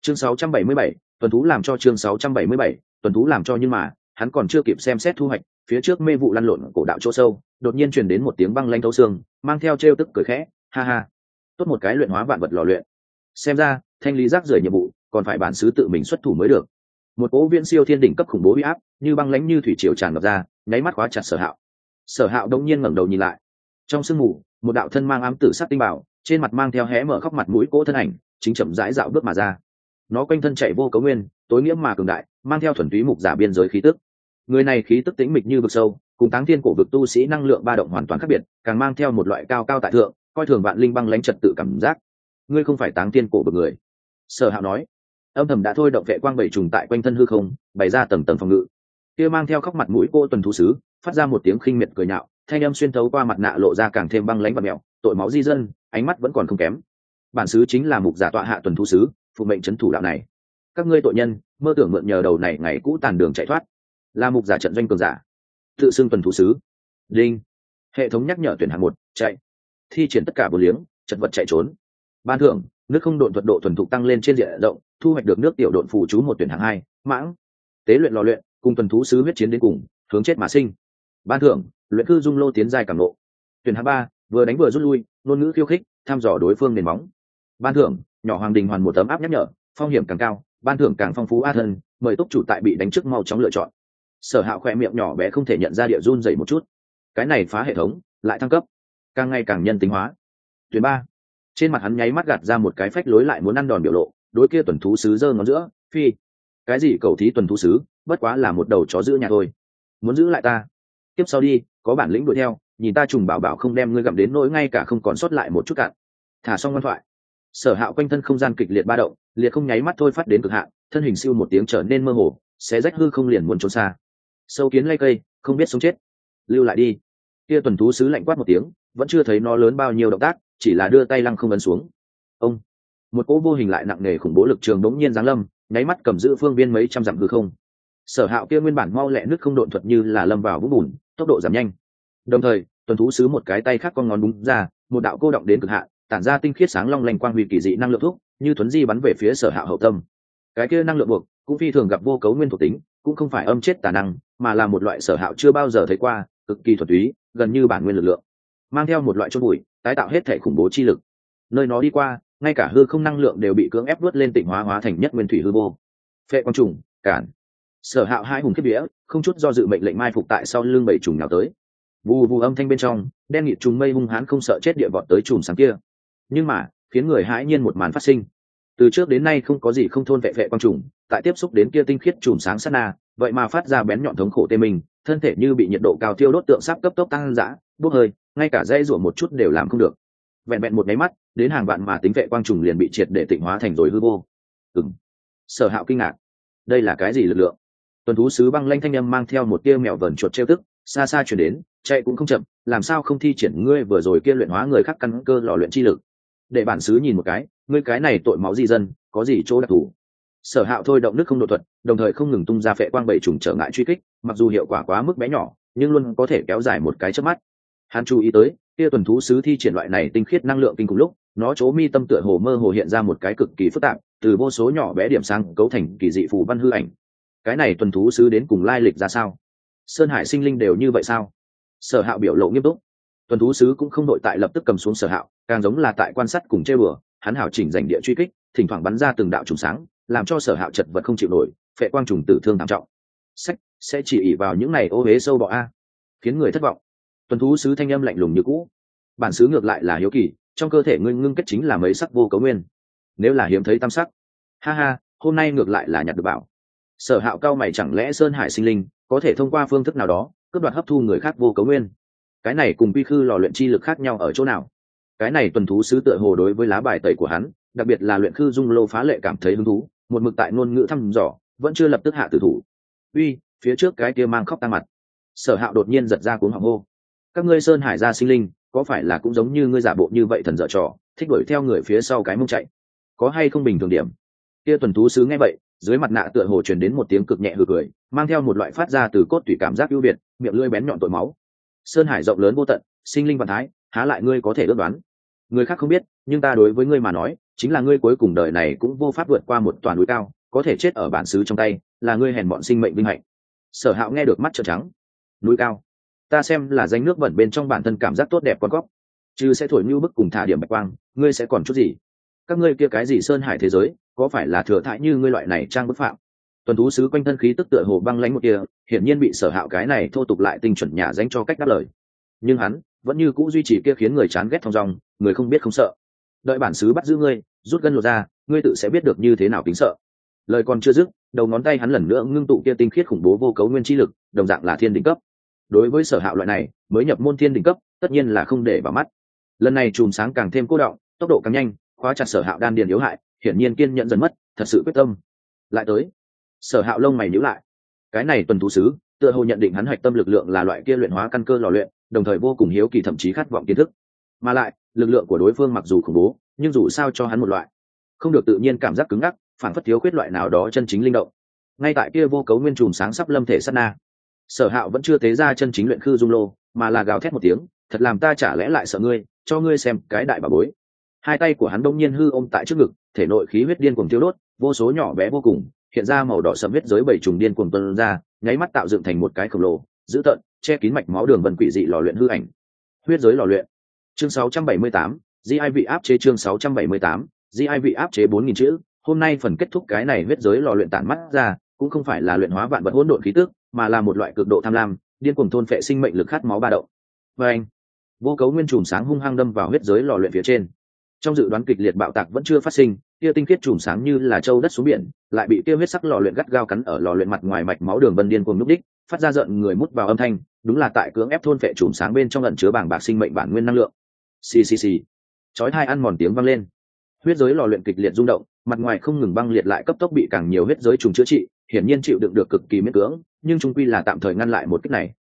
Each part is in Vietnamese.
chương 677, tuần thú làm cho chương 677, tuần thú làm cho, nhưng mà hắn còn chưa kịp xem xét thu hoạch, phía trước mê vụ lăn lộn cổ đạo chỗ sâu đột nhiên truyền đến một tiếng băng lanh thấu xương, mang theo trêu tức cười khẽ, ha ha, tốt một cái luyện hóa vạn vật lò luyện, xem ra thanh lý rác rưởi nhiệm vụ còn phải bản xứ tự mình xuất thủ mới được. Một cỗ viễn siêu thiên đỉnh cấp khủng bố uy áp như băng lãnh như thủy triều tràn ngập ra, nháy mắt khóa chặt Sở Hạo. Sở Hạo đống nhiên ngẩng đầu nhìn lại, trong sương mù một đạo thân mang ám tử sắc tinh bảo, trên mặt mang theo hé mở khóc mặt mũi cỗ thân ảnh chính chậm rãi dạo bước mà ra. Nó quanh thân chạy vô cấu nguyên, tối nghĩa mà cường đại, mang theo thuần túy mục giả biên giới khí tức. Người này khí tức tĩnh mịch như vực sâu, cùng Táng Thiên cổ vực tu sĩ năng lượng ba động hoàn toàn khác biệt, càng mang theo một loại cao cao tại thượng, coi thường vạn linh băng lãnh trật tự cảm giác. Ngươi không phải Táng Thiên cổ vực người. Sở Hạo nói. Âm thầm đã thôi động vệ quang bảy trùng tại quanh thân hư không, bày ra tầng tầng phòng ngự. Kia mang theo khóc mặt mũi cô tuần thú sứ, phát ra một tiếng khinh miệt cười nhạo, thanh âm xuyên thấu qua mặt nạ lộ ra càng thêm băng lãnh và mèo, tội máu di dân, ánh mắt vẫn còn không kém. Bản sứ chính là mục giả tọa hạ tuần thú sứ, phụ mệnh trấn thủ đạo này. Các ngươi tội nhân mơ tưởng mượn nhờ đầu này ngày cũ tàn đường chạy thoát, là mục giả trận doanh cường giả, tự xưng tuần thú sứ. Đinh, hệ thống nhắc nhở tuyển hạng 1, chạy, thi triển tất cả bổ liếng, chật vật chạy trốn. Ban thưởng, nước không độn thuật độ thuần thục tăng lên trên diện rộng, thu hoạch được nước tiểu độn phù chú 1 tuyển hạng 2, mãng, tế luyện lò luyện, cùng tuần thú sứ huyết chiến đến cùng, hướng chết mà sinh. Ban thưởng, luyện cư dung lô tiến giai cảm nộ. Tuyển hạng 3, vừa đánh vừa rút lui, ngôn ngữ khiêu khích, thăm dò đối phương nền móng. Ban thưởng, nhỏ hoàng đình hoàn một tấm áp nhắc nhở, phong hiểm càng cao, ban thưởng càng phong phú a thân, mời túc chủ tại bị đánh trước mau chóng lựa chọn. Sở Hạo khỏe miệng nhỏ bé không thể nhận ra địa run dậy một chút. Cái này phá hệ thống, lại thăng cấp, càng ngày càng nhân tính hóa. Tuyển 3, trên mặt hắn nháy mắt gạt ra một cái phách lối lại muốn ăn đòn biểu lộ, đối kia tuần thú sứ giơ ngón giữa, phi, cái gì cầu thí tuần thú sứ, bất quá là một đầu chó giữ nhà thôi, muốn giữ lại ta, tiếp sau đi, có bản lĩnh đuổi theo, nhìn ta trùng bảo bảo không đem ngươi gặm đến nỗi ngay cả không còn sót lại một chút cạn. Thả xong ngoan thoại. Sở Hạo quanh thân không gian kịch liệt ba động, liệt không nháy mắt thôi phát đến cực hạn, thân hình siêu một tiếng trở nên mơ hồ, xé rách hư không liền muốn trốn xa. Sâu kiến lay cây, không biết sống chết, lưu lại đi. Kia tuần thú sứ lạnh quát một tiếng, vẫn chưa thấy nó lớn bao nhiêu động tác, chỉ là đưa tay lăng không ấn xuống. Ông, một cỗ vô hình lại nặng nề khủng bố lực trường đống nhiên giáng lâm, nháy mắt cầm giữ phương viên mấy trăm dặm hư không. Sở Hạo kia nguyên bản mau lẹ nước không độn thuật như là lâm vào vũng bùn, tốc độ giảm nhanh. Đồng thời, tuần thú sứ một cái tay khác con ngón búng ra, một đạo cô động đến cực hạn, tản ra tinh khiết sáng long lanh quang huy kỳ dị năng lượng thuốc, như thuấn di bắn về phía Sở Hạo hậu tâm. Cái kia năng lượng buộc cũng phi thường gặp vô cấu nguyên thuộc tính, cũng không phải âm chết tà năng, mà là một loại Sở Hạo chưa bao giờ thấy qua, cực kỳ thuần túy, gần như bản nguyên lực lượng, mang theo một loại chôn bụi, tái tạo hết thể khủng bố chi lực. Nơi nó đi qua, ngay cả hư không năng lượng đều bị cưỡng ép vớt lên tịnh hóa thành nhất nguyên thủy hư vô. Phệ quang trùng, cản. Sở Hạo hai hùng kiếp vía, không chút do dự mệnh lệnh mai phục tại sau lưng bảy trùng nào tới. Vù vù âm thanh bên trong, đen nghịt trùng mây hung hãn không sợ chết địa vọt tới chùm sáng kia. Nhưng mà, khiến người hãi nhiên một màn phát sinh. Từ trước đến nay không có gì không thôn vệ quang trùng, tại tiếp xúc đến kia tinh khiết chùm sáng sát na, vậy mà phát ra bén nhọn thống khổ tê mình, thân thể như bị nhiệt độ cao thiêu đốt tượng sắp cấp tốc tăng dã, bốc hơi, ngay cả dây rủa một chút đều làm không được. Vẹn vẹn một cái mắt, đến hàng vạn mà tính vệ quang trùng liền bị triệt để tịnh hóa thành rồi hư vô. Sở Hạo kinh ngạc, đây là cái gì lực lượng? Tuần thú sứ băng lanh thanh âm mang theo một tia mèo vờn chuột trêu tức, xa xa chuyển đến, chạy cũng không chậm, làm sao không thi triển ngươi vừa rồi kia luyện hóa người khác căn cơ lò luyện chi lực? Để bản sứ nhìn một cái, ngươi cái này tội máu di dân, có gì chỗ đặc thù? Sở Hạo thôi động nước không độ thuật, đồng thời không ngừng tung ra phệ quang bảy trùng trở ngại truy kích, mặc dù hiệu quả quá mức bé nhỏ, nhưng luôn có thể kéo dài một cái chớp mắt. Hắn chú ý tới, kia tuần thú sứ thi triển loại này tinh khiết năng lượng kinh khủng lúc, nó chỗ mi tâm tựa hồ mơ hồ hiện ra một cái cực kỳ phức tạp, từ vô số nhỏ bé điểm sáng cấu thành kỳ dị phù văn hư ảnh. Cái này tuần thú sứ đến cùng lai lịch ra sao? Sơn Hải sinh linh đều như vậy sao? Sở Hạo biểu lộ nghiêm túc. Tuần thú sứ cũng không đội tại lập tức cầm xuống Sở Hạo, càng giống là tại quan sát cùng chơi bừa, hắn hảo chỉnh giành địa truy kích, thỉnh thoảng bắn ra từng đạo trùng sáng, làm cho Sở Hạo chật vật không chịu nổi, phệ quang trùng tử thương thảm trọng. Sách sẽ chỉ ỷ vào những này ô hế sâu bọ a, khiến người thất vọng. Tuần thú sứ thanh âm lạnh lùng như cũ. Bản sứ ngược lại là hiếu kỳ, trong cơ thể ngươi ngưng kết chính là mấy sắc vô cấu nguyên, nếu là hiếm thấy tam sắc, ha ha, hôm nay ngược lại là nhặt được bảo. Sở Hạo cao mày, chẳng lẽ Sơn Hải sinh linh có thể thông qua phương thức nào đó cướp đoạt hấp thu người khác vô cấu nguyên? Cái này cùng quy khư lò luyện chi lực khác nhau ở chỗ nào? Cái này tuần thú sứ tựa hồ đối với lá bài tẩy của hắn, đặc biệt là luyện khư dung lô phá lệ cảm thấy hứng thú, một mực tại ngôn ngữ thăm dò, vẫn chưa lập tức hạ tử thủ. Uy, phía trước cái kia mang khóc ta mặt. Sở Hạo đột nhiên giật ra cuống họng hô, các ngươi Sơn Hải gia sinh linh có phải là cũng giống như ngươi giả bộ như vậy thần dở trò, thích đuổi theo người phía sau cái mông chạy, có hay không bình thường điểm? Kia tuần thú sứ nghe vậy, dưới mặt nạ tựa hồ truyền đến một tiếng cực nhẹ hừ cười, mang theo một loại phát ra từ cốt tủy cảm giác ưu việt, miệng lưỡi bén nhọn tội máu. Sơn Hải rộng lớn vô tận, sinh linh vạn thái, há lại ngươi có thể ước đoán? Người khác không biết, nhưng ta đối với ngươi mà nói, chính là ngươi cuối cùng đời này cũng vô pháp vượt qua một toàn núi cao, có thể chết ở bản xứ trong tay là ngươi hèn bọn sinh mệnh vinh hạnh. Sở Hạo nghe được mắt trợn trắng. Núi cao? Ta xem là danh nước bẩn bên trong bản thân cảm giác tốt đẹp con góc, chứ sẽ thổi như bức cùng thả điểm bạch quang, ngươi sẽ còn chút gì? Các ngươi kia cái gì sơn hải thế giới, có phải là thừa thãi như ngươi loại này trang bức phạm? Tuần thú sứ quanh thân khí tức tựa hồ băng lãnh một kia, hiển nhiên bị Sở Hạo cái này thô tục lại tinh chuẩn nhà danh cho cách đáp lời. Nhưng hắn vẫn như cũ duy trì kia khiến người chán ghét thong dong, người không biết không sợ. Đợi bản xứ bắt giữ ngươi, rút gân lột ra, ngươi tự sẽ biết được như thế nào kính sợ. Lời còn chưa dứt, đầu ngón tay hắn lần nữa ngưng tụ kia tinh khiết khủng bố vô cấu nguyên chi lực, đồng dạng là thiên đỉnh cấp. Đối với Sở Hạo loại này mới nhập môn thiên đỉnh cấp, tất nhiên là không để vào mắt. Lần này chùm sáng càng thêm cô đọng, tốc độ càng nhanh, khóa chặt Sở Hạo đan điền yếu hại, hiển nhiên kiên nhẫn dần mất, thật sự quyết tâm. Lại tới. Sở Hạo lông mày nhíu lại. Cái này tuần thú sứ, tựa hồ nhận định hắn hạch tâm lực lượng là loại kia luyện hóa căn cơ lò luyện, đồng thời vô cùng hiếu kỳ thậm chí khát vọng kiến thức. Mà lại, lực lượng của đối phương mặc dù khủng bố, nhưng dù sao cho hắn một loại không được tự nhiên cảm giác cứng ngắc, phản phất thiếu khuyết loại nào đó chân chính linh động. Ngay tại kia vô cấu nguyên chùm sáng sắp lâm thể sát na, Sở Hạo vẫn chưa tế ra chân chính luyện khư dung lô, mà là gào thét một tiếng, thật làm ta chả lẽ lại sợ ngươi, cho ngươi xem cái đại bà bối. Hai tay của hắn đông nhiên hư ôm tại trước ngực, thể nội khí huyết điên cuồng tiêu đốt, vô số nhỏ bé vô cùng, hiện ra màu đỏ sẫm huyết giới bảy trùng điên cuồng tuôn ra, nháy mắt tạo dựng thành một cái khổng lồ, dữ tợn, che kín mạch máu đường vân quỷ dị lò luyện hư ảnh. Huyết giới lò luyện. Chương 678, GI vị áp chế chương 678, GI vị áp chế 4000 chữ. Hôm nay phần kết thúc cái này huyết giới lò luyện tản mắt ra, cũng không phải là luyện hóa vạn vật hỗn độn khí tức, mà là một loại cực độ tham lam, điên cuồng thôn phệ sinh mệnh lực khát máu ba động. Và anh, vô cấu nguyên chùm sáng hung hăng đâm vào huyết giới lò luyện phía trên. Trong dự đoán kịch liệt bạo tạc vẫn chưa phát sinh, kia tinh khiết chùm sáng như là châu đất xuống biển, lại bị kia huyết sắc lò luyện gắt gao cắn ở lò luyện mặt ngoài mạch máu đường vân điên cuồng núp đích, phát ra giận người mút vào âm thanh, đúng là tại cưỡng ép thôn phệ chùm sáng bên trong ẩn chứa bảng bạc sinh mệnh bản nguyên năng lượng. Xì xì xì. Chói tai ăn mòn tiếng vang lên. Huyết giới lò luyện kịch liệt rung động, mặt ngoài không ngừng băng liệt lại cấp tốc bị càng nhiều huyết giới trùng chữa trị, hiển nhiên chịu đựng được cực kỳ miễn cưỡng, nhưng trung quy là tạm thời ngăn lại một kích này.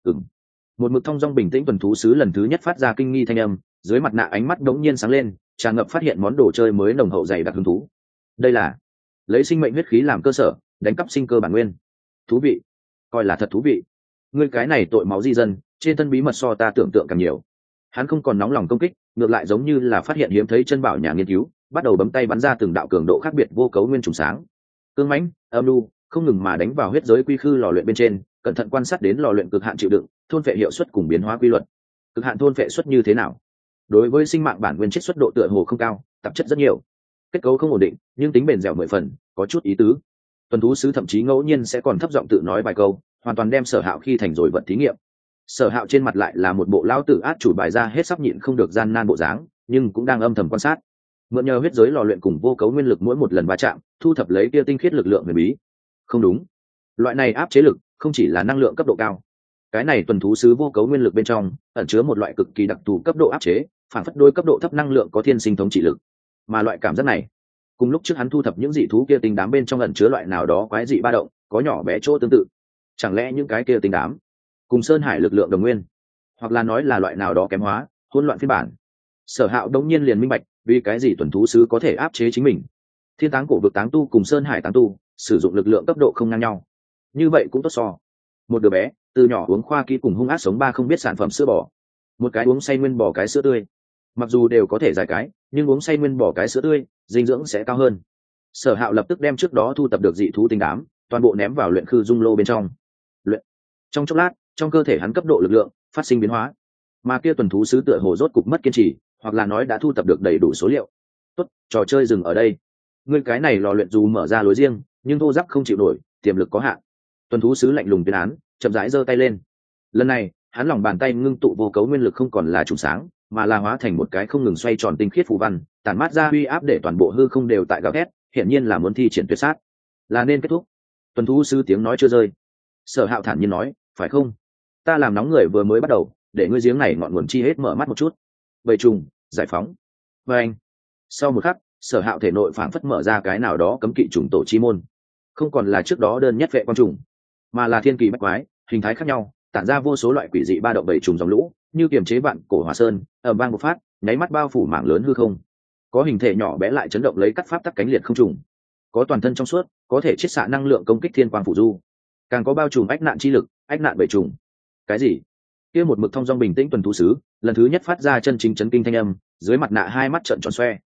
Một mực thông dong bình tĩnh tuần thú sứ lần thứ nhất phát ra kinh nghi thanh âm, dưới mặt nạ ánh mắt đống nhiên sáng lên, tràn ngập phát hiện món đồ chơi mới nồng hậu dày đặc hứng thú. Đây là lấy sinh mệnh huyết khí làm cơ sở, đánh cắp sinh cơ bản nguyên. Thú vị, coi là thật thú vị. Ngươi cái này tội máu di dân, trên thân bí mật so ta tưởng tượng càng nhiều. Hắn không còn nóng lòng công kích, ngược lại giống như là phát hiện hiếm thấy chân bảo nhà nghiên cứu, bắt đầu bấm tay bắn ra từng đạo cường độ khác biệt vô cấu nguyên trùng sáng. Cương mãnh, âm lưu, không ngừng mà đánh vào huyết giới quy khư lò luyện bên trên, cẩn thận quan sát đến lò luyện cực hạn chịu đựng, thôn phệ hiệu suất cùng biến hóa quy luật. Cực hạn thôn phệ suất như thế nào? Đối với sinh mạng bản nguyên chiết xuất độ tựa hồ không cao, tạp chất rất nhiều, kết cấu không ổn định, nhưng tính bền dẻo 10 phần, có chút ý tứ. Tuần thú sứ thậm chí ngẫu nhiên sẽ còn thấp giọng tự nói vài câu, hoàn toàn đem Sở Hạo khi thành rồi vật thí nghiệm. Sở Hạo trên mặt lại là một bộ lão tử át chủ bài ra hết sắp nhịn không được gian nan bộ dáng, nhưng cũng đang âm thầm quan sát. Mượn nhờ huyết giới lò luyện cùng vô cấu nguyên lực mỗi một lần va chạm, thu thập lấy kia tinh khiết lực lượng huyền bí. Không đúng, loại này áp chế lực không chỉ là năng lượng cấp độ cao, cái này tuần thú sứ vô cấu nguyên lực bên trong ẩn chứa một loại cực kỳ đặc thù cấp độ áp chế, phản phất đôi cấp độ thấp năng lượng có thiên sinh thống trị lực. Mà loại cảm giác này cùng lúc trước hắn thu thập những dị thú kia tinh đám bên trong ẩn chứa loại nào đó quái dị ba động có nhỏ bé chỗ tương tự. Chẳng lẽ những cái kia tinh đám cùng sơn hải lực lượng đồng nguyên, hoặc là nói là loại nào đó kém hóa hỗn loạn phiên bản? Sở Hạo đống nhiên liền minh bạch vì cái gì tuần thú sứ có thể áp chế chính mình. Thiên táng cổ vực táng tu cùng sơn hải táng tu sử dụng lực lượng cấp độ không ngang nhau, như vậy cũng tốt so. Một đứa bé từ nhỏ uống khoa kỹ cùng hung ác sống ba không biết sản phẩm sữa bò, một cái uống say nguyên bò cái sữa tươi, mặc dù đều có thể giải cái, nhưng uống say nguyên bò cái sữa tươi dinh dưỡng sẽ cao hơn. Sở Hạo lập tức đem trước đó thu tập được dị thú tinh đám toàn bộ ném vào luyện khư dung lô bên trong. Luyện. Trong chốc lát, trong cơ thể hắn cấp độ lực lượng phát sinh biến hóa, mà kia tuần thú sứ tựa hồ rốt cục mất kiên trì, hoặc là nói đã thu tập được đầy đủ số liệu. Tốt, trò chơi dừng ở đây. Ngươi cái này lò luyện dù mở ra lối riêng, nhưng thô ráp không chịu nổi, tiềm lực có hạn. Tuần thú sứ lạnh lùng tuyên án, chậm rãi giơ tay lên. Lần này, hắn lòng bàn tay ngưng tụ vô cấu nguyên lực không còn là trùng sáng, mà là hóa thành một cái không ngừng xoay tròn tinh khiết phù văn, tản mát ra uy áp để toàn bộ hư không đều tại gào thét, hiển nhiên là muốn thi triển tuyệt sát. Là nên kết thúc. Tuần thú sứ tiếng nói chưa rơi. Sở Hạo thản nhiên nói, phải không? Ta làm nóng người vừa mới bắt đầu, để ngươi giếng này ngọn nguồn chi hết mở mắt một chút. Bầy trùng, giải phóng. Và anh. Sau một khắc, Sở Hạo thể nội phảng phất mở ra cái nào đó cấm kỵ trùng tổ chi môn. Không còn là trước đó đơn nhất vệ quan trùng, mà là thiên kỳ bách quái, hình thái khác nhau, tản ra vô số loại quỷ dị ba động bầy trùng dòng lũ, như kiềm chế vạn cổ hỏa sơn, ầm vang một phát, nháy mắt bao phủ mảng lớn hư không. Có hình thể nhỏ bé lại chấn động lấy cắt pháp tắc cánh liệt không trùng, có toàn thân trong suốt, có thể chiết xạ năng lượng công kích thiên quang phủ du, càng có bao trùm ách nạn chi lực, ách nạn bầy trùng. Cái gì? Kia một mực thông dong bình tĩnh tuần thú sứ lần thứ nhất phát ra chân chính chấn kinh thanh âm, dưới mặt nạ hai mắt trợn tròn xoe.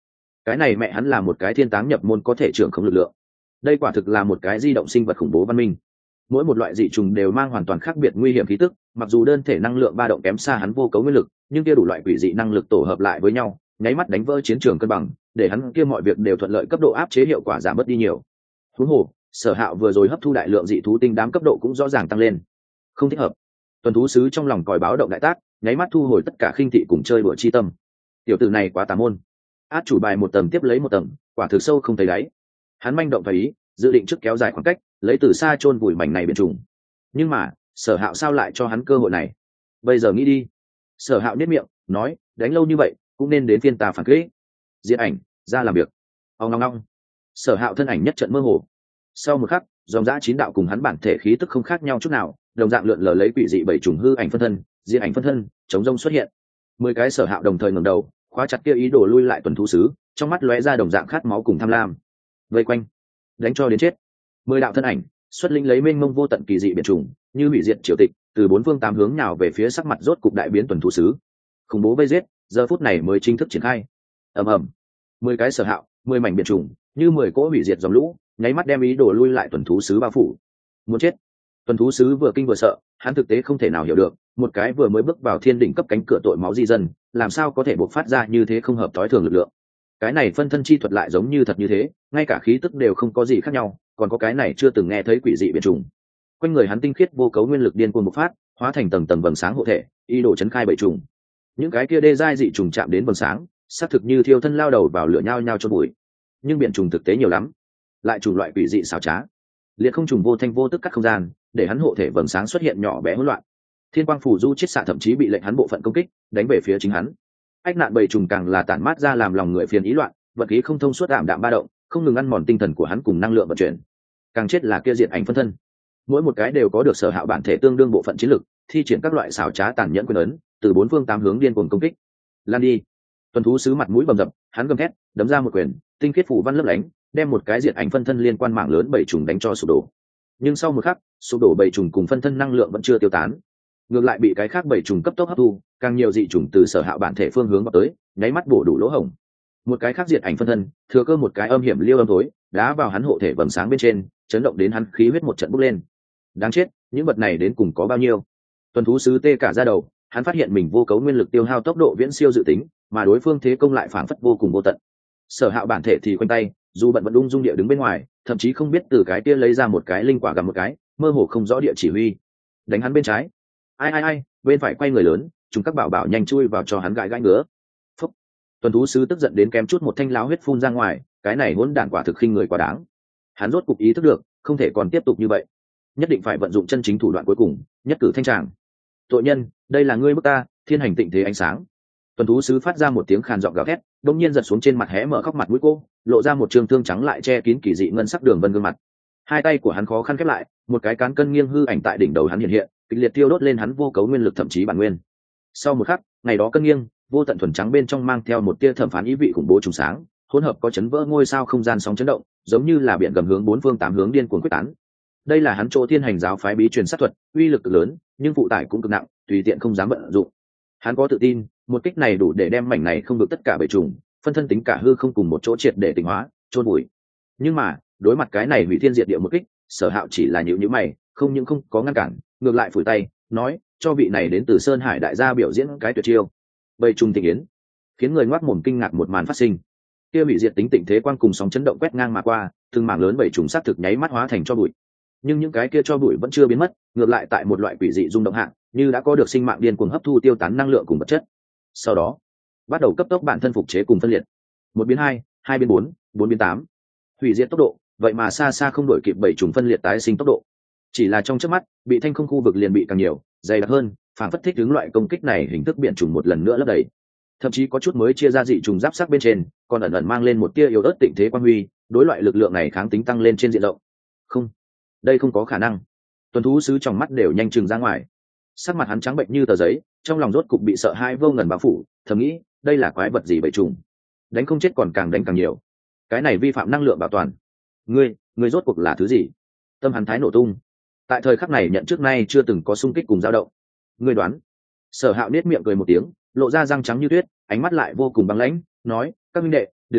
cái này mẹ hắn là một cái thiên táng nhập môn có thể trưởng không lực lượng. Đây quả thực là một cái di động sinh vật khủng bố văn minh. Mỗi một loại dị trùng đều mang hoàn toàn khác biệt nguy hiểm khí tức, mặc dù đơn thể năng lượng ba động kém xa hắn vô cấu nguyên lực, nhưng kia đủ loại quỷ dị năng lực tổ hợp lại với nhau, nháy mắt đánh vỡ chiến trường cân bằng, để hắn kia mọi việc đều thuận lợi, cấp độ áp chế hiệu quả giảm bớt đi nhiều. Huống hồ, Sở Hạo vừa rồi hấp thu đại lượng dị thú tinh đám cấp độ cũng rõ ràng tăng lên. Không thích hợp. Tuần thú sứ trong lòng còi báo động đại tác, nháy mắt thu hồi tất cả khinh thị cùng chơi đùa chi tâm. Tiểu tử này quá tà môn. Át chủ bài một tầng tiếp lấy một tầng, quả thực sâu không thấy đáy. Hắn manh động phải ý, dự định trước kéo dài khoảng cách, lấy từ xa chôn vùi mảnh này biển trùng. Nhưng mà, Sở Hạo sao lại cho hắn cơ hội này? Bây giờ nghĩ đi. Sở Hạo nhếch miệng, nói, đánh lâu như vậy, cũng nên đến phiên ta phản kích. Diễn ảnh, ra làm việc. Ong ong ong. Sở Hạo thân ảnh nhất trận mơ hồ. Sau một khắc, dòng dã 9 đạo cùng hắn bản thể khí tức không khác nhau chút nào, đồng dạng lượn lờ lấy quỷ dị bảy trùng hư ảnh phân thân, diễn ảnh phân thân, chống rông xuất hiện. 10 cái Sở Hạo đồng thời ngẩng đầu, khóa chặt kia ý đồ lui lại tuần thú sứ, trong mắt lóe ra đồng dạng khát máu cùng tham lam. Vây quanh, đánh cho đến chết. 10 đạo thân ảnh xuất linh lấy mênh mông vô tận kỳ dị biển trùng, như hủy diệt triều tịch, từ bốn phương tám hướng nào về phía sắc mặt rốt cục đại biến tuần thú sứ. Khủng bố vây giết, giờ phút này mới chính thức triển khai. Ầm ầm, 10 cái Sở Hạo, 10 mảnh biển trùng, như 10 cỗ hủy diệt dòng lũ, nháy mắt đem ý đồ lui lại tuần thú sứ bao phủ. Muốn chết. Tuần thú sứ vừa kinh vừa sợ, hắn thực tế không thể nào hiểu được, một cái vừa mới bước vào thiên đỉnh cấp cánh cửa tội máu di dân, làm sao có thể bộc phát ra như thế không hợp tối thường lực lượng. Cái này phân thân chi thuật lại giống như thật như thế, ngay cả khí tức đều không có gì khác nhau, còn có cái này chưa từng nghe thấy quỷ dị biển trùng. Quanh người hắn tinh khiết vô cấu nguyên lực điên cuồng bộc phát, hóa thành tầng tầng vầng sáng hộ thể, ý đồ chấn khai bảy trùng. Những cái kia đê giai dị trùng chạm đến vầng sáng, xác thực như thiêu thân lao đầu vào lửa nhao nhao cho bụi. Nhưng biển trùng thực tế nhiều lắm, lại trùng loại quỷ dị xảo trá. Liệt không trùng vô thanh vô tức cắt không gian, để hắn hộ thể vầng sáng xuất hiện nhỏ bé hỗn loạn. Thiên quang phủ du chiết xạ thậm chí bị lệnh hắn bộ phận công kích, đánh về phía chính hắn. Ách nạn bầy trùng càng là tản mát ra làm lòng người phiền ý loạn, vật khí không thông suốt ảm đạm ba động, không ngừng ăn mòn tinh thần của hắn cùng năng lượng vận chuyển. Càng chết là kia diện ảnh phân thân, mỗi một cái đều có được Sở Hạo bản thể tương đương bộ phận chiến lực, thi triển các loại xảo trá tàn nhẫn quyền ấn, từ bốn phương tám hướng điên cuồng công kích. Lan đi. Tuần thú sứ mặt mũi bầm dập, hắn gầm thét, đấm ra một quyền, tinh khiết phủ văn lấp lánh, đem một cái diện ảnh phân thân liên quan mạng lớn bảy trùng đánh cho sụp đổ. Nhưng sau một khắc, sụp đổ bảy trùng cùng phân thân năng lượng vẫn chưa tiêu tán, ngược lại bị cái khác bảy trùng cấp tốc hấp thu, càng nhiều dị trùng từ Sở Hạo bản thể phương hướng vào tới, nháy mắt bổ đủ lỗ hổng. Một cái khác diện ảnh phân thân, thừa cơ một cái âm hiểm liêu âm tối, đá vào hắn hộ thể vầng sáng bên trên, chấn động đến hắn khí huyết một trận bốc lên. Đáng chết, những vật này đến cùng có bao nhiêu? Tuần thú sứ tê cả da đầu, hắn phát hiện mình vô cấu nguyên lực tiêu hao tốc độ viễn siêu dự tính, mà đối phương thế công lại phảng phất vô cùng vô tận. Sở Hạo bản thể thì quanh tay, dù bận vẫn ung dung địa đứng bên ngoài, thậm chí không biết từ cái kia lấy ra một cái linh quả gặm một cái, mơ hồ không rõ địa chỉ huy. Đánh hắn bên trái. Ai, bên phải quay người lớn, chúng các bảo bảo nhanh chui vào cho hắn gãi gãi ngứa. Phúc. Tuần thú sứ tức giận đến kém chút một thanh láo huyết phun ra ngoài, cái này hỗn đản quả thực khinh người quá đáng. Hắn rốt cục ý thức được, không thể còn tiếp tục như vậy, nhất định phải vận dụng chân chính thủ đoạn cuối cùng, nhất cử thanh tràng. Tội nhân, đây là ngươi bức ta, thiên hành tịnh thế ánh sáng. Tuần thú sứ phát ra một tiếng khàn giọng gào thét, đông nhiên giật xuống trên mặt hé mở khóc mặt mũi cô, lộ ra một trường thương trắng lại che kín kỳ dị ngân sắc đường vân gương mặt. Hai tay của hắn khó khăn khép lại, một cái cán cân nghiêng hư ảnh tại đỉnh đầu hắn hiện hiện, kịch liệt tiêu đốt lên hắn vô cấu nguyên lực thậm chí bản nguyên. Sau một khắc, ngày đó cân nghiêng, vô tận thuần trắng bên trong mang theo một tia thẩm phán ý vị khủng bố trùng sáng, hỗn hợp có chấn vỡ ngôi sao không gian sóng chấn động, giống như là biển gầm hướng bốn phương tám hướng điên cuồng quyết tán. Đây là hắn chỗ thiên hành giáo phái bí truyền sát thuật, uy lực cực lớn, nhưng phụ tải cũng cực nặng, tùy tiện không dám vận dụng. Hắn có tự tin, một kích này đủ để đem mảnh này không được tất cả bầy trùng, phân thân tính cả hư không cùng một chỗ triệt để tỉnh hóa, chôn bụi. Nhưng mà, đối mặt cái này hủy thiên diệt địa một kích, Sở Hạo chỉ là nhíu mày, không những không có ngăn cản, ngược lại phủi tay, nói, cho vị này đến từ Sơn Hải đại gia biểu diễn cái tuyệt chiêu. Bầy trùng tình yến, khiến người ngoác mồm kinh ngạc một màn phát sinh. Kia bị diệt tính tịnh thế quang cùng sóng chấn động quét ngang mà qua, từng mảng lớn bầy trùng sát thực nháy mắt hóa thành cho bụi. Nhưng những cái kia cho bụi vẫn chưa biến mất, ngược lại tại một loại quỷ dị rung động hạng, như đã có được sinh mạng điên cuồng hấp thu tiêu tán năng lượng cùng vật chất. Sau đó, bắt đầu cấp tốc bản thân phục chế cùng phân liệt. 1 biến 2, 2 biến 4, 4 biến 8. Hủy diệt tốc độ, vậy mà xa xa không đổi kịp bảy trùng phân liệt tái sinh tốc độ. Chỉ là trong chớp mắt, bị thanh không khu vực liền bị càng nhiều, dày đặc hơn, phản phất thích ứng loại công kích này hình thức biển trùng một lần nữa lấp đầy. Thậm chí có chút mới chia ra dị trùng giáp sắc bên trên, còn ẩn ẩn mang lên một tia yếu ớt tịnh thế quan huy, đối loại lực lượng này kháng tính tăng lên trên diện rộng. Không, đây không có khả năng. Tuần thú sứ trong mắt đều nhanh chừng ra ngoài, sắc mặt hắn trắng bệnh như tờ giấy, trong lòng rốt cục bị sợ hãi vô ngần bao phủ, thầm nghĩ, đây là quái vật gì bầy trùng, đánh không chết còn càng đánh càng nhiều, cái này vi phạm năng lượng bảo toàn. Ngươi rốt cuộc là thứ gì? Tâm hắn thái nổ tung. Tại thời khắc này nhận trước nay chưa từng có xung kích cùng dao động. Ngươi đoán? Sở Hạo nết miệng cười một tiếng, lộ ra răng trắng như tuyết, ánh mắt lại vô cùng băng lãnh, nói, các minh đệ, đừng đùa,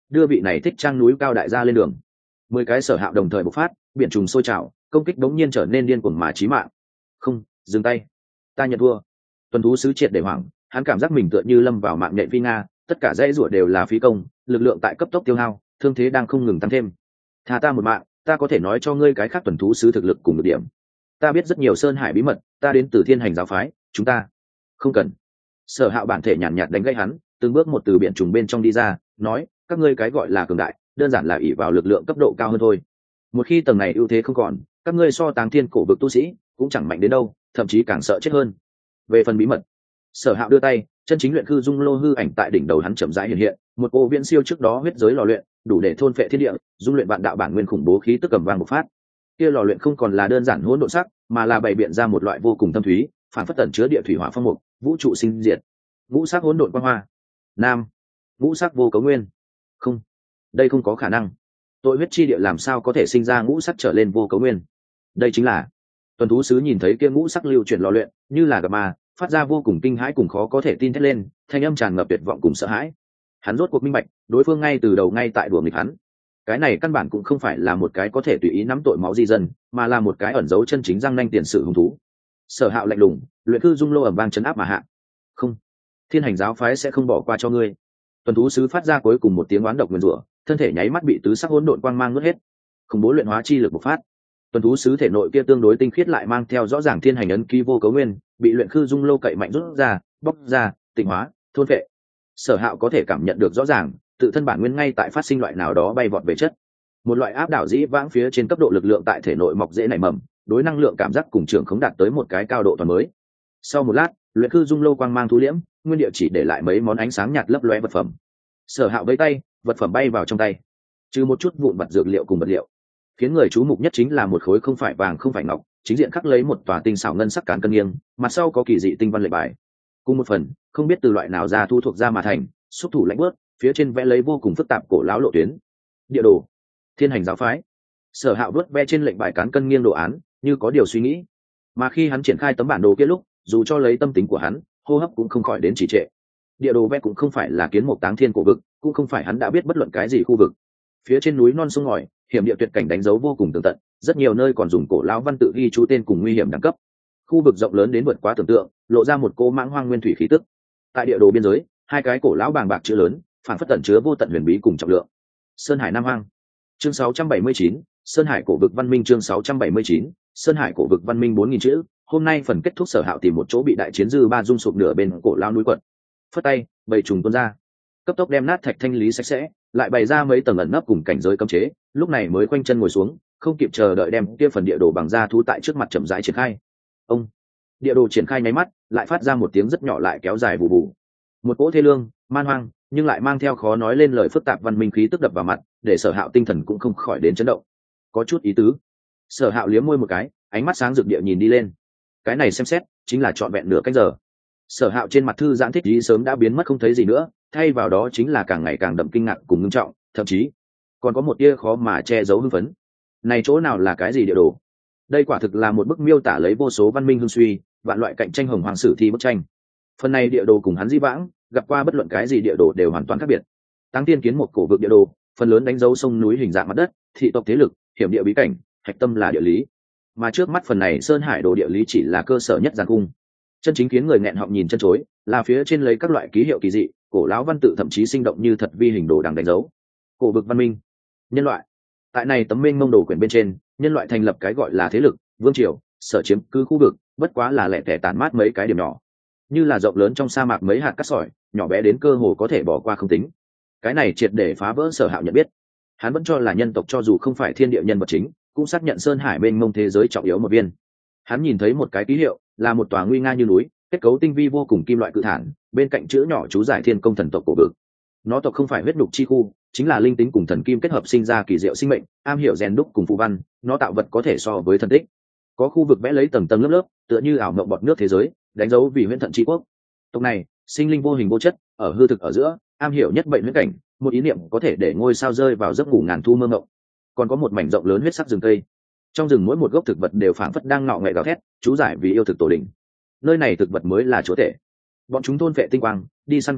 đưa vị này thích trang núi cao đại gia lên đường. 10 cái Sở Hạo đồng thời bộc phát, biển trùng sôi trào, công kích đống nhiên trở nên điên cuồng mà chí mạng. Không, dừng tay, ta nhận thua. Tuần thú sứ triệt để hoảng, hắn cảm giác mình tựa như lâm vào mạng nhện phi nga, tất cả dãy rủa đều là phí công, lực lượng tại cấp tốc tiêu hao, thương thế đang không ngừng tăng thêm. Tha ta một mạng, ta có thể nói cho ngươi cái khác tuần thú sứ thực lực cùng được điểm. Ta biết rất nhiều sơn hải bí mật, ta đến từ Thiên Hành giáo phái, chúng ta không cần. Sở Hạo bản thể nhàn nhạt đánh gãy hắn, từng bước một từ biển trùng bên trong đi ra, nói, các ngươi cái gọi là cường đại, đơn giản là ỷ vào lực lượng cấp độ cao hơn thôi. Một khi tầng này ưu thế không còn, các ngươi so Táng Thiên cổ vực tu sĩ cũng chẳng mạnh đến đâu, thậm chí càng sợ chết hơn. Về phần bí mật, Sở Hạo đưa tay, chân chính luyện hư dung lô hư ảnh tại đỉnh đầu hắn chậm rãi hiện hiện, một cô viễn siêu trước đó huyết giới lò luyện, đủ để thôn phệ thiên địa, dung luyện vạn đạo bản nguyên khủng bố khí tức cầm vang một phát. Kia lò luyện không còn là đơn giản hỗn độn sắc, mà là bày biện ra một loại vô cùng thâm thúy, phản phất tẩn chứa địa thủy hỏa phong mục, vũ trụ sinh diệt. Ngũ sắc hỗn độn quang hoa. Nam, ngũ sắc vô cấu nguyên. Không, đây không có khả năng. Tội huyết chi địa làm sao có thể sinh ra ngũ sắc trở lên vô cấu nguyên? Đây chính là. Tuần thú sứ nhìn thấy kia ngũ sắc lưu chuyển lò luyện, như là gặp ma, phát ra vô cùng kinh hãi cùng khó có thể tin thét lên, thanh âm tràn ngập tuyệt vọng cùng sợ hãi. Hắn rốt cuộc minh bạch, đối phương ngay từ đầu ngay tại đùa nghịch hắn. Cái này căn bản cũng không phải là một cái có thể tùy ý nắm tội máu di dân, mà là một cái ẩn giấu chân chính răng nanh tiền sử hung thú. Sở Hạo lạnh lùng, luyện cư dung lô ầm vang chấn áp mà hạ. Không, Thiên Hành giáo phái sẽ không bỏ qua cho ngươi. Tuần thú sứ phát ra cuối cùng một tiếng oán độc nguyên rủa, thân thể nháy mắt bị tứ sắc hỗn độn quang mang nuốt hết. Khủng bố luyện hóa chi lực bộc phát. Tuần thú sứ thể nội kia tương đối tinh khiết lại mang theo rõ ràng thiên hành ấn ký vô cấu nguyên, bị luyện khư dung lô cậy mạnh rút ra, bóc ra, tịnh hóa, thôn phệ. Sở Hạo có thể cảm nhận được rõ ràng, tự thân bản nguyên ngay tại phát sinh loại nào đó bay vọt về chất. Một loại áp đảo dĩ vãng phía trên cấp độ lực lượng tại thể nội mọc rễ nảy mầm, đối năng lượng cảm giác cùng trường khống đạt tới một cái cao độ toàn mới. Sau một lát, luyện khư dung lô quang mang thu liễm, nguyên địa chỉ để lại mấy món ánh sáng nhạt lấp lóe vật phẩm. Sở Hạo vẫy tay, vật phẩm bay vào trong tay, trừ một chút vụn vặt dược liệu cùng vật liệu, khiến người chú mục nhất chính là một khối không phải vàng không phải ngọc, chính diện khắc lấy một tòa tinh xảo ngân sắc cán cân nghiêng, mặt sau có kỳ dị tinh văn lệnh bài, cùng một phần không biết từ loại nào ra thu thuộc ra mà thành, xúc thủ lạnh bớt, phía trên vẽ lấy vô cùng phức tạp cổ lão lộ tuyến. Địa đồ, Thiên Hành giáo phái. Sở Hạo vớt ve trên lệnh bài cán cân nghiêng đồ án, như có điều suy nghĩ. Mà khi hắn triển khai tấm bản đồ kia lúc, dù cho lấy tâm tính của hắn, hô hấp cũng không khỏi đến trì trệ. Địa đồ vẽ cũng không phải là kiến mục Táng Thiên cổ vực, cũng không phải hắn đã biết bất luận cái gì khu vực. Phía trên núi non sông ngòi, hiểm địa tuyệt cảnh đánh dấu vô cùng tường tận, rất nhiều nơi còn dùng cổ lão văn tự ghi chú tên cùng nguy hiểm đẳng cấp. Khu vực rộng lớn đến vượt quá tưởng tượng, lộ ra một cô mãng hoang nguyên thủy khí tức. Tại địa đồ biên giới, hai cái cổ lão bàng bạc chữ lớn, phản phất tẩn chứa vô tận huyền bí cùng trọng lượng. Sơn Hải Nam Hoang. Chương 679, Sơn Hải cổ vực văn minh chương 679, Sơn Hải cổ vực văn minh 4000 chữ. Hôm nay phần kết thúc Sở Hạo tìm một chỗ bị đại chiến dư ba rung sụp nửa bên cổ lão núi quật. Phất tay, bầy trùng tuôn ra, cấp tốc đem nát thạch thanh lý sạch sẽ, lại bày ra mấy tầng ẩn nấp cùng cảnh giới cấm chế, lúc này mới khoanh chân ngồi xuống, không kịp chờ đợi đem kia phần địa đồ bằng da thú tại trước mặt chậm rãi triển khai. Ông, địa đồ triển khai nháy mắt, lại phát ra một tiếng rất nhỏ lại kéo dài bù bù. Một cỗ thê lương, man hoang, nhưng lại mang theo khó nói lên lời phức tạp văn minh khí tức đập vào mặt, để Sở Hạo tinh thần cũng không khỏi đến chấn động. Có chút ý tứ. Sở Hạo liếm môi một cái, ánh mắt sáng rực địa nhìn đi lên. Cái này xem xét, chính là trọn vẹn nửa canh giờ. Sở Hạo trên mặt thư giãn thích ý sớm đã biến mất không thấy gì nữa, thay vào đó chính là càng ngày càng đậm kinh ngạc cùng ngưng trọng, thậm chí còn có một tia khó mà che giấu hưng phấn. Này chỗ nào là cái gì địa đồ? Đây quả thực là một bức miêu tả lấy vô số văn minh hưng suy, vạn loại cạnh tranh hồng hoàng sử thi bức tranh. Phần này địa đồ cùng hắn di vãng gặp qua bất luận cái gì địa đồ đều hoàn toàn khác biệt. Táng Tiên kiến một cổ vực địa đồ, phần lớn đánh dấu sông núi hình dạng mặt đất, thị tộc thế lực, hiểm địa bí cảnh, hạch tâm là địa lý. Mà trước mắt phần này Sơn Hải đồ địa lý chỉ là cơ sở nhất giàn cung. Chân chính khiến người nghẹn họng nhìn chân chối là phía trên lấy các loại ký hiệu kỳ dị, cổ lão văn tự thậm chí sinh động như thật vi hình đồ đằng đánh dấu. Cổ vực văn minh, nhân loại. Tại này tấm mênh mông đồ quyển bên trên, nhân loại thành lập cái gọi là thế lực, vương triều, sở chiếm cứ khu vực, bất quá là lẻ tẻ tàn mát mấy cái điểm nhỏ, như là rộng lớn trong sa mạc mấy hạt cát sỏi, nhỏ bé đến cơ hồ có thể bỏ qua không tính. Cái này triệt để phá vỡ Sở Hạo nhận biết. Hắn vẫn cho là nhân tộc cho dù không phải thiên địa nhân vật chính, cũng xác nhận Sơn Hải mênh mông thế giới trọng yếu một viên. Hắn nhìn thấy một cái ký hiệu, là một tòa nguy nga như núi, kết cấu tinh vi vô cùng kim loại cự thản, bên cạnh chữ nhỏ chú giải thiên công thần tộc cổ vực. Nó tộc không phải huyết đục chi khu, chính là linh tính cùng thần kim kết hợp sinh ra kỳ diệu sinh mệnh, am hiểu rèn đúc cùng phù văn, nó tạo vật có thể so với thần tích. Có khu vực vẽ lấy tầng tầng lớp lớp, tựa như ảo mộng bọt nước thế giới, đánh dấu vì huyễn thận chi quốc. Tộc này, sinh linh vô hình vô chất, ở hư thực ở giữa, am hiểu nhất bệnh huyễn cảnh, một ý niệm có thể để ngôi sao rơi vào giấc ngủ ngàn thu mơ mộng. Còn có một mảnh rộng lớn huyết sắc rừng cây. Trong rừng mỗi một gốc thực vật đều phảng phất đang ngọ nghệ gào thét, chú giải vì yêu thực tổ đỉnh. Nơi này thực vật mới là chúa tể. Bọn chúng thôn vệ tinh quang, đi săn cự thú,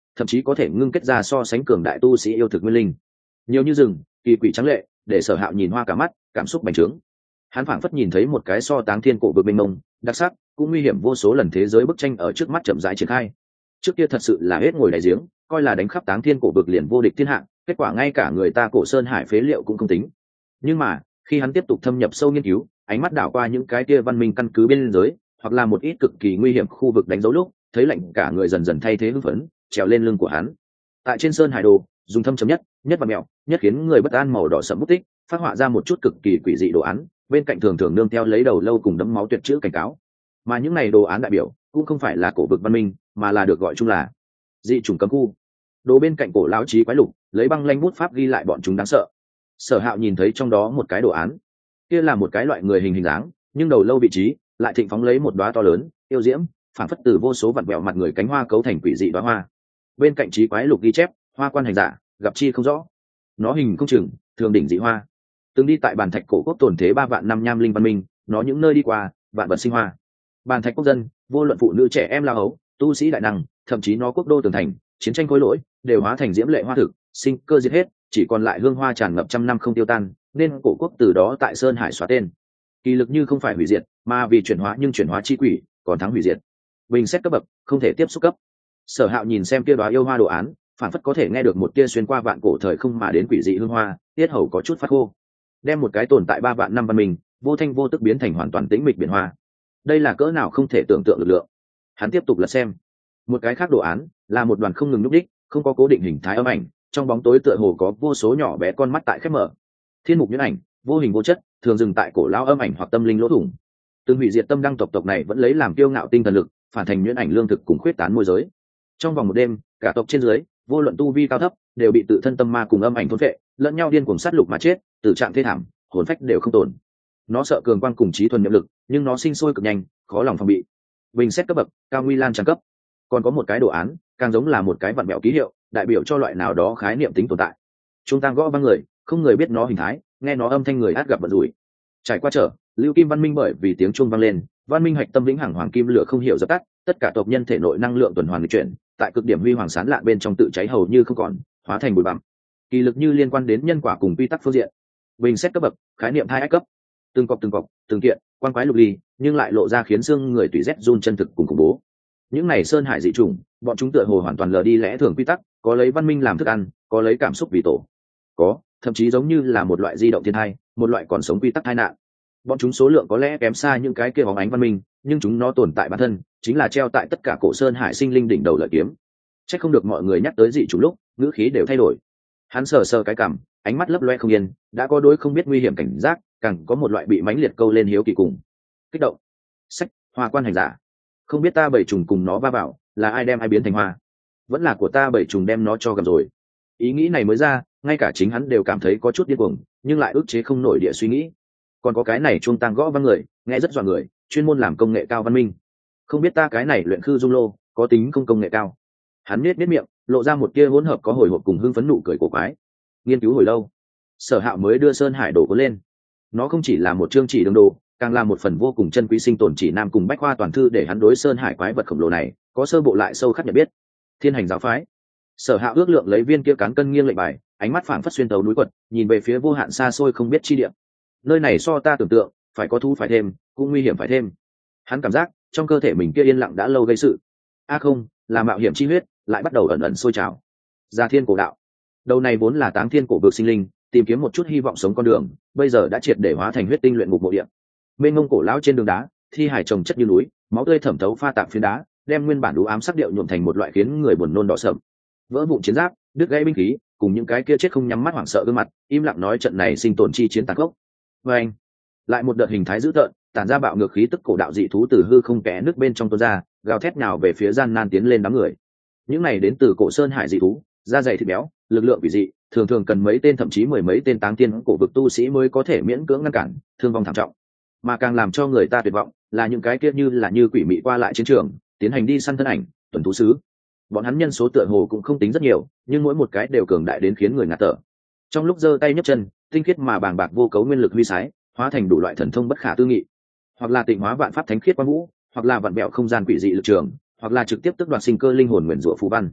thậm chí có thể ngưng kết ra so sánh cường đại tu sĩ yêu thực nguyên linh. Nhiều như rừng, kỳ quỷ trắng lệ, để Sở Hạo nhìn hoa cả mắt, cảm xúc bành trướng. Hắn phảng phất nhìn thấy một cái so táng thiên cổ vực mênh mông, đặc sắc, cũng nguy hiểm vô số lần thế giới bức tranh ở trước mắt chậm rãi triển khai. Trước kia thật sự là hết ngồi đáy giếng, coi là đánh khắp táng thiên cổ vực liền vô địch thiên hạ, kết quả ngay cả người ta cổ sơn hải phế liệu cũng không tính. Nhưng mà khi hắn tiếp tục thâm nhập sâu nghiên cứu, ánh mắt đảo qua những cái kia văn minh căn cứ bên giới, hoặc là một ít cực kỳ nguy hiểm khu vực đánh dấu lúc, thấy lạnh cả người dần dần thay thế hưng phấn, trèo lên lưng của hắn. Tại trên sơn hải đồ, dùng thâm chấm nhất và mẹo, nhất khiến người bất an màu đỏ sẫm bút tích, phát họa ra một chút cực kỳ quỷ dị đồ án, bên cạnh thường thường nương theo lấy đầu lâu cùng đấm máu tuyệt chữ cảnh cáo. Mà những này đồ án đại biểu cũng không phải là cổ vực văn minh, mà là được gọi chung là dị chủng cấm khu. Đồ bên cạnh cổ lão trí quái lục, lấy băng lanh bút pháp ghi lại bọn chúng đáng sợ. Sở Hạo nhìn thấy trong đó một cái đồ án, kia là một cái loại người hình dáng, nhưng đầu lâu vị trí lại thịnh phóng lấy một đóa to lớn, yêu diễm, phản phất từ vô số vặn vẹo mặt người cánh hoa cấu thành quỷ dị đóa hoa. Bên cạnh trí quái lục ghi chép, hoa quan hành giả, gặp chi không rõ. Nó hình không chừng, thường đỉnh dị hoa. Từng đi tại bàn thạch cổ quốc tồn thế 3 vạn năm nham linh văn minh, nó những nơi đi qua, vạn vật sinh hoa. Bàn thạch quốc dân, vô luận phụ nữ trẻ em lao hấu, tu sĩ đại năng, thậm chí nó quốc đô tường thành, chiến tranh khối lỗi, đều hóa thành diễm lệ hoa thực, sinh cơ diệt hết, chỉ còn lại hương hoa tràn ngập trăm năm không tiêu tan, nên cổ quốc từ đó tại sơn hải xóa tên. Kỳ lực như không phải hủy diệt, mà vì chuyển hóa, nhưng chuyển hóa chi quỷ còn thắng hủy diệt. Bình xét cấp bậc, không thể tiếp xúc cấp. Sở Hạo nhìn xem kia đóa yêu hoa đồ án, phản phất có thể nghe được một tia xuyên qua vạn cổ thời không mà đến quỷ dị hương hoa, tiết hầu có chút phát khô. Đem một cái tồn tại 3 vạn năm văn minh, vô thanh vô tức biến thành hoàn toàn tĩnh mịch biển hoa. Đây là cỡ nào không thể tưởng tượng lực lượng. Hắn tiếp tục lật xem. Một cái khác đồ án là một đoàn không ngừng nhúc đích, không có cố định hình thái âm ảnh, trong bóng tối tựa hồ có vô số nhỏ bé con mắt tại khép mở. Thiên mục nhuyễn ảnh, vô hình vô chất, thường dừng tại cổ lao âm ảnh hoặc tâm linh lỗ thủng. Từng hủy diệt tâm đăng tộc này vẫn lấy làm kiêu ngạo tinh thần lực, phản thành nhuyễn ảnh lương thực cùng khuyết tán môi giới. Trong vòng một đêm, cả tộc trên dưới, vô luận tu vi cao thấp, đều bị tự thân tâm ma cùng âm ảnh thôn phệ, lẫn nhau điên cuồng sát lục mà chết, tử trạng thê thảm, hồn phách đều không tồn. Nó sợ cường quang cùng trí thuần nhiệm lực, nhưng nó sinh sôi cực nhanh, khó lòng phòng bị. Bình xét cấp bậc, cao nguy lan tràn cấp. Còn có một cái đồ án, càng giống là một cái vặn mẹo ký hiệu, đại biểu cho loại nào đó khái niệm tính tồn tại. Chúng ta gõ vang người, không người biết nó hình thái, nghe nó âm thanh người át gặp vận rủi. Trải qua trở, lưu kim văn minh bởi vì tiếng chuông vang lên, văn minh hạch tâm vĩnh hằng hoàng kim lửa không hiểu dập tắt, tất cả tộc nhân thể nội năng lượng tuần hoàn chuyển, tại cực điểm huy hoàng sáng lạ bên trong tự cháy hầu như không còn, hóa thành bụi bặm. Kỳ lực như liên quan đến nhân quả cùng quy tắc phương diện. Bình xét cấp bậc, khái niệm 2 cấp. Từng cọc, từng kiện, quan quái lục ly, nhưng lại lộ ra khiến xương người tùy rét run chân thực cùng khủng bố. Những này sơn hải dị trùng, bọn chúng tựa hồ hoàn toàn lờ đi lẽ thường quy tắc, có lấy văn minh làm thức ăn, có lấy cảm xúc vì tổ, có thậm chí giống như là một loại di động thiên thai, một loại còn sống quy tắc tai nạn. Bọn chúng số lượng có lẽ kém xa những cái kia bóng ánh văn minh, nhưng chúng nó tồn tại bản thân chính là treo tại tất cả cổ sơn hải sinh linh đỉnh đầu lợi kiếm. Chắc không được mọi người nhắc tới dị trùng lúc ngữ khí đều thay đổi. Hắn sờ sờ cái cằm, ánh mắt lấp loe không yên, đã có đối không biết nguy hiểm cảnh giác, càng có một loại bị mãnh liệt câu lên hiếu kỳ cùng kích động. Sách hoa quan hành giả, không biết ta bảy trùng cùng nó va vào, là ai đem ai biến thành hoa, vẫn là của ta bảy trùng đem nó cho gầm rồi. Ý nghĩ này mới ra, ngay cả chính hắn đều cảm thấy có chút điên cuồng, nhưng lại ức chế không nổi địa suy nghĩ. Còn có cái này chuông tang gõ văn người, nghe rất dọa người, chuyên môn làm công nghệ cao văn minh. Không biết ta cái này luyện khư dung lô có tính không công nghệ cao. Hắn nết miệng, lộ ra một tia hỗn hợp có hồi hộp cùng hưng phấn nụ cười cổ quái. Nghiên cứu hồi lâu, Sở Hạo mới đưa sơn hải đồ cuốn lên. Nó không chỉ là một chương chỉ đường đồ, càng là một phần vô cùng chân quý sinh tồn chỉ nam cùng bách khoa toàn thư để hắn đối sơn hải quái vật khổng lồ này có sơ bộ lại sâu khắc nhận biết. Thiên hành giáo phái. Sở Hạo ước lượng lấy viên kia cán cân nghiêng lệnh bài, ánh mắt phảng phất xuyên tấu núi quật, nhìn về phía vô hạn xa xôi không biết chi địa. Nơi này so ta tưởng tượng, phải có thú phải thêm, cũng nguy hiểm phải thêm. Hắn cảm giác trong cơ thể mình kia yên lặng đã lâu gây sự. Không, là mạo hiểm chi huyết, lại bắt đầu ẩn ẩn sôi trào. Gia thiên cổ đạo, đầu này vốn là táng thiên cổ vực sinh linh, tìm kiếm một chút hy vọng sống con đường, bây giờ đã triệt để hóa thành huyết tinh luyện ngục mộ địa. Mênh mông cổ lão trên đường đá, thi hải chồng chất như núi, máu tươi thẩm thấu pha tạp phiến đá, đem nguyên bản đủ ám sắc điệu nhuộm thành một loại khiến người buồn nôn đỏ sậm. Vỡ vụn chiến giáp, đứt gãy binh khí, cùng những cái kia chết không nhắm mắt hoảng sợ gương mặt, im lặng nói trận này sinh tồn chi chiến tàn khốc. Và anh, lại một đợt hình thái dữ tợn, tản ra bạo ngược khí tức cổ đạo dị thú từ hư không kẽ nước bên trong tuôn ra, gào thét nhào về phía gian nan tiến lên đám người. Những này đến từ cổ sơn hải dị thú, da dày thịt béo, lực lượng quỷ dị, thường thường cần mấy tên thậm chí mười mấy tên táng tiên cổ vực tu sĩ mới có thể miễn cưỡng ngăn cản, thương vong thảm trọng. Mà càng làm cho người ta tuyệt vọng là những cái kia như quỷ mị qua lại chiến trường, tiến hành đi săn thân ảnh, tuần thú sứ. Bọn hắn nhân số tựa hồ cũng không tính rất nhiều, nhưng mỗi một cái đều cường đại đến khiến người ngạt thở. Trong lúc giơ tay nhấc chân, tinh khiết mà bàng bạc vô cấu nguyên lực huy sái, hóa thành đủ loại thần thông bất khả tư nghị, hoặc là tịnh hóa vạn pháp thánh khiết quang vũ, hoặc là vặn bẹo không gian quỷ dị lực trường, hoặc là trực tiếp tước đoạt sinh cơ linh hồn nguyền rủa phù văn.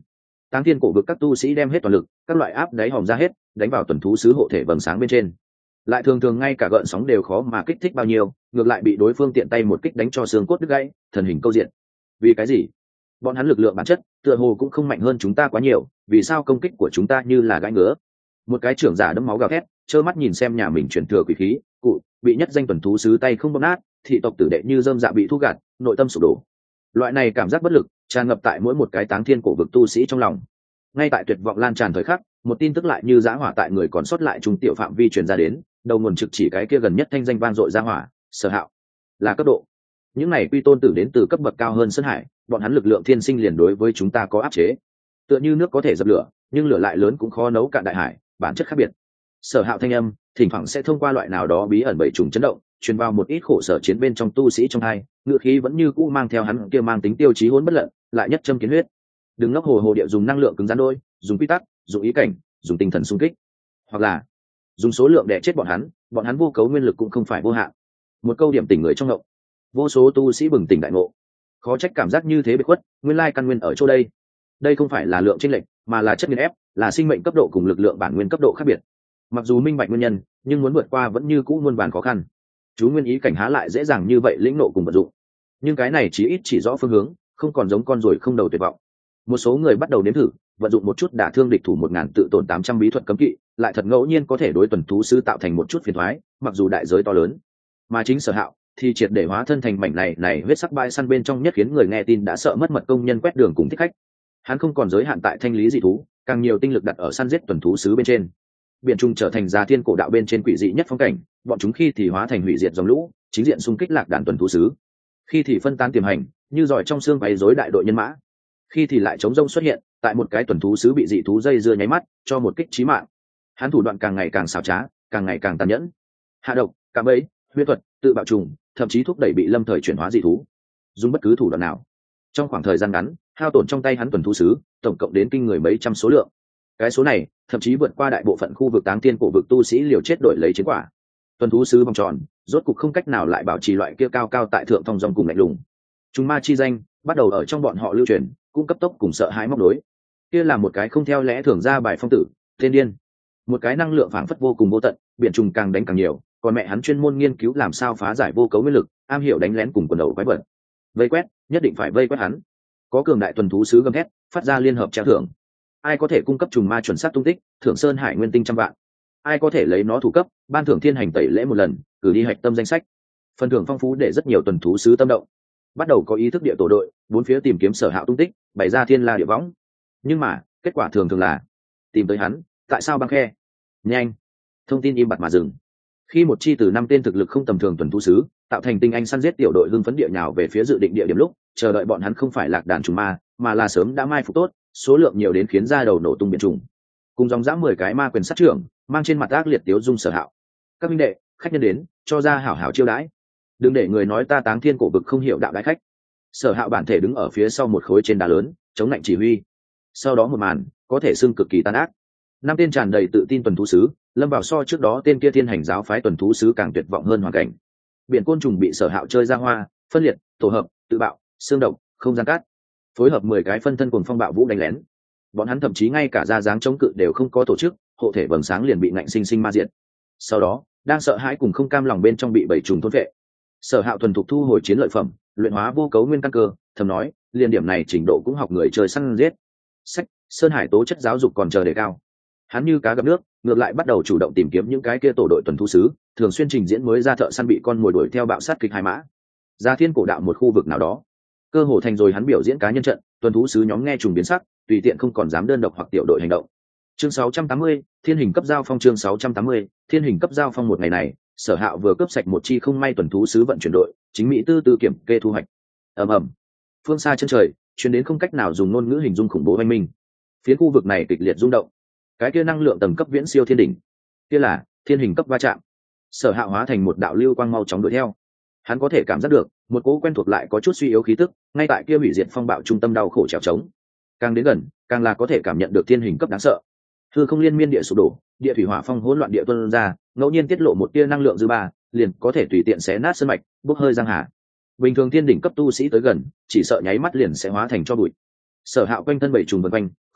Táng thiên cổ vực các tu sĩ đem hết toàn lực, các loại áp đáy hòm ra hết, đánh vào tuần thú sứ hộ thể vầng sáng bên trên. Lại thường thường ngay cả gợn sóng đều khó mà kích thích bao nhiêu, ngược lại bị đối phương tiện tay một kích đánh cho xương cốt đứt gãy, thần hình câu diện. Vì cái gì? Bọn hắn lực lượng bản chất tựa hồ cũng không mạnh hơn chúng ta quá nhiều, vì sao công kích của chúng ta như là gãi ngứa? Một cái trưởng giả đẫm máu gào thét, trơ mắt nhìn xem nhà mình chuyển thừa quỷ khí, cụ bị nhất danh tuần thú sứ tay không bóp nát, thị tộc tử đệ như dơm dạ bị thu gạt, nội tâm sụp đổ. Loại này cảm giác bất lực tràn ngập tại mỗi một cái táng thiên cổ vực tu sĩ trong lòng. Ngay tại tuyệt vọng lan tràn thời khắc, một tin tức lại như dã hỏa tại người còn sót lại trung tiểu phạm vi truyền ra đến, đầu nguồn trực chỉ cái kia gần nhất thanh danh vang dội ra hỏa, Sở Hạo. Là cấp độ. Những này quy tôn tử đến từ cấp bậc cao hơn Sơn Hải, bọn hắn lực lượng thiên sinh liền đối với chúng ta có áp chế. Tựa như nước có thể dập lửa, nhưng lửa lại lớn cũng khó nấu cạn đại hải, bản chất khác biệt. Sở Hạo thanh âm thỉnh thoảng sẽ thông qua loại nào đó bí ẩn bảy trùng chấn động, truyền vào một ít khổ sở chiến bên trong tu sĩ trong hai, ngựa khí vẫn như cũ mang theo hắn kia mang tính tiêu chí hỗn bất lận, lại nhất châm kiến huyết. Đừng ngốc hồ hồ địa dùng năng lượng cứng rắn đôi, dùng quy tắc, dùng ý cảnh, dùng tinh thần xung kích, hoặc là dùng số lượng để chết bọn hắn vô cấu nguyên lực cũng không phải vô hạn. Một câu điểm tỉnh người trong ngộng, vô số tu sĩ bừng tỉnh đại ngộ. Khó trách cảm giác như thế bị khuất, nguyên lai căn nguyên ở chỗ đây. Đây không phải là lượng chênh lệch, mà là chất nghiền ép, là sinh mệnh cấp độ cùng lực lượng bản nguyên cấp độ khác biệt. Mặc dù minh bạch nguyên nhân, nhưng muốn vượt qua vẫn như cũ muôn vàn khó khăn. Chú nguyên ý cảnh há lại dễ dàng như vậy lĩnh nộ cùng vận dụng. Nhưng cái này chỉ ít chỉ rõ phương hướng, không còn giống con ruồi không đầu tuyệt vọng. Một số người bắt đầu nếm thử vận dụng một chút đả thương địch thủ 1000 tự tổn 800 bí thuật cấm kỵ, lại thật ngẫu nhiên có thể đối tuần thú sư tạo thành một chút phiền toái, mặc dù đại giới to lớn. Mà chính Sở Hạo thì triệt để hóa thân thành mảnh này huyết sắc bãi săn bên trong nhất khiến người nghe tin đã sợ mất mật công nhân quét đường cùng thích khách. Hắn không còn giới hạn tại thanh lý dị thú, càng nhiều tinh lực đặt ở săn giết tuần thú sứ bên trên. Biển trung trở thành gia thiên cổ đạo bên trên quỷ dị nhất phong cảnh, bọn chúng khi thì hóa thành hủy diệt dòng lũ, chính diện xung kích lạc đàn tuần thú sứ, khi thì phân tán tiềm hành, như giỏi trong xương quấy rối đại đội nhân mã, khi thì lại chống rông xuất hiện tại một cái tuần thú sứ bị dị thú dây dưa nháy mắt cho một kích chí mạng. Hắn thủ đoạn càng ngày càng xảo trá, càng ngày càng tàn nhẫn, hạ độc, cạm bẫy, huyết thuật, tự bạo trùng, thậm chí thúc đẩy bị lâm thời chuyển hóa dị thú. Dùng bất cứ thủ đoạn nào, trong khoảng thời gian ngắn hao tổn trong tay hắn tuần thú sứ tổng cộng đến kinh người mấy trăm số lượng. Cái số này thậm chí vượt qua đại bộ phận khu vực táng thiên cổ vực tu sĩ liều chết đổi lấy chiến quả. Tuần thú sứ vòng tròn rốt cục không cách nào lại bảo trì loại kia cao cao tại thượng thong dong cùng lạnh lùng. Trùng ma chi danh bắt đầu ở trong bọn họ lưu truyền, cũng cấp tốc cùng sợ hãi móc đối. Kia là một cái không theo lẽ thường ra bài phong tử, tên điên. Một cái năng lượng phảng phất vô cùng vô tận, biển trùng càng đánh càng nhiều, còn mẹ hắn chuyên môn nghiên cứu làm sao phá giải vô cấu nguyên lực, am hiểu đánh lén cùng quần đầu quái vật. Vây quét, nhất định phải vây quét hắn. Có cường đại tuần thú sứ gầm thét, phát ra liên hợp treo thưởng. Ai có thể cung cấp trùng ma chuẩn xác tung tích, thưởng sơn hải nguyên tinh 100 vạn. Ai có thể lấy nó thủ cấp, ban thưởng thiên hành tẩy lễ một lần, cử đi hạch tâm danh sách. Phần thưởng phong phú để rất nhiều tuần thú sứ tâm động, bắt đầu có ý thức địa tổ đội, bốn phía tìm kiếm Sở Hạo tung tích, bày ra thiên la địa võng. Nhưng mà kết quả thường thường là tìm tới hắn, tại sao băng khe? Nhanh, thông tin im bặt mà dừng. Khi một chi từ 5 tên thực lực không tầm thường tuần thú sứ tạo thành tinh anh săn giết tiểu đội hưng phấn địa nhào về phía dự định địa điểm lúc, chờ đợi bọn hắn không phải lạc đàn trùng ma, mà là sớm đã mai phục tốt, số lượng nhiều đến khiến da đầu nổ tung biển trùng. Cùng dòng dã 10 cái ma quyền sát trưởng, mang trên mặt ác liệt tiếu dung Sở Hạo. Các minh đệ, khách nhân đến, cho ra hảo hảo chiêu đãi. Đừng để người nói ta táng thiên cổ vực không hiểu đạo đại khách. Sở Hạo bản thể đứng ở phía sau một khối trên đá lớn, chống lạnh chỉ huy. Sau đó một màn có thể xưng cực kỳ tàn ác. 5 tên tràn đầy tự tin tuần thú sứ lâm vào so trước đó tên kia thiên hành giáo phái tuần thú sứ càng tuyệt vọng hơn hoàn cảnh. Biển côn trùng bị Sở Hạo chơi ra hoa, phân liệt, tổ hợp, tự bạo, xương động, không gian cát, phối hợp 10 cái phân thân cùng phong bạo vũ đánh lén. Bọn hắn thậm chí ngay cả ra dáng chống cự đều không có tổ chức, hộ thể vầng sáng liền bị ngạnh sinh sinh ma diệt. Sau đó đang sợ hãi cùng không cam lòng bên trong bị bảy trùng thôn vệ. Sở Hạo thuần thục thu hồi chiến lợi phẩm, luyện hóa vô cấu nguyên căn cơ, thầm nói liên điểm này trình độ cũng học người chơi săn giết. Sách Sơn Hải tố chất giáo dục còn chờ đề cao. Hắn như cá gặp nước, ngược lại bắt đầu chủ động tìm kiếm những cái kia tổ đội tuần thú sứ, thường xuyên trình diễn mới ra thợ săn bị con mồi đuổi theo bạo sát kịch hai mã. Ra thiên cổ đạo một khu vực nào đó, cơ hồ thành rồi hắn biểu diễn cá nhân trận, tuần thú sứ nhóm nghe trùng biến sắc, tùy tiện không còn dám đơn độc hoặc tiểu đội hành động. Chương 680, Thiên hình cấp giao phong. Chương 680, Thiên hình cấp giao phong. Một ngày này, Sở Hạo vừa cướp sạch một chi không may tuần thú sứ vận chuyển đội, chính mỹ tư kiểm kê thu hoạch. Ầm ầm, phương xa chân trời truyền đến không cách nào dùng ngôn ngữ hình dung khủng bố oanh minh. Phiến khu vực này kịch liệt rung động. Cái kia năng lượng tầng cấp viễn siêu thiên đỉnh, kia là thiên hình cấp va chạm. Sở Hạo hóa thành một đạo lưu quang mau chóng đuổi theo. Hắn có thể cảm giác được một cỗ quen thuộc lại có chút suy yếu khí tức, ngay tại kia hủy diệt phong bạo trung tâm đau khổ trèo trống. Càng đến gần, càng là có thể cảm nhận được thiên hình cấp đáng sợ. Hư không liên miên địa sụp đổ, địa thủy hỏa phong hỗn loạn địa tuôn ra, ngẫu nhiên tiết lộ một tia năng lượng dư ba, liền có thể tùy tiện xé nát sơn mạch, bốc hơi giang hà. Bình thường thiên đỉnh cấp tu sĩ tới gần, chỉ sợ nháy mắt liền sẽ hóa thành tro bụi. Sở Hạo quanh thân bảy trùng vần quanh,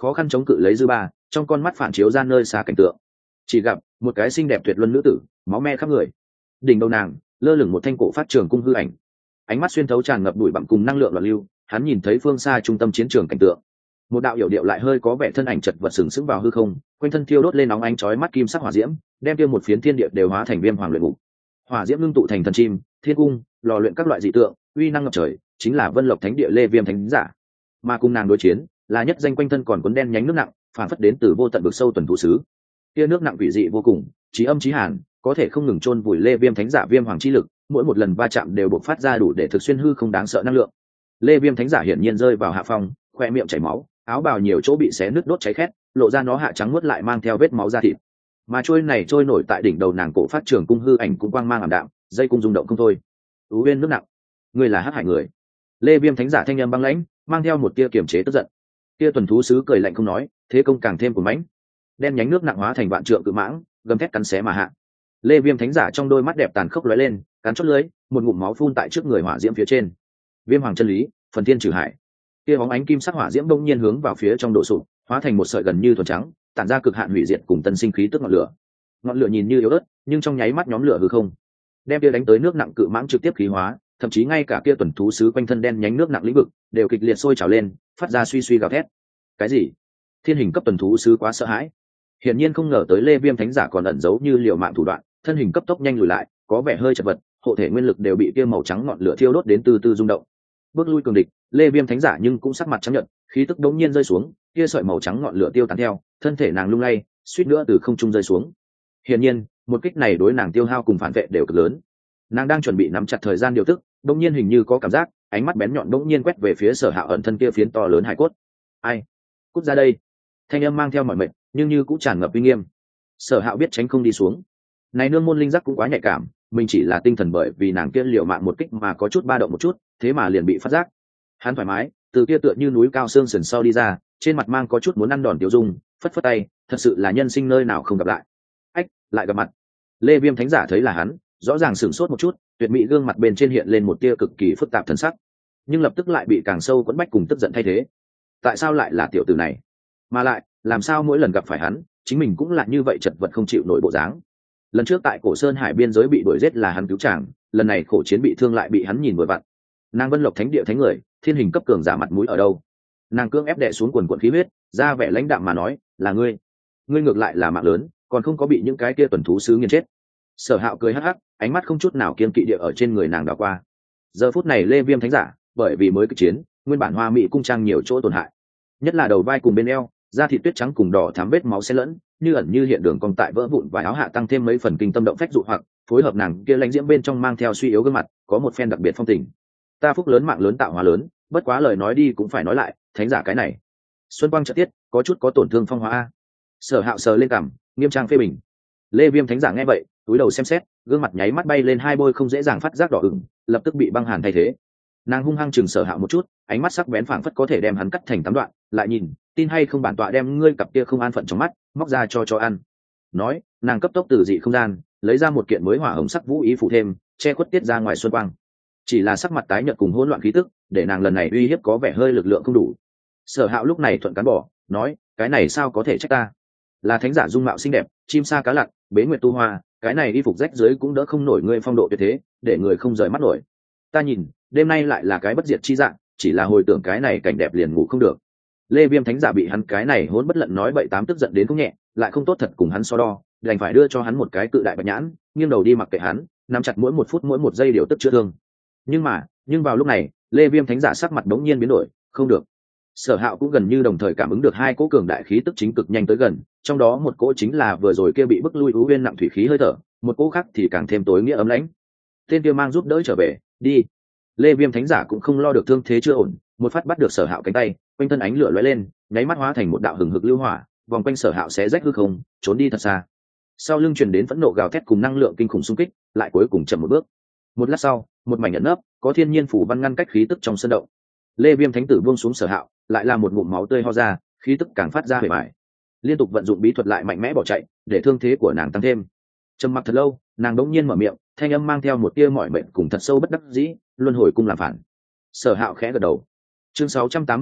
khó khăn chống cự lấy dư ba, trong con mắt phản chiếu ra nơi xa cảnh tượng. Chỉ gặp một cái xinh đẹp tuyệt luân nữ tử, máu me khắp người. Đỉnh đầu nàng lơ lửng một thanh cổ phát trường cung hư ảnh, ánh mắt xuyên thấu tràn ngập bụi bặm cùng năng lượng loạn lưu, hắn nhìn thấy phương xa trung tâm chiến trường cảnh tượng. Một đạo yểu điệu lại hơi có vẻ thân ảnh chật vật sừng sững vào hư không, quanh thân thiêu đốt lên nóng ánh chói mắt kim sắc hỏa diễm, đem tiêu một phiến thiên địa đều hóa thành viêm hoàng luyện ngục. Hỏa diễm ngưng tụ thành thần chim, thiên cung, lò luyện các loại dị tượng, uy năng ngập trời, chính là Vân Lộc Thánh Địa Lê Viêm Thánh Giả. Mà cùng nàng đối chiến, là nhất danh quanh thân còn cuốn đen nhánh nước nặng, phản phất đến từ vô tận vực sâu tuần thú sứ. Kia nước nặng quỷ dị vô cùng, chí âm chí hàn, có thể không ngừng chôn vùi Lê Viêm Thánh Giả viêm hoàng chi lực, mỗi một lần va chạm đều bộc phát ra đủ để thực xuyên hư không đáng sợ năng lượng. Lê Viêm Thánh Giả hiển nhiên rơi vào hạ phong, khoe miệng chảy máu, áo bào nhiều chỗ bị xé nứt đốt cháy khét, lộ ra nó hạ trắng muốt lại mang theo vết máu da thịt. Mà trôi này trôi nổi tại đỉnh đầu nàng cổ phát trường cung hư ảnh cũng quang mang ảm đạm, dây cung rung động không thôi. Ú Uyên nước nặng, ngươi là hắc hải người. Lê Viêm Thánh Giả thanh âm băng lãnh, mang theo một tia kiềm chế tức giận. Tia tuần thú sứ cười lạnh không nói, thế công càng thêm cuồng mãnh. Đen nhánh nước nặng hóa thành vạn trượng cự mãng, gầm thét cắn xé mà hạ. Lê Viêm Thánh Giả trong đôi mắt đẹp tàn khốc lóe lên, cắn chốt lưới, một ngụm máu phun tại trước người hỏa diễm phía trên. Viêm hoàng chân lý, phần thiên trừ hải. Tia bóng ánh kim sắc hỏa diễm đông nhiên hướng vào phía trong đổ sụp, hóa thành một sợi gần như thuần trắng, tản ra cực hạn hủy diệt cùng tân sinh khí tức ngọn lửa. Ngọn lửa nhìn như yếu ớt, nhưng trong nháy mắt nhóm lửa hư không, đem tia đánh tới nước nặng cự mãng trực tiếp khí hóa, thậm chí ngay cả kia tuần thú sứ quanh thân đen nhánh nước nặng lĩnh vực đều kịch liệt sôi trào lên, phát ra suy suy gào thét. Cái gì? Thiên hình cấp tuần thú sứ quá sợ hãi, hiển nhiên không ngờ tới Lê Viêm Thánh Giả còn ẩn giấu như liều mạng thủ đoạn, thân hình cấp tốc nhanh lùi lại, có vẻ hơi chật vật, hộ thể nguyên lực đều bị kia màu trắng ngọn lửa thiêu đốt đến từ từ rung động. Bước lui cường địch, Lê Viêm Thánh Giả nhưng cũng sắc mặt trắng nhợt, khí tức đống nhiên rơi xuống, kia sợi màu trắng ngọn lửa tiêu tán theo, thân thể nàng lung lay, suýt nữa từ không trung rơi xuống. Hiển nhiên, một kích này đối nàng tiêu hao cùng phản vệ đều cực lớn. Nàng đang chuẩn bị nắm chặt thời gian điều tức, đống nhiên hình như có cảm giác, ánh mắt bén nhọn đống nhiên quét về phía Sở Hạo ẩn thân kia phiến to lớn hải cốt. Ai? Cút ra đây! Thanh âm mang theo mọi mệnh, nhưng như cũng tràn ngập uy nghiêm. Sở Hạo biết tránh không đi xuống. Này nương môn linh giác cũng quá nhạy cảm, mình chỉ là tinh thần bởi vì nàng kia liều mạng một kích mà có chút ba động một chút, thế mà liền bị phát giác. Hắn thoải mái, từ kia tựa như núi cao xương sườn sau đi ra, trên mặt mang có chút muốn ăn đòn tiêu dung, phất phất tay, thật sự là nhân sinh nơi nào không gặp lại. Ách, lại gặp mặt. Lê Viêm Thánh Giả thấy là hắn, rõ ràng sửng sốt một chút, tuyệt mỹ gương mặt bên trên hiện lên một tia cực kỳ phức tạp thần sắc, nhưng lập tức lại bị càng sâu quẫn bách cùng tức giận thay thế. Tại sao lại là tiểu tử này? Mà lại, làm sao mỗi lần gặp phải hắn, chính mình cũng là như vậy chật vật không chịu nổi bộ dáng. Lần trước tại Cổ Sơn Hải biên giới bị đuổi giết là hắn cứu chàng, lần này khổ chiến bị thương lại bị hắn nhìn vừa vặn. Nàng Vân Lộc Thánh Địa thánh người, thiên hình cấp cường giả mặt mũi ở đâu? Nàng cưỡng ép đè xuống quần quần khí huyết, ra vẻ lãnh đạm mà nói, là ngươi ngược lại là mạng lớn, còn không có bị những cái kia tuần thú sứ nghiền chết. Sở Hạo cười hắc hắc, ánh mắt không chút nào kiên kỵ địa ở trên người nàng đảo qua. Giờ phút này Lê Viêm Thánh Giả, bởi vì mới kịch chiến, nguyên bản hoa mỹ cung trang nhiều chỗ tổn hại, nhất là đầu vai cùng bên eo, da thịt tuyết trắng cùng đỏ thắm vết máu xen lẫn, như ẩn như hiện đường cong tại vỡ vụn vài áo hạ tăng thêm mấy phần kinh tâm động phách dụ hoặc, phối hợp nàng kia lãnh diễm bên trong mang theo suy yếu gương mặt, có một phen đặc biệt phong tình. Ta phúc lớn mạng lớn tạo hóa lớn, bất quá lời nói đi cũng phải nói lại, Thánh Giả cái này, xuân quang trợ tiết, có chút có tổn thương phong hóa a. Sở Hạo sờ lên cằm, nghiêm trang phê bình. Lê Viêm Thánh Giả nghe vậy, túi đầu xem xét, gương mặt nháy mắt bay lên hai bôi không dễ dàng phát giác đỏ ửng, lập tức bị băng hàn thay thế. Nàng hung hăng chừng Sở Hạo một chút, ánh mắt sắc bén phảng phất có thể đem hắn cắt thành tám đoạn, lại nhìn, tin hay không bản tọa đem ngươi cặp kia không an phận trong mắt móc ra cho ăn. Nói, nàng cấp tốc từ dị không gian lấy ra một kiện mới hỏa hồng sắc vũ ý phụ thêm, che khuất tiết ra ngoài xuân quang. Chỉ là sắc mặt tái nhợt cùng hỗn loạn khí tức, để nàng lần này uy hiếp có vẻ hơi lực lượng không đủ. Sở Hạo lúc này thuận cán bỏ, nói, cái này sao có thể trách ta? Là Thánh Giả dung mạo xinh đẹp, chim sa cá lặn, bế nguyệt tu hoa, cái này y phục rách dưới cũng đỡ không nổi ngươi phong độ tuyệt thế, để người không rời mắt nổi. Ta nhìn, đêm nay lại là cái bất diệt chi dạng, chỉ là hồi tưởng cái này cảnh đẹp liền ngủ không được. Lê Viêm Thánh Giả bị hắn cái này hỗn bất lận nói bậy tám tức giận đến cũng nhẹ, lại không tốt thật cùng hắn so đo, đành phải đưa cho hắn một cái cự đại bạch nhãn, nghiêng đầu đi mặc kệ hắn, nắm chặt mỗi một phút mỗi một giây điều tức chữa thương. Nhưng vào lúc này, Lê Viêm Thánh Giả sắc mặt đống nhiên biến đổi, không được. Sở Hạo cũng gần như đồng thời cảm ứng được hai cỗ cường đại khí tức chính cực nhanh tới gần, trong đó một cỗ chính là vừa rồi kia bị bức lui Ú Uyên nặng thủy khí hơi thở, một cỗ khác thì càng thêm tối nghĩa ấm lãnh. Tên kia mang giúp đỡ trở về, đi. Lê Viêm Thánh Giả cũng không lo được thương thế chưa ổn, một phát bắt được Sở Hạo cánh tay, quanh thân ánh lửa lóe lên, nháy mắt hóa thành một đạo hừng hực lưu hỏa, vòng quanh Sở Hạo xé rách hư không, trốn đi thật xa. Sau lưng truyền đến phẫn nộ gào thét cùng năng lượng kinh khủng xung kích, lại cuối cùng chậm một bước. Một lát sau, một mảnh ẩn nấp, có thiên nhiên phủ văn ngăn cách khí tức trong sân động. Lê Viêm Thánh Tử buông xuống Sở Hạo, lại là một ngụm máu tươi ho ra, khí tức càng phát ra bề bại. Liên tục vận dụng bí thuật lại mạnh mẽ bỏ chạy, để thương thế của nàng tăng thêm. Trầm mặc thật lâu, nàng đống nhiên mở miệng, thanh âm mang theo một tia mỏi mệt cùng thật sâu bất đắc dĩ, luân hồi cung làm phản. Sở Hạo khẽ gật đầu. Chương 681,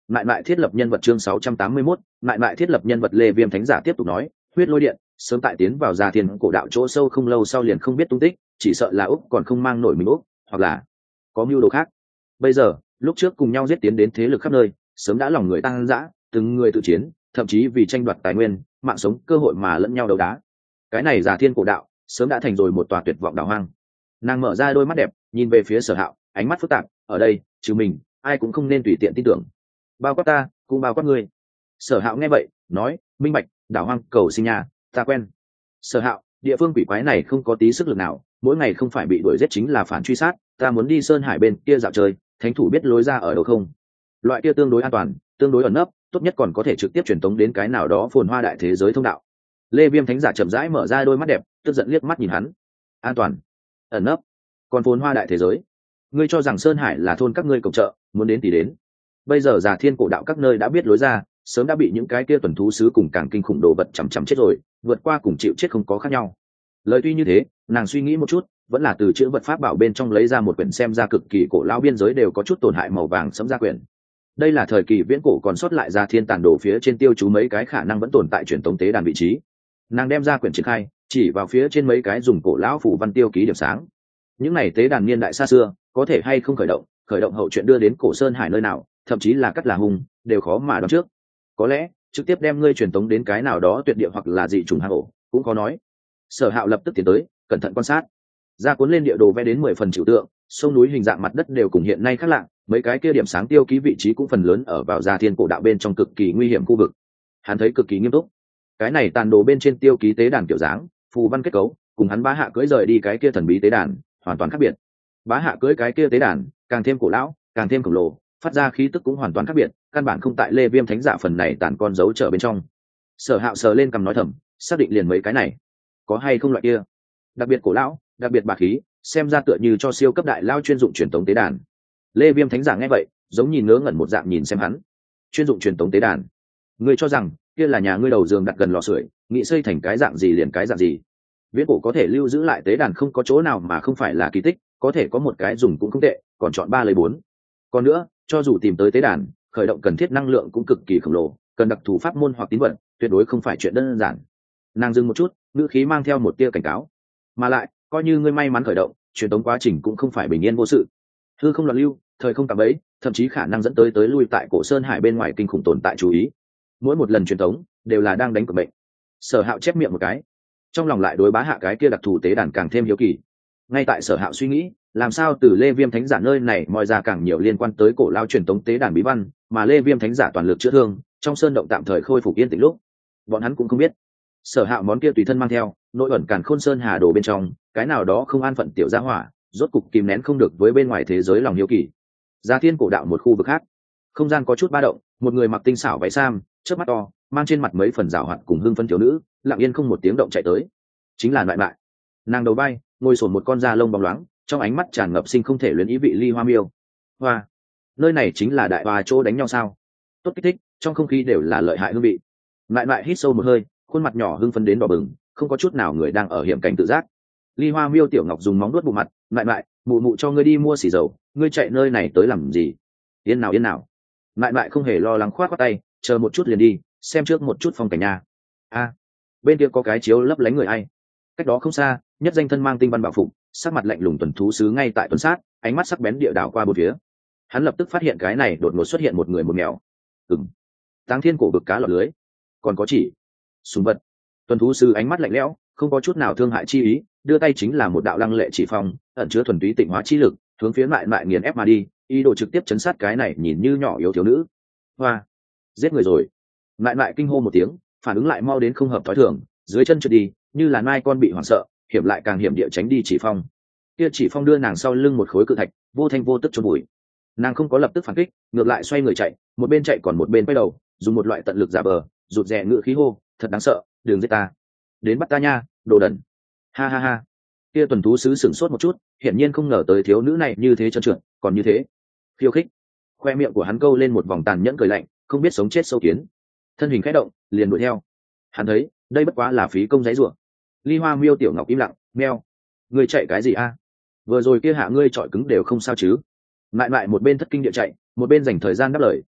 Lại lại thiết lập nhân vật chương 681, lại lại thiết lập nhân vật Lê Viêm Thánh Giả tiếp tục nói, huyết lôi điện, sớm tại tiến vào Gia Thiên cổ đạo chỗ sâu không lâu sau liền không biết tung tích, chỉ sợ là Úc còn không mang nổi mình Úc, hoặc là có mưu đồ khác. Bây giờ, lúc trước cùng nhau giết tiến đến thế lực khắp nơi, sớm đã lòng người tăng dã, từng người tự chiến, thậm chí vì tranh đoạt tài nguyên, mạng sống cơ hội mà lẫn nhau đấu đá. Cái này Gia Thiên cổ đạo, sớm đã thành rồi một tòa tuyệt vọng đảo hoang. Nàng mở ra đôi mắt đẹp, nhìn về phía Sở Hạo, ánh mắt phức tạp, ở đây, trừ mình, ai cũng không nên tùy tiện tin tưởng. Bao quát ta, cũng bao quát ngươi. Sở Hạo nghe vậy, nói, minh bạch, đảo hoang cầu sinh nhà, ta quen. Sở Hạo, địa phương quỷ quái này không có tí sức lực nào, mỗi ngày không phải bị đuổi giết chính là phản truy sát, ta muốn đi Sơn Hải bên kia dạo chơi, thánh thủ biết lối ra ở đâu không? Loại kia tương đối an toàn, tương đối ẩn nấp, tốt nhất còn có thể trực tiếp truyền tống đến cái nào đó phồn hoa đại thế giới thông đạo. Lê Viêm Thánh Giả chậm rãi mở ra đôi mắt đẹp, tức giận liếc mắt nhìn hắn. An toàn, ẩn nấp, còn phồn hoa đại thế giới. Ngươi cho rằng Sơn Hải là thôn các ngươi cổng chợ, muốn đến thì đến. Bây giờ Già Thiên cổ đạo các nơi đã biết lối ra, sớm đã bị những cái kia tuần thú sứ cùng càng kinh khủng đồ vật chằm chằm chết rồi, vượt qua cùng chịu chết không có khác nhau. Lời tuy như thế, nàng suy nghĩ một chút, vẫn là từ chữ vật pháp bảo bên trong lấy ra một quyển xem ra cực kỳ cổ lão biên giới đều có chút tổn hại màu vàng sẫm ra quyển. Đây là thời kỳ viễn cổ còn sót lại Già Thiên tàn đồ phía trên tiêu chú mấy cái khả năng vẫn tồn tại truyền tống tế đàn vị trí. Nàng đem ra quyển triển khai, chỉ vào phía trên mấy cái dùng cổ lão phủ văn tiêu ký điểm sáng. Những này tế đàn niên đại xa xưa, có thể hay không khởi động hậu chuyện đưa đến cổ Sơn Hải nơi nào, thậm chí là cắt là hùng, đều khó mà đoán trước. Có lẽ trực tiếp đem ngươi truyền tống đến cái nào đó tuyệt địa hoặc là dị trùng hang ổ, cũng có nói. Sở Hạo lập tức tiến tới, cẩn thận quan sát, ra cuốn lên địa đồ vẽ đến 10 phần trừu tượng, sông núi hình dạng mặt đất đều cùng hiện nay khác lạ, mấy cái kia điểm sáng tiêu ký vị trí cũng phần lớn ở vào Gia Thiên cổ đạo bên trong cực kỳ nguy hiểm khu vực. Hắn thấy cực kỳ nghiêm túc. Cái này tàn đồ bên trên tiêu ký tế đàn kiểu dáng, phù văn kết cấu, cùng hắn Bá Hạ cưỡi rời đi cái kia thần bí tế đàn, hoàn toàn khác biệt. Bá Hạ cưỡi cái kia tế đàn, càng thêm cổ lão, càng thêm khổng lồ, phát ra khí tức cũng hoàn toàn khác biệt, căn bản không tại Lê Viêm Thánh Giả phần này tàn con dấu trở bên trong. Sở Hạo sờ lên cằm nói thầm, xác định liền mấy cái này, có hay không loại kia, đặc biệt cổ lão, đặc biệt bá khí, xem ra tựa như cho siêu cấp đại lao chuyên dụng truyền tống tế đàn. Lê Viêm Thánh Giả nghe vậy, giống nhìn ngớ ngẩn một dạng nhìn xem hắn. Chuyên dụng truyền tống tế đàn? Ngươi cho rằng kia là nhà ngươi đầu giường đặt gần lò sưởi, nghĩ xây thành cái dạng gì liền cái dạng gì? Viễn cổ có thể lưu giữ lại tế đàn không có chỗ nào mà không phải là kỳ tích, có thể có một cái dùng cũng không tệ, còn chọn 3 lấy 4. Còn nữa, cho dù tìm tới tế đàn, khởi động cần thiết năng lượng cũng cực kỳ khổng lồ, cần đặc thù pháp môn hoặc tín vật, tuyệt đối không phải chuyện đơn giản. Nàng dừng một chút, ngữ khí mang theo một tia cảnh cáo. Mà lại, coi như ngươi may mắn khởi động, truyền tống quá trình cũng không phải bình yên vô sự. Hư không loạn lưu, thời không cạm bẫy, thậm chí khả năng dẫn tới lui tại cổ Sơn Hải bên ngoài kinh khủng tồn tại chú ý. Mỗi một lần truyền tống đều là đang đánh cược mệnh. Sở Hạo chép miệng một cái, trong lòng lại đối Bá Hạ cái kia đặc thù tế đàn càng thêm hiếu kỳ. Ngay tại Sở Hạo suy nghĩ, làm sao từ Lê Viêm Thánh Giả nơi này moi ra càng nhiều liên quan tới cổ lao truyền tống tế đàn bí văn, mà Lê Viêm Thánh Giả toàn lực chữa thương, trong sơn động tạm thời khôi phục yên tĩnh lúc, bọn hắn cũng không biết. Sở Hạo món kia tùy thân mang theo, nội ẩn càn khôn sơn hà đồ bên trong, cái nào đó không an phận tiểu gia hỏa, rốt cục kìm nén không được với bên ngoài thế giới lòng hiếu kỳ. Gia Thiên cổ đạo một khu vực khác, không gian có chút ba động, một người mặc tinh xảo váy sam, chớp mắt to, mang trên mặt mấy phần rào hoạt cùng hưng phấn thiếu nữ, lặng yên không một tiếng động chạy tới. Chính là Lại. Nàng đầu bay, ngồi sồn một con da lông bóng loáng, trong ánh mắt tràn ngập sinh không thể luyến ý vị Ly Hoa Miêu. Hoa, nơi này chính là đại hoa chỗ đánh nhau sao? Tốt kích thích, trong không khí đều là lợi hại hương vị. Lại hít sâu một hơi, khuôn mặt nhỏ hưng phấn đến đỏ bừng, không có chút nào người đang ở hiểm cảnh tự giác. Ly Hoa Miêu tiểu ngọc dùng móng nuốt bụng mặt, lại, mụ mụ cho ngươi đi mua xì dầu, ngươi chạy nơi này tới làm gì? Yên nào. Lại không hề lo lắng khoát tay, chờ một chút liền đi, xem trước một chút phong cảnh nhà. Bên kia có cái chiếu lấp lánh người ai? Cách đó không xa, nhất danh thân mang tinh văn bảo phục, sắc mặt lạnh lùng tuần thú sứ ngay tại tuần sát, ánh mắt sắc bén địa đảo qua bốn phía. Hắn lập tức phát hiện cái này đột ngột xuất hiện một người một mèo. Táng Thiên cổ vực cá lọt lưới, còn có chỉ súng vật. Tuần thú sứ ánh mắt lạnh lẽo, không có chút nào thương hại chi ý, đưa tay chính là một đạo lăng lệ chỉ phong, ẩn chứa thuần túy tịnh hóa chi lực, hướng phía lại nghiền ép mà đi, ý đồ trực tiếp chấn sát cái này nhìn như nhỏ yếu thiếu nữ. Hoa, giết người rồi! Lại kinh hô một tiếng, phản ứng lại mau đến không hợp thói thường, dưới chân trượt đi, như là nai con bị hoảng sợ, hiểm lại càng hiểm địa tránh đi chỉ phong. Kia chỉ phong đưa nàng sau lưng một khối cự thạch, vô thanh vô tức chôn bụi. Nàng không có lập tức phản kích, ngược lại xoay người chạy, một bên chạy còn một bên quay đầu, dùng một loại tận lực giả vờ, rụt rè ngữ khí hô, thật đáng sợ, đừng giết ta, đến bắt ta nha, đồ đần. Ha. Kia tuần thú sứ sửng sốt một chút, hiển nhiên không ngờ tới thiếu nữ này như thế trơn trượt, còn như thế khiêu khích. Khoe miệng của hắn câu lên một vòng tàn nhẫn cười lạnh, không biết sống chết sâu kiến. Thân hình khẽ động, liền đuổi theo. Hắn thấy, đây bất quá là phí công giấy rủa. Ly Hoa Miêu tiểu ngọc im lặng, meo, ngươi chạy cái gì a? Vừa rồi kia hạ ngươi trọi cứng đều không sao chứ? Lại một bên thất kinh địa chạy, một bên dành thời gian đáp lời,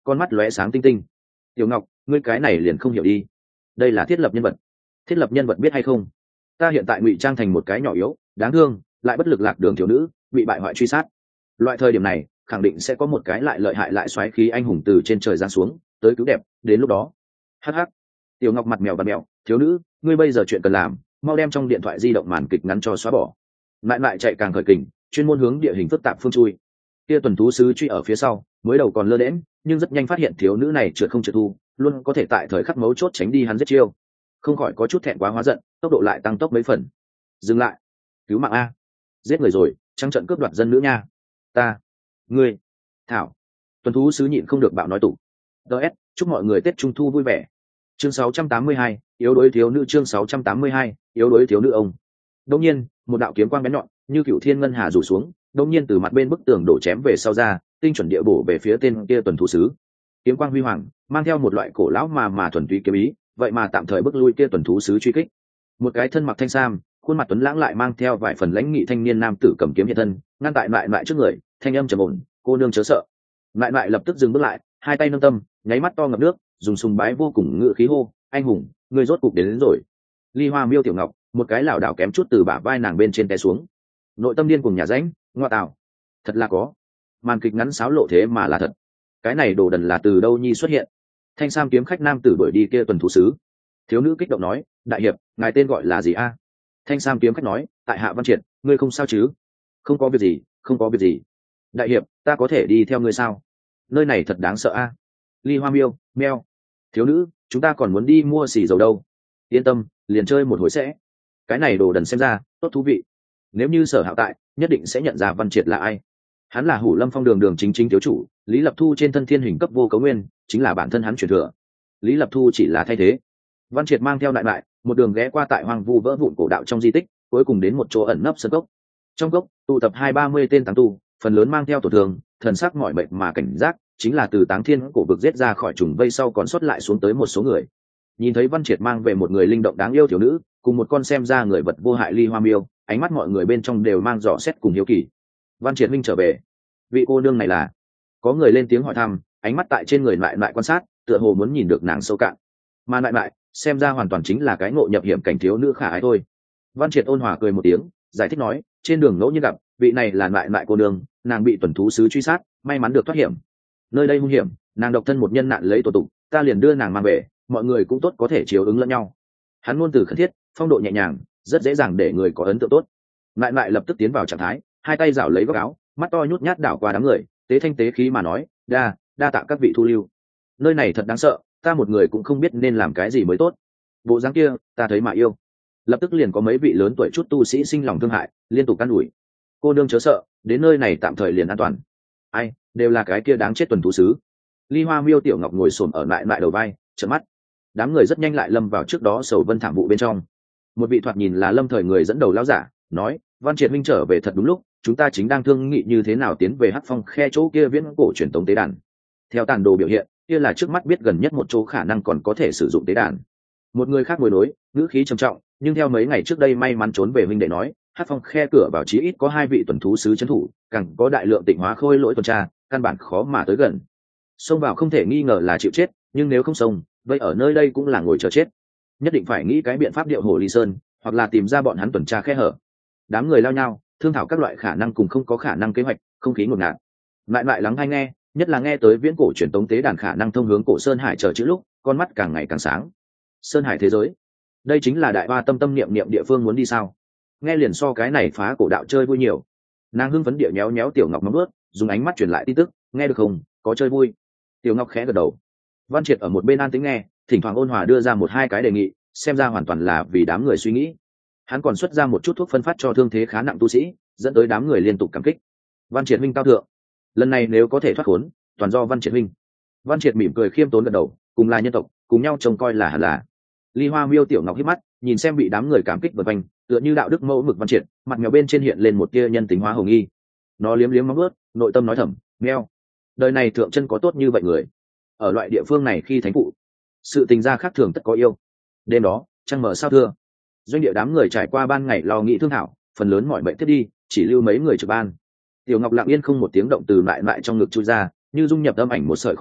con mắt lóe sáng tinh tinh. Tiểu Ngọc, ngươi cái này liền không hiểu đi, đây là thiết lập nhân vật. Thiết lập nhân vật biết hay không? Ta hiện tại ngụy trang thành một cái nhỏ yếu đáng thương lại bất lực lạc đường thiếu nữ bị bại hoại truy sát. Loại thời điểm này khẳng định sẽ có một cái lại lợi hại lại xoáy khí anh hùng từ trên trời giáng xuống tới cứu đẹp. Đến lúc đó hắc hắc. Tiểu Ngọc mặt mèo và mèo, thiếu nữ, ngươi bây giờ chuyện cần làm mau đem trong điện thoại di động màn kịch ngắn cho xóa bỏ. Lại chạy càng khởi kình, chuyên môn hướng địa hình phức tạp phương chui. Kia tuần thú sứ truy ở phía sau, mới đầu còn lơ đễnh, nhưng rất nhanh phát hiện thiếu nữ này trượt không trượt thu, luôn có thể tại thời khắc mấu chốt tránh đi hắn giết chiêu. Không khỏi có chút thẹn quá hóa giận, tốc độ lại tăng tốc mấy phần. Dừng lại, cứu mạng a, giết người rồi, trắng trận cướp đoạt dân nữ nha. Ta, ngươi, thảo. Tuần thú sứ nhịn không được bạo nói tủ. DS, chúc mọi người Tết Trung thu vui vẻ. Chương 682, yếu đuối thiếu nữ. Chương 682, yếu đuối thiếu nữ ông. Đột nhiên, một đạo kiếm quang bén nhọn, như cựu thiên ngân hà rủ xuống, đột nhiên từ mặt bên bức tường đổ chém về sau ra, tinh chuẩn địa bổ về phía tên kia tuần thú sứ. Kiếm quang huy hoàng, mang theo một loại cổ lão mà thuần túy kiếm ý, vậy mà tạm thời bức lui kia tuần thú sứ truy kích. Một cái thân mặc thanh sam, khuôn mặt tuấn lãng lại mang theo vài phần lãnh nghị thanh niên nam tử cầm kiếm hiện thân, ngăn tại lại trước người, thanh âm trầm ổn, cô nương chớ sợ. Lại lập tức dừng bước lại, hai tay nâng tâm, nháy mắt to ngập nước, dùng sùng bái vô cùng ngự khí hô, anh hùng, ngươi rốt cục đến rồi. Ly Hoa Miêu Tiểu Ngọc, một cái lảo đảo kém chút từ bả vai nàng bên trên té xuống. Nội tâm điên cùng nhà ránh, ngoa tạo, thật là có. Màn kịch ngắn sáo lộ thế mà là thật. Cái này đồ đần là từ đâu nhi xuất hiện? Thanh sam kiếm khách nam tử đuổi đi kia tuần thú sứ. Thiếu nữ kích động nói, đại hiệp, ngài tên gọi là gì a? Thanh sam kiếm khách nói, tại hạ Văn Triệt, ngươi không sao chứ? Không có việc gì, không có việc gì. Đại hiệp, ta có thể đi theo ngươi sao? Nơi này thật đáng sợ a. Ly Hoa Miêu, meo. Thiếu nữ, chúng ta còn muốn đi mua xì dầu đâu. Yên tâm, liền chơi một hồi sẽ. Cái này đồ đần xem ra tốt thú vị. Nếu như Sở Hạo tại, nhất định sẽ nhận ra Văn Triệt là ai. Hắn là Hủ Lâm Phong đường chính thiếu chủ, Lý Lập Thu trên thân thiên hình cấp vô cấu nguyên, chính là bản thân hắn truyền thừa. Lý Lập Thu chỉ là thay thế. Văn Triệt mang theo lại một đường ghé qua tại hoang vu vỡ vụn cổ đạo trong di tích, cuối cùng đến một chỗ ẩn nấp sân cốc. Trong cốc tụ tập 230 tên tán tu, phần lớn mang theo tổn thương, thần sắc mỏi mệt mà cảnh giác, chính là từ Táng Thiên cổ vực giết ra khỏi trùng vây sau còn sót lại xuống tới một số người. Nhìn thấy Văn Triệt mang về một người linh động đáng yêu thiếu nữ, cùng một con xem ra người vật vô hại Ly Hoa Miêu, ánh mắt mọi người bên trong đều mang dò xét cùng hiếu kỳ. Văn Triệt minh trở về, vị cô nương này là? Có người lên tiếng hỏi thăm, ánh mắt tại trên người lại quan sát, tựa hồ muốn nhìn được nàng sâu cạn. Mà lại xem ra hoàn toàn chính là cái ngộ nhập hiểm cảnh thiếu nữ khả ái thôi. Văn Triệt ôn hòa cười một tiếng, giải thích nói, trên đường ngẫu nhiên gặp, vị này là lại cô nương, nàng bị tuần thú sứ truy sát, may mắn được thoát hiểm. Nơi đây hung hiểm, nàng độc thân một nhân nạn lấy tổ tụng, ta liền đưa nàng mang về, mọi người cũng tốt có thể chiếu ứng lẫn nhau. Hắn ngôn từ khẩn thiết, phong độ nhẹ nhàng, rất dễ dàng để người có ấn tượng tốt. Lại lập tức tiến vào trạng thái, hai tay giảo lấy góc áo, mắt to nhút nhát đảo qua đám người, tế thanh tế khí mà nói, đa tạ các vị thu lưu. Nơi này thật đáng sợ, ta một người cũng không biết nên làm cái gì mới tốt. Bộ dáng kia, ta thấy mà yêu. Lập tức liền có mấy vị lớn tuổi chút tu sĩ sinh lòng thương hại, liên tục can ủi. Cô nương chớ sợ, đến nơi này tạm thời liền an toàn. Ai, đều là cái kia đáng chết tuần thú sứ. Ly Hoa Miêu Tiểu Ngọc ngồi xổm ở lại đầu vai, trợn mắt. Đám người rất nhanh lại lâm vào trước đó sầu vân thảm vụ bên trong. Một vị thoạt nhìn là lâm thời người dẫn đầu lão giả nói, Văn Triệt minh trở về thật đúng lúc, chúng ta chính đang thương nghị như thế nào tiến về Hắc Phong khe chỗ kia viễn cổ truyền tống tế đàn. Theo tàn đồ biểu hiện, kia là trước mắt biết gần nhất một chỗ khả năng còn có thể sử dụng tế đàn. Một người khác ngồi đối, ngữ khí trầm trọng, nhưng theo mấy ngày trước đây may mắn trốn về huynh đệ nói, Hắc Phong khe cửa vào chí ít có 2 vị tuần thú sứ trấn thủ, càng có đại lượng tịnh hóa khôi lỗi tuần tra, căn bản khó mà tới gần. Xông vào không thể nghi ngờ là chịu chết, nhưng nếu không xông, vậy ở nơi đây cũng là ngồi chờ chết. Nhất định phải nghĩ cái biện pháp điệu hồ ly sơn, hoặc là tìm ra bọn hắn tuần tra khe hở. Đám người lao nhau, thương thảo các loại khả năng cùng không có khả năng kế hoạch, không khí ngột ngạt. Lại lắng hay nghe, nhất là nghe tới viễn cổ truyền tống tế đàn khả năng thông hướng cổ sơn hải chờ chữ lúc, con mắt càng ngày càng sáng. Sơn hải thế giới, đây chính là đại hoa tâm niệm niệm địa phương muốn đi sao? Nghe liền so cái này phá cổ đạo chơi vui nhiều. Nàng hưng phấn địa nhéo nhéo Tiểu Ngọc móng ướt, dùng ánh mắt truyền lại tin tức, nghe được không, có chơi vui. Tiểu Ngọc khẽ gật đầu. Văn Triệt ở một bên an tĩnh nghe, thỉnh thoảng ôn hòa đưa ra 1-2 cái đề nghị, xem ra hoàn toàn là vì đám người suy nghĩ. Hắn còn xuất ra một chút thuốc phân phát cho thương thế khá nặng tu sĩ, dẫn tới đám người liên tục cảm kích. Văn Triệt minh cao thượng, lần này nếu có thể thoát khốn, toàn do Văn Triệt minh. Văn Triệt mỉm cười khiêm tốn gật đầu, cùng là nhân tộc, cùng nhau trông coi là hẳn là. Ly Hoa Miêu Tiểu Ngọc hít mắt, nhìn xem bị đám người cảm kích vần quanh, tựa như đạo đức mẫu mực Văn Triệt, mặt mèo bên trên hiện lên một tia nhân tính hóa hồng nghi. Nó liếm liếm móng vuốt, nội tâm nói thầm, meo, đời này thượng chân có tốt như vậy người. Ở loại địa phương này khi thánh phụ, sự tình gia khác thường tất có yêu. Đêm đó, trăng mở sao thưa, doanh địa đám người trải qua ban ngày lo nghĩ thương thảo, phần lớn mọi bệnh thiết đi, chỉ lưu mấy người trực ban. Tiểu Ngọc lặng yên không một tiếng động từ lại trong ngực chui ra, như dung nhập âm ảnh một sợi khói nhẹ,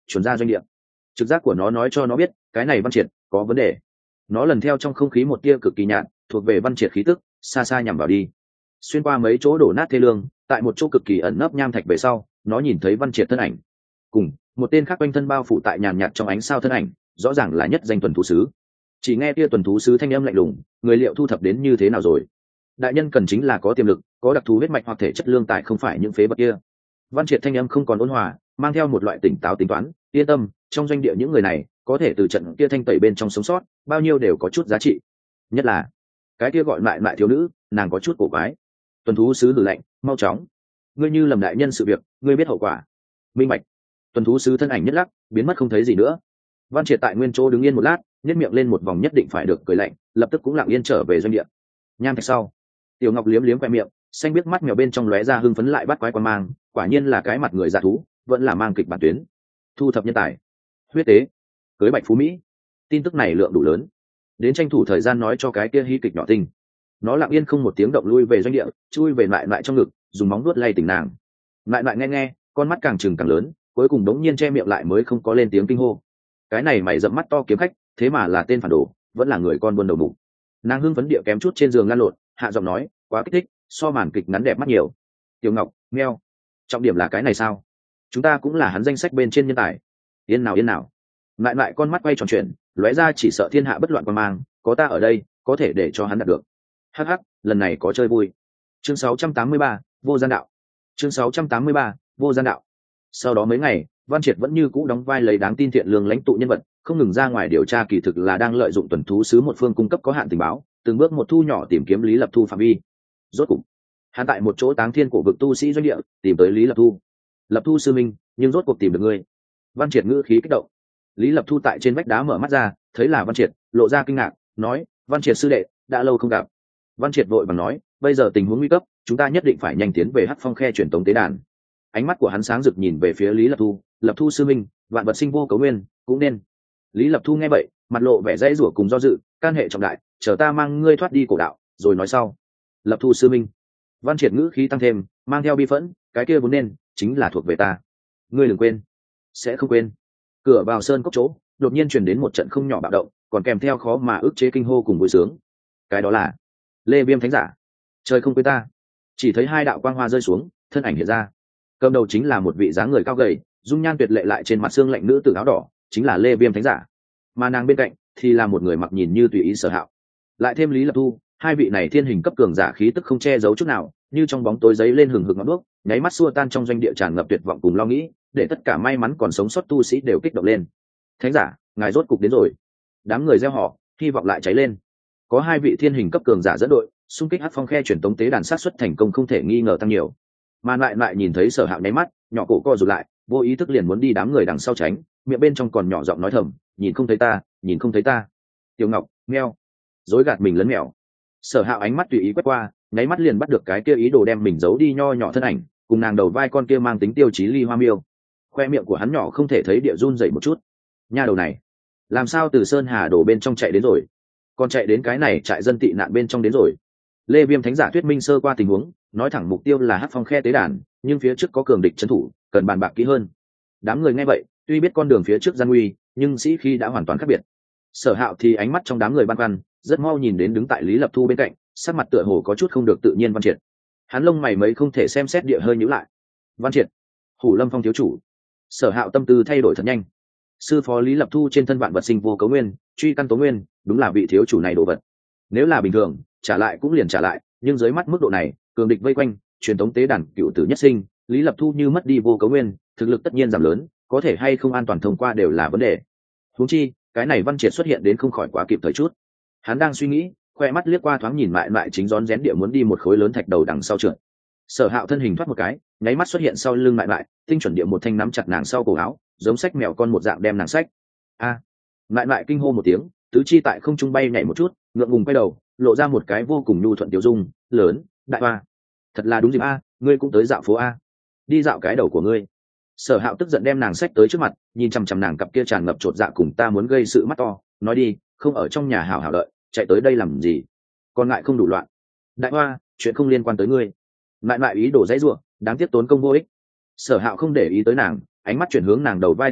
chuẩn ra doanh địa. Trực giác của nó nói cho nó biết cái này Văn Triệt có vấn đề. Nó lần theo trong không khí một tia cực kỳ nhạt thuộc về Văn Triệt khí tức, xa xa nhằm vào đi. Xuyên qua mấy chỗ đổ nát thê lương, tại một chỗ cực kỳ ẩn nấp nham thạch về sau, nó nhìn thấy Văn Triệt thân ảnh, cùng một tên khác quanh thân bao phủ tại nhàn nhạt trong ánh sao thân ảnh, rõ ràng là nhất danh tuần thú sứ. Chỉ nghe kia tuần thú sứ thanh âm lạnh lùng, người liệu thu thập đến như thế nào rồi? Đại nhân cần chính là có tiềm lực, có đặc thù huyết mạch hoặc thể chất lương tài, không phải những phế vật kia. Văn Triệt thanh âm không còn ôn hòa, mang theo một loại tỉnh táo tính toán. Yên tâm, trong doanh địa những người này có thể từ trận kia thanh tẩy bên trong sống sót, bao nhiêu đều có chút giá trị. Nhất là cái kia gọi lại thiếu nữ, nàng có chút cổ quái. Tuần thú sứ hừ lạnh, mau chóng, ngươi như lầm đại nhân sự việc, ngươi biết hậu quả. Minh bạch. Tuần thú sứ thân ảnh nhất lắc, biến mất không thấy gì nữa. Văn Triệt tại nguyên chỗ đứng yên một lát, nhếch miệng lên một vòng nhất định phải được cười lạnh, lập tức cũng lặng yên trở về doanh địa. Nham thạch sau, Tiểu Ngọc liếm liếm khoe miệng, xanh biết mắt mèo bên trong lóe ra hưng phấn lại bắt quái quan mang, quả nhiên là cái mặt người dạ thú, vẫn là mang kịch bản tuyến. Thu thập nhân tài, huyết tế, cưới bạch phú mỹ, tin tức này lượng đủ lớn, đến tranh thủ thời gian nói cho cái kia hí kịch nhỏ tinh. Nó lặng yên không một tiếng động lui về doanh địa, chui về lại trong ngực, dùng móng vuốt lay tỉnh nàng. Lại nghe, con mắt càng trừng càng lớn, cuối cùng đống nhiên che miệng lại mới không có lên tiếng kinh hô. Cái này mày dẫm mắt to kiếm khách, thế mà là tên phản đồ, vẫn là người con buôn đầu mục. Nàng hưng phấn địa kém chút trên giường lăn lộn, hạ giọng nói, quá kích thích, so màn kịch ngắn đẹp mắt nhiều. Tiểu Ngọc, meo, trọng điểm là cái này sao? Chúng ta cũng là hắn danh sách bên trên nhân tài. Yên nào. Lại con mắt quay tròn chuyện, lóe ra chỉ sợ thiên hạ bất loạn quan mang, có ta ở đây, có thể để cho hắn đạt được. Hắc, lần này có chơi vui. Chương 683, vô gian đạo. Chương 683, vô gian đạo. Sau đó mấy ngày, Văn Triệt vẫn như cũ đóng vai lấy đáng tin thiện lương lãnh tụ nhân vật, không ngừng ra ngoài điều tra, kỳ thực là đang lợi dụng tuần thú sứ một phương cung cấp có hạn tình báo, từng bước một thu nhỏ tìm kiếm Lý Lập Thu phạm vi. Rốt cục, hắn tại một chỗ táng thiên cổ vực tu sĩ doanh địa tìm tới Lý Lập Thu. Lập Thu sư minh, nhưng rốt cuộc tìm được ngươi. Văn Triệt ngữ khí kích động. Lý Lập Thu tại trên vách đá mở mắt ra, thấy là Văn Triệt, lộ ra kinh ngạc, nói, Văn Triệt sư đệ, đã lâu không gặp. Văn Triệt vội vàng nói, bây giờ tình huống nguy cấp, chúng ta nhất định phải nhanh tiến về Hắc Phong Khe truyền tống tế đàn. Ánh mắt của hắn sáng rực nhìn về phía Lý Lập Thu, Lập Thu sư minh, vạn vật sinh vô cấu nguyên, cũng nên. Lý Lập Thu nghe vậy, mặt lộ vẻ dãy rủa cùng do dự, can hệ trọng đại, chờ ta mang ngươi thoát đi cổ đạo, rồi nói sau. Lập Thu sư minh. Văn Triệt ngữ khí tăng thêm, mang theo bi phẫn, cái kia vốn nên chính là thuộc về ta. Ngươi đừng quên, sẽ không quên. Cửa vào sơn cốc chỗ, đột nhiên truyền đến một trận không nhỏ bạo động, còn kèm theo khó mà ức chế kinh hô cùng vui sướng. Cái đó là Lê Viêm thánh giả. Trời không quên ta. Chỉ thấy hai đạo quang hoa rơi xuống, thân ảnh hiện ra. Cầm đầu chính là một vị dáng người cao gầy, dung nhan tuyệt lệ lại trên mặt xương lạnh nữ tử áo đỏ, chính là Lê Viêm thánh giả. Mà nàng bên cạnh thì là một người mặc nhìn như tùy ý Sở Hạo. Lại thêm Lý Lập Thu, hai vị này thiên hình cấp cường giả khí tức không che giấu chút nào, như trong bóng tối giấy lên hừng hực ngọn đuốc, nháy mắt xua tan trong doanh địa tràn ngập tuyệt vọng cùng lo nghĩ, để tất cả may mắn còn sống sót tu sĩ đều kích động lên. Thánh giả, ngài rốt cục đến rồi. Đám người reo hò, hy vọng lại cháy lên. Có hai vị thiên hình cấp cường giả dẫn đội, xung kích Hắc Phong Khe truyền tống tế đàn, sát xuất thành công không thể nghi ngờ tăng nhiều. Mà lại nhìn thấy Sở Hạo nháy mắt, nhỏ cổ co rụt lại, vô ý thức liền muốn đi đám người đằng sau tránh, miệng bên trong còn nhỏ giọng nói thầm, nhìn không thấy ta. Tiểu Ngọc, meo, dối gạt mình lấn mèo. Sở Hạo ánh mắt tùy ý quét qua, nháy mắt liền bắt được cái kia ý đồ đem mình giấu đi nho nhỏ thân ảnh, cùng nàng đầu vai con kia mang tính tiêu chí ly hoa miêu. Khoe miệng của hắn nhỏ không thể thấy địa run dậy một chút. Nha đầu này, làm sao từ Sơn Hà đổ bên trong chạy đến rồi, còn chạy đến cái này trại dân tị nạn bên trong đến rồi. Lê Viêm thánh giả thuyết minh sơ qua tình huống, nói thẳng mục tiêu là Hắc Phong Khe tế đàn, nhưng phía trước có cường địch trấn thủ, cần bàn bạc kỹ hơn. Đám người nghe vậy, tuy biết con đường phía trước gian nguy, nhưng sĩ khí đã hoàn toàn khác biệt. Sở Hạo thì ánh mắt trong đám người băn khoăn, rất mau nhìn đến đứng tại Lý Lập Thu bên cạnh, sắc mặt tựa hồ có chút không được tự nhiên. Văn Triệt, hắn lông mày mấy không thể xem xét địa hơi nhíu lại. Văn Triệt, Hủ Lâm Phong thiếu chủ. Sở Hạo tâm tư thay đổi thật nhanh. Sư phó Lý Lập Thu trên thân vạn vật sinh vô cấu nguyên, truy căn tố nguyên, đúng là vị thiếu chủ này đồ vật. Nếu là bình thường, trả lại cũng liền trả lại, nhưng dưới mắt mức độ này, cường địch vây quanh, truyền thống tế đàn cựu tử nhất sinh, Lý Lập Thu như mất đi vô cấu nguyên, thực lực tất nhiên giảm lớn, có thể hay không an toàn thông qua đều là vấn đề. Huống chi, cái này Văn Triệt xuất hiện đến không khỏi quá kịp thời chút. Hắn đang suy nghĩ, khoe mắt liếc qua thoáng nhìn lại chính rón rén địa muốn đi một khối lớn thạch đầu đằng sau trượt. Sở Hạo thân hình thoát một cái, nháy mắt xuất hiện sau lưng lại, tinh chuẩn địa một thanh nắm chặt nàng sau cổ áo, giống sách mèo con một dạng đem nàng sách. A! Lại kinh hô một tiếng, tứ chi tại không trung bay nhảy một chút, ngượng ngùng quay đầu, lộ ra một cái vô cùng nhu thuận tiêu dung, lớn, đại hoa. Thật là đúng dịp a, ngươi cũng tới dạo phố a. Đi dạo cái đầu của ngươi. Sở Hạo tức giận đem nàng sách tới trước mặt, nhìn chằm chằm nàng cặp kia tràn ngập chột dạ cùng ta muốn gây sự mắt to, nói đi, không ở trong nhà hảo hảo đợi, chạy tới đây làm gì? Còn ngại không đủ loạn. Đại hoa, chuyện không liên quan tới ngươi. Lại ý đồ dãy rủa, đáng tiếc tốn công vô ích. Sở Hạo không để ý tới nàng, ánh mắt chuyển hướng nàng đầu vai Tiểu Ngọc,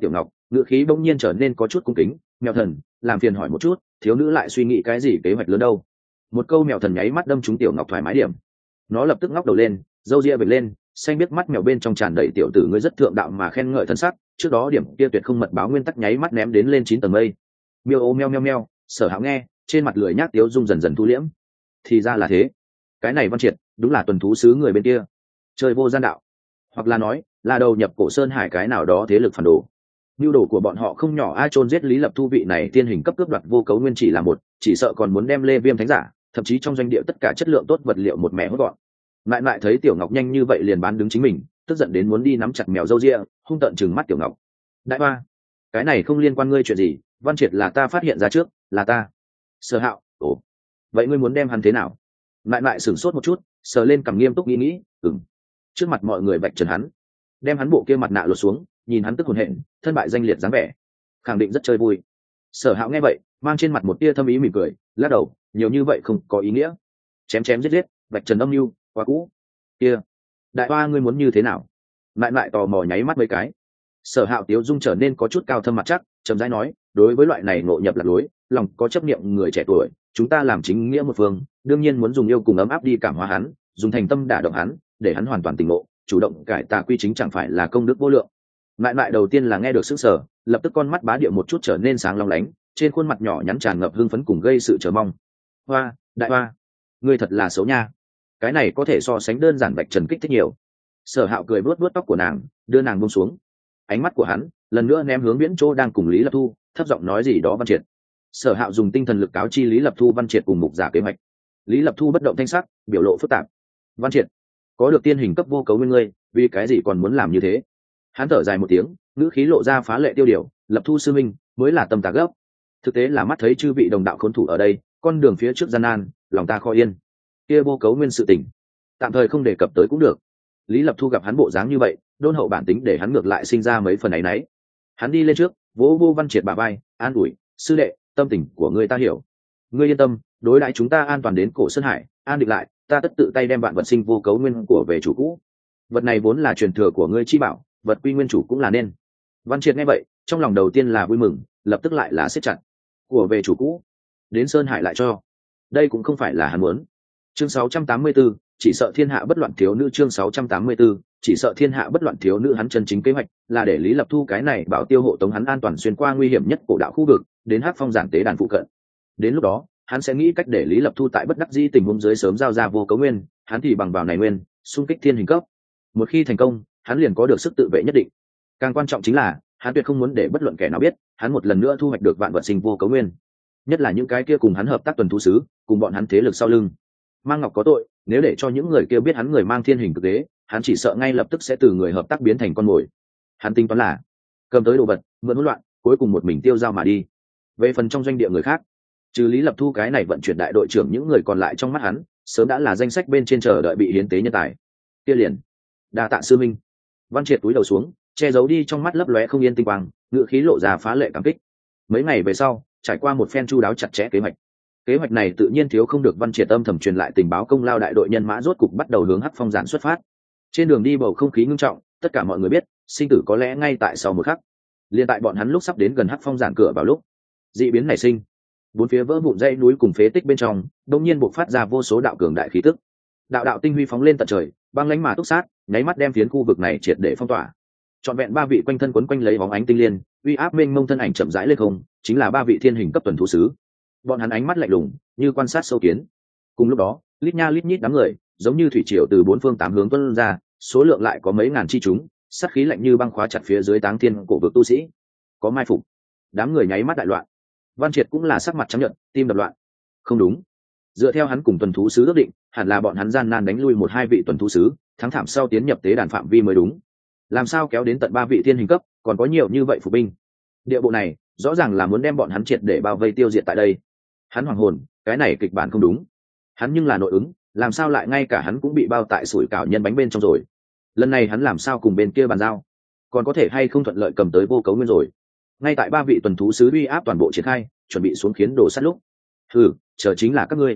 ngữ khí bỗng nhiên trở nên có chút cung kính. Mèo thần, làm phiền hỏi một chút, thiếu nữ lại suy nghĩ cái gì kế hoạch lớn đâu? Một câu mèo thần nháy mắt đâm trúng tiểu ngọc thoải mái điểm. Nó lập tức ngóc đầu lên, râu ria vệt lên, xanh biết mắt mèo bên trong tràn đầy tiểu tử ngươi rất thượng đạo mà khen ngợi thân sắc. Trước đó điểm kia tuyệt không mật báo nguyên tắc nháy mắt ném đến lên 9 tầng mây. Miêu ô meo meo meo, Sở Hạo nghe, trên mặt lười nhác tiếu dung dần dần thu liễm. Thì ra là thế, cái này Văn Triệt đúng là tuần thú sứ người bên kia, chơi vô gian đạo, hoặc là nói là đầu nhập cổ sơn hải cái nào đó thế lực phản đồ. Nhu đồ của bọn họ không nhỏ, ai chôn giết Lý Lập Thu vị này tiên hình cấp cướp đoạt vô cấu nguyên chỉ là một, chỉ sợ còn muốn đem Lê Viêm thánh giả, thậm chí trong doanh địa tất cả chất lượng tốt vật liệu một mẹ hốt gọn. Lại thấy Tiểu Ngọc nhanh như vậy liền bán đứng chính mình, tức giận đến muốn đi nắm chặt mèo râu ria, hung tợn trừng mắt Tiểu Ngọc. Đại ba, cái này không liên quan ngươi chuyện gì, Văn Triệt là ta phát hiện ra trước, là ta. Sở Hạo, ồ, vậy ngươi muốn đem hắn thế nào? Lại sửng sốt một chút, sờ lên cằm nghiêm túc nghĩ, trước mặt mọi người vạch trần hắn, đem hắn bộ kia mặt nạ lột xuống, nhìn hắn tức hồn hển, thân bại danh liệt dáng vẻ, khẳng định rất chơi vui. Sở Hạo nghe vậy, mang trên mặt một tia thâm ý mỉm cười, lắc đầu, nhiều như vậy không có ý nghĩa. Chém giết, vạch trần âm mưu, quá cũ. Kia, đại hoa ngươi muốn như thế nào? Lại tò mò nháy mắt mấy cái. Sở Hạo tiếu dung trở nên có chút cao thâm mặt chắc, chậm rãi nói, đối với loại này ngộ nhập lạc lối, lòng có chấp niệm người trẻ tuổi, chúng ta làm chính nghĩa một phương, đương nhiên muốn dùng yêu cùng ấm áp đi cảm hóa hắn, dùng thành tâm đả động hắn, để hắn hoàn toàn tỉnh ngộ, chủ động cải tà quy chính chẳng phải là công đức vô lượng. Lại đầu tiên là nghe được sững sờ, lập tức con mắt bá địa một chút trở nên sáng long lánh, trên khuôn mặt nhỏ nhắn tràn ngập hưng phấn cùng gây sự chờ mong. Hoa, đại hoa, ngươi thật là xấu nha. Cái này có thể so sánh đơn giản vạch trần kích thích nhiều. Sở Hạo cười vuốt tóc của nàng, đưa nàng buông xuống. Ánh mắt của hắn lần nữa ném hướng Viễn Chỗ đang cùng Lý Lập Thu, thấp giọng nói gì đó Văn Triệt. Sở Hạo dùng tinh thần lực cáo chi Lý Lập Thu Văn Triệt cùng mục giả kế hoạch. Lý Lập Thu bất động thanh sắc, biểu lộ phức tạp. Văn Triệt, có được tiên hình cấp vô cấu nguyên ngươi, vì cái gì còn muốn làm như thế? Hắn thở dài một tiếng, ngữ khí lộ ra phá lệ tiêu điều, Lập Thu sư minh mới là tâm tà gốc. Thực tế là mắt thấy chư vị đồng đạo khốn thủ ở đây, con đường phía trước gian nan, lòng ta khó yên. Kia vô cấu nguyên sự tình, tạm thời không đề cập tới cũng được. Lý Lập Thu gặp hắn bộ dáng như vậy, đôn hậu bản tính để hắn ngược lại sinh ra mấy phần áy náy. Hắn đi lên trước, vỗ vô Văn Triệt bả vai, an ủi, sư đệ, tâm tình của ngươi ta hiểu. Ngươi yên tâm, đối đãi chúng ta an toàn đến cổ sơn hải, an định lại, ta tất tự tay đem vạn vật sinh vô cấu nguyên của về chủ cũ. Vật này vốn là truyền thừa của ngươi chi bảo, vật quy nguyên chủ cũng là nên. Văn Triệt nghe vậy, trong lòng đầu tiên là vui mừng, lập tức lại là siết chặt. Của về chủ cũ, đến sơn hải lại cho. Đây cũng không phải là hắn muốn. Chương 684, chỉ sợ thiên hạ bất loạn thiếu nữ. Chương 684, chỉ sợ thiên hạ bất loạn thiếu nữ. Hắn chân chính kế hoạch là để Lý Lập Thu cái này bảo tiêu hộ tống hắn an toàn xuyên qua nguy hiểm nhất cổ đạo khu vực, đến Hắc Phong giản tế đàn phụ cận. Đến lúc đó, hắn sẽ nghĩ cách để Lý Lập Thu tại bất đắc dĩ tình huống dưới sớm giao ra vô cấu nguyên, hắn thì bằng vào này nguyên, xung kích thiên hình cấp. Một khi thành công, hắn liền có được sức tự vệ nhất định. Càng quan trọng chính là, hắn tuyệt không muốn để bất luận kẻ nào biết, hắn một lần nữa thu hoạch được vạn vật sinh vô cấu nguyên. Nhất là những cái kia cùng hắn hợp tác tuần thú sứ, cùng bọn hắn thế lực sau lưng. Mang Ngọc có tội, nếu để cho những người kia biết hắn người mang thiên hình thực tế, hắn chỉ sợ ngay lập tức sẽ từ người hợp tác biến thành con mồi. Hắn tính toán là cầm tới đồ vật, mượn hỗn loạn, cuối cùng một mình tiêu dao mà đi. Về phần trong doanh địa người khác, trừ Lý Lập Thu cái này vận chuyển đại đội trưởng, những người còn lại trong mắt hắn sớm đã là danh sách bên trên chờ đợi bị hiến tế nhân tài. Kia liền, đa tạ sư minh. Văn Triệt túi đầu xuống, che giấu đi trong mắt lấp lóe không yên tinh quang, ngữ khí lộ ra phá lệ cảm kích. Mấy ngày về sau, trải qua một phen chu đáo chặt chẽ kế hoạch này tự nhiên thiếu không được Văn Triệt âm thầm truyền lại tình báo công lao đại đội nhân mã rốt cục bắt đầu hướng Hắc Phong giản xuất phát. Trên đường đi bầu không khí ngưng trọng, tất cả mọi người biết sinh tử có lẽ ngay tại sau một khắc. Liên tại bọn hắn lúc sắp đến gần Hắc Phong giản cửa vào lúc dị biến nảy sinh, bốn phía vỡ vụn dãy núi cùng phế tích bên trong đột nhiên bộc phát ra vô số đạo cường đại khí tức. Đạo tinh huy phóng lên tận trời, băng lãnh mà túc sát, nháy mắt đem phiến khu vực này triệt để phong tỏa. Trọn vẹn ba vị quanh thân quấn quanh lấy bóng ánh tinh liên, uy áp mênh mông thân ảnh chậm rãi lên không, chính là ba vị thiên hình cấp tuần thú sứ. Bọn hắn ánh mắt lạnh lùng, như quan sát sâu kiến. Cùng lúc đó, lít nha lít nhít đám người, giống như thủy triều từ bốn phương tám hướng tuôn ra, số lượng lại có mấy ngàn chi chúng, sát khí lạnh như băng khóa chặt phía dưới Táng Thiên cổ vực tu sĩ. Có mai phục. Đám người nháy mắt đại loạn. Văn Triệt cũng là sắc mặt trắng nhợt, tim đập loạn. Không đúng. Dựa theo hắn cùng tuần thú sứ ước định, hẳn là bọn hắn gian nan đánh lui một hai vị tuần thú sứ, thắng thảm sau tiến nhập tế đàn phạm vi mới đúng. Làm sao kéo đến tận ba vị thiên hình cấp, còn có nhiều như vậy phục binh? Địa bộ này, rõ ràng là muốn đem bọn hắn triệt để bao vây tiêu diệt tại đây. Hắn hoàng hồn, cái này kịch bản không đúng. Hắn nhưng là nội ứng, làm sao lại ngay cả hắn cũng bị bao tại sủi cảo nhân bánh bên trong rồi? Lần này hắn làm sao cùng bên kia bàn giao? Còn có thể hay không thuận lợi cầm tới vô cấu nguyên rồi? Ngay tại ba vị tuần thú sứ uy áp toàn bộ triển khai, chuẩn bị xuống khiến đồ sát lúc, chờ chính là các ngươi.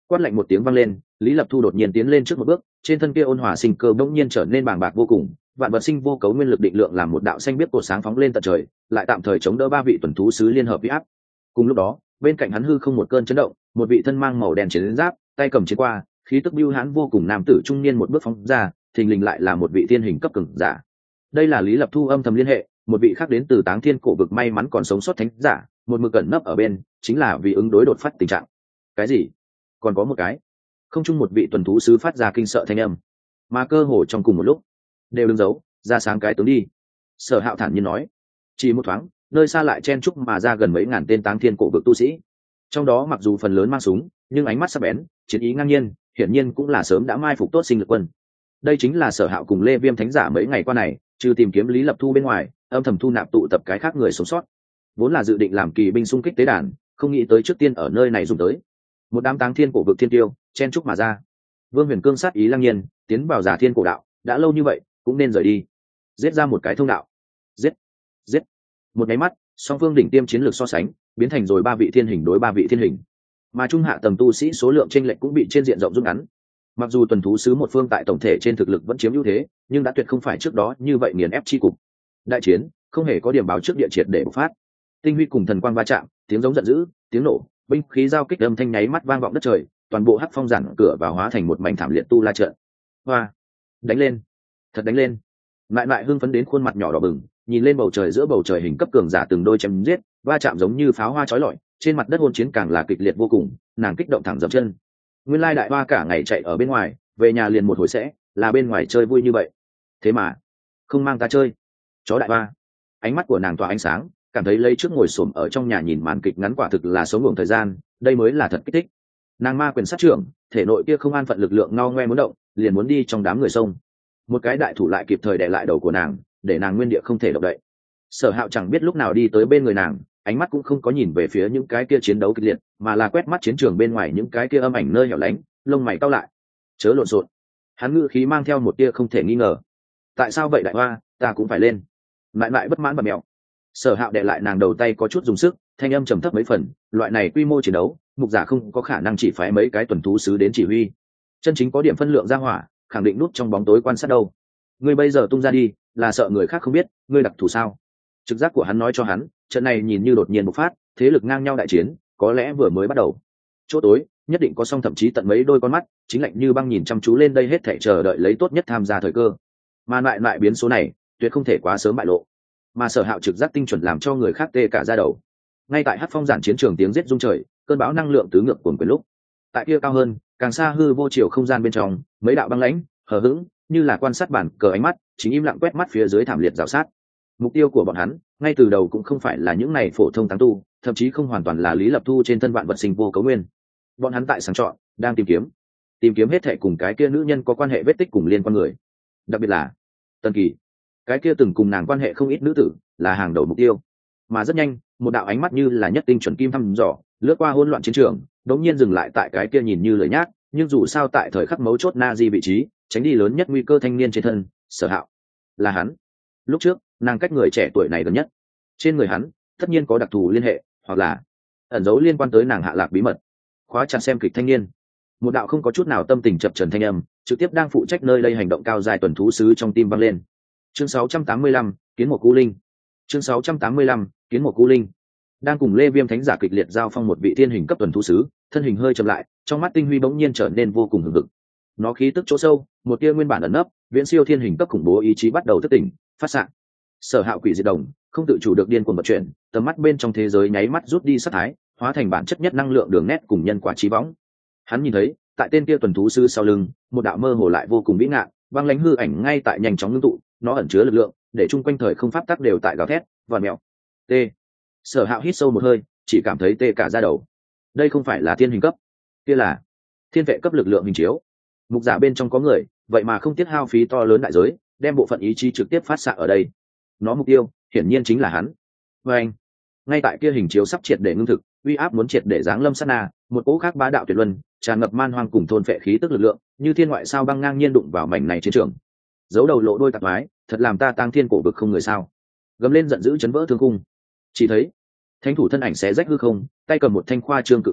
Quát lạnh một tiếng vang lên, Lý Lập Thu đột nhiên tiến lên trước một bước, trên thân kia ôn hòa sinh cơ bỗng nhiên trở nên bàng bạc vô cùng, vạn vật sinh vô cấu nguyên lực định lượng làm một đạo xanh biết cột sáng phóng lên tận trời, lại tạm thời chống đỡ ba vị tuần thú sứ liên hợp uy áp. Cùng lúc đó, bên cạnh hắn hư không một cơn chấn động, một vị thân mang màu đen chiến giáp, tay cầm chiến qua, khí tức bưu hãn vô cùng nam tử trung niên một bước phóng ra, thình lình lại là một vị thiên hình cấp cường giả. Đây là Lý Lập Thu âm thầm liên hệ, một vị khác đến từ Táng Thiên cổ vực may mắn còn sống sót thánh giả, một mực cẩn nấp ở bên, chính là vì ứng đối đột phát tình trạng. Cái gì? Còn có một cái. Không chung một vị tuần thú sứ phát ra kinh sợ thanh âm, mà cơ hồ trong cùng một lúc, đều đứng giấu, ra sáng cái tướng đi. Sở Hạo thản nhiên nói. Chỉ một thoáng, nơi xa lại chen chúc mà ra gần mấy ngàn tên Táng Thiên cổ vực tu sĩ. Trong đó mặc dù phần lớn mang súng, nhưng ánh mắt sắc bén, chiến ý ngang nhiên, hiển nhiên cũng là sớm đã mai phục tốt sinh lực quân. Đây chính là Sở Hạo cùng Lê Viêm thánh giả mấy ngày qua này, trừ tìm kiếm Lý Lập Thu bên ngoài, âm thầm thu nạp tụ tập cái khác người sống sót. Vốn là dự định làm kỳ binh xung kích tế đàn, không nghĩ tới trước tiên ở nơi này dùng tới. Một đám Táng Thiên cổ vực thiên tiêu, chen chúc mà ra. Vương Huyền Cương sát ý lăng nhiên, tiến vào Giả Thiên cổ đạo, đã lâu như vậy, cũng nên rời đi. Giết ra một cái thông đạo. Giết, giết. Một cái mắt, song phương đỉnh tiêm chiến lược so sánh, biến thành rồi ba vị thiên hình đối ba vị thiên hình. Mà trung hạ tầng tu sĩ số lượng chênh lệch cũng bị trên diện rộng rút ngắn. Mặc dù tuần thú sứ một phương tại tổng thể trên thực lực vẫn chiếm ưu thế, nhưng đã tuyệt không phải trước đó như vậy nghiền ép chi cục. Đại chiến không hề có điểm báo trước địa triệt để bộc phát. Tinh huy cùng thần quang va chạm, tiếng giống giận dữ, tiếng nổ, binh khí giao kích âm thanh nháy mắt vang vọng đất trời, toàn bộ hắc phong giản cửa vào hóa thành một mảnh thảm liệt tu la trận. Hoa, đánh lên, thật đánh lên. Mại mại hưng phấn đến khuôn mặt nhỏ đỏ bừng, nhìn lên bầu trời, giữa bầu trời hình cấp cường giả từng đôi chém giết, va chạm giống như pháo hoa chói lọi, trên mặt đất hôn chiến càng là kịch liệt vô cùng, nàng kích động thẳng dậm chân. Nguyên lai đại hoa cả ngày chạy ở bên ngoài, về nhà liền một hồi sẽ là bên ngoài chơi vui như vậy, thế mà không mang ta chơi. Chó đại hoa. Ánh mắt của nàng tỏa ánh sáng, cảm thấy lấy trước ngồi xổm ở trong nhà nhìn màn kịch ngắn quả thực là sống ngủ thời gian, đây mới là thật kích thích. Nàng ma quyền sát trưởng, thể nội kia không an phận lực lượng ngao ngoe muốn động, liền muốn đi trong đám người sông. Một cái đại thủ lại kịp thời đè lại đầu của nàng, để nàng nguyên địa không thể động đậy. Sở Hạo chẳng biết lúc nào đi tới bên người nàng, ánh mắt cũng không có nhìn về phía những cái kia chiến đấu kịch liệt, mà là quét mắt chiến trường bên ngoài những cái kia âm ảnh nơi hẻo lánh, lông mày cau lại. Chớ lộn xộn. Hắn ngữ khí mang theo một tia không thể nghi ngờ. Tại sao vậy đại hoa, ta cũng phải lên. Mại mại bất mãn bật mèo. Sở Hạo đè lại nàng đầu tay có chút dùng sức, thanh âm trầm thấp mấy phần, loại này quy mô chiến đấu, mục giả không có khả năng chỉ phái mấy cái tuần thú sứ đến chỉ huy. Chân chính có điểm phân lượng ra hỏa, khẳng định núp trong bóng tối quan sát đâu. Ngươi bây giờ tung ra đi, là sợ người khác không biết, ngươi đặc thù sao? Trực giác của hắn nói cho hắn, trận này nhìn như đột nhiên bộc phát, thế lực ngang nhau đại chiến, có lẽ vừa mới bắt đầu. Chỗ tối, nhất định có song thậm chí tận mấy đôi con mắt, chính lạnh như băng nhìn chăm chú lên đây hết thảy chờ đợi lấy tốt nhất tham gia thời cơ. Mà lại biến số này, tuyệt không thể quá sớm bại lộ. Mà Sở Hạo trực giác tinh chuẩn làm cho người khác tê cả da đầu. Ngay tại Hắc Phong giản chiến trường tiếng giết rung trời, cơn bão năng lượng tứ ngược cuồn cuộn lúc. Tại kia cao hơn, càng xa hư vô chiều không gian bên trong, mấy đạo băng lãnh, hờ hững, như là quan sát bản cờ ánh mắt, chính im lặng quét mắt phía dưới thảm liệt rào sát. Mục tiêu của bọn hắn, ngay từ đầu cũng không phải là những này phổ thông tán tu, thậm chí không hoàn toàn là Lý Lập Thu trên thân vạn vật sinh vô cấu nguyên. Bọn hắn tại sàng chọn, đang tìm kiếm hết thảy cùng cái kia nữ nhân có quan hệ vết tích cùng liên quan người. Đặc biệt là Tân Kỳ, cái kia từng cùng nàng quan hệ không ít nữ tử, là hàng đầu mục tiêu. Mà rất nhanh, một đạo ánh mắt như là nhất tinh chuẩn kim thăm dò, lướt qua hỗn loạn chiến trường, đống nhiên dừng lại tại cái kia nhìn như lười nhác, nhưng dù sao tại thời khắc mấu chốt na di vị trí, tránh đi lớn nhất nguy cơ thanh niên trên thân. Sở Hạo, là hắn. Lúc trước, nàng cách người trẻ tuổi này gần nhất, trên người hắn tất nhiên có đặc thù liên hệ, hoặc là ẩn dấu liên quan tới nàng hạ lạc bí mật. Khóa chặt xem kịch thanh niên, một đạo không có chút nào tâm tình chập trần thanh âm, trực tiếp đang phụ trách nơi đây hành động cao dài tuần thú sứ trong tim vang lên. Chương 685, kiến một cú linh. Chương 685, kiến một cú linh. Đang cùng Lê Viêm thánh giả kịch liệt giao phong một vị thiên hình cấp tuần thú sứ, thân hình hơi chậm lại, trong mắt tinh huy bỗng nhiên trở nên vô cùng hừng hực. Nó khí tức chỗ sâu, một tia nguyên bản ẩn nấp, viễn siêu thiên hình cấp khủng bố ý chí bắt đầu thức tỉnh, phát xạ. Sở Hạo quỷ diệt đồng, không tự chủ được điên cuồng vận chuyển, tầm mắt bên trong thế giới nháy mắt rút đi sát thái, hóa thành bản chất nhất năng lượng đường nét cùng nhân quả trí võng. Hắn nhìn thấy, tại tên kia tuần thú sư sau lưng, một đạo mơ hồ lại vô cùng vĩ ngạn, băng lãnh hư ảnh ngay tại nhanh chóng ngưng tụ, nó ẩn chứa lực lượng, để chung quanh thời không pháp tắc đều tại gào thét, vặn mèo. T. Sở Hạo hít sâu một hơi, chỉ cảm thấy tê cả da đầu. Đây không phải là thiên hình cấp, kia là thiên vệ cấp lực lượng hình chiếu. Mục giả bên trong có người, vậy mà không tiếc hao phí to lớn đại giới, đem bộ phận ý chí trực tiếp phát xạ ở đây. Nó mục tiêu, hiển nhiên chính là hắn. Và anh, ngay tại kia hình chiếu sắp triệt để ngưng thực, uy áp muốn triệt để giáng lâm sát na, một cỗ khác bá đạo tuyệt luân, tràn ngập man hoang cùng thôn phệ khí tức lực lượng, như thiên ngoại sao băng ngang nhiên đụng vào mảnh này chiến trường. Giấu đầu lộ đôi tạp mái, thật làm ta tang thiên cổ vực không người sao? Gầm lên giận dữ chấn vỡ thương cung. Chỉ thấy thánh thủ thân ảnh xé rách hư không, tay cầm một thanh khoa trương cự phủ,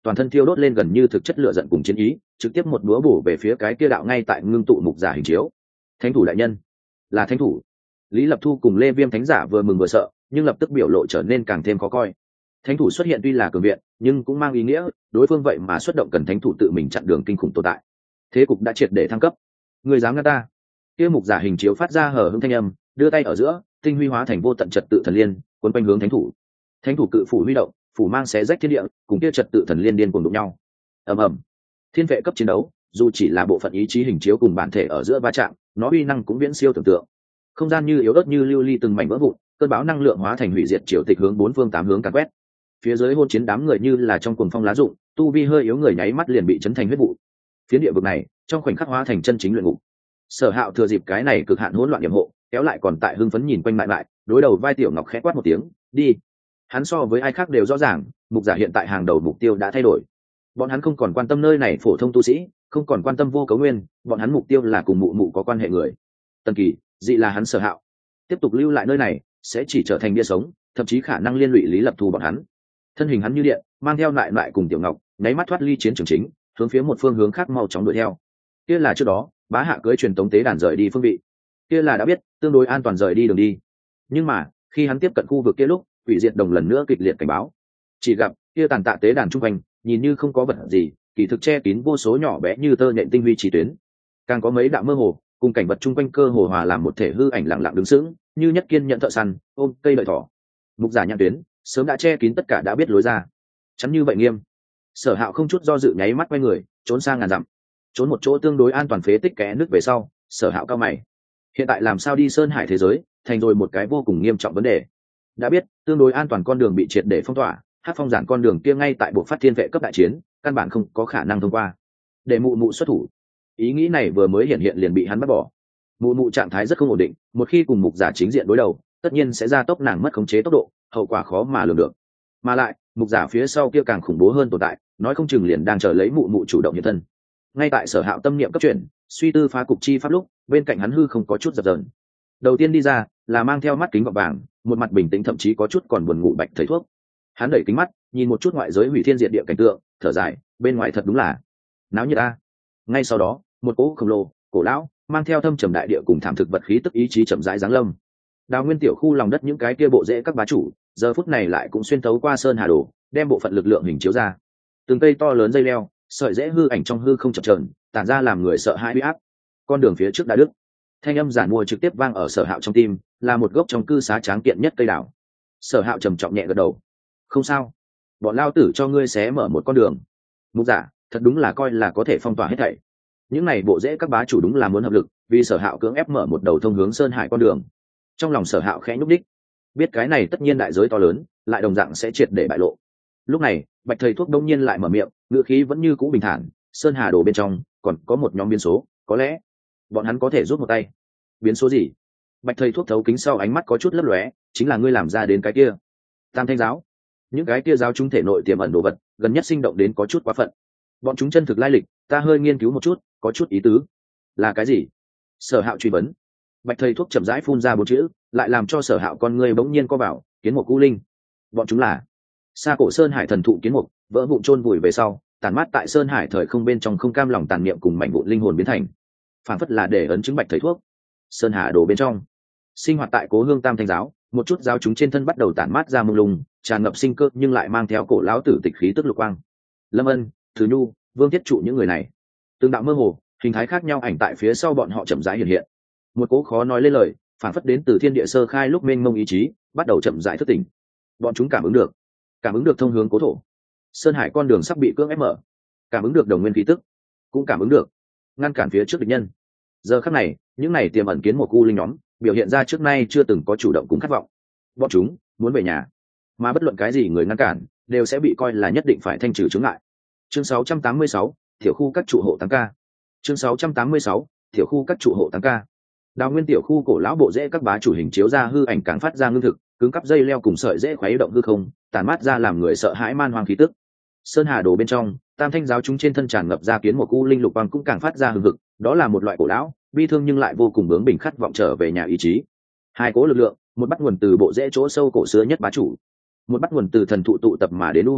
toàn thân thiêu đốt lên gần như thực chất lửa giận cùng chiến ý, trực tiếp một búa bổ về phía cái kia đạo ngay tại ngưng tụ mục giả hình chiếu. Thánh thủ đại nhân, là thánh thủ. Lý Lập Thu cùng Lê Viêm thánh giả vừa mừng vừa sợ, nhưng lập tức biểu lộ trở nên càng thêm khó coi. Thánh thủ xuất hiện tuy là cường viện, nhưng cũng mang ý nghĩa đối phương vậy mà xuất động cần thánh thủ tự mình chặn đường kinh khủng tồn tại. Thế cục đã triệt để thăng cấp. Người dám ngăn ta? Kia mục giả hình chiếu phát ra hở hững thanh âm, đưa tay ở giữa, tinh huy hóa thành vô tận trật tự thần liên, cuốn quanh hướng thánh thủ. Thánh thủ cự phủ huy động, phủ mang xé rách thiên địa, cùng kia trật tự thần liên điên cuồng đụng nhau. Ầm ầm. Thiên vệ cấp chiến đấu, dù chỉ là bộ phận ý chí hình chiếu cùng bản thể ở giữa va chạm, nó uy năng cũng viễn siêu tưởng tượng. Không gian như yếu ớt như lưu ly từng mảnh vỡ vụn, cơn bão năng lượng hóa thành hủy diệt triều tịch hướng bốn phương tám hướng càn quét. Phía dưới hôn chiến đám người như là trong cuồng phong lá rụng, tu vi hơi yếu người nháy mắt liền bị chấn thành huyết vụ. Phiến địa vực này trong khoảnh khắc hóa thành chân chính luyện ngục. Sở Hạo thừa dịp cái này cực hạn hỗn loạn điểm hộ, kéo lại còn tại hưng phấn nhìn quanh lại, đối đầu vai Tiểu Ngọc khẽ quát một tiếng, đi. Hắn so với ai khác đều rõ ràng, mục giả hiện tại hàng đầu mục tiêu đã thay đổi. Bọn hắn không còn quan tâm nơi này phổ thông tu sĩ, không còn quan tâm Vô Cấu Nguyên, bọn hắn mục tiêu là cùng mụ mụ có quan hệ người. Tần Kỳ, dị là hắn Sở Hạo, tiếp tục lưu lại nơi này sẽ chỉ trở thành bia sống, thậm chí khả năng liên lụy Lý Lập Thu bọn hắn. Thân hình hắn như điện, mang theo lại cùng Tiểu Ngọc, nháy mắt thoát ly chiến trường chính, hướng phía một phương hướng khác mau chóng đuổi theo. Kia là trước đó, Bá Hạ cưỡi truyền tống tế đàn rời đi phương vị. Kia là đã biết, tương đối an toàn rời đi đường đi. Nhưng mà, khi hắn tiếp cận khu vực kia lúc, Hủy Diệt Đồng lần nữa kịch liệt cảnh báo. Chỉ gặp, kia tàn tạ tế đàn trung quanh, nhìn như không có vật gì, kỳ thực che kín vô số nhỏ bé như tơ nhện tinh huy chỉ tuyến. Càng có mấy đạo mơ hồ, cùng cảnh vật chung quanh cơ hồ hòa làm một thể hư ảnh lặng lặng đứng sững, như nhất kiên nhận thợ săn, ôm cây lợi thỏ. Mục giả nhãn tuyến, sớm đã che kín tất cả đã biết lối ra. Chắn như vậy nghiêm. Sở Hạo không chút do dự nháy mắt quay người, trốn sang ngàn dặm. Trốn một chỗ tương đối an toàn phế tích kẽ nước về sau, Sở Hạo cao mày. Hiện tại làm sao đi sơn hải thế giới, thành rồi một cái vô cùng nghiêm trọng vấn đề. Đã biết, tương đối an toàn con đường bị triệt để phong tỏa, Hát Phong giản con đường kia ngay tại buộc phát thiên vệ cấp đại chiến, căn bản không có khả năng thông qua. Để mụ mụ xuất thủ. Ý nghĩ này vừa mới hiện hiện liền bị hắn bắt bỏ. Mụ mụ trạng thái rất không ổn định, một khi cùng mục giả chính diện đối đầu, tất nhiên sẽ gia tốc nàng mất khống chế tốc độ, hậu quả khó mà lường được. Mà lại, mục giả phía sau kia càng khủng bố hơn tồn tại, nói không chừng liền đang chờ lấy mụ mụ chủ động hiện thân. Ngay tại Sở Hạo tâm niệm cấp chuyển, suy tư phá cục chi pháp lúc, bên cạnh hắn hư không có chút dập dờn. Đầu tiên đi ra là mang theo mắt kính gọng vàng, một mặt bình tĩnh thậm chí có chút còn buồn ngủ Bạch thầy thuốc. Hắn đẩy kính mắt, nhìn một chút ngoại giới hủy thiên diệt địa cảnh tượng, thở dài, bên ngoài thật đúng là náo nhiệt a. Ngay sau đó, một cỗ khổng lồ, cổ lão, mang theo thâm trầm đại địa cùng thảm thực vật khí tức ý chí chậm rãi giáng lâm. Đào nguyên tiểu khu lòng đất những cái kia bộ rễ các bá chủ, giờ phút này lại cũng xuyên thấu qua sơn hà đồ, đem bộ phận lực lượng hình chiếu ra. Từng cây to lớn dây leo, sợi rễ hư ảnh trong hư không chập chờn, tản ra làm người sợ hãi uy áp. Con đường phía trước đã đứt. Thanh âm giản mua trực tiếp vang ở Sở Hạo trong tim, là một gốc trong cư xá tráng kiện nhất cây đào. Sở Hạo trầm trọng nhẹ gật đầu. Không sao, bọn lao tử cho ngươi xé mở một con đường. Mục giả, thật đúng là coi là có thể phong tỏa hết thảy. Những này bộ rễ các bá chủ đúng là muốn hợp lực, vì Sở Hạo cưỡng ép mở một đầu thông hướng sơn hải con đường. Trong lòng Sở Hạo khẽ nhúc đích, biết cái này tất nhiên đại giới to lớn, lại đồng dạng sẽ triệt để bại lộ. Lúc này, Bạch thầy thuốc đông nhiên lại mở miệng, ngữ khí vẫn như cũ bình thản, sơn hà đồ bên trong còn có một nhóm biến số, có lẽ bọn hắn có thể giúp một tay. Biến số gì? Bạch thầy thuốc thấu kính sau ánh mắt có chút lấp lóe, chính là ngươi làm ra đến cái kia Tam Thanh giáo. Những cái kia giáo chúng thể nội tiềm ẩn đồ vật, gần nhất sinh động đến có chút quá phận. Bọn chúng chân thực lai lịch, ta hơi nghiên cứu một chút, có chút ý tứ. Là cái gì? Sở Hạo truy vấn. Bạch thầy thuốc chậm rãi phun ra bốn chữ, lại làm cho Sở Hạo con ngươi bỗng nhiên co vào, kiến một cú linh. Bọn chúng là Sa cổ sơn hải thần thụ kiến mục, vỡ vụn chôn vùi về sau, tàn mát tại sơn hải thời không bên trong không cam lòng tàn niệm cùng mảnh vụn linh hồn biến thành, phản phất là để ấn chứng Bạch thầy thuốc. Sơn hà đồ bên trong, sinh hoạt tại Cố Hương Tam Thanh giáo, một chút giáo chúng trên thân bắt đầu tản mát ra mông lung, tràn ngập sinh cơ nhưng lại mang theo cổ lão tử tịch khí tức lục quang. Lâm Ân, Thứ Nhu, Vương Thiết Trụ những người này, từng đạo mơ hồ, hình thái khác nhau ảnh tại phía sau bọn họ chậm rãi hiện hiện. Một cố khó nói lên lời, phản phất đến từ thiên địa sơ khai lúc mênh mông ý chí, bắt đầu chậm rãi thức tỉnh. Bọn chúng cảm ứng được thông hướng cố thổ. Sơn hải con đường sắp bị cưỡng ép mở, cảm ứng được đồng nguyên khí tức, cũng cảm ứng được ngăn cản phía trước địch nhân. Giờ khắc này, những này tiềm ẩn kiến một cu linh nhóm, biểu hiện ra trước nay chưa từng có chủ động cùng khát vọng. Bọn chúng muốn về nhà, mà bất luận cái gì người ngăn cản đều sẽ bị coi là nhất định phải thanh trừ chướng ngại. Chương 686, tiểu khu các trụ hộ tăng ca. Chương 686, tiểu khu các trụ hộ tăng ca. Đào nguyên tiểu khu cổ lão bộ rễ các bá chủ hình chiếu ra hư ảnh càng phát ra ngưng thực, cứng cắp dây leo cùng sợi rễ khuấy động hư không, tàn mát ra làm người sợ hãi man hoang khí tức. Sơn hà đồ bên trong, Tam Thanh giáo chúng trên thân tràn ngập ra kiến một cu linh lục quang cũng càng phát ra hừng hực, đó là một loại cổ lão, bi thương nhưng lại vô cùng bướng bỉnh khát vọng trở về nhà ý chí. Hai cố lực lượng, một bắt nguồn từ bộ rễ chỗ sâu cổ xưa nhất bá chủ, một bắt nguồn từ thần thụ tụ tập mà đến u hồn,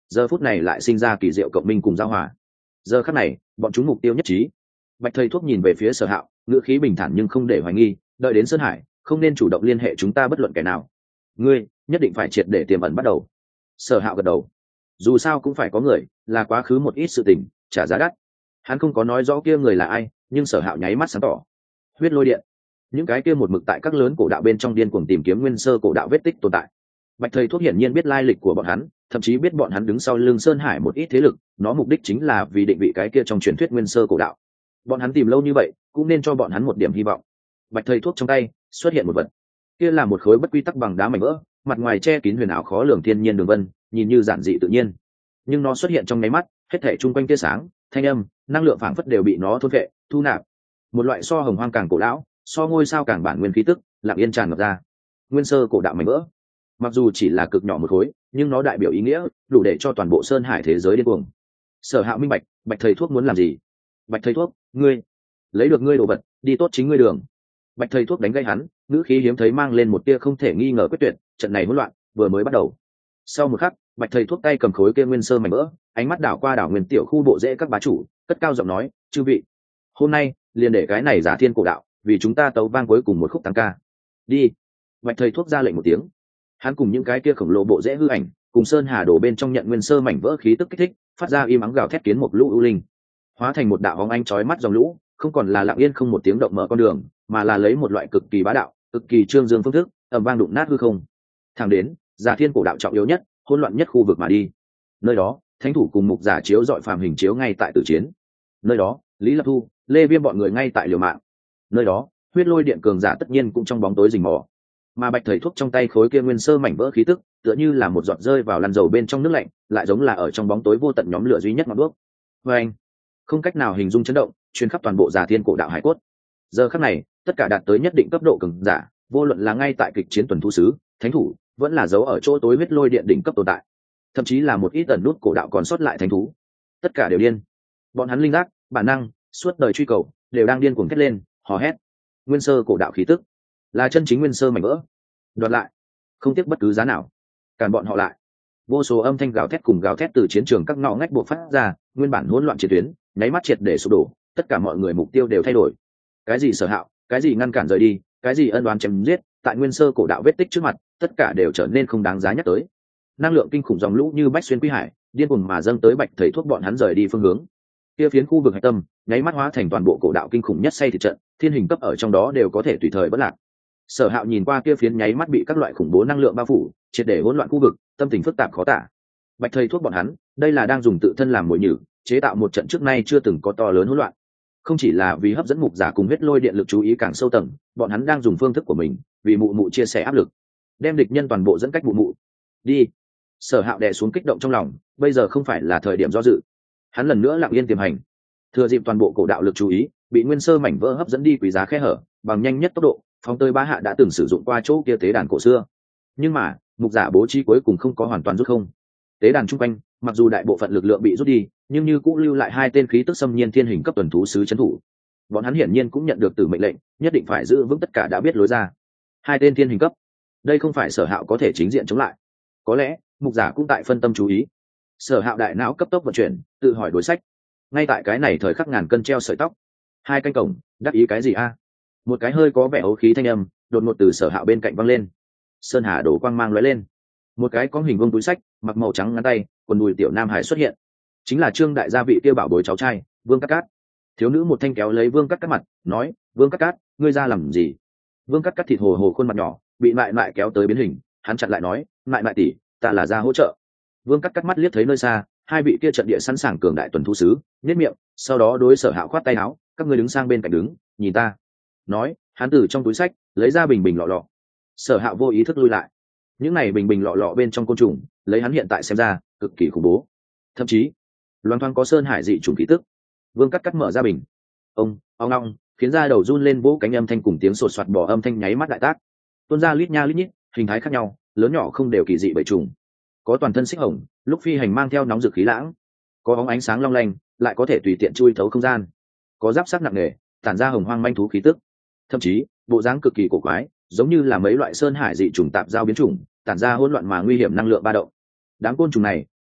giờ phút này lại sinh ra kỳ diệu cộng minh cùng giao hòa. Giờ khắc này bọn chúng mục tiêu nhất trí. Bạch thầy thuốc nhìn về phía Sở Hạo, ngữ khí bình thản nhưng không để hoài nghi, đợi đến Sơn Hải không nên chủ động liên hệ chúng ta bất luận kẻ nào, ngươi nhất định phải triệt để tiềm ẩn bắt đầu. Sở Hạo gật đầu, dù sao cũng phải có người là quá khứ một ít sự tình trả giá đắt. Hắn không có nói rõ kia người là ai, nhưng Sở Hạo nháy mắt sáng tỏ. Huyết lôi điện, những cái kia một mực tại các lớn cổ đạo bên trong điên cuồng tìm kiếm nguyên sơ cổ đạo vết tích tồn tại. Bạch thầy thuốc hiển nhiên biết lai lịch của bọn hắn, thậm chí biết bọn hắn đứng sau lưng Sơn Hải một ít thế lực, nó mục đích chính là vì định vị cái kia trong truyền thuyết nguyên sơ cổ đạo. Bọn hắn tìm lâu như vậy cũng nên cho bọn hắn một điểm hy vọng. Bạch thầy thuốc trong tay xuất hiện một vật, kia là một khối bất quy tắc bằng đá mảnh vỡ, mặt ngoài che kín huyền ảo khó lường thiên nhiên đường vân, nhìn như giản dị tự nhiên, nhưng nó xuất hiện trong nháy mắt, hết thảy chung quanh tia sáng, thanh âm, năng lượng phảng phất đều bị nó thôn phệ, thu nạp. Một loại so hồng hoang càng cổ lão, so ngôi sao càng bản nguyên khí tức, lặng yên tràn ngập ra. Nguyên sơ cổ đạo mảnh vỡ, mặc dù chỉ là cực nhỏ một khối, nhưng nó đại biểu ý nghĩa đủ để cho toàn bộ Sơn Hải thế giới điên cuồng. Sở Hạo minh bạch, Bạch thầy thuốc muốn làm gì. Bạch thầy thuốc, ngươi lấy được ngươi đồ vật, đi tốt chính ngươi đường. Bạch thầy thuốc đánh gây hắn, ngữ khí hiếm thấy mang lên một tia không thể nghi ngờ quyết tuyệt. Trận này hỗn loạn vừa mới bắt đầu. Sau một khắc, Bạch thầy thuốc tay cầm khối kia nguyên sơ mảnh vỡ, ánh mắt đảo qua đảo nguyên tiểu khu bộ rễ các bá chủ, cất cao giọng nói, chư vị, hôm nay liền để cái này giả thiên cổ đạo vì chúng ta tấu vang cuối cùng một khúc tăng ca. Đi. Bạch thầy thuốc ra lệnh một tiếng, hắn cùng những cái kia khổng lồ bộ rễ hư ảnh cùng Sơn Hà đổ bên trong nhận nguyên sơ mảnh vỡ khí tức kích thích, phát ra im ắng gào thét kiến một lũ ưu linh, hóa thành một đạo bóng ánh chói mắt dòng lũ, không còn là lặng yên không một tiếng động mở con đường, mà là lấy một loại cực kỳ bá đạo, cực kỳ trương dương phương thức, ầm vang đụng nát hư không, thẳng đến giả thiên cổ đạo trọng yếu nhất, hỗn loạn nhất khu vực mà đi. Nơi đó, thánh thủ cùng mục giả chiếu dọi phàm hình chiếu ngay tại tử chiến. Nơi đó, Lý Lập Thu, Lê Viêm bọn người ngay tại liều mạng. Nơi đó, huyết lôi điện cường giả tất nhiên cũng trong bóng tối rình mò. Mà Bạch thầy thuốc trong tay khối kia nguyên sơ mảnh vỡ khí tức, tựa như là một giọt rơi vào lăn dầu bên trong nước lạnh, lại giống là ở trong bóng tối vô tận nhóm lửa duy nhất ngọn đuốc. Anh không cách nào hình dung chấn động, truyền khắp toàn bộ giả thiên cổ đạo hải cốt. Giờ khắc này, tất cả đạt tới nhất định cấp độ cường giả, vô luận là ngay tại kịch chiến tuần thú sứ, thánh thủ, vẫn là giấu ở chỗ tối huyết lôi điện đỉnh cấp tồn tại, thậm chí là một ít ẩn nút cổ đạo còn sót lại thánh thú, tất cả đều điên. Bọn hắn linh giác, bản năng, suốt đời truy cầu, đều đang điên cuồng thét lên, hò hét. Nguyên sơ cổ đạo khí tức, là chân chính nguyên sơ mảnh vỡ, đoạt lại, không tiếc bất cứ giá nào, cản bọn họ lại. Vô số âm thanh gào thét cùng gào thét từ chiến trường các ngõ ngách buộc phát ra, nguyên bản hỗn loạn chiến tuyến, nháy mắt triệt để sụp đổ, tất cả mọi người mục tiêu đều thay đổi. Cái gì Sở Hạo, cái gì ngăn cản rời đi, cái gì ân oán chém giết, tại nguyên sơ cổ đạo vết tích trước mặt, tất cả đều trở nên không đáng giá nhắc tới. Năng lượng kinh khủng dòng lũ như bách xuyên quy hải, điên cuồng mà dâng tới Bạch thầy thuốc bọn hắn rời đi phương hướng. Kia phiến khu vực hạch tâm, nháy mắt hóa thành toàn bộ cổ đạo kinh khủng nhất say thịt trận, thiên hình cấp ở trong đó đều có thể tùy thời bất lạc. Sở Hạo nhìn qua kia phiến nháy mắt bị các loại khủng bố năng lượng bao phủ, triệt để hỗn loạn khu vực, tâm tình phức tạp khó tả. Bạch thầy thuốc bọn hắn, đây là đang dùng tự thân làm mồi nhử, chế tạo một trận trước nay chưa từng có to lớn hỗn loạn. Không chỉ là vì hấp dẫn mục giả cùng huyết lôi điện lực chú ý càng sâu tầng, bọn hắn đang dùng phương thức của mình, vì mụ mụ chia sẻ áp lực, đem địch nhân toàn bộ dẫn cách mụ mụ. Đi. Sở Hạo đè xuống kích động trong lòng, bây giờ không phải là thời điểm do dự. Hắn lần nữa lặng yên tiềm hành, thừa dịp toàn bộ cổ đạo lực chú ý bị nguyên sơ mảnh vỡ hấp dẫn đi quý giá khe hở, bằng nhanh nhất tốc độ phóng tới Bá Hạ đã từng sử dụng qua chỗ kia tế đàn cổ xưa. Nhưng mà mục giả bố trí cuối cùng không có hoàn toàn rút không. Tế đàn trung quanh, mặc dù đại bộ phận lực lượng bị rút đi, nhưng như cũng lưu lại hai tên khí tức xâm nhiên thiên hình cấp tuần thú sứ trấn thủ. Bọn hắn hiển nhiên cũng nhận được từ mệnh lệnh, nhất định phải giữ vững tất cả đã biết lối ra. Hai tên thiên hình cấp, đây không phải Sở Hạo có thể chính diện chống lại. Có lẽ mục giả cũng tại phân tâm chú ý. Sở Hạo đại não cấp tốc vận chuyển, tự hỏi đối sách. Ngay tại cái này thời khắc ngàn cân treo sợi tóc, hai canh cổng, đắc ý cái gì a? Một cái hơi có vẻ ấu khí thanh âm đột ngột từ Sở Hạo bên cạnh vang lên. Sơn Hà đổ quang mang lóe lên, một cái có hình vuông túi sách, mặc màu trắng ngắn tay, quần đùi tiểu nam hải xuất hiện, chính là Trương đại gia vị kia bảo bối cháu trai Vương Cát Cát. Thiếu nữ một thanh kéo lấy Vương Cát Cát mặt, nói, Vương Cát Cát, ngươi ra làm gì? Vương Cát Cát thịt hồ hồ khuôn mặt nhỏ bị mại mại kéo tới biến hình, hắn chặn lại nói, mại mại tỷ, ta là ra hỗ trợ. Vương Cát Cát mắt liếc thấy nơi xa hai vị kia trận địa sẵn sàng cường đại tuần thú sứ, nhếch miệng, sau đó đối Sở Hạo khoát tay áo, các ngươi đứng sang bên cạnh đứng, nhìn ta. Nói, hắn từ trong túi sách lấy ra bình bình lọ lọ. Sở Hạo vô ý thức lui lại. Những này bình bình lọ lọ bên trong côn trùng, lấy hắn hiện tại xem ra cực kỳ khủng bố, thậm chí loang thoáng có Sơn Hải dị trùng khí tức. Vương Cát Cát mở ra bình, ông ong khiến ra đầu run lên, vỗ cánh âm thanh cùng tiếng sột soạt bò âm thanh nháy mắt đại tác, tuôn ra lít nha lít nhít, hình thái khác nhau, lớn nhỏ không đều, kỳ dị bảy trùng. Có toàn thân xích hồng, lúc phi hành mang theo nóng rực khí lãng, có bóng ánh sáng long lanh, lại có thể tùy tiện chui thấu không gian, có giáp sắc nặng nề, tản ra hồng hoang manh thú khí tức, thậm chí bộ dáng cực kỳ cổ quái, giống như là mấy loại Sơn Hải dị trùng tạp giao biến chủng, tản ra hỗn loạn mà nguy hiểm năng lượng ba động. Đám côn trùng này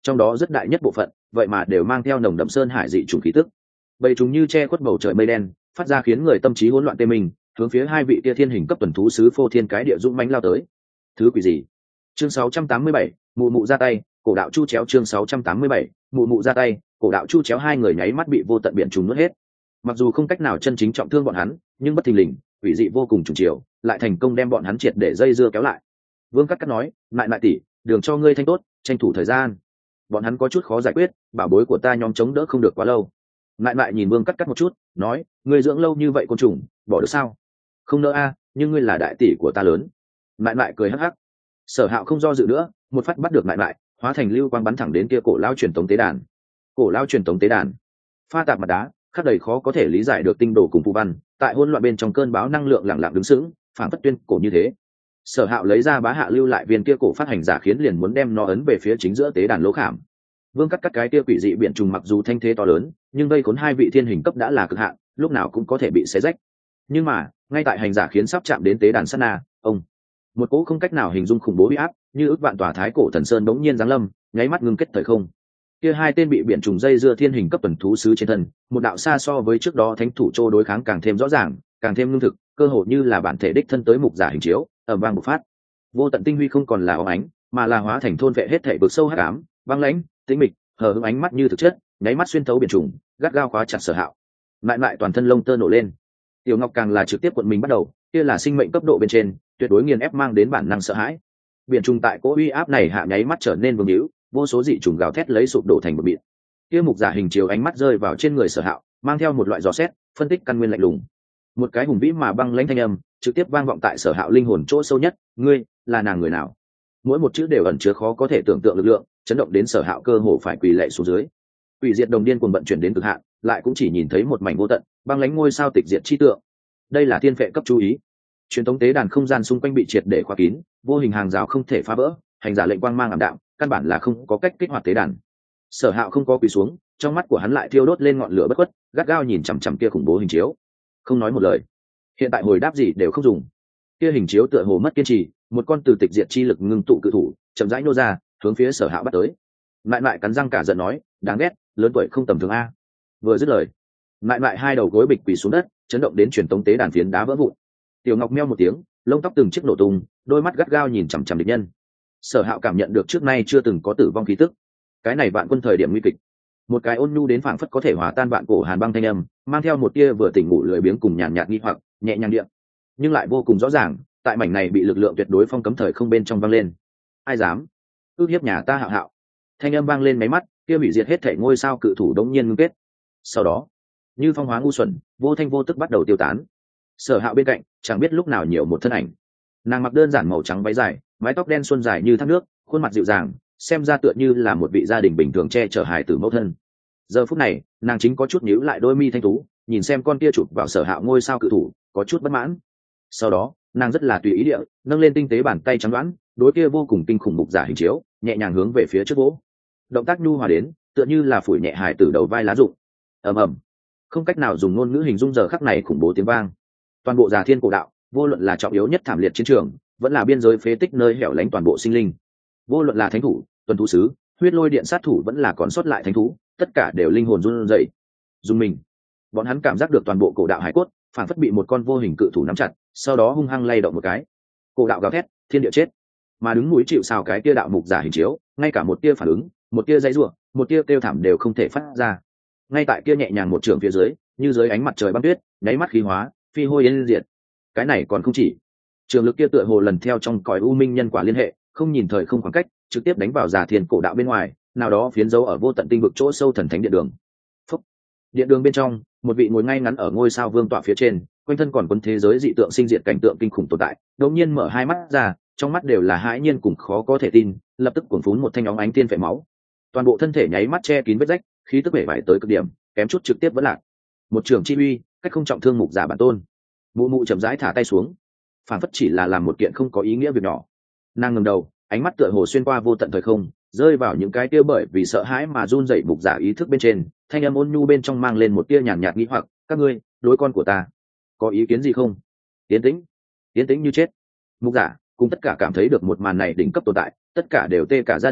trong đó rất đại nhất bộ phận vậy mà đều mang theo nồng đậm sơn hải dị trùng khí tức. Bầy chúng như che khuất bầu trời mây đen, phát ra khiến người tâm trí hỗn loạn tê mình, hướng phía hai vị tia thiên hình cấp tuần thú sứ phô thiên cái địa dũng mãnh lao tới. Thứ quỷ gì? Chương 687, mụ mụ ra tay, cổ đạo chu chéo. Chương 687, mụ mụ ra tay, cổ đạo chu chéo. Hai người nháy mắt bị vô tận biển trùng nuốt hết. Mặc dù không cách nào chân chính trọng thương bọn hắn, nhưng bất thình lình, quỷ dị vô cùng trùng chiều, lại thành công đem bọn hắn triệt để dây dưa kéo lại. Vương Cắt Cắt nói, "Mại mại tỷ, đường cho ngươi thanh tốt, tranh thủ thời gian. Bọn hắn có chút khó giải quyết, bảo bối của ta nhóm chống đỡ không được quá lâu." Mại mại nhìn Vương Cắt Cắt một chút, nói, "Ngươi dưỡng lâu như vậy côn trùng, bỏ được sao?" "Không nỡ a, nhưng ngươi là đại tỷ của ta lớn." Mại mại cười hắc hắc. Sở Hạo không do dự nữa, một phát bắt được Mại mại, hóa thành lưu quang bắn thẳng đến kia cổ lao truyền tống tế đàn. Cổ lao truyền tống tế đàn, pha tạp mặt đá, khắc đầy khó có thể lý giải được tinh đồ cùng phù văn, tại hỗn loạn bên trong cơn bão năng lượng lặng lặng đứng sững, phản phất tuyên cổ như thế. Sở Hạo lấy ra bá hạ lưu lại viên kia cổ phát hành giả khiến liền muốn đem nó ấn về phía chính giữa tế đàn lỗ khảm. Vương Cắt Cắt cái kia quỷ dị biển trùng mặc dù thanh thế to lớn, nhưng vây khốn hai vị thiên hình cấp đã là cực hạn, lúc nào cũng có thể bị xé rách. Nhưng mà, ngay tại hành giả khiến sắp chạm đến tế đàn sát na, ông, một cỗ không cách nào hình dung khủng bố uy áp, như ức vạn tòa thái cổ thần sơn bỗng nhiên giáng lâm, nháy mắt ngưng kết thời không. Kia hai tên bị biển trùng dây dưa thiên hình cấp tuần thú sứ trên thân, một đạo xa so với trước đó thánh thủ Trô đối kháng càng thêm rõ ràng, càng thêm lương thực, cơ hồ như là bản thể đích thân tới mục giả hình chiếu, ầm vang một phát. Vô tận tinh huy không còn là óng ánh, mà là hóa thành thôn vệ hết thể vực sâu hắc ám, băng lãnh, tĩnh mịch, hờ hững ánh mắt như thực chất, nháy mắt xuyên thấu biển trùng, gắt gao khóa chặt Sở Hạo. Mại mại toàn thân lông tơ nổ lên. Tiểu Ngọc càng là trực tiếp cuộn mình bắt đầu, kia là sinh mệnh cấp độ bên trên, tuyệt đối nghiền ép mang đến bản năng sợ hãi. Biển trùng tại cỗ uy áp này hạ nháy mắt trở nên vương hữu, vô số dị trùng gào thét lấy sụp đổ thành một bịt. Kia mục giả hình chiếu ánh mắt rơi vào trên người Sở Hạo, mang theo một loại dò xét, phân tích căn nguyên lạnh lùng. Một cái hùng vĩ mà băng lãnh thanh âm, trực tiếp vang vọng tại Sở Hạo linh hồn chỗ sâu nhất, "Ngươi, là nàng người nào?" Mỗi một chữ đều ẩn chứa khó có thể tưởng tượng lực lượng, chấn động đến Sở Hạo cơ hồ phải quỳ lạy xuống dưới. Quỷ diệt đồng điên cuồng vận chuyển đến cực hạn, lại cũng chỉ nhìn thấy một mảnh vô tận, băng lãnh ngôi sao tịch diệt chi tượng. Đây là thiên phệ cấp chú ý. Truyền tống tế đàn không gian xung quanh bị triệt để khóa kín, vô hình hàng rào không thể phá vỡ, hành giả lệnh quang mang ảm đạm, căn bản là không có cách kích hoạt tế đàn. Sở Hạo không có quỳ xuống, trong mắt của hắn lại thiêu đốt lên ngọn lửa bất khuất, gắt gao nhìn chằm chằm kia khủng bố hình chiếu, không nói một lời. Hiện tại hồi đáp gì đều không dùng. Kia hình chiếu tựa hồ mất kiên trì, một con từ tịch diệt chi lực ngưng tụ cự thủ, chậm rãi nô ra, hướng phía Sở Hạo bắt tới. Mại mại cắn răng cả giận nói, "Đáng ghét, lớn tuổi không tầm thường a." Vừa dứt lời, mại mại hai đầu gối bịch quỳ xuống đất, chấn động đến truyền tống tế đàn phiến đá vỡ vụn. Tiểu Ngọc meo một tiếng, lông tóc từng chiếc nổ tung, đôi mắt gắt gao nhìn chằm chằm địch nhân. Sở Hạo cảm nhận được trước nay chưa từng có tử vong khí tức. Cái này vạn quân thời điểm nguy kịch. Một cái ôn nhu đến phảng phất có thể hòa tan vạn cổ hàn băng thanh âm, mang theo một tia vừa tỉnh ngủ lười biếng cùng nhàn nhạt nghi hoặc, nhẹ nhàng điện, nhưng lại vô cùng rõ ràng, tại mảnh này bị lực lượng tuyệt đối phong cấm thời không bên trong vang lên. "Ai dám ước hiếp nhà ta Hạo Hạo?" Thanh âm vang lên máy mắt, kia hủy diệt hết thể ngôi sao cự thủ đống nhiên ngưng kết. Sau đó, như phong hóa ngu xuẩn, vô thanh vô tức bắt đầu tiêu tán. Sở Hạo bên cạnh, chẳng biết lúc nào nhiều một thân ảnh. Nàng mặc đơn giản màu trắng váy dài, mái tóc đen xuân dài như thác nước, khuôn mặt dịu dàng, xem ra tựa như là một vị gia đình bình thường che chở hài tử mẫu thân. Giờ phút này, nàng chính có chút nhíu lại đôi mi thanh tú, nhìn xem con kia chụp vào Sở Hạo ngôi sao cự thủ, có chút bất mãn. Sau đó, nàng rất là tùy ý địa nâng lên tinh tế bàn tay trắng đoán, đối kia vô cùng kinh khủng mục giả hình chiếu, nhẹ nhàng hướng về phía trước vỗ. Động tác nhu hòa đến, tựa như là phủi nhẹ hài tử đầu vai lá rụng. Ầm ầm, không cách nào dùng ngôn ngữ hình dung giờ khắc này khủng bố tiếng vang. Toàn bộ Già Thiên cổ đạo, vô luận là trọng yếu nhất thảm liệt chiến trường, vẫn là biên giới phế tích nơi hẻo lánh toàn bộ sinh linh, vô luận là thánh thủ, tuần thú sứ, huyết lôi điện sát thủ vẫn là còn sót lại thánh thú, tất cả đều linh hồn run rẩy. Dùng mình, bọn hắn cảm giác được toàn bộ cổ đạo hải cốt phản phất bị một con vô hình cự thủ nắm chặt, sau đó hung hăng lay động một cái. Cổ đạo gào thét, thiên địa chết. Mà đứng núi chịu sào cái kia đạo mục giả hình chiếu, ngay cả một tia phản ứng, một tia dãy rủa, một tia kêu thảm đều không thể phát ra. Ngay tại kia nhẹ nhàng một trường phía dưới, như dưới ánh mặt trời băng tuyết, nháy mắt khí hóa, phi hôi yên diệt. Cái này còn không chỉ, trường lực kia tựa hồ lần theo trong cõi u minh nhân quả liên hệ, không nhìn thời không khoảng cách, trực tiếp đánh vào Già Thiên cổ đạo bên ngoài, nào đó phiến dấu ở vô tận tinh vực chỗ sâu thần thánh điện đường. Phúc. Điện đường bên trong, một vị ngồi ngay ngắn ở ngôi sao vương tọa phía trên, quanh thân còn quấn thế giới dị tượng sinh diệt cảnh tượng kinh khủng tồn tại, đột nhiên mở hai mắt ra, trong mắt đều là hãi nhiên cùng khó có thể tin, lập tức cuồn phún một thanh óng ánh tiên phệ máu. Toàn bộ thân thể nháy mắt che kín vết rách, khí tức bể bại tới cực điểm, kém chút trực tiếp vỡ lạc. Một trường chi uy, cách không trọng thương mục giả bản tôn. Mụ mụ chậm rãi thả tay xuống, phản phất chỉ là làm một kiện không có ý nghĩa việc nhỏ. Nàng ngẩng đầu, ánh mắt tựa hồ xuyên qua vô tận thời không, rơi vào những cái tia bởi vì sợ hãi mà run rẩy mục giả ý thức bên trên, thanh âm ôn nhu bên trong mang lên một tia nhàn nhạt nghi hoặc, "Các ngươi, đối con của ta, có ý kiến gì không?" Yên tĩnh, yên tĩnh như chết. Mục giả cùng tất cả cảm thấy được một màn này đỉnh cấp tồn tại, tất cả đều tê cả da đầu,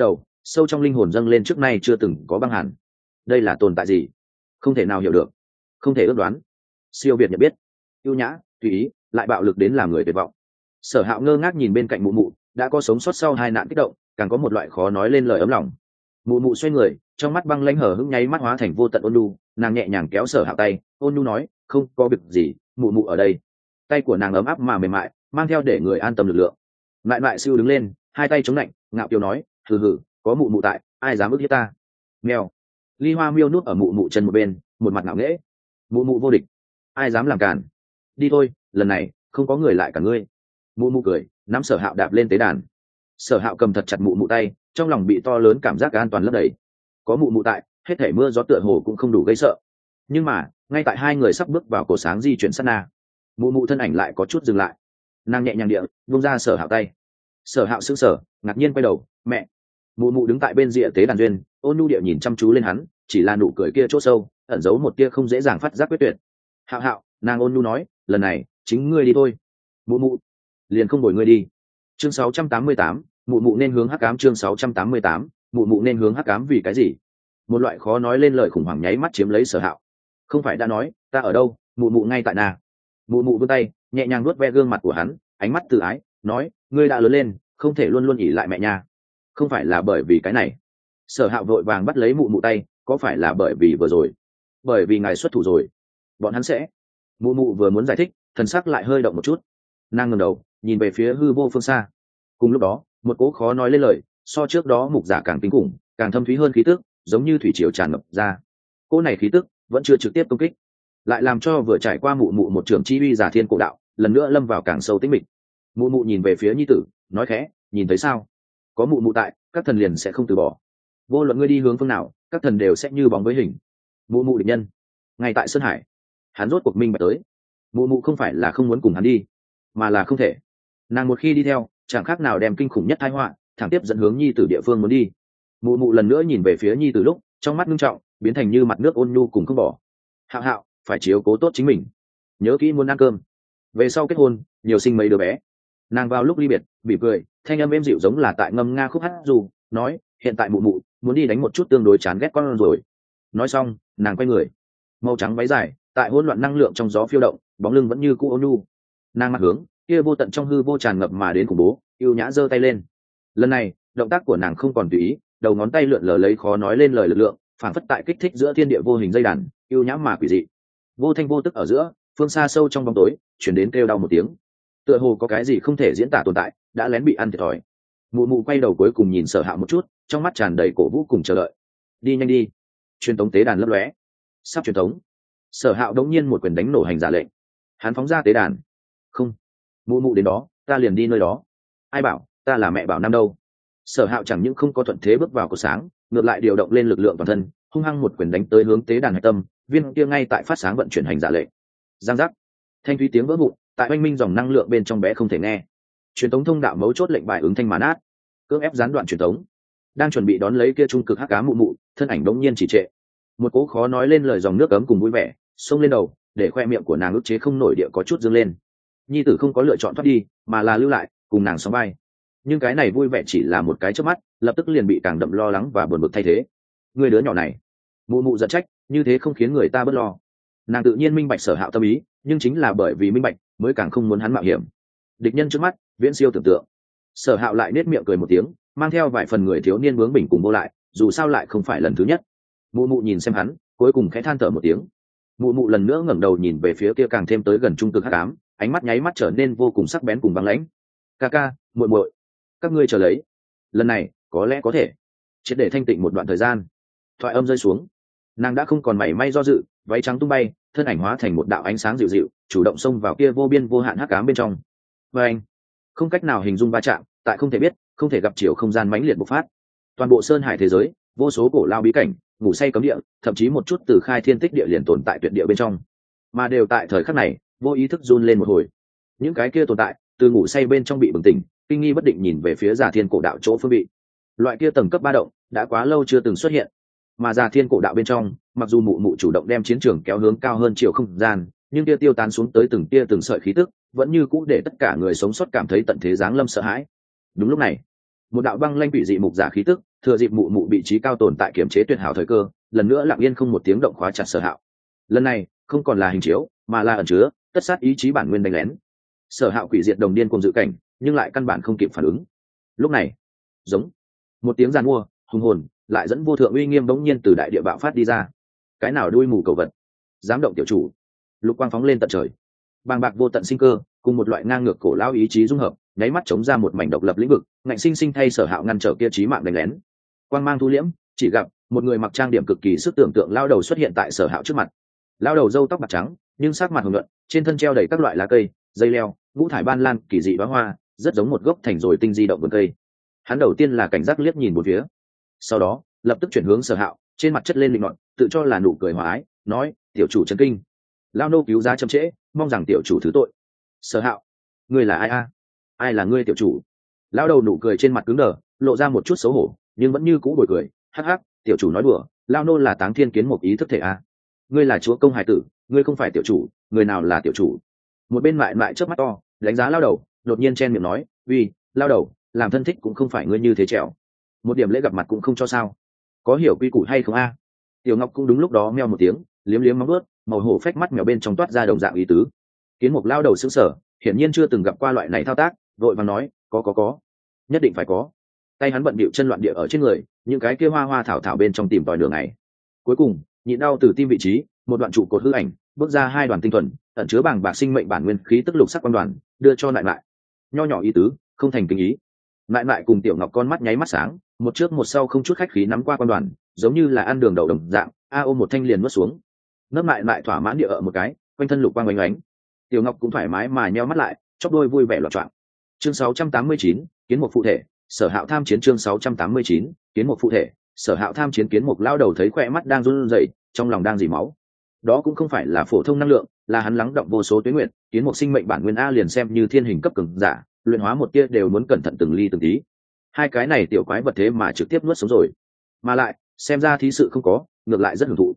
sâu trong linh hồn dâng lên trước nay chưa từng có băng hàn. Đây là tồn tại gì? Không thể nào hiểu được, không thể ước đoán. Siêu việt nhận biết, ưu nhã, tùy ý, lại bạo lực đến làm người tuyệt vọng. Sở Hạo ngơ ngác nhìn bên cạnh mụ mụ, đã có sống sót sau hai nạn kích động, càng có một loại khó nói lên lời ấm lòng. Mụ mụ xoay người, trong mắt băng lãnh hở hững nháy mắt hóa thành vô tận ôn nhu, nàng nhẹ nhàng kéo Sở Hạo tay, ôn nhu nói, không có việc gì, mụ mụ ở đây. Tay của nàng ấm áp mà mềm mại, mang theo để người an tâm lực lượng. Lại lại siêu đứng lên, hai tay chống lạnh, ngạo kiều nói, hừ hừ, có mụ mụ tại, ai dám ức hiếp ta. Mèo. Ly Hoa Miêu núp ở mụ mụ chân một bên, một mặt ngạo nghễ. Mụ mụ vô địch, ai dám làm cản. Đi thôi, lần này không có người lại cả ngươi. Mụ mụ cười, nắm Sở Hạo đạp lên tế đàn. Sở Hạo cầm thật chặt mụ mụ tay, trong lòng bị to lớn cảm giác an toàn lấp đầy. Có mụ mụ tại, hết thảy mưa gió tựa hồ cũng không đủ gây sợ. Nhưng mà ngay tại hai người sắp bước vào cổ sáng di chuyển sát na, mụ mụ thân ảnh lại có chút dừng lại. Nàng nhẹ nhàng địa buông ra Sở Hạo tay. Sở Hạo sững sờ, ngạc nhiên quay đầu, mẹ. Mụ mụ đứng tại bên rìa tế đàn duyên, ôn nhu địa nhìn chăm chú lên hắn, chỉ là nụ cười kia chỗ sâu ẩn giấu một tia không dễ dàng phát giác quyết tuyệt. Hạo Hạo, nàng ôn nhu nói, lần này chính ngươi đi thôi. Mụ mụ liền không bồi ngươi đi. Chương 688, mụ mụ nên hướng hắc ám. Chương 688, mụ mụ nên hướng hắc ám vì cái gì? Một loại khó nói lên lời khủng hoảng nháy mắt chiếm lấy Sở Hạo. Không phải đã nói ta ở đâu? Mụ mụ ngay tại nào? Mụ mụ vươn tay nhẹ nhàng nuốt ve gương mặt của hắn, ánh mắt từ ái nói, ngươi đã lớn lên, không thể luôn luôn ỉ lại mẹ nha. Không phải là bởi vì cái này. Sở Hạo vội vàng bắt lấy mụ mụ tay, có phải là bởi vì vừa rồi? Bởi vì ngài xuất thủ rồi, bọn hắn sẽ. Mụ mụ vừa muốn giải thích, thần sắc lại hơi động một chút. Nàng ngẩng đầu nhìn về phía hư vô phương xa. Cùng lúc đó một cỗ khó nói lên lời, so trước đó mục giả càng kinh khủng, càng thâm thúy hơn khí tức, giống như thủy triều tràn ngập ra. Cỗ này khí tức vẫn chưa trực tiếp công kích, lại làm cho vừa trải qua mụ mụ một trường chi uy giả thiên cổ đạo lần nữa lâm vào càng sâu tĩnh mịch. Mụ mụ nhìn về phía nhi tử, nói khẽ, nhìn thấy sao? Có mụ mụ tại, các thần liền sẽ không từ bỏ. Vô luận ngươi đi hướng phương nào, các thần đều sẽ như bóng với hình. Mụ mụ địch nhân ngay tại Sơn Hải. Hắn rốt cuộc minh bạch tới, mụ mụ không phải là không muốn cùng hắn đi, mà là không thể. Nàng một khi đi theo, chẳng khác nào đem kinh khủng nhất tai họa thẳng tiếp dẫn hướng nhi tử địa phương muốn đi. Mụ mụ lần nữa nhìn về phía nhi tử lúc, trong mắt nghiêm trọng biến thành như mặt nước ôn nhu cùng không bỏ. Hạo Hạo, phải chiếu cố tốt chính mình, nhớ kỹ muốn ăn cơm, về sau kết hôn nhiều sinh mấy đứa bé. Nàng vào lúc ly biệt bị cười, thanh âm êm dịu giống là tại ngâm nga khúc hát dù, nói, hiện tại mụ mụ muốn đi đánh một chút tương đối chán ghét con rồi. Nói xong nàng quay người, màu trắng váy dài tại hỗn loạn năng lượng trong gió phiêu động, bóng lưng vẫn như cũ ôn nhu. Nàng mặt hướng kia vô tận trong hư vô tràn ngập mà đến khủng bố, yêu nhã giơ tay lên. Lần này động tác của nàng không còn tùy ý, đầu ngón tay lượn lờ lấy khó nói lên lời lực lượng, phản phất tại kích thích giữa thiên địa vô hình dây đàn, yêu nhã mà quỷ dị. Vô thanh vô tức ở giữa, phương xa sâu trong bóng tối chuyển đến kêu đau một tiếng, tựa hồ có cái gì không thể diễn tả tồn tại đã lén bị ăn thiệt thòi. Mụ mụ quay đầu cuối cùng nhìn Sở Hạo một chút, trong mắt tràn đầy cổ vũ cùng chờ đợi. Đi nhanh đi. Truyền tống tế đàn lấp lóe. Sắp truyền tống. Sở Hạo đống nhiên một quyền đánh nổ hành giả lệnh. Hắn phóng ra tế đàn. Không, mụ mụ đến đó ta liền đi nơi đó. Ai bảo ta là mẹ bảo năm đâu. Sở Hạo chẳng những không có thuận thế bước vào cổ sáng, ngược lại điều động lên lực lượng toàn thân, hung hăng một quyền đánh tới hướng tế đàn hạch tâm, viên kia ngay tại phát sáng vận chuyển hành giả lệnh. Giang giác. Thanh thúy tiếng vỡ vụn tại oanh minh dòng năng lượng bên trong bé không thể nghe. Truyền tống thông đạo mấu chốt lệnh bài ứng thanh mà nát, cưỡng ép gián đoạn truyền tống. Đang chuẩn bị đón lấy kia trung cực hắc ám mụ mụ, thân ảnh đống nhiên chỉ trệ. Một cỗ khó nói lên lời dòng nước ấm cùng vui vẻ xông lên đầu, để khoe miệng của nàng ức chế không nổi địa có chút dương lên. Nhi tử không có lựa chọn thoát đi, mà là lưu lại cùng nàng sóng vai. Nhưng cái này vui vẻ chỉ là một cái chớp mắt, lập tức liền bị càng đậm lo lắng và buồn bực thay thế. Người đứa nhỏ này, mụ mụ giận trách, như thế không khiến người ta bớt lo. Nàng tự nhiên minh bạch Sở Hạo tâm ý, nhưng chính là bởi vì minh bạch mới càng không muốn hắn mạo hiểm. Địch nhân trước mắt viễn siêu tưởng tượng. Sở Hạo lại nết miệng cười một tiếng, mang theo vài phần người thiếu niên bướng bỉnh cùng vô lại, dù sao lại không phải lần thứ nhất. Mụ mụ nhìn xem hắn, cuối cùng khẽ than thở một tiếng. Mụ mụ lần nữa ngẩng đầu nhìn về phía kia càng thêm tới gần trung cực hắc ám, ánh mắt nháy mắt trở nên vô cùng sắc bén cùng băng lãnh. Ca ca, muội muội, các ngươi chờ lấy, lần này có lẽ có thể triệt để thanh tịnh một đoạn thời gian. Thoại âm rơi xuống, nàng đã không còn mảy may do dự, váy trắng tung bay, thân ảnh hóa thành một đạo ánh sáng dịu dịu, chủ động xông vào kia vô biên vô hạn hắc ám bên trong. Và anh, không cách nào hình dung va chạm, tại không thể biết, không thể gặp chiều không gian mãnh liệt bộc phát. Toàn bộ sơn hải thế giới, vô số cổ lao bí cảnh, ngủ say cấm địa, thậm chí một chút từ khai thiên tích địa liền tồn tại tuyệt địa bên trong, mà đều tại thời khắc này vô ý thức run lên một hồi. Những cái kia tồn tại từ ngủ say bên trong bị bừng tỉnh, kinh nghi bất định nhìn về phía Già Thiên cổ đạo chỗ phương vị. Loại kia tầng cấp ba động đã quá lâu chưa từng xuất hiện, mà Già Thiên cổ đạo bên trong, mặc dù mụ mụ chủ động đem chiến trường kéo hướng cao hơn chiều không gian, nhưng kia tiêu tán xuống tới từng tia từng sợi khí tức vẫn như cũ để tất cả người sống sót cảm thấy tận thế giáng lâm sợ hãi. Đúng lúc này, một đạo băng lanh quỷ dị mục giả khí tức thừa dịp mụ mụ vị trí cao tồn tại kiểm chế tuyệt hảo thời cơ, lần nữa lặng yên không một tiếng động khóa chặt Sở Hạo. Lần này không còn là hình chiếu mà là ẩn chứa tất sát ý chí bản nguyên đánh lén. Sở Hạo quỷ diệt đồng điên cùng dự cảnh, nhưng lại căn bản không kịp phản ứng. Lúc này, giống một tiếng giàn mua hùng hồn lại dẫn vô thượng uy nghiêm bỗng nhiên từ đại địa bạo phát đi ra. Cái nào đuôi mù cầu vật, dám động tiểu chủ? Lục quang phóng lên tận trời, bàng bạc vô tận sinh cơ cùng một loại ngang ngược cổ lao ý chí dung hợp, nháy mắt chống ra một mảnh độc lập lĩnh vực, ngạnh sinh sinh thay Sở Hạo ngăn trở kia chí mạng đánh lén. Quang mang thu liễm, chỉ gặp một người mặc trang điểm cực kỳ sức tưởng tượng lao đầu xuất hiện tại Sở Hạo trước mặt. Lao đầu râu tóc bạc trắng nhưng sắc mặt hồng nhuận, trên thân treo đầy các loại lá cây, dây leo, ngũ thải ban lan kỳ dị đóa hoa, rất giống một gốc thành rồi tinh di động vườn cây. Hắn đầu tiên là cảnh giác liếc nhìn một phía, sau đó lập tức chuyển hướng Sở Hạo, trên mặt chất lên linh loạn, tự cho là nụ cười hòa ái, nói: tiểu chủ chấn kinh, lao nô cứu giá chậm trễ, mong rằng tiểu chủ thứ tội. Sở Hạo, ngươi là ai a? Ai là ngươi tiểu chủ? Lao đầu nụ cười trên mặt cứng đờ, lộ ra một chút xấu hổ, nhưng vẫn như cũ bồi cười, hắc hắc, tiểu chủ nói đùa, lao nô là Táng Thiên Kiến một ý thức thể a. Ngươi là chúa công hải tử, ngươi không phải tiểu chủ, người nào là tiểu chủ? Một bên mại mại chớp mắt to đánh giá lao đầu, đột nhiên chen miệng nói: uy, lao đầu, làm thân thích cũng không phải ngươi như thế trèo, một điểm lễ gặp mặt cũng không cho sao? Có hiểu quy củ hay không a? Tiểu Ngọc cũng đúng lúc đó meo một tiếng, liếm liếm móng vuốt, màu hổ phách mắt mèo bên trong toát ra đồng dạng ý tứ. Kiến Mục lao đầu sững sờ, hiển nhiên chưa từng gặp qua loại này thao tác, vội vàng nói: có, nhất định phải có. Tay hắn bận bịu chân loạn địa ở trên người, những cái kia hoa hoa thảo thảo bên trong tìm tòi đường này. Cuối cùng nhịn đau từ tim vị trí, một đoạn trụ cột hư ảnh bước ra hai đoàn tinh thuần ẩn chứa bảng bạc sinh mệnh bản nguyên khí tức lục sắc quan đoàn, đưa cho lại lại. Nho nhỏ ý tứ, không thành kinh ý. Lại cùng Tiểu Ngọc con mắt nháy mắt sáng, một trước một sau không chút khách khí nắm qua quan đoàn, giống như là ăn đường đậu đồng dạng, ôm một thanh liền nuốt xuống. Nấp lại thỏa mãn địa ở một cái, quanh thân lục quang oanh oánh. Tiểu Ngọc cũng thoải mái mà nheo mắt lại, chóp đôi vui vẻ loạn choạng. Chương 689, Kiến Mục phụ thể, Sở Hạo tham chiến. Chương 689, Kiến Mục phụ thể, Sở Hạo tham chiến. Kiến Mục lao đầu thấy khỏe mắt đang run rẩy, trong lòng đang dỉ máu. Đó cũng không phải là phổ thông năng lượng, là hắn lắng động vô số tuế nguyệt, Kiến Mục sinh mệnh bản nguyên a liền xem như thiên hình cấp cường giả, luyện hóa một tia đều muốn cẩn thận từng ly từng tí. Hai cái này tiểu quái vật thế mà trực tiếp nuốt sống rồi, mà lại xem ra thí sự không có, ngược lại rất hưởng thụ.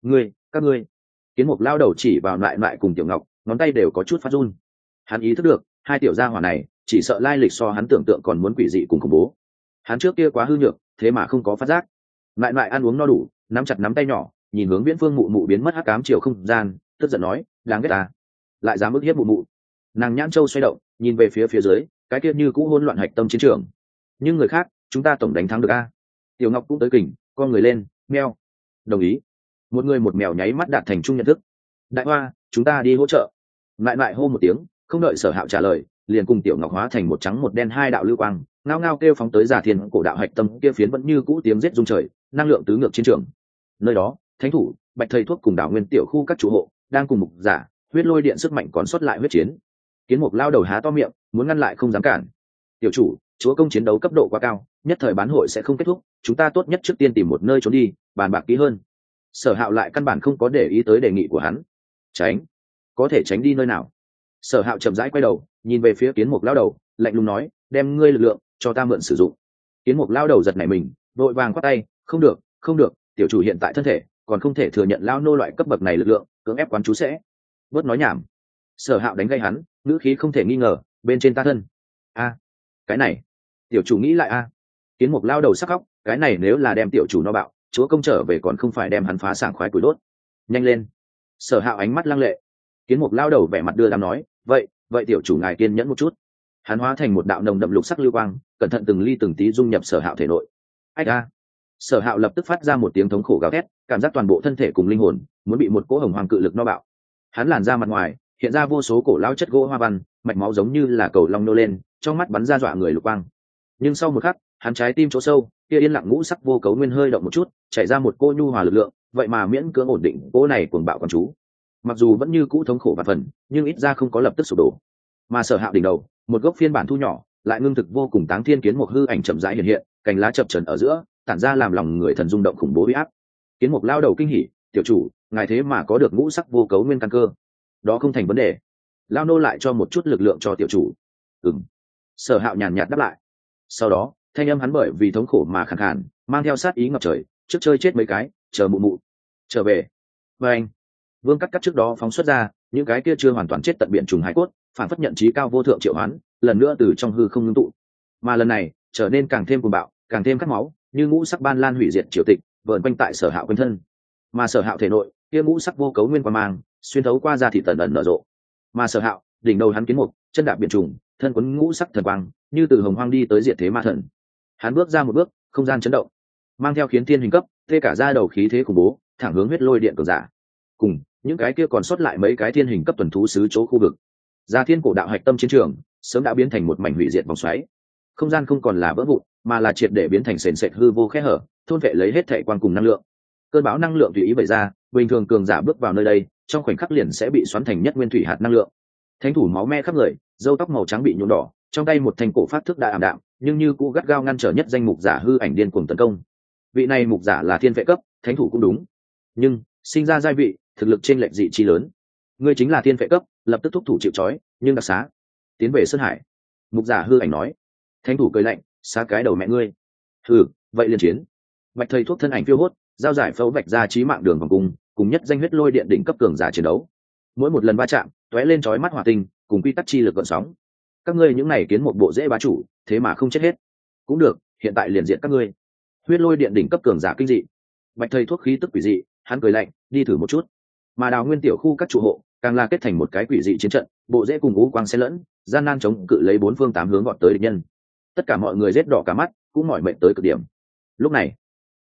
Các ngươi. Kiến Mục lao đầu chỉ vào lại cùng Tiểu Ngọc, ngón tay đều có chút phát run. Hắn ý thức được, hai tiểu gia hỏa này chỉ sợ lai lịch so hắn tưởng tượng còn muốn quỷ dị cùng khủng bố. Hắn trước kia quá hư nhược, thế mà không có phát giác. Lại ăn uống no đủ, nắm chặt nắm tay nhỏ, nhìn hướng Viễn Phương mụ mụ biến mất hắc ám chiều không gian, tức giận nói: đáng ghét ta, lại dám ức hiếp mụ mụ. Nàng nhãn châu xoay động, nhìn về phía dưới, cái kia như cũ hỗn loạn hạch tâm chiến trường. Nhưng người khác, chúng ta tổng đánh thắng được a. Tiểu Ngọc cũng tới kình, con người lên, meo. Đồng ý. Một người một mèo nháy mắt đạt thành chung nhận thức. Đại Hoa, chúng ta đi hỗ trợ. Lại hô một tiếng, không đợi Sở Hạo trả lời, liền cùng Tiểu Ngọc hóa thành một trắng một đen hai đạo lưu quang, ngao ngao kêu phóng tới Giả Thiên cổ đạo hạch tâm kia phiến vẫn như cũ tiếng giết rung trời, năng lượng tứ ngược chiến trường. Nơi đó, Thánh thủ, Bạch thầy thuốc cùng đảo nguyên tiểu khu các chủ hộ đang cùng mục giả, huyết lôi điện sức mạnh còn sót lại huyết chiến. Kiến Mục lao đầu há to miệng, muốn ngăn lại không dám cản. Tiểu chủ, chúa công chiến đấu cấp độ quá cao, nhất thời bán hội sẽ không kết thúc, chúng ta tốt nhất trước tiên tìm một nơi trốn đi, bàn bạc kỹ hơn. Sở Hạo lại căn bản không có để ý tới đề nghị của hắn. Tránh? Có thể tránh đi nơi nào? Sở Hạo chậm rãi quay đầu, nhìn về phía Kiến Mục lao đầu, lạnh lùng nói: đem ngươi lực lượng cho ta mượn sử dụng. Kiến Mục lao đầu giật nảy mình, vội vàng quát tay: không được, tiểu chủ hiện tại thân thể còn không thể thừa nhận lao nô loại cấp bậc này lực lượng, cưỡng ép quán chú sẽ. Bớt nói nhảm. Sở Hạo đánh gây hắn, ngữ khí không thể nghi ngờ: bên trên ta thân. Cái này, tiểu chủ nghĩ lại Kiến Mục lao đầu sắc khóc, cái này nếu là đem tiểu chủ no bạo, chúa công trở về còn không phải đem hắn phá sảng khoái củi đốt. Nhanh lên. Sở Hạo ánh mắt lăng lệ. Kiến Mục lao đầu vẻ mặt đưa đám nói: vậy tiểu chủ ngài kiên nhẫn một chút. Hắn hóa thành một đạo nồng đậm lục sắc lưu quang, cẩn thận từng ly từng tí dung nhập Sở Hạo thể nội. Sở Hạo lập tức phát ra một tiếng thống khổ gào thét, cảm giác toàn bộ thân thể cùng linh hồn muốn bị một cỗ hồng hoàng cự lực no bạo. Hắn làn ra mặt ngoài hiện ra vô số cổ lao chất gỗ hoa văn, mạch máu giống như là cầu long nô lên, trong mắt bắn ra dọa người lục quang. Nhưng sau một khắc, hắn trái tim chỗ sâu kia yên lặng ngũ sắc vô cấu nguyên hơi động một chút, chảy ra một cô nhu hòa lực lượng, vậy mà miễn cưỡng ổn định cỗ này cuồng bạo con chú. Mặc dù vẫn như cũ thống khổ và phần, nhưng ít ra không có lập tức sụp đổ. Mà Sở Hạo đỉnh đầu, một gốc phiên bản thu nhỏ, lại ngưng thực vô cùng Táng Thiên Kiến Mục hư ảnh chậm rãi hiện hiện, cành lá chập chờn ở giữa, tản ra làm lòng người thần rung động khủng bố uy áp. Kiến Mục lao đầu kinh hỉ: tiểu chủ, ngài thế mà có được ngũ sắc vô cấu nguyên căn cơ. Đó không thành vấn đề. Lao nô lại cho một chút lực lượng cho tiểu chủ. Sở Hạo nhàn nhạt đáp lại. Sau đó, thanh âm hắn bởi vì thống khổ mà khàn khàn, mang theo sát ý ngập trời: trước chơi chết mấy cái, chờ mụ mụ trở về. Và anh, Vương cắt trước đó phóng xuất ra những cái kia chưa hoàn toàn chết tận biển trùng hải cốt, phản phất nhận trí cao vô thượng triệu hoán, lần nữa từ trong hư không ngưng tụ. Mà lần này, trở nên càng thêm cuồng bạo, càng thêm khát máu, như ngũ sắc ban lan hủy diệt triều tịch vờn quanh tại Sở Hạo quanh thân. Mà Sở Hạo thể nội kia ngũ sắc vô cấu nguyên quang mang xuyên thấu qua da thịt tần ẩn nở rộ. Mà Sở Hạo đỉnh đầu hắn kiến mục, chân đạp biển trùng, thân quấn ngũ sắc thần quang, như từ hồng hoang đi tới diệt thế ma thần. Hắn bước ra một bước, không gian chấn động, mang theo khiến thiên hình cấp tê cả da đầu khí thế khủng bố, thẳng hướng huyết lôi điện cường giả. Cùng những cái kia còn sót lại mấy cái thiên hình cấp tuần thú sứ chỗ khu vực, Gia Thiên cổ đạo hạch tâm chiến trường sớm đã biến thành một mảnh hủy diệt vòng xoáy. Không gian không còn là vỡ vụn, mà là triệt để biến thành sền sệt hư vô khe hở, thôn vệ lấy hết thảy quang cùng năng lượng. Cơn bão năng lượng tùy ý bày ra, bình thường cường giả bước vào nơi đây, trong khoảnh khắc liền sẽ bị xoắn thành nhất nguyên thủy hạt năng lượng. Thánh thủ máu me khắp người, râu tóc màu trắng bị nhuộm đỏ, trong tay một thanh cổ phát thức đã ảm đạm, nhưng như cũ gắt gao ngăn trở nhất danh mục giả hư ảnh điên cuồng tấn công. Vị này mục giả là thiên vệ cấp, thánh thủ cũng đúng, nhưng sinh ra giai vị, thực lực trên lệch dị chi lớn. Ngươi chính là thiên vệ cấp, lập tức thúc thủ chịu trói, nhưng đặc xá, tiến về sơn hải. Mục giả hư ảnh nói. Thánh thủ cười lạnh, xá cái đầu mẹ ngươi. Hừ, vậy liền chiến. Bạch thầy thuốc thân ảnh phiêu hốt, giao giải phẫu vạch ra chí mạng đường vòng cung, cùng nhất danh huyết lôi điện đỉnh cấp cường giả chiến đấu. Mỗi một lần va chạm, tóe lên chói mắt hỏa tinh, cùng quy tắc chi lực gợn sóng. Các ngươi những này kiến một bộ dễ bá chủ, thế mà không chết hết. Cũng được, hiện tại liền diện các ngươi. Huyết lôi điện đỉnh cấp cường giả kinh dị. Bạch thầy thuốc khí tức quỷ dị, hắn cười lạnh, đi thử một chút. Mà Đào Nguyên tiểu khu các trụ hộ, càng là kết thành một cái quỷ dị chiến trận, bộ dễ cùng ngũ quang xen lẫn, gian nan chống cự lấy bốn phương tám hướng gọn tới địch nhân. Tất cả mọi người rết đỏ cả mắt, cũng mỏi mệt tới cực điểm. Lúc này,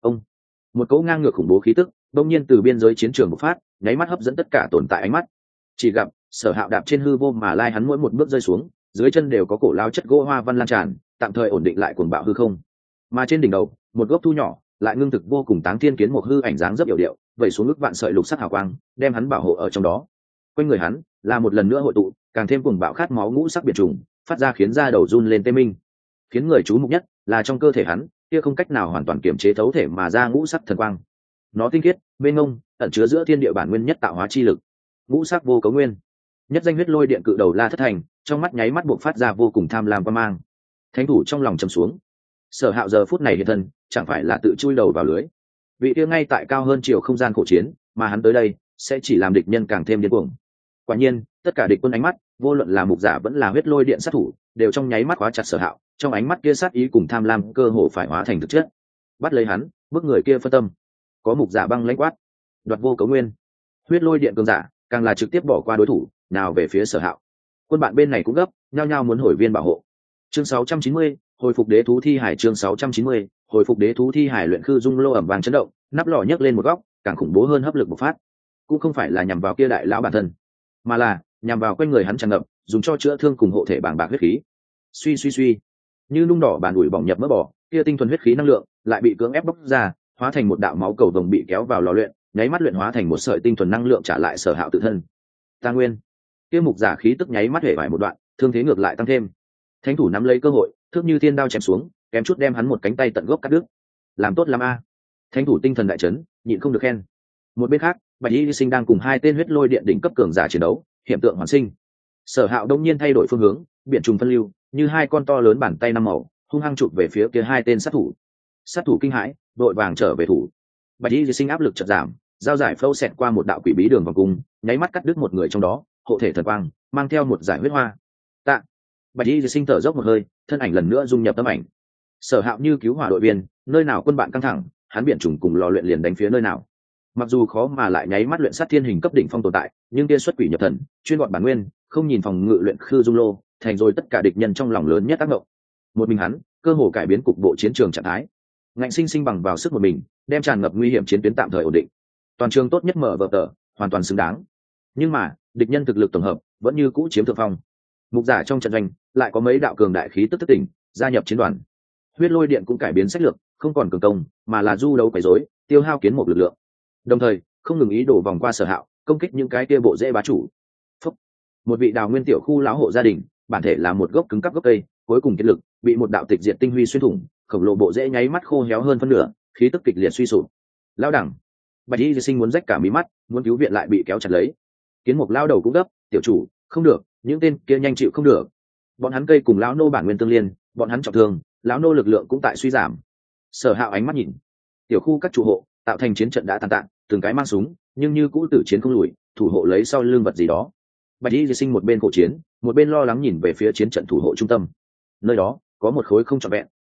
một cỗ ngang ngược khủng bố khí tức đông nhiên từ biên giới chiến trường bộc phát, nháy mắt hấp dẫn tất cả tồn tại ánh mắt. Chỉ gặp Sở Hạo đạp trên hư vô mà lai hắn mỗi một bước rơi xuống, dưới chân đều có cổ lao chất gỗ hoa văn lan tràn, tạm thời ổn định lại cuồng bạo hư không. Mà trên đỉnh đầu, một gốc thu nhỏ, lại ngưng thực vô cùng táng thiên kiến một hư ảnh dáng rất yểu điệu, vẩy xuống ức vạn sợi lục sắc hào quang, đem hắn bảo hộ ở trong đó. Quanh người hắn là một lần nữa hội tụ, càng thêm cuồng bạo khát máu ngũ sắc biệt trùng, phát ra khiến da đầu run lên tê minh. Khiến người chú mục nhất là trong cơ thể hắn, kia không cách nào hoàn toàn kiểm chế thấu thể mà ra ngũ sắc thần quang. Nó tinh khiết, mênh mông, ẩn chứa giữa thiên địa bản nguyên nhất tạo hóa chi lực. Ngũ sắc vô cấu nguyên. Nhất danh huyết lôi điện cự đầu La Thất Thành, trong mắt nháy mắt bộc phát ra vô cùng tham lam và mang. Thánh thủ trong lòng trầm xuống. Sở Hạo giờ phút này hiện thân, chẳng phải là tự chui đầu vào lưới. Vị kia ngay tại cao hơn chiều không gian khổ chiến, mà hắn tới đây sẽ chỉ làm địch nhân càng thêm điên cuồng. Quả nhiên, tất cả địch quân ánh mắt, vô luận là mục giả vẫn là huyết lôi điện sát thủ, đều trong nháy mắt khóa chặt Sở Hạo, trong ánh mắt kia sát ý cùng tham lam cơ hồ phải hóa thành thực chất. Bắt lấy hắn, bức người kia phân tâm. Có mục giả băng lãnh quát, đoạt vô cấu nguyên. Huyết lôi điện cường giả càng là trực tiếp bỏ qua đối thủ, nào về phía Sở Hạo. Quân bạn bên này cũng gấp, nhao nhao muốn hồi viên bảo hộ. Chương 690, hồi phục đế thú thi hải. Chương 690, hồi phục đế thú thi hải. Luyện khư dung lô ẩm vàng chấn động, nắp lò nhấc lên một góc, càng khủng bố hơn hấp lực bộc phát. Cũng không phải là nhằm vào kia đại lão bản thân, mà là nhằm vào quanh người hắn tràn ngập, dùng cho chữa thương cùng hộ thể bàng bạc huyết khí. Suy suy suy, như nung đỏ bàn ủi bỏng nhập mỡ bò, kia tinh thuần huyết khí năng lượng lại bị cưỡng ép bóc ra, hóa thành một đạo máu cầu vồng bị kéo vào lò luyện, nháy mắt luyện hóa thành một sợi tinh thuần năng lượng trả lại Sở Hạo tự thân. Ta nguyên, kia mục giả khí tức nháy mắt hể vải một đoạn, thương thế ngược lại tăng thêm. Thánh thủ nắm lấy cơ hội, thước như thiên đao chém xuống, kém chút đem hắn một cánh tay tận gốc cắt đứt. Làm tốt lắm a. Thánh thủ tinh thần đại chấn, nhịn không được khen. Một bên khác, Bạch Y Sinh đang cùng hai tên huyết lôi điện đỉnh cấp cường giả chiến đấu, hiện tượng hoàn sinh. Sở Hạo đông nhiên thay đổi phương hướng, biển trùng phân lưu, như hai con to lớn bàn tay năm màu, hung hăng chụp về phía kia hai tên sát thủ. Sát thủ kinh hãi, đội vàng trở về thủ. Bạch Y Sinh áp lực chợt giảm, giao giải phâu xẹt qua một đạo quỷ bí đường vòng cung, nháy mắt cắt đứt một người trong đó, hộ thể thần quang, mang theo một giải huyết hoa. Tạ. Bạch Y Sinh thở dốc một hơi, thân ảnh lần nữa dung nhập tâm ảnh. Sở Hạo như cứu hỏa đội viên, nơi nào quân bạn căng thẳng, hắn biển trùng cùng lò luyện liền đánh phía nơi nào. Mặc dù khó mà lại nháy mắt luyện sát thiên hình cấp đỉnh phong tồn tại, nhưng kia xuất quỷ nhập thần, chuyên gọn bản nguyên, không nhìn phòng ngự luyện khư dung lô, thành rồi tất cả địch nhân trong lòng lớn nhất tác động. Một mình hắn, cơ hồ cải biến cục bộ chiến trường trạng thái. Ngạnh sinh sinh bằng vào sức một mình, đem tràn ngập nguy hiểm chiến tuyến tạm thời ổn định. Toàn trường tốt nhất mở vở tờ, hoàn toàn xứng đáng. Nhưng mà, địch nhân thực lực tổng hợp vẫn như cũ chiếm thượng phong. Mục giả trong trận doanh lại có mấy đạo cường đại khí tức thức tỉnh, gia nhập chiến đoàn. Huyết lôi điện cũng cải biến sách lược, không còn cường công, mà là du đấu quấy rối, tiêu hao kiến một lực lượng. Đồng thời, không ngừng ý đổ vòng qua Sở Hạo, công kích những cái kia bộ dễ bá chủ. Phúc. Một vị Đào Nguyên tiểu khu lão hộ gia đình, bản thể là một gốc cứng cắp gốc cây, cuối cùng kiệt lực, bị một đạo tịch diệt tinh huy xuyên thủng, khổng lồ bộ dễ nháy mắt khô héo hơn phân nửa, khí tức kịch liệt suy sụp. Lão đẳng, Bạch Y Sinh muốn rách cả mí mắt, muốn cứu viện lại bị kéo chặt lấy. Kiến Mục lao đầu cũng gấp, tiểu chủ, không được, những tên kia nhanh chịu không được. Bọn hắn cây cùng lão nô bản nguyên tương liên, bọn hắn trọng thương, lão nô lực lượng cũng tại suy giảm. Sở Hạo ánh mắt nhìn, tiểu khu các chủ hộ tạo thành chiến trận đã tàn tạ, từng cái mang súng, nhưng như cũ tử chiến không lùi, thủ hộ lấy sau lưng vật gì đó. Bạch Y Sinh một bên cổ chiến, một bên lo lắng nhìn về phía chiến trận thủ hộ trung tâm. Nơi đó có một khối không trọn vẹn,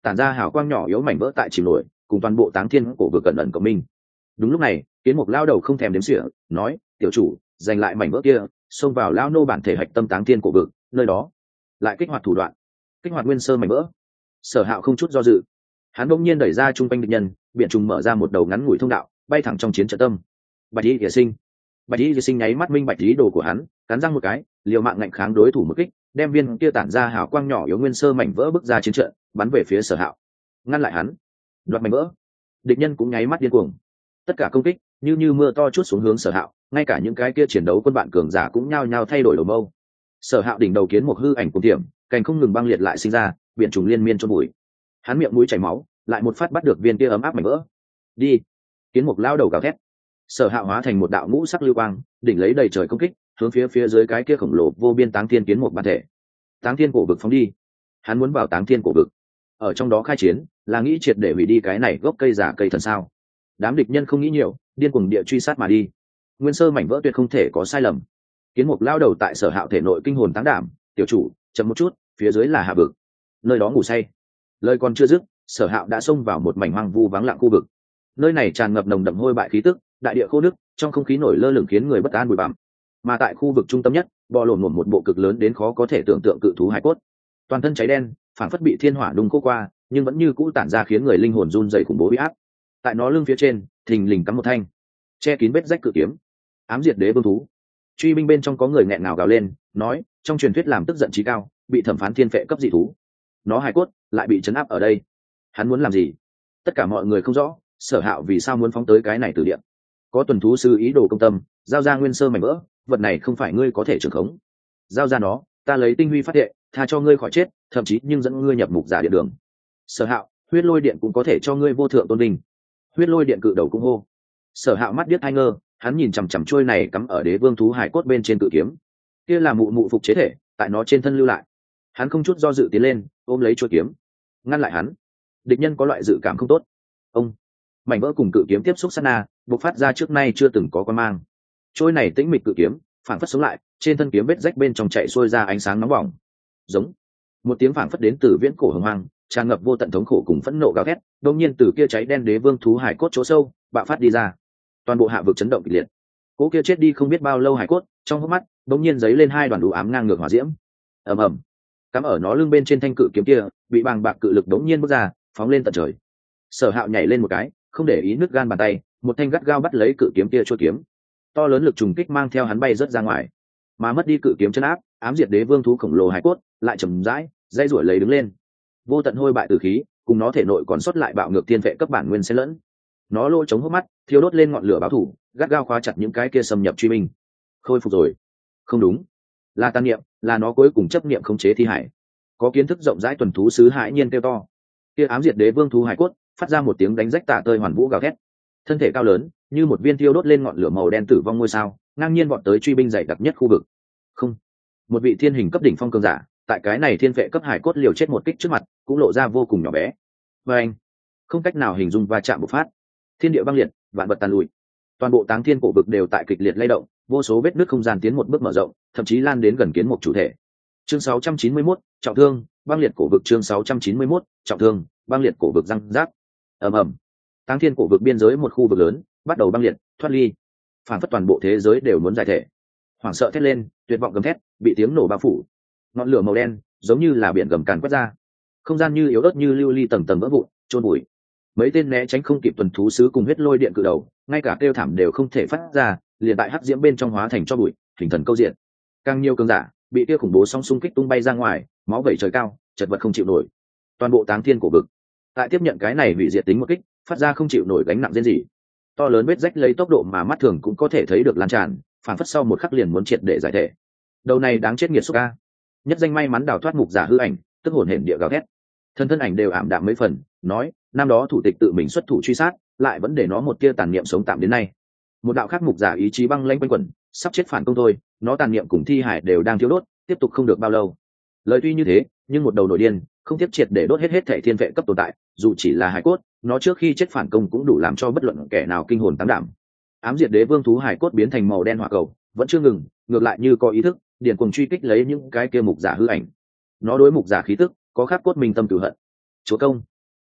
tản ra hào quang nhỏ yếu mảnh vỡ tại chìm nổi, cùng toàn bộ táng thiên cổ vực cẩn ẩn cộng minh. Đúng lúc này, kiến mục lao đầu không thèm đếm xỉa, nói: tiểu chủ, giành lại mảnh vỡ kia, xông vào lao nô bản thể hạch tâm táng thiên cổ vực, nơi đó lại kích hoạt thủ đoạn, kích hoạt nguyên sơ mảnh vỡ. Sở Hạo không chút do dự, hắn bỗng nhiên đẩy ra trung quanh địch nhân, biển trùng mở ra một đầu ngắn ngủi thông đạo, bay thẳng trong chiến trận tâm. Bạch Y Địa Sinh, Bạch Y Địa Sinh nháy mắt minh bạch ý đồ của hắn, cắn răng một cái, liều mạng ngạnh kháng đối thủ một kích, đem viên kia tản ra hào quang nhỏ yếu nguyên sơ mảnh vỡ bước ra chiến trận, bắn về phía Sở Hạo, ngăn lại hắn, đoạt mảnh vỡ. Địch nhân cũng nháy mắt điên cuồng, tất cả công kích như mưa to chút xuống hướng Sở Hạo, ngay cả những cái kia chiến đấu quân bạn cường giả cũng nhao nhao thay đổi đầu mâu. Sở Hạo đỉnh đầu kiến một hư ảnh cùng tiệm, cành không ngừng băng liệt lại sinh ra, biển trùng liên miên chôn bụi. Hắn miệng mũi chảy máu, lại một phát bắt được viên kia ấm áp mảnh vỡ. Đi! Kiến mục lao đầu gào thét. Sở Hạo hóa thành một đạo ngũ sắc lưu quang, đỉnh lấy đầy trời công kích, hướng phía dưới cái kia khổng lồ vô biên táng thiên kiến mục bản thể. Táng thiên cổ vực phóng đi. Hắn muốn vào táng thiên cổ vực, ở trong đó khai chiến, là nghĩ triệt để hủy đi cái này gốc cây giả cây thần sao? Đám địch nhân không nghĩ nhiều, điên cuồng địa truy sát mà đi. Nguyên sơ mảnh vỡ tuyệt không thể có sai lầm. Kiến mục lao đầu tại Sở Hạo thể nội kinh hồn táng đảm, tiểu chủ, chậm một chút, phía dưới là hạ vực, nơi đó ngủ say. Lời còn chưa dứt, Sở Hạo đã xông vào một mảnh hoang vu vắng lặng khu vực. Nơi này tràn ngập nồng đậm hôi bại khí tức, đại địa khô nước, trong không khí nổi lơ lửng khiến người bất an bụi bặm. Mà tại khu vực trung tâm nhất, bò lổn một bộ cực lớn đến khó có thể tưởng tượng cự thú hải cốt, toàn thân cháy đen, phản phất bị thiên hỏa đùng khô qua, nhưng vẫn như cũ tản ra khiến người linh hồn run rẩy khủng bố uy áp. Tại nó lưng phía trên, thình lình cắm một thanh che kín vết rách cự kiếm, ám diệt đế vương thú. Truy binh bên trong có người nghẹn ngào gào lên, nói: trong truyền thuyết làm tức giận trí cao, bị thẩm phán thiên phệ cấp dị thú, nó hải cốt lại bị chấn áp ở đây. Hắn muốn làm gì? Tất cả mọi người không rõ Sở Hạo vì sao muốn phóng tới cái này từ điện. Có tuần thú sư ý đồ công tâm, giao ra nguyên sơ mảnh vỡ, vật này không phải ngươi có thể trưởng khống. Giao ra nó, ta lấy tinh huy phát hiện, tha cho ngươi khỏi chết, thậm chí nhưng dẫn ngươi nhập mục giả điện đường. Sở Hạo, huyết lôi điện cũng có thể cho ngươi vô thượng tôn vinh. Huyết lôi điện cự đầu cũng hô. Sở Hạo mắt biết hai ngơ, hắn nhìn chằm chằm trôi này cắm ở đế vương thú hải cốt bên trên cự kiếm, kia là mụ phục chế thể, tại nó trên thân lưu lại. Hắn không chút do dự tiến lên, ôm lấy chuôi kiếm, ngăn lại hắn. Địch nhân có loại dự cảm không tốt. Ông, mảnh vỡ cùng cự kiếm tiếp xúc sát na, bộc phát ra trước nay chưa từng có quan mang. Trôi này tĩnh mịch cự kiếm phản phất sống lại, trên thân kiếm vết rách bên trong chạy xuôi ra ánh sáng nóng bỏng. Giống một tiếng phản phất đến từ viễn cổ hồng hoang, tràn ngập vô tận thống khổ cùng phẫn nộ gào thét, đột nhiên từ kia cháy đen đế vương thú hải cốt chỗ sâu bạo phát đi ra. Toàn bộ hạ vực chấn động kịch liệt. Cố kia chết đi không biết bao lâu hải cốt, trong hốc mắt đột nhiên giấy lên hai đoàn đủ ám ngang ngược hỏa diễm. Ầm ầm, cắm ở nó lưng bên trên thanh cự kiếm kia bị bàng bạc cự lực đột nhiên bước ra, phóng lên tận trời. Sở Hạo nhảy lên một cái, không để ý nứt gan bàn tay, một thanh gắt gao bắt lấy cự kiếm kia chuôi kiếm. To lớn lực trùng kích mang theo hắn bay rớt ra ngoài, mà mất đi cự kiếm chân áp, ám diệt đế vương thú khổng lồ hải cốt lại chầm rãi dây ruổi lấy đứng lên. Vô tận hôi bại tử khí cùng nó thể nội còn sót lại bạo ngược thiên vệ cấp bản nguyên xen lẫn. Nó lôi chống hốc mắt, thiêu đốt lên ngọn lửa báo thủ, gắt gao khóa chặt những cái kia xâm nhập truy binh. Khôi phục rồi? Không đúng, là tàn niệm, là nó cuối cùng chấp niệm khống chế thi hải. Có kiến thức rộng rãi tuần thú sứ hãi nhiên kêu to. Kia ám diệt đế vương thú hải cốt phát ra một tiếng đánh rách tả tơi hoàn vũ gào thét. Thân thể cao lớn như một viên thiêu đốt lên ngọn lửa màu đen tử vong ngôi sao, ngang nhiên vọt tới truy binh dày đặc nhất khu vực. Không, một vị thiên hình cấp đỉnh phong cường giả tại cái này thiên vệ cấp hải cốt liều chết một kích trước mặt cũng lộ ra vô cùng nhỏ bé. Và anh không cách nào hình dung va chạm bộc phát, thiên địa băng liệt, vạn vật tàn lụi. Toàn bộ táng thiên cổ vực đều tại kịch liệt lay động, vô số vết nứt không gian tiến một bước mở rộng, thậm chí lan đến gần kiến một chủ thể. Chương 691, trọng thương, băng liệt cổ vực. Chương 691, trọng thương, băng liệt cổ vực răng rác. Ầm ầm, táng thiên cổ vực biên giới một khu vực lớn bắt đầu băng liệt, thoát ly, phản phất toàn bộ thế giới đều muốn giải thể. Hoảng sợ thét lên, tuyệt vọng gầm thét, bị tiếng nổ bao phủ. Ngọn lửa màu đen giống như là biển gầm càn quét ra, không gian như yếu ớt như lưu ly tầng tầng vỡ vụn, trôn bụi. Mấy tên né tránh không kịp tuần thú sứ cùng huyết lôi điện cự đầu, ngay cả kêu thảm đều không thể phát ra, liền tại hắc diễm bên trong hóa thành cho bụi, hình thần câu diện. Càng nhiều cường giả bị kia khủng bố sóng xung kích tung bay ra ngoài, máu vẩy trời cao, chật vật không chịu nổi. Toàn bộ táng thiên cổ vực tại tiếp nhận cái này hủy diệt tính một kích, phát ra không chịu nổi gánh nặng riêng gì. To lớn vết rách lấy tốc độ mà mắt thường cũng có thể thấy được lan tràn, phản phất sau một khắc liền muốn triệt để giải thể. Đầu này đáng chết nghiệt xúc a. Nhất danh may mắn đào thoát mục giả hư ảnh, tức hồn hển địa gào thét. Thân ảnh đều ảm đạm mấy phần, nói: năm đó thủ tịch tự mình xuất thủ truy sát, lại vẫn để nó một tia tàn niệm sống tạm đến nay. Một đạo khác mục giả ý chí băng lãnh quanh quẩn, sắp chết phản công thôi, nó tàn niệm cùng thi hải đều đang thiếu đốt, tiếp tục không được bao lâu. Lời tuy như thế, nhưng một đầu nổi điên, không tiếp triệt để đốt hết thể thiên vệ cấp tồn tại, dù chỉ là hải cốt, nó trước khi chết phản công cũng đủ làm cho bất luận kẻ nào kinh hồn táng đảm. Ám diệt đế vương thú hải cốt biến thành màu đen hỏa cầu, vẫn chưa ngừng, ngược lại như có ý thức, điền cuồng truy kích lấy những cái kia mục giả hư ảnh. Nó đối mục giả khí tức có khắc cốt mình tâm tử hận. Chúa công,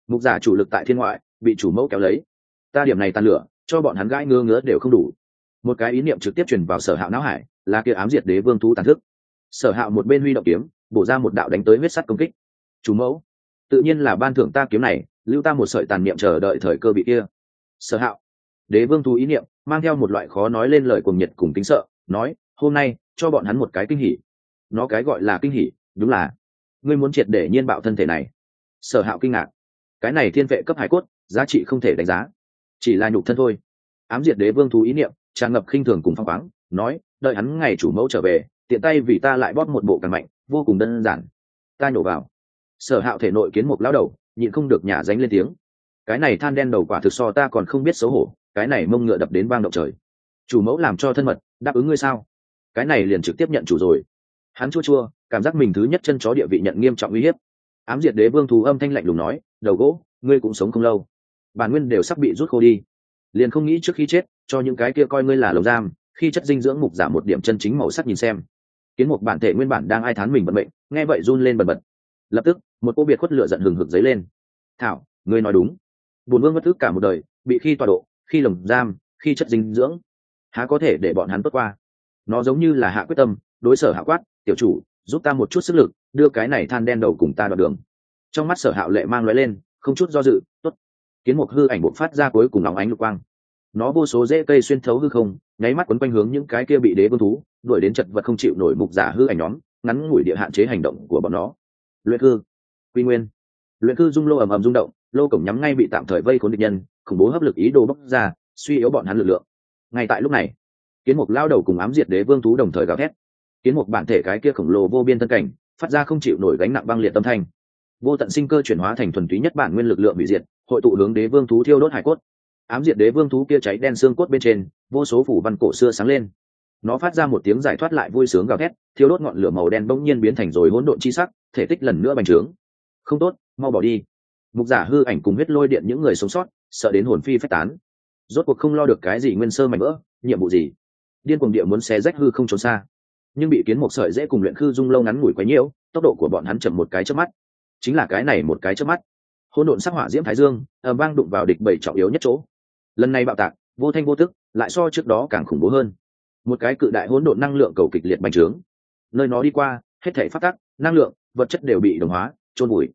Mục giả chủ lực tại thiên ngoại bị chủ mẫu kéo lấy, ta điểm này tàn lửa cho bọn hắn gãi ngứa ngứa đều không đủ. Một cái ý niệm trực tiếp truyền vào Sở Hạo não hải, là kia ám diệt đế vương thú tàn thức. Sở Hạo một bên huy động kiếm bổ ra một đạo đánh tới huyết sắt công kích. Chủ mẫu tự nhiên là ban thưởng ta kiếm này, lưu ta một sợi tàn niệm chờ đợi thời cơ bị kia. Sở Hạo, đế vương thú ý niệm mang theo một loại khó nói lên lời cuồng nhiệt cùng kính sợ, nói hôm nay cho bọn hắn một cái kinh hỉ. Nó cái gọi là kinh hỉ đúng là ngươi muốn triệt để nhiên bạo thân thể này. Sở Hạo kinh ngạc, cái này thiên vệ cấp hải cốt giá trị không thể đánh giá, chỉ là nhục thân thôi. Ám diệt đế vương thú ý niệm tràn ngập khinh thường cùng phong khoáng, nói đợi hắn ngày chủ mẫu trở về, tiện tay vì ta lại bóp một bộ càng mạnh, vô cùng đơn giản. Ta nhổ vào. Sở Hạo thể nội kiến mục lão đầu nhịn không được nhả dánh lên tiếng, cái này than đen đầu quả thực so ta còn không biết xấu hổ, cái này mông ngựa đập đến vang động trời. Chủ mẫu làm cho thân mật, đáp ứng ngươi sao? Cái này liền trực tiếp nhận chủ rồi. Hắn chua chua cảm giác mình thứ nhất chân chó địa vị nhận nghiêm trọng uy hiếp. Ám diệt đế vương thú âm thanh lạnh lùng nói, đầu gỗ, ngươi cũng sống không lâu, bản nguyên đều sắp bị rút khô đi, liền không nghĩ trước khi chết cho những cái kia coi ngươi là lồng giam, khi chất dinh dưỡng mục giảm một điểm chân chính màu sắc nhìn xem. Kiến mục bản thể nguyên bản đang ai thán mình vận mệnh, nghe vậy run lên bần bật. Lập tức một cô biệt khuất lửa giận hừng hực dấy lên. Thảo, ngươi nói đúng, bổn vương mất thức cả một đời, bị khi tọa độ, khi lồng giam, khi chất dinh dưỡng, há có thể để bọn hắn tốt qua. Nó giống như là hạ quyết tâm, đối Sở Hạo quát, tiểu chủ giúp ta một chút sức lực, đưa cái này than đen đầu cùng ta đoạn đường. Trong mắt Sở Hạo lệ mang lóe lên, không chút do dự, tốt. Kiến mục hư ảnh bộc phát ra cuối cùng nóng ánh lục quang, nó vô số rễ cây xuyên thấu hư không, nháy mắt quấn quanh hướng những cái kia bị đế vương thú đuổi đến chật vật không chịu nổi mục giả hư ảnh nhóm, ngắn ngủi địa hạn chế hành động của bọn nó. Luyện cư, quy nguyên, luyện cư dung lô ầm ầm rung động, lô cổng nhắm ngay bị tạm thời vây khốn địch nhân, khủng bố hấp lực ý đồ bốc ra, suy yếu bọn hắn lực lượng. Ngay tại lúc này, kiến mục lao đầu cùng ám diệt đế vương thú đồng thời gào thét. Kiến mục bản thể cái kia khổng lồ vô biên thân cảnh phát ra không chịu nổi gánh nặng băng liệt tâm thanh, vô tận sinh cơ chuyển hóa thành thuần túy nhất bản nguyên lực lượng bị diệt, hội tụ hướng đế vương thú thiêu đốt hải cốt. Ám diệt đế vương thú kia cháy đen xương cốt bên trên, vô số phủ văn cổ xưa sáng lên. Nó phát ra một tiếng giải thoát lại vui sướng gào thét, thiêu đốt ngọn lửa màu đen bỗng nhiên biến thành rồi hỗn độn chi sắc, thể tích lần nữa bành trướng. Không tốt, mau bỏ đi. Mục giả hư ảnh cùng huyết lôi điện những người sống sót sợ đến hồn phi phách tán, rốt cuộc không lo được cái gì nguyên sơ mảnh vỡ, nhiệm vụ gì điên cuồng địa muốn xé rách hư không trốn xa, nhưng bị kiến một sợi dễ cùng luyện khư dung lâu ngắn ngủi quấy nhiễu, tốc độ của bọn hắn chậm một cái chớp mắt. Chính là cái này một cái chớp mắt, hỗn độn sắc hỏa diễm thái dương ầm vang đụng vào địch bảy trọng yếu nhất chỗ. Lần này bạo tạc vô thanh vô tức, lại so trước đó càng khủng bố hơn. Một cái cự đại hỗn độn năng lượng cầu kịch liệt bành trướng, nơi nó đi qua hết thảy phát tắc, năng lượng, vật chất đều bị đồng hóa, chôn vùi.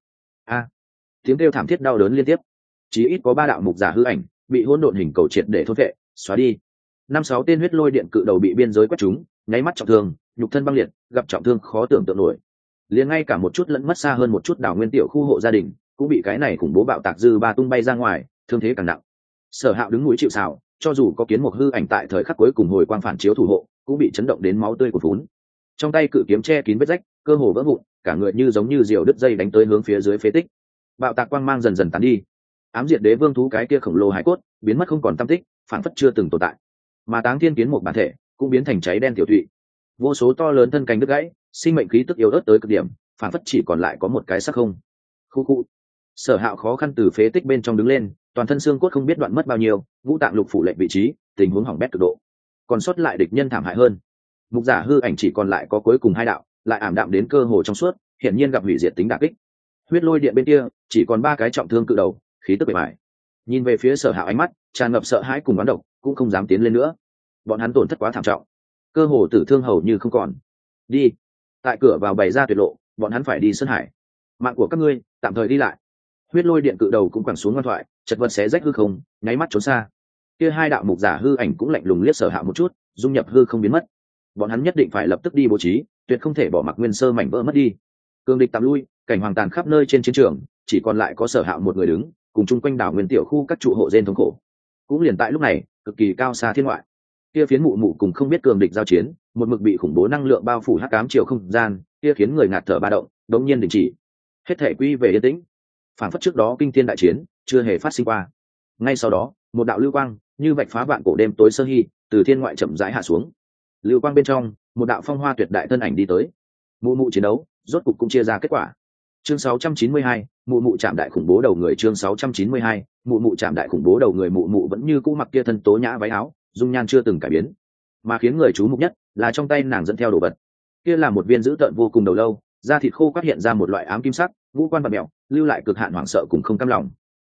Tiếng kêu thảm thiết đau đớn liên tiếp, chỉ ít có 3 đạo mục giả hư ảnh bị hỗn độn hình cầu triệt để thôn vệ, xóa đi. 5-6 tên huyết lôi điện cự đầu bị biên giới quét trúng, nháy mắt trọng thương, nhục thân băng liệt, gặp trọng thương khó tưởng tượng nổi. Liền ngay cả một chút lẫn mất xa hơn một chút đảo nguyên tiểu khu hộ gia đình cũng bị cái này khủng bố bạo tạc dư ba tung bay ra ngoài, thương thế càng nặng. Sở Hạo đứng núi chịu sào, cho dù có kiến một hư ảnh tại thời khắc cuối cùng hồi quang phản chiếu thủ hộ, cũng bị chấn động đến máu tươi của vốn. Trong tay cự kiếm che kín vết rách, cơ hồ vỡ vụn, cả người như giống như diều đứt dây đánh tới hướng phía dưới phế tích. Bạo tạc quang mang dần dần tán đi, ám diệt đế vương thú cái kia khổng lồ hải cốt biến mất không còn tăm tích, phản phất chưa từng tồn tại. Mà táng thiên kiến một bản thể cũng biến thành cháy đen tiểu thụy, vô số to lớn thân cánh đứt gãy, sinh mệnh khí tức yếu ớt tới cực điểm, phản phất chỉ còn lại có một cái xác không. Khu khu. Sở Hạo khó khăn từ phế tích bên trong đứng lên, toàn thân xương cốt không biết đoạn mất bao nhiêu, ngũ tạng lục phủ lệnh vị trí, tình huống hỏng bét cực độ. Còn sót lại địch nhân thảm hại hơn. Mục giả hư ảnh chỉ còn lại có cuối cùng 2 đạo, lại ảm đạm đến cơ hồ trong suốt, hiển nhiên gặp hủy diệt tính đả kích. Huyết lôi điện bên kia chỉ còn 3 cái trọng thương cự đầu, khí tức bề bại. Nhìn về phía Sở Hạo ánh mắt tràn ngập sợ hãi cùng oán độc, cũng không dám tiến lên nữa. Bọn hắn tổn thất quá thảm trọng, cơ hồ tử thương hầu như không còn. Đi. Tại cửa vào bày ra tuyệt lộ, bọn hắn phải đi sơn hải. Mạng của các ngươi tạm thời đi lại. Huyết lôi điện cự đầu cũng quẳng xuống ngoan thoại, chật vật xé rách hư không, nháy mắt trốn xa. Kia 2 đạo mục giả hư ảnh cũng lạnh lùng liếc Sở Hạo một chút, dung nhập hư không biến mất. Bọn hắn nhất định phải lập tức đi bố trí, tuyệt không thể bỏ mặc nguyên sơ mảnh vỡ mất đi. Cương địch tạm lui, cảnh hoàng tàn khắp nơi trên chiến trường, chỉ còn lại có Sở Hạo một người đứng, cùng chung quanh đảo nguyên tiểu khu các trụ hộ gen thống khổ. Cũng liền tại lúc này, cực kỳ cao xa thiên ngoại, kia phiến mụ mụ cùng không biết cường địch giao chiến, một mực bị khủng bố năng lượng bao phủ hắc ám chiều không gian, kia khiến người ngạt thở ba động, đột nhiên đình chỉ. Hết thể quy về yên tĩnh, phản phất trước đó kinh thiên đại chiến chưa hề phát sinh qua. Ngay sau đó, một đạo lưu quang như vạch phá vạn cổ đêm tối sơ hi, từ thiên ngoại chậm rãi hạ xuống. Lưu quang bên trong, một đạo phong hoa tuyệt đại thân ảnh đi tới. Mụ mụ chiến đấu rốt cục cũng chia ra kết quả. Chương 692, mụ mụ chạm đại khủng bố đầu người. Chương 692, mụ mụ chạm đại khủng bố đầu người. Mụ mụ vẫn như cũ mặc kia thân tố nhã váy áo, dung nhan chưa từng cải biến, mà khiến người chú mục nhất là trong tay nàng dẫn theo đồ vật. Kia là một viên dữ tợn vô cùng đầu lâu, da thịt khô quắt hiện ra một loại ám kim sắc, ngũ quan bặm mèo, lưu lại cực hạn hoảng sợ cùng không cam lòng,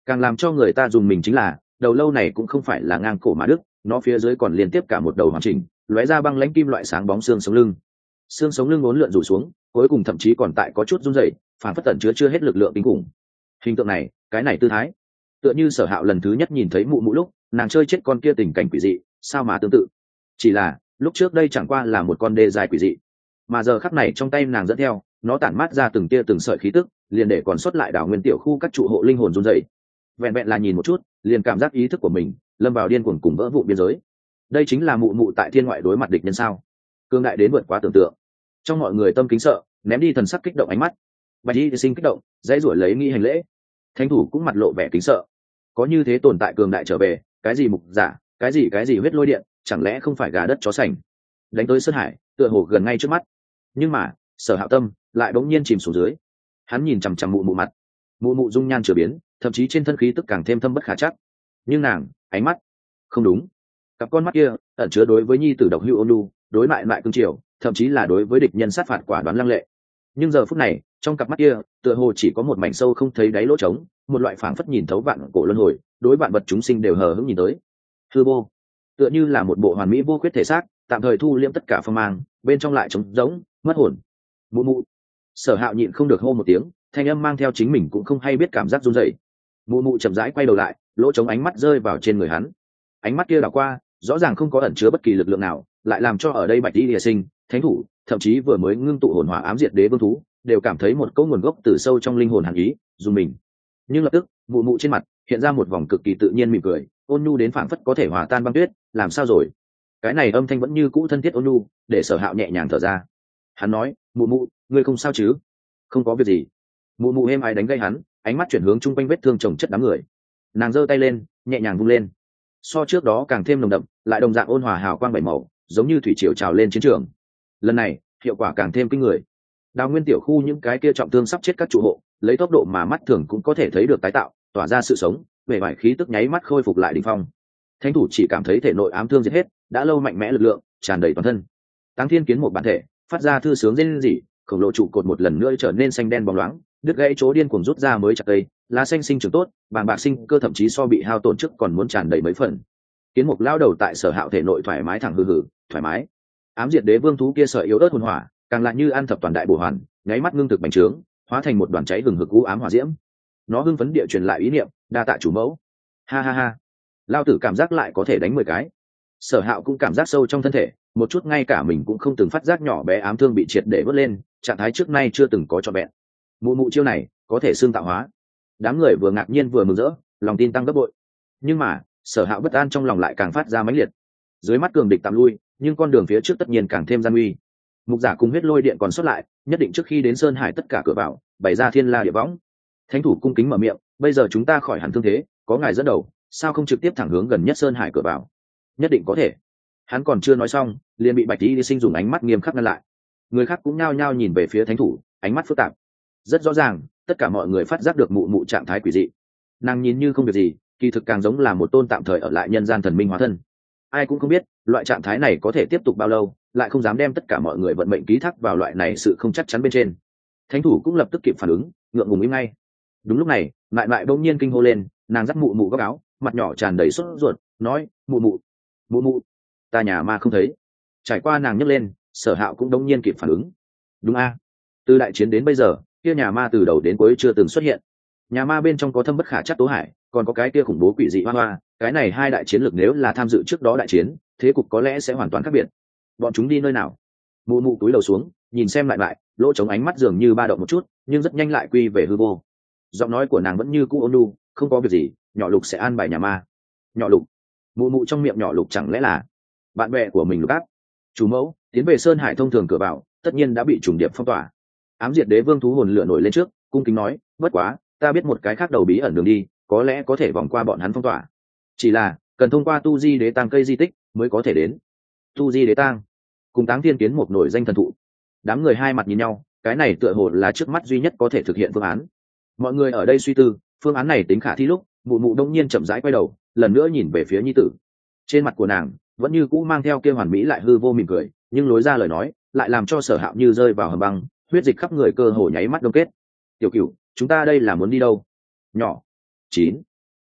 Càng làm cho người ta dùng mình chính là đầu lâu này cũng không phải là ngang cổ mà đứt, nó phía dưới còn liên tiếp cả một đầu hoàn chỉnh, lóe ra băng lãnh kim loại sáng bóng xương sống lưng. Xương sống lưng uốn lượn rủ xuống, cuối cùng thậm chí còn tại có chút run rẩy, phản phất tận chứa chưa hết lực lượng kinh khủng. Hình tượng này, cái này tư thái, tựa như Sở Hạo lần thứ nhất nhìn thấy mụ mụ lúc nàng chơi chết con kia tình cảnh quỷ dị, sao mà tương tự. Chỉ là lúc trước đây chẳng qua là một con đê dài quỷ dị, mà giờ khắc này trong tay nàng dẫn theo, nó tản mát ra từng tia từng sợi khí tức, liền để còn sót lại đảo nguyên tiểu khu các trụ hộ linh hồn run rẩy. Vẹn vẹn là nhìn một chút, liền cảm giác ý thức của mình lâm vào điên cuồng cùng vỡ vụn biên giới. Đây chính là mụ mụ tại thiên ngoại đối mặt địch nhân sao? Cương đại đến vượt quá tưởng tượng. Trong mọi người tâm kính sợ, ném đi thần sắc kích động ánh mắt. Bạch Y sinh kích động, dãy rủa lấy nghi hành lễ. Thánh thủ cũng mặt lộ vẻ kính sợ. Có như thế tồn tại cường đại trở về, cái gì mục giả, cái gì huyết lôi điện, chẳng lẽ không phải gà đất chó sành? Đánh tới Sơn Hải, tựa hồ gần ngay trước mắt. Nhưng mà, Sở Hạo tâm lại bỗng nhiên chìm xuống dưới. Hắn nhìn chằm chằm mụ mụ mặt, mụ mụ dung nhan chửa biến, thậm chí trên thân khí tức càng thêm thâm bất khả chắc. Nhưng nàng, ánh mắt không đúng. Cặp con mắt kia ẩn chứa đối với nhi tử độc hữu ôn nhu, đối lại cương triều, thậm chí là đối với địch nhân sát phạt quả đoán lăng lệ. Nhưng giờ phút này, trong cặp mắt kia tựa hồ chỉ có một mảnh sâu không thấy đáy lỗ trống, một loại phảng phất nhìn thấu vạn cổ luân hồi, đối vạn vật chúng sinh đều hờ hững nhìn tới. Hư vô, tựa như là một bộ hoàn mỹ vô khuyết thể xác, tạm thời thu liễm tất cả phong mang, bên trong lại trống rỗng, mất hồn. Mụ mụ. Sở Hạo nhịn không được hô một tiếng, thanh âm mang theo chính mình cũng không hay biết cảm giác run rẩy. Mụ mụ chậm rãi quay đầu lại, lỗ trống ánh mắt rơi vào trên người hắn. Ánh mắt kia đảo qua, rõ ràng không có ẩn chứa bất kỳ lực lượng nào, lại làm cho ở đây Bạch Y Lìa Sinh, thánh thủ, thậm chí vừa mới ngưng tụ hồn hỏa ám diệt đế vương thú, đều cảm thấy một cỗ nguồn gốc từ sâu trong linh hồn hàn ý, dùng mình. Nhưng lập tức, mụ mụ trên mặt hiện ra một vòng cực kỳ tự nhiên mỉm cười, ôn nhu đến phảng phất có thể hòa tan băng tuyết. Làm sao rồi? Cái này âm thanh vẫn như cũ thân thiết ôn nhu, để Sở Hạo nhẹ nhàng thở ra. Hắn nói, mụ mụ, ngươi không sao chứ? Không có việc gì. Mụ mụ êm ái đánh gây hắn, ánh mắt chuyển hướng chung quanh vết thương chồng chất đám người. Nàng giơ tay lên, nhẹ nhàng vung lên, so trước đó càng thêm nồng đậm, lại đồng dạng ôn hòa hào quang bảy màu, giống như thủy triều trào lên chiến trường. Lần này hiệu quả càng thêm kinh người. Đào nguyên tiểu khu những cái kia trọng thương sắp chết các trụ hộ, lấy tốc độ mà mắt thường cũng có thể thấy được tái tạo, tỏa ra sự sống, vẻ vải khí tức nháy mắt khôi phục lại đỉnh phong. Thánh thủ chỉ cảm thấy thể nội ám thương diệt hết, đã lâu mạnh mẽ lực lượng tràn đầy toàn thân. Táng Thiên Kiến một bản thể phát ra thư sướng rên rỉ, khổng lồ trụ cột một lần nữa trở nên xanh đen bóng loáng, đứt gãy chỗ điên cuồng rút ra mới chặt cây, lá xanh sinh trưởng tốt, bàng bạc sinh cơ thậm chí so bị hao tổn trước còn muốn tràn đầy mấy phần. Kiến mục lao đầu tại Sở Hạo thể nội thoải mái thẳng hừ hừ, thoải mái. Ám diệt đế vương thú kia sợi yếu ớt hồn hỏa, càng lại như ăn thập toàn đại bổ hoàn, nháy mắt ngưng thực bành trướng, hóa thành một đoàn cháy hừng hực u ám hỏa diễm. Nó hưng phấn địa truyền lại ý niệm, đa tạ chủ mẫu. Ha ha ha. Lao tử cảm giác lại có thể đánh 10 cái. Sở Hạo cũng cảm giác sâu trong thân thể, một chút ngay cả mình cũng không từng phát giác nhỏ bé ám thương bị triệt để vớt lên, trạng thái trước nay chưa từng có cho bẹn. Mụ mụ chiêu này có thể xương tạo hóa. Đám người vừa ngạc nhiên vừa mừng rỡ, lòng tin tăng gấp bội. Nhưng mà Sở Hạo bất an trong lòng lại càng phát ra mãnh liệt. Dưới mắt cường địch tạm lui, nhưng con đường phía trước tất nhiên càng thêm gian nguy. Mục giả cùng huyết lôi điện còn sót lại, nhất định trước khi đến Sơn Hải tất cả cửa vào bày ra thiên la địa võng. Thánh thủ cung kính mở miệng, bây giờ chúng ta khỏi hẳn thương thế, có ngài dẫn đầu, sao không trực tiếp thẳng hướng gần nhất Sơn Hải cửa vào? Nhất định có thể. Hắn còn chưa nói xong, liền bị Bạch Y Sinh dùng ánh mắt nghiêm khắc ngăn lại. Người khác cũng nhao nhao nhìn về phía thánh thủ, ánh mắt phức tạp. Rất rõ ràng, tất cả mọi người phát giác được mụ mụ trạng thái quỷ dị. Nàng nhìn như không việc gì, kỳ thực càng giống là một tôn tạm thời ở lại nhân gian thần minh hóa thân. Ai cũng không biết loại trạng thái này có thể tiếp tục bao lâu, lại không dám đem tất cả mọi người vận mệnh ký thác vào loại này sự không chắc chắn bên trên. Thánh thủ cũng lập tức kịp phản ứng, ngượng ngùng im ngay. Đúng lúc này, lại bỗng nhiên kinh hô lên, nàng dắt mụ mụ góc áo, mặt nhỏ tràn đầy sốt ruột, nói, mụ mụ, ta nhà ma không thấy. Trải qua nàng nhấc lên, Sở Hạo cũng đống nhiên kịp phản ứng. Đúng a, từ đại chiến đến bây giờ, kia nhà ma từ đầu đến cuối chưa từng xuất hiện. Nhà ma bên trong có thâm bất khả trắc tố hải, còn có cái kia khủng bố quỷ dị hoa hoa, cái này hai đại chiến lược nếu là tham dự trước đó đại chiến, thế cục có lẽ sẽ hoàn toàn khác biệt. Bọn chúng đi nơi nào? Mụ mụ túi đầu xuống, nhìn xem lại, lỗ trống ánh mắt dường như ba động một chút, nhưng rất nhanh lại quy về hư vô. Giọng nói của nàng vẫn như cũ ôn nhu, không có việc gì, nhỏ Lục sẽ an bài nhà ma. Nhỏ Lục? Mụ mụ trong miệng nhỏ Lục chẳng lẽ là bạn bè của mình Lục Áp? Chủ mẫu, tiến về Sơn Hải thông thường cửa vào, tất nhiên đã bị trùng điệp phong tỏa. Ám diệt đế vương thú hồn lửa nổi lên trước, cung kính nói, bất quá, ta biết một cái khác đầu bí ẩn đường đi, có lẽ có thể vòng qua bọn hắn phong tỏa. Chỉ là cần thông qua tu di đế tang cây di tích mới có thể đến. Tu di đế tang cùng Táng Thiên Kiến một nổi danh thần thụ. Đám người hai mặt nhìn nhau, cái này tựa hồ là trước mắt duy nhất có thể thực hiện phương án. Mọi người ở đây suy tư phương án này tính khả thi lúc, mụ mụ đông nhiên chậm rãi quay đầu, lần nữa nhìn về phía nhi tử. Trên mặt của nàng vẫn như cũ mang theo kia hoàn mỹ lại hư vô mỉm cười, nhưng lối ra lời nói lại làm cho Sở Hạo như rơi vào hầm băng, huyết dịch khắp người cơ hồ nháy mắt đông kết. Tiểu Cửu, chúng ta đây là muốn đi đâu? Nhỏ 9.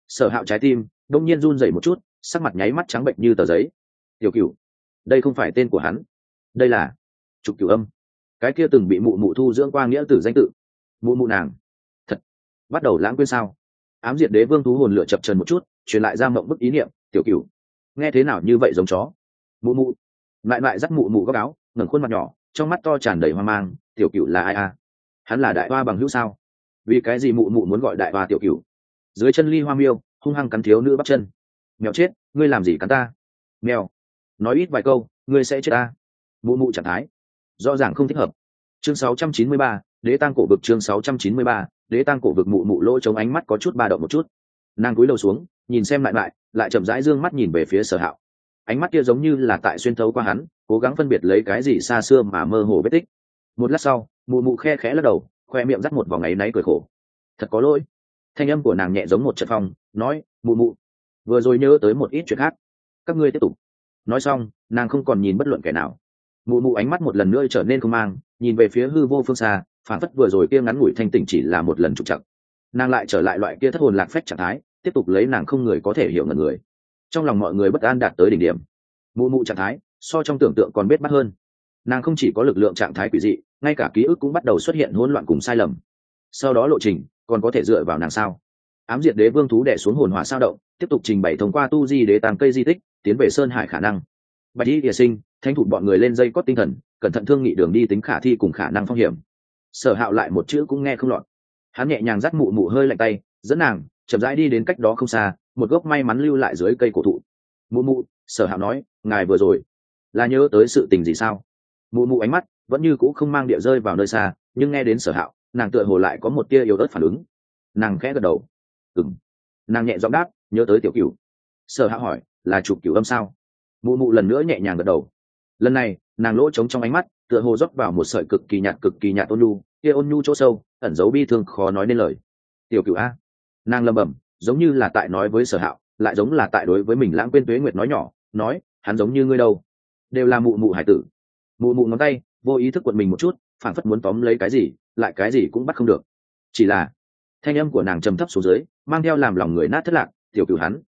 Sở Hạo trái tim đông nhiên run rẩy một chút, sắc mặt nháy mắt trắng bệnh như tờ giấy. Tiểu Cửu, đây không phải tên của hắn, đây là Trục Cửu Âm, cái kia từng bị mụ mụ thu dưỡng qua nghĩa tử danh tự. Mụ mụ nàng thật bắt đầu lãng quên sao? Ám Diệt Đế Vương thú hồn lửa chập chờn một chút, truyền lại ra mộng bức ý niệm. Tiểu Cửu, nghe thế nào như vậy giống chó? Mụ mụ lại dắt mụ mụ góc áo, ngẩng khuôn mặt nhỏ, trong mắt to tràn đầy hoang mang. Tiểu Cửu là ai à? Hắn là đại hoa bằng hữu sao? Vì cái gì mụ mụ muốn gọi đại hoa Tiểu Cửu? Dưới chân ly hoa miêu hung hăng cắn thiếu nữ bắp chân. Mèo chết, ngươi làm gì cắn ta? Mèo, nói ít vài câu ngươi sẽ chết ta. Mụ mụ trạng thái rõ ràng không thích hợp. Chương 693, đế tang cổ vực. Chương 693, đế tang cổ vực. Mụ mụ lỗ chống ánh mắt có chút ba động một chút, nàng cúi đầu xuống nhìn xem lại chậm rãi dương mắt nhìn về phía Sở Hạo. Ánh mắt kia giống như là tại xuyên thấu qua hắn, cố gắng phân biệt lấy cái gì xa xưa mà mơ hồ vết tích. Một lát sau mụ mụ khe khẽ lắc đầu, khoe miệng dắt một vòng áy náy cười khổ. Thật có lỗi. Thanh âm của nàng nhẹ giống một trận phong, nói: mụ mụ vừa rồi nhớ tới một ít chuyện khác, các ngươi tiếp tục. Nói xong nàng không còn nhìn bất luận kẻ nào. Mụ mụ ánh mắt một lần nữa trở nên không mang, nhìn về phía hư vô phương xa, phản phất vừa rồi kia ngắn ngủi thanh tỉnh chỉ là một lần trục trặc. Nàng lại trở lại loại kia thất hồn lạc phách trạng thái, tiếp tục lấy nàng không người có thể hiểu ngần người. Trong lòng mọi người bất an đạt tới đỉnh điểm. Mụ mụ trạng thái so trong tưởng tượng còn bết bát hơn. Nàng không chỉ có lực lượng trạng thái quỷ dị, ngay cả ký ức cũng bắt đầu xuất hiện hỗn loạn cùng sai lầm. Sau đó lộ trình còn có thể dựa vào nàng sao? Ám Diệt Đế Vương thú đè xuống hồn hỏa sao động, tiếp tục trình bày thông qua tu di đế tàng cây di tích tiến về Sơn Hải khả năng. Bạch Y Địa Sinh, Thanh Thủ bọn người lên dây cót tinh thần, cẩn thận thương nghị đường đi tính khả thi cùng khả năng phong hiểm. Sở Hạo lại một chữ cũng nghe không lọt. Hắn nhẹ nhàng dắt mụ mụ hơi lạnh tay, dẫn nàng chậm rãi đi đến cách đó không xa, một gốc may mắn lưu lại dưới cây cổ thụ. Mụ mụ, Sở Hạo nói, ngài vừa rồi là nhớ tới sự tình gì sao? Mụ mụ ánh mắt vẫn như cũ không mang địa rơi vào nơi xa, nhưng nghe đến Sở Hạo, nàng tựa hồ lại có một tia yếu ớt phản ứng. Nàng khẽ gật đầu. Nàng nhẹ giọng đáp, nhớ tới Tiểu Cửu. Sở Hạo hỏi, là Trục Cửu Âm sao? Mụ mụ lần nữa nhẹ nhàng gật đầu. Lần này nàng lỗ trống trong ánh mắt tựa hồ rót vào một sợi cực kỳ nhạt ôn nhu, kia ôn nhu chỗ sâu ẩn giấu bi thương khó nói nên lời. Tiểu Cửu a. Nàng lẩm bẩm, giống như là tại nói với Sở Hạo, lại giống là tại đối với mình lãng quên tuế nguyệt nói nhỏ, nói, hắn giống như ngươi đâu, đều là mụ mụ hải tử. Mụ mụ ngón tay vô ý thức quật mình một chút, phảng phất muốn tóm lấy cái gì, lại cái gì cũng bắt không được. Chỉ là thanh âm của nàng trầm thấp xuống dưới, mang theo làm lòng người nát thất lạc. Tiểu Cửu hắn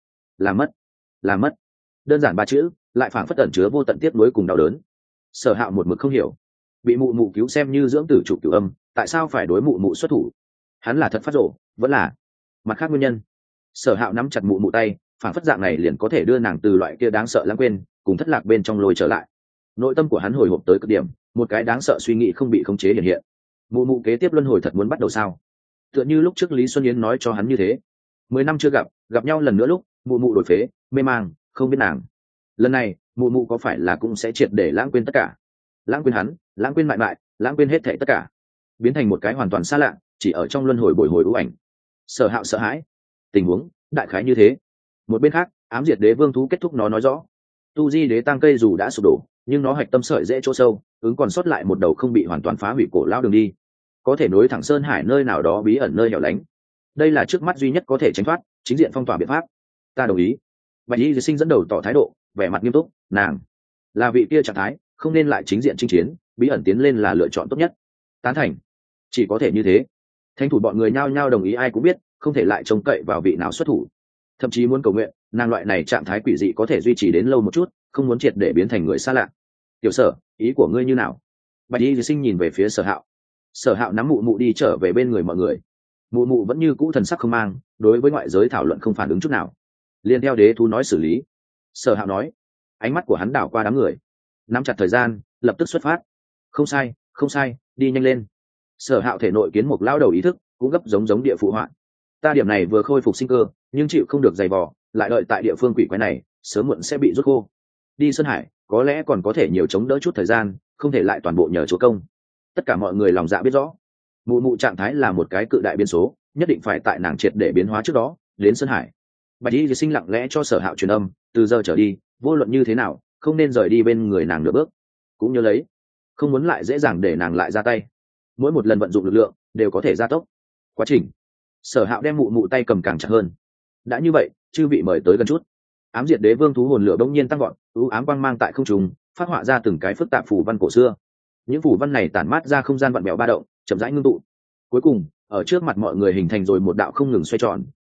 là mất. Đơn giản ba chữ lại phảng phất ẩn chứa vô tận tiếc nuối cùng đau đớn. Sở Hạo một mực không hiểu, bị mụ mụ cứu xem như dưỡng tử Trục Cửu Âm, tại sao phải đối mụ mụ xuất thủ? Hắn là thật phát rộ, vẫn là mặt khác nguyên nhân? Sở Hạo nắm chặt mụ mụ tay, phảng phất dạng này liền có thể đưa nàng từ loại kia đáng sợ lãng quên cùng thất lạc bên trong lôi trở lại. Nội tâm của hắn hồi hộp tới cực điểm, một cái đáng sợ suy nghĩ không bị khống chế hiện hiện. Mụ mụ kế tiếp luân hồi thật muốn bắt đầu sao? Tựa như lúc trước Lý Xuân Yến nói cho hắn như thế. 10 năm chưa gặp nhau lần nữa lúc mụ mụ đổi phế, mê mang, không biết nàng. Lần này mụ mụ có phải là cũng sẽ triệt để lãng quên tất cả, lãng quên hắn, lãng quên mại, lãng quên hết thảy tất cả, biến thành một cái hoàn toàn xa lạ, chỉ ở trong luân hồi bồi hồi ưu ảnh. Sở Hạo sợ hãi. Tình huống đại khái như thế. Một bên khác, Ám Diệt Đế Vương thú kết thúc nói rõ, tu di đế tăng cây dù đã sụp đổ, nhưng nó hạch tâm sợi dễ chỗ sâu, ứng còn sót lại một đầu không bị hoàn toàn phá hủy cổ lao đường đi, có thể nối thẳng Sơn Hải nơi nào đó bí ẩn nơi hẻo lánh. Đây là trước mắt duy nhất có thể tránh thoát chính diện phong tỏa biện pháp. Ta đồng ý. Bạch Y Sinh dẫn đầu tỏ thái độ, vẻ mặt nghiêm túc. Nàng là vị kia trạng thái, không nên lại chính diện chinh chiến, bí ẩn tiến lên là lựa chọn tốt nhất. Tán thành. Chỉ có thể như thế. Thanh thủ bọn người nhao nhao đồng ý, ai cũng biết không thể lại trông cậy vào vị nào xuất thủ, thậm chí muốn cầu nguyện nàng loại này trạng thái quỷ dị có thể duy trì đến lâu một chút, không muốn triệt để biến thành người xa lạ. Tiểu Sở, ý của ngươi như nào? Bạch Y Sinh nhìn về phía Sở Hạo. Sở Hạo nắm mụ mụ đi trở về bên người mọi người. Mụ mụ vẫn như cũ thần sắc không mang, đối với ngoại giới thảo luận không phản ứng chút nào, liền theo đế thú nói xử lý. Sở Hạo nói. Ánh mắt của hắn đảo qua đám người, nắm chặt thời gian, lập tức xuất phát. Không sai, đi nhanh lên. Sở Hạo thể nội kiến một lao đầu ý thức cũng gấp giống địa phụ hoạn. Ta điểm này vừa khôi phục sinh cơ, nhưng chịu không được dày vò, lại đợi tại địa phương quỷ quái này, sớm muộn sẽ bị rút khô. Đi Sơn Hải có lẽ còn có thể nhiều chống đỡ chút thời gian, không thể lại toàn bộ nhờ chúa công. Tất cả mọi người lòng dạ biết rõ, mụ mụ trạng thái là một cái cự đại biến số, nhất định phải tại nàng triệt để biến hóa trước đó đến Sơn Hải. Bạch Y Sinh lặng lẽ cho Sở Hạo truyền âm, từ giờ trở đi vô luận như thế nào không nên rời đi bên người nàng nửa bước, cũng nhớ lấy không muốn lại dễ dàng để nàng lại ra tay. Mỗi một lần vận dụng lực lượng đều có thể gia tốc quá trình. Sở Hạo đem mụ mụ tay cầm càng chặt hơn. Đã như vậy, chư vị mời tới gần chút. Ám Diệt Đế Vương thú hồn lửa bỗng nhiên tăng gọn, ám quang mang tại không trung phát họa ra từng cái phức tạp phù văn cổ xưa. Những phù văn này tản mát ra không gian vặn vẹo ba động, chậm rãi ngưng tụ. Cuối cùng ở trước mặt mọi người hình thành rồi một đạo không ngừng xoay tròn,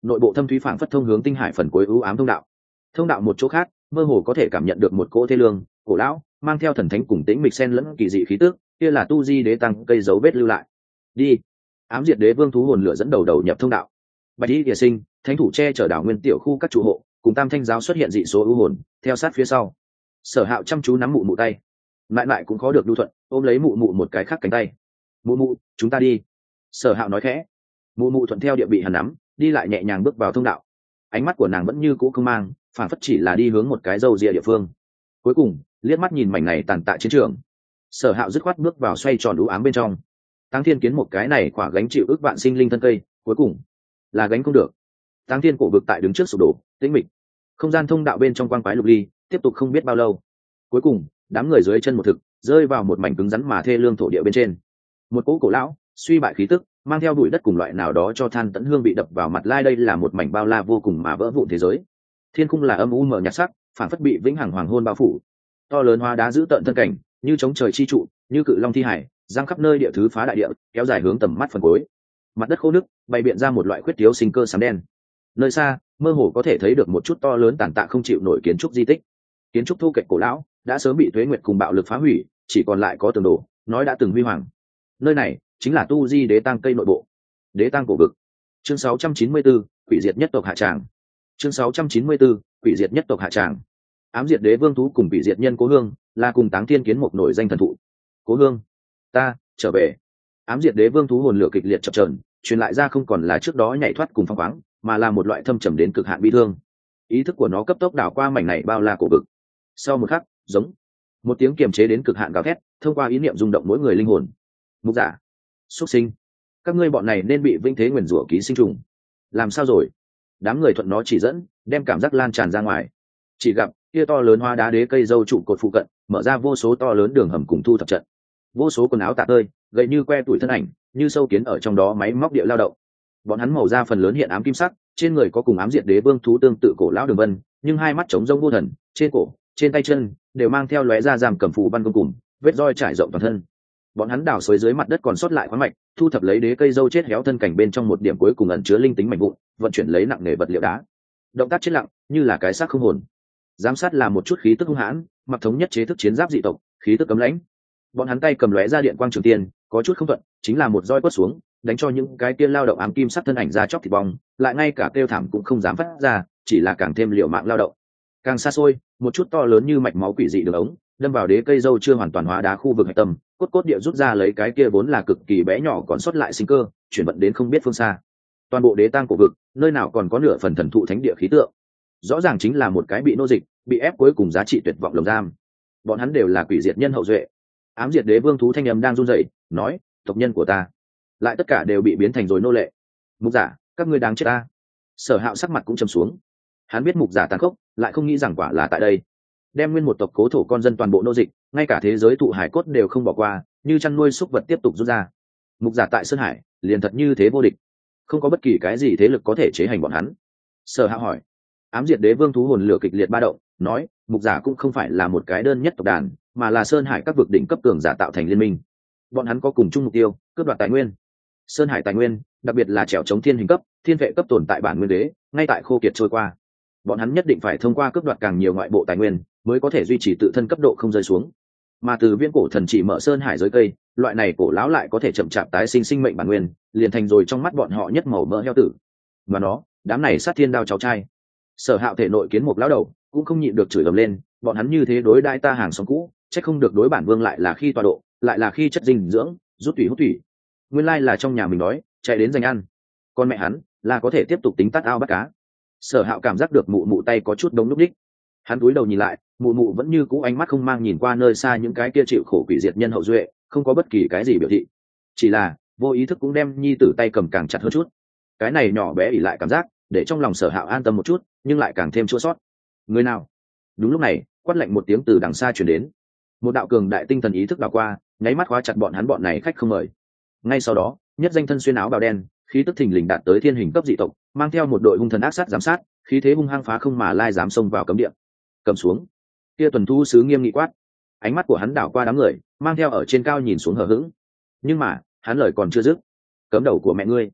nội bộ thâm thúy phảng phất thông hướng tinh hải phần cuối ưu ám thông đạo một chỗ khác mơ hồ có thể cảm nhận được một cỗ thê lương cổ lão mang theo thần thánh cùng tĩnh mịch xen lẫn kỳ dị khí tước, kia là tu di đế tăng cây dấu vết lưu lại. Đi. Ám diệt đế vương thú hồn lửa dẫn đầu nhập thông đạo. Bạch y địa sinh, thánh thủ che chở đảo nguyên tiểu khu các trụ hộ, cùng tam thanh giáo xuất hiện dị số ưu hồn, theo sát phía sau. Sở Hạo chăm chú nắm mụ mụ tay, mãi mãi cũng khó được lưu thuận, ôm lấy mụ mụ một cái khác cánh tay. Mụ mụ, chúng ta đi. Sở Hạo nói khẽ. Mụ mụ thuận theo địa bị hắn nắm, đi lại nhẹ nhàng bước vào thông đạo. Ánh mắt của nàng vẫn như cũ không mang, phản phất chỉ là đi hướng một cái râu ria địa phương. Cuối cùng liếc mắt nhìn mảnh này tàn tạ chiến trường, Sở Hạo dứt khoát bước vào xoay tròn u ám bên trong. Táng Thiên kiến một cái này quả gánh chịu ức vạn sinh linh thân cây, cuối cùng là gánh không được. Táng Thiên cổ vực tại đứng trước sụp đổ, tĩnh mịch. Không gian thông đạo bên trong quang quái lục ly, tiếp tục không biết bao lâu. Cuối cùng, đám người dưới chân một thực, rơi vào một mảnh cứng rắn mà thê lương thổ địa bên trên. Một cỗ cổ lão, suy bại khí tức, mang theo bụi đất cùng loại nào đó cho than tẫn hương bị đập vào mặt lai, đây là một mảnh bao la vô cùng mà vỡ vụn thế giới. Thiên khung là âm u mờ nhạt sắc, phản phất bị vĩnh hằng hoàng hôn bao phủ. To lớn hóa đá giữ tận thân cảnh, như chống trời chi trụ, như cự long thi hải, giang khắp nơi địa thứ phá đại địa, kéo dài hướng tầm mắt phần cuối. Mặt đất khô nước, bày biện ra một loại khuyết thiếu sinh cơ xám đen. Nơi xa, mơ hồ có thể thấy được một chút to lớn tàn tạ không chịu nổi kiến trúc di tích. Kiến trúc thu kệch cổ lão, đã sớm bị tuế nguyệt cùng bạo lực phá hủy, chỉ còn lại có tường đổ, nói đã từng huy hoàng. Nơi này chính là tu di đế tăng cây nội bộ, đế tăng cổ vực. Chương 694, quỷ diệt nhất tộc hạ tràng. Chương 694, quỷ diệt nhất tộc hạ tràng. Ám diệt đế vương thú cùng quỷ diệt nhân Cố Hương là cùng Táng Thiên kiến một nổi danh thần thụ. Cố Hương, ta trở về. Ám diệt đế vương thú hồn lửa kịch liệt chập chờn, truyền lại ra không còn là trước đó nhảy thoát cùng phong khoáng, mà là một loại thâm trầm đến cực hạn bi thương. Ý thức của nó cấp tốc đảo qua mảnh này bao la cổ vực. Sau một khắc, giống một tiếng kiềm chế đến cực hạn gào thét, thông qua ý niệm rung động mỗi người linh hồn. Mục giả, xuất sinh, các ngươi bọn này nên bị vinh thế nguyền rủa ký sinh trùng. Làm sao rồi? Đám người thuận nó chỉ dẫn, đem cảm giác lan tràn ra ngoài. Chỉ gặp kia to lớn hoa đá đế cây dâu trụ cột phụ cận, mở ra vô số to lớn đường hầm cùng thu thập trận. Vô số quần áo tạ tơi, gậy như que tuổi thân ảnh, như sâu kiến ở trong đó máy móc địa lao động. Bọn hắn màu da phần lớn hiện ám kim sắc, trên người có cùng ám diệt đế vương thú tương tự cổ lão đường vân, nhưng hai mắt trống rỗng vô thần, trên cổ, trên tay chân đều mang theo lóe ra giam cầm phù văn công cùng, vết roi trải rộng toàn thân. Bọn hắn đào xới dưới mặt đất còn sót lại khoáng mạch, thu thập lấy đế cây dâu chết héo thân cảnh bên trong một điểm cuối cùng ẩn chứa linh tính mạnh vụn, vận chuyển lấy nặng nghề vật liệu đá. Động tác chết lặng, như là cái xác không hồn. Giám sát là một chút khí tức hung hãn, mặc thống nhất chế thức chiến giáp dị tộc, khí tức cấm lãnh. Bọn hắn tay cầm lóe ra điện quang trường tiên, có chút không thuận, chính là một roi quất xuống, đánh cho những cái kia lao động ám kim sắc thân ảnh ra chóc thịt bong, lại ngay cả kêu thảm cũng không dám phát ra, chỉ là càng thêm liều mạng lao động. Càng xa xôi, một chút to lớn như mạch máu quỷ dị đường ống, đâm vào đế cây dâu chưa hoàn toàn hóa đá khu vực hạch tâm, cốt cốt địa rút ra lấy cái kia vốn là cực kỳ bé nhỏ còn sót lại sinh cơ, chuyển vận đến không biết phương xa. Toàn bộ đế tang cổ vực, nơi nào còn có nửa phần thần thụ thánh địa khí tượng. Rõ ràng chính là một cái bị nô dịch, bị ép cuối cùng giá trị tuyệt vọng lồng giam. Bọn hắn đều là quỷ diệt nhân hậu duệ. Ám diệt đế vương thú thanh âm đang run rẩy, nói: "Tộc nhân của ta, lại tất cả đều bị biến thành rồi nô lệ. Mục giả, các ngươi đáng chết ta." Sở Hạo sắc mặt cũng trầm xuống. Hắn biết mục giả tàn khốc, lại không nghĩ rằng quả là tại đây. Đem nguyên một tộc cố thổ con dân toàn bộ nô dịch, ngay cả thế giới thụ hải cốt đều không bỏ qua, như chăn nuôi súc vật tiếp tục rút ra. Mục giả tại Sơn Hải, liền thật như thế vô địch, không có bất kỳ cái gì thế lực có thể chế hành bọn hắn. Sở Hạo hỏi. Ám diệt đế vương thú hồn lửa kịch liệt ba động, nói: "Mục giả cũng không phải là một cái đơn nhất tộc đàn, mà là Sơn Hải các vực đỉnh cấp cường giả tạo thành liên minh. Bọn hắn có cùng chung mục tiêu, cướp đoạt tài nguyên. Sơn Hải tài nguyên, đặc biệt là trèo chống thiên hình cấp, thiên vệ cấp tồn tại bản nguyên đế, ngay tại khô kiệt trôi qua. Bọn hắn nhất định phải thông qua cướp đoạt càng nhiều ngoại bộ tài nguyên, mới có thể duy trì tự thân cấp độ không rơi xuống. Mà từ viễn cổ thần chỉ mở Sơn Hải giới cây, loại này cổ lão lại có thể chậm chạp tái sinh sinh mệnh bản nguyên, liền thành rồi trong mắt bọn họ nhất màu mỡ heo tử. Và nó, đám này sát thiên đao cháu trai." Sở Hạo thể nội kiến một lão đầu, cũng không nhịn được chửi ầm lên: "Bọn hắn như thế đối đãi ta hàng xóm cũ, chắc không được đối bản vương lại là khi tọa độ, lại là khi chất dinh dưỡng, rút thủy hút thủy. Nguyên lai là trong nhà mình đói, chạy đến giành ăn. Con mẹ hắn, là có thể tiếp tục tính tát ao bắt cá." Sở Hạo cảm giác được mụ mụ tay có chút đống lúc đích. Hắn cúi đầu nhìn lại, mụ mụ vẫn như cũ ánh mắt không mang nhìn qua nơi xa những cái kia chịu khổ quỷ diệt nhân hậu duệ, không có bất kỳ cái gì biểu thị. Chỉ là vô ý thức cũng đem nhi tử tay cầm càng chặt hơn chút. Cái này nhỏ bé ỉ lại cảm giác, để trong lòng Sở Hạo an tâm một chút, nhưng lại càng thêm chua xót. Người nào? Đúng lúc này, quát lạnh một tiếng từ đằng xa truyền đến. Một đạo cường đại tinh thần ý thức đảo qua, nháy mắt khóa chặt bọn hắn bọn này khách không mời. Ngay sau đó, nhất danh thân xuyên áo bào đen, khí tức thình lình đạt tới thiên hình cấp dị tộc, mang theo một đội hung thần ác sát giám sát, khí thế hung hăng phá không mà lai dám xông vào cấm địa. Cầm xuống. Kia tuần thu sứ nghiêm nghị quát. Ánh mắt của hắn đảo qua đám người, mang theo ở trên cao nhìn xuống hờ hững. Nhưng mà, hắn lời còn chưa dứt. Cấm đầu của mẹ ngươi.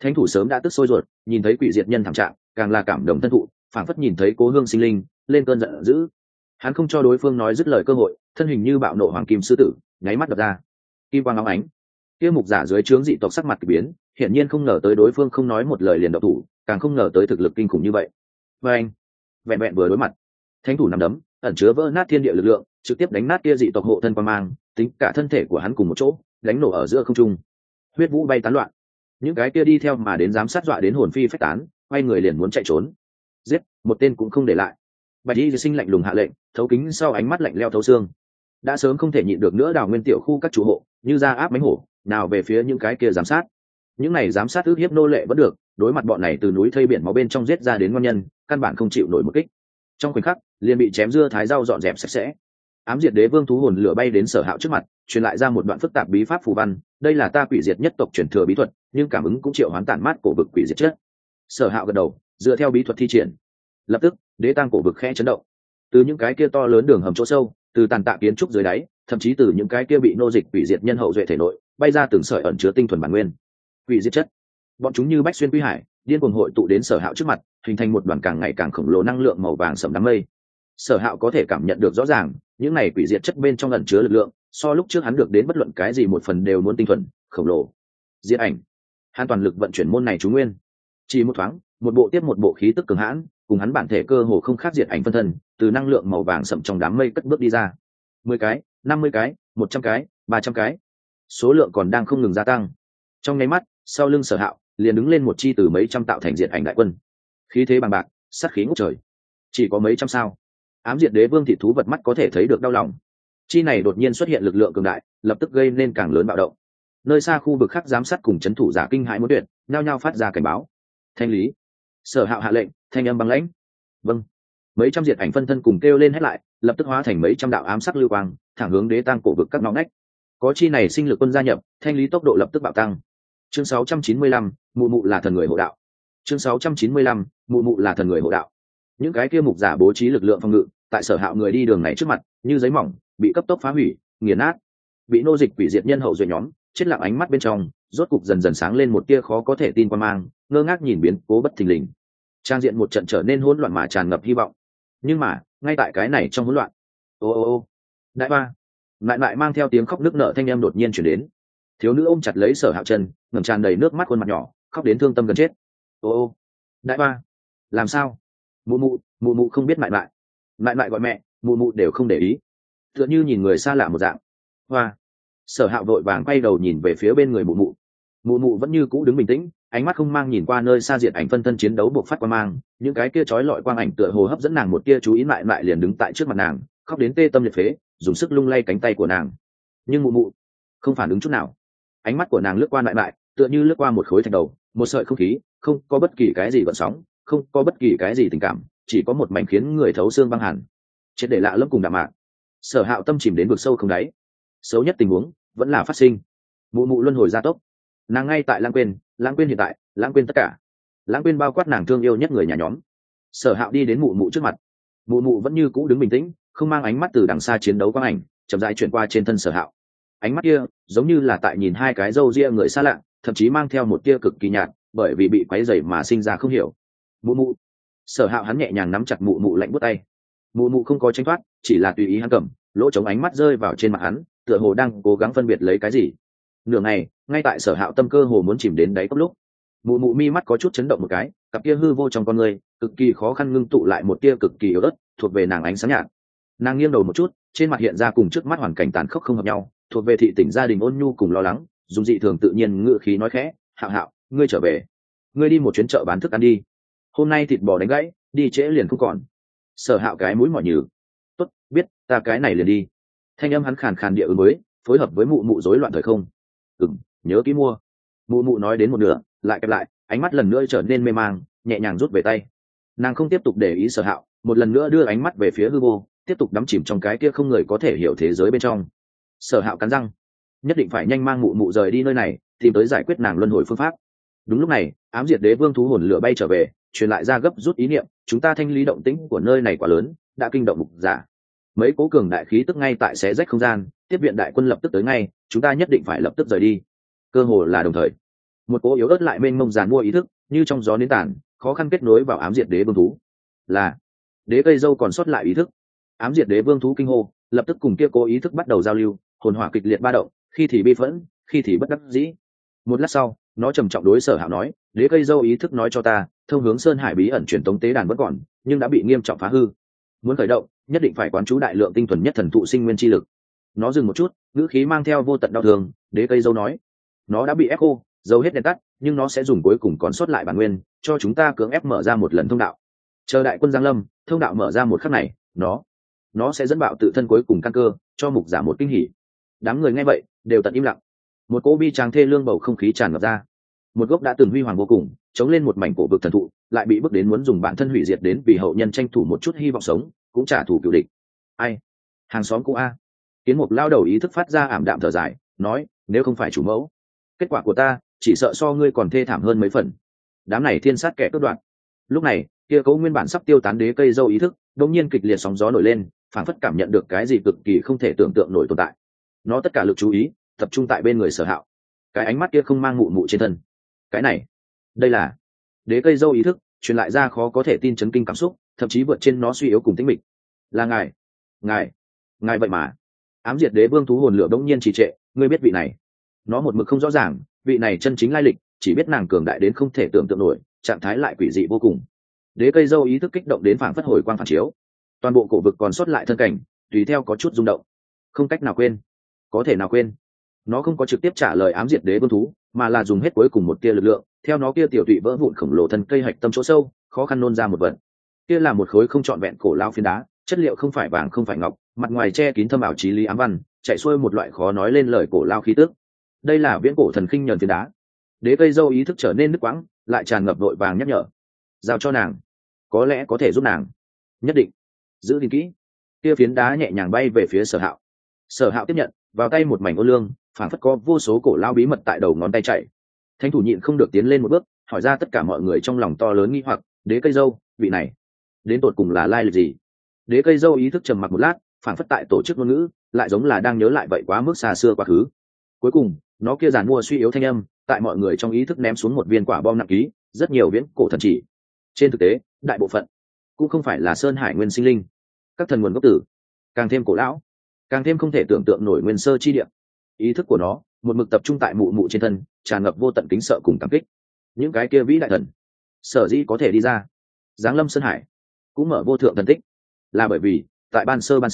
Thánh thủ sớm đã tức sôi ruột, nhìn thấy quỷ diệt nhân thảm trạng càng là cảm động thân thụ, phảng phất nhìn thấy cố hương sinh linh, lên cơn giận dữ. Hắn không cho đối phương nói dứt lời cơ hội, thân hình như bạo nộ hoàng kim sư tử, nháy mắt đập ra, kim quang óng ánh. Kia mục giả dưới trướng dị tộc sắc mặt kỳ biến, hiển nhiên không ngờ tới đối phương không nói một lời liền động thủ, càng không ngờ tới thực lực kinh khủng như vậy. Và anh, vẹn vẹn vừa đối mặt, thánh thủ nắm đấm ẩn chứa vỡ nát thiên địa lực lượng, trực tiếp đánh nát kia dị tộc hộ thân quang mang, tính cả thân thể của hắn cùng một chỗ, đánh nổ ở giữa không trung. Huyết vũ bay tán loạn, những cái kia đi theo mà đến giám sát dọa đến hồn phi phách tán, quay người liền muốn chạy trốn. Giết, một tên cũng không để lại. Bạch Y Sinh lạnh lùng hạ lệnh, thấu kính sau ánh mắt lạnh lẽo thấu xương. Đã sớm không thể nhịn được nữa, đào nguyên tiểu khu các chủ hộ như ra áp mánh hổ, nào về phía những cái kia giám sát. Những này giám sát ước hiếp nô lệ vẫn được, đối mặt bọn này từ núi thây biển máu bên trong giết ra đến ngon nhân, căn bản không chịu nổi một kích. Trong khoảnh khắc, liền bị chém dưa thái rau dọn dẹp sạch sẽ. Ám diệt đế vương thú hồn lửa bay đến Sở Hạo trước mặt, truyền lại ra một đoạn phức tạp bí pháp phù văn, đây là ta quỷ diệt nhất tộc truyền thừa bí thuật, nhưng cảm ứng cũng triệu hoán tản mát cổ vực quỷ diệt chất. Sở Hạo gật đầu, dựa theo bí thuật thi triển. Lập tức, đế tăng cổ vực khẽ chấn động. Từ những cái kia to lớn đường hầm chỗ sâu, từ tàn tạ kiến trúc dưới đáy, thậm chí từ những cái kia bị nô dịch quỷ diệt nhân hậu duệ thể nội, bay ra từng sợi ẩn chứa tinh thuần bản nguyên quỷ diệt chất. Bọn chúng như bách xuyên quy hải, điên cuồng hội tụ đến Sở Hạo trước mặt, hình thành một đoàn càng ngày càng khổng lồ năng lượng màu vàng sẫm đám mây. Sở Hạo có thể cảm nhận được rõ ràng, những này quỷ diệt chất bên trong ẩn chứa lực lượng, so lúc trước hắn được đến bất luận cái gì một phần đều muốn tinh thuần, khổng lồ. Diệt ảnh, hắn toàn lực vận chuyển môn này chú nguyên. Chỉ một thoáng, một bộ tiếp một bộ khí tức cường hãn, cùng hắn bản thể cơ hồ không khác diệt ảnh phân thân, từ năng lượng màu vàng sẫm trong đám mây cất bước đi ra. 10 cái, 50 cái, 100 cái, 300 cái. Số lượng còn đang không ngừng gia tăng. Trong nháy mắt, sau lưng Sở Hạo liền đứng lên một chi từ mấy trăm tạo thành diệt ảnh đại quân. Khí thế bằng bạc, sát khí ngút trời. Chỉ có mấy trăm sao? Ám diệt đế vương thị thú vật mắt có thể thấy được đau lòng. Chi này đột nhiên xuất hiện lực lượng cường đại, lập tức gây nên càng lớn bạo động. Nơi xa khu vực khác giám sát cùng chấn thủ giả kinh hãi muốn tuyệt, nhao nhao phát ra cảnh báo. Thanh lý. Sở Hạo hạ lệnh, thanh âm băng lãnh. Vâng. Mấy trăm diệt ảnh phân thân cùng kêu lên hết lại, lập tức hóa thành mấy trăm đạo ám sắc lưu quang, thẳng hướng đế tăng cổ vực các ngõ ngách. Có chi này sinh lực quân gia nhập, thanh lý tốc độ lập tức bạo tăng. Chương 695, mụ mụ là thần người hộ đạo. Chương 695, mụ mụ là thần người hộ đạo. Những cái kia mục giả bố trí lực lượng phòng ngự, tại Sở Hạo người đi đường này trước mặt, như giấy mỏng, bị cấp tốc phá hủy, nghiền nát. Bị nô dịch quỷ diệt nhân hậu duệ nhóm, chết lặng ánh mắt bên trong, rốt cục dần dần sáng lên một tia khó có thể tin quan mang, ngơ ngác nhìn biến cố bất thình lình. Trang diện một trận trở nên hỗn loạn mà tràn ngập hy vọng. Nhưng mà, ngay tại cái này trong hỗn loạn, ô, đại ba, lại mang theo tiếng khóc nức nở thanh âm đột nhiên chuyển đến. Thiếu nữ ôm chặt lấy Sở Hạo chân, ngẩng tràn đầy nước mắt khuôn mặt nhỏ, khóc đến thương tâm gần chết. Ô, đại ba, làm sao? Mụ mụ không biết lại gọi mẹ, mụ mụ đều không để ý, tựa như nhìn người xa lạ một dạng. Hoa. Sở Hạo vội vàng quay đầu nhìn về phía bên người mụ mụ vẫn như cũ đứng bình tĩnh, ánh mắt không mang nhìn qua nơi xa diệt ảnh phân thân chiến đấu buộc phát quang mang, những cái kia chói lọi quang ảnh tựa hồ hấp dẫn nàng một tia chú ý, lại liền đứng tại trước mặt nàng, khóc đến tê tâm liệt phế, dùng sức lung lay cánh tay của nàng. Nhưng mụ không phản ứng chút nào. Ánh mắt của nàng lướt qua lại, tựa như lướt qua một khối thạch đầu, một sợi không khí, không có bất kỳ cái gì gợn sóng, không có bất kỳ cái gì tình cảm, chỉ có một mảnh khiến người thấu xương băng hàn. Chết để lạ lẫm cùng đạm mạc. Sở Hạo tâm chìm đến vực sâu không đáy. Xấu nhất tình huống vẫn là phát sinh. Mụ luân hồi gia tốc. Nàng ngay tại lãng quên hiện tại, lãng quên tất cả. Lãng quên bao quát nàng thương yêu nhất người nhà nhóm. Sở Hạo đi đến mụ trước mặt. Mụ vẫn như cũ đứng bình tĩnh, không mang ánh mắt từ đằng xa chiến đấu quang ảnh, chậm rãi chuyển qua trên thân Sở Hạo. Ánh mắt kia giống như là tại nhìn hai cái râu ria người xa lạ, thậm chí mang theo một tia cực kỳ nhạt, bởi vì bị quấy rầy mà sinh ra không hiểu. Mụ. Sở Hạo hắn nhẹ nhàng nắm chặt mụ lạnh buốt tay. Mụ không có tránh thoát, chỉ là tùy ý hắn cầm, lỗ trống ánh mắt rơi vào trên mặt hắn, tựa hồ đang cố gắng phân biệt lấy cái gì. Nửa ngày, ngay tại Sở Hạo tâm cơ hồ muốn chìm đến đáy cốc lúc, mụ mi mắt có chút chấn động một cái, cặp kia hư vô trong con người cực kỳ khó khăn ngưng tụ lại một tia cực kỳ yếu ớt, thuộc về nàng ánh sáng nhạt. Nàng nghiêng đầu một chút, trên mặt hiện ra cùng trước mắt hoàn cảnh tàn khốc không hợp nhau, thuộc về thị tỉnh gia đình ôn nhu cùng lo lắng, dùng dị thường tự nhiên ngữ khí nói khẽ, Hạo, ngươi trở về, ngươi đi một chuyến chợ bán thức ăn đi, hôm nay thịt bò đánh gãy, đi trễ liền không còn. Sở Hạo cái mũi mỏi nhừ, tốt, biết, ta cái này liền đi. Thanh âm hắn khàn khàn địa ứng với, phối hợp với mụ rối loạn thời không. Nhớ kỹ mua. Mụ nói đến một nửa, lại kẹp lại, ánh mắt lần nữa trở nên mê mang, nhẹ nhàng rút về tay. Nàng không tiếp tục để ý Sở Hạo, một lần nữa đưa ánh mắt về phía hư vô, tiếp tục đắm chìm trong cái kia không người có thể hiểu thế giới bên trong. Sở Hạo cắn răng, nhất định phải nhanh mang mụ rời đi nơi này, tìm tới giải quyết nàng luân hồi phương pháp. Đúng lúc này, ám diệt đế vương thú hồn lửa bay trở về, truyền lại ra gấp rút ý niệm, chúng ta thanh lý động tĩnh của nơi này quá lớn, đã kinh động mục giả. Mấy cố cường đại khí tức ngay tại xé rách không gian, tiếp viện đại quân lập tức tới ngay, chúng ta nhất định phải lập tức rời đi. Cơ hồ là đồng thời, một cỗ yếu ớt lại mênh mông giàn mua ý thức như trong gió nến tàn, khó khăn kết nối vào ám diệt đế vương thú. Là đế cây dâu còn sót lại ý thức. Ám diệt đế vương thú kinh hô, lập tức cùng kia cố ý thức bắt đầu giao lưu, hồn hỏa kịch liệt ba động, khi thì bi phẫn, khi thì bất đắc dĩ. Một lát sau, nó trầm trọng đối Sở Hạo nói, đế cây dâu ý thức nói cho ta, thông hướng sơn hải bí ẩn truyền tống tế đàn vẫn còn, nhưng đã bị nghiêm trọng phá hư. Muốn khởi động, nhất định phải quán chú đại lượng tinh thuần nhất thần thụ sinh nguyên chi lực. Nó dừng một chút, ngữ khí mang theo vô tận đau thương. Đế cây dâu nói, nó đã bị ép khô, dầu hết đèn tắt, nhưng nó sẽ dùng cuối cùng còn sót lại bản nguyên, cho chúng ta cưỡng ép mở ra một lần thông đạo. Chờ đại quân giáng lâm, thông đạo mở ra một khắc này, nó sẽ dẫn bạo tự thân cuối cùng căn cơ, cho mục giả một kinh hỉ. Đám người nghe vậy đều tận im lặng. Một cỗ bi tráng thê lương bầu không khí tràn ngập ra. Một gốc đã từng huy hoàng vô cùng, chống lên một mảnh cổ vực thần thụ, lại bị bước đến muốn dùng bản thân hủy diệt đến vì hậu nhân tranh thủ một chút hy vọng sống, cũng trả thù cựu địch. Ai? Hàng xóm cũ a. Kiến Mục lao đầu ý thức phát ra ảm đạm thở dài, nói, nếu không phải chủ mẫu, kết quả của ta chỉ sợ so ngươi còn thê thảm hơn mấy phần. Đám này thiên sát kẻ cướp đoạt. Lúc này, kia cấu nguyên bản sắp tiêu tán đế cây dâu ý thức đột nhiên kịch liệt sóng gió nổi lên, phảng phất cảm nhận được cái gì cực kỳ không thể tưởng tượng nổi tồn tại. Nó tất cả lực chú ý tập trung tại bên người Sở Hạo, cái ánh mắt kia không mang mụ mụ trên thân. Cái này, đây là đế cây dâu ý thức truyền lại ra khó có thể tin chấn kinh cảm xúc, thậm chí vượt trên nó suy yếu cùng tĩnh mịch. Là ngài vậy mà. Ám diệt đế vương thú hồn lửa đống nhiên trì trệ. Ngươi biết vị này? Nó một mực không rõ ràng vị này chân chính lai lịch, chỉ biết nàng cường đại đến không thể tưởng tượng nổi, trạng thái lại quỷ dị vô cùng. Đế cây dâu ý thức kích động đến phảng phất hồi quang phản chiếu, toàn bộ cổ vực còn sót lại thân cảnh tùy theo có chút rung động. Không cách nào quên, có thể nào quên. Nó không có trực tiếp trả lời ám diệt đế vương thú, mà là dùng hết cuối cùng một tia lực lượng, theo nó kia tiểu tụy vỡ vụn khổng lồ thân cây hạch tâm chỗ sâu, khó khăn nôn ra một vật. Kia là một khối không trọn vẹn cổ lao phiến đá, chất liệu không phải vàng không phải ngọc, mặt ngoài che kín thâm ảo chí lý ám văn, chạy xuôi một loại khó nói lên lời cổ lao khí tức. Đây là viễn cổ thần khinh nhờn phiến đá. Đế cây dâu ý thức trở nên nứt quãng, lại tràn ngập vội vàng nhắc nhở, giao cho nàng, có lẽ có thể giúp nàng. Nhất định giữ gìn kỹ. Kia phiến đá nhẹ nhàng bay về phía Sở Hạo. Sở Hạo tiếp nhận, vào tay một mảnh ô lương, phảng phất có vô số cổ lao bí mật tại đầu ngón tay chạy. Thánh thủ nhịn không được tiến lên một bước, hỏi ra tất cả mọi người trong lòng to lớn nghi hoặc, đế cây dâu, vị này đến tột cùng là lai lịch gì? Đế cây dâu ý thức trầm mặc một lát, phảng phất tại tổ chức ngôn ngữ, lại giống là đang nhớ lại vậy quá mức xa xưa quá khứ. Cuối cùng, nó kia giàn mua suy yếu thanh âm, tại mọi người trong ý thức ném xuống một viên quả bom nặng ký, rất nhiều viễn cổ thần chỉ. Trên thực tế, đại bộ phận cũng không phải là sơn hải nguyên sinh linh, các thần nguồn gốc tử, càng thêm cổ lão, càng thêm không thể tưởng tượng nổi nguyên sơ chi địa. Ý thức của nó một mực tập trung tại mụ mụ trên thân, tràn ngập vô tận kính sợ cùng cảm kích. Những cái kia vĩ đại thần sở dĩ có thể đi ra giáng lâm sơn hải, cũng mở vô thượng thần tích, là bởi vì tại ban sơ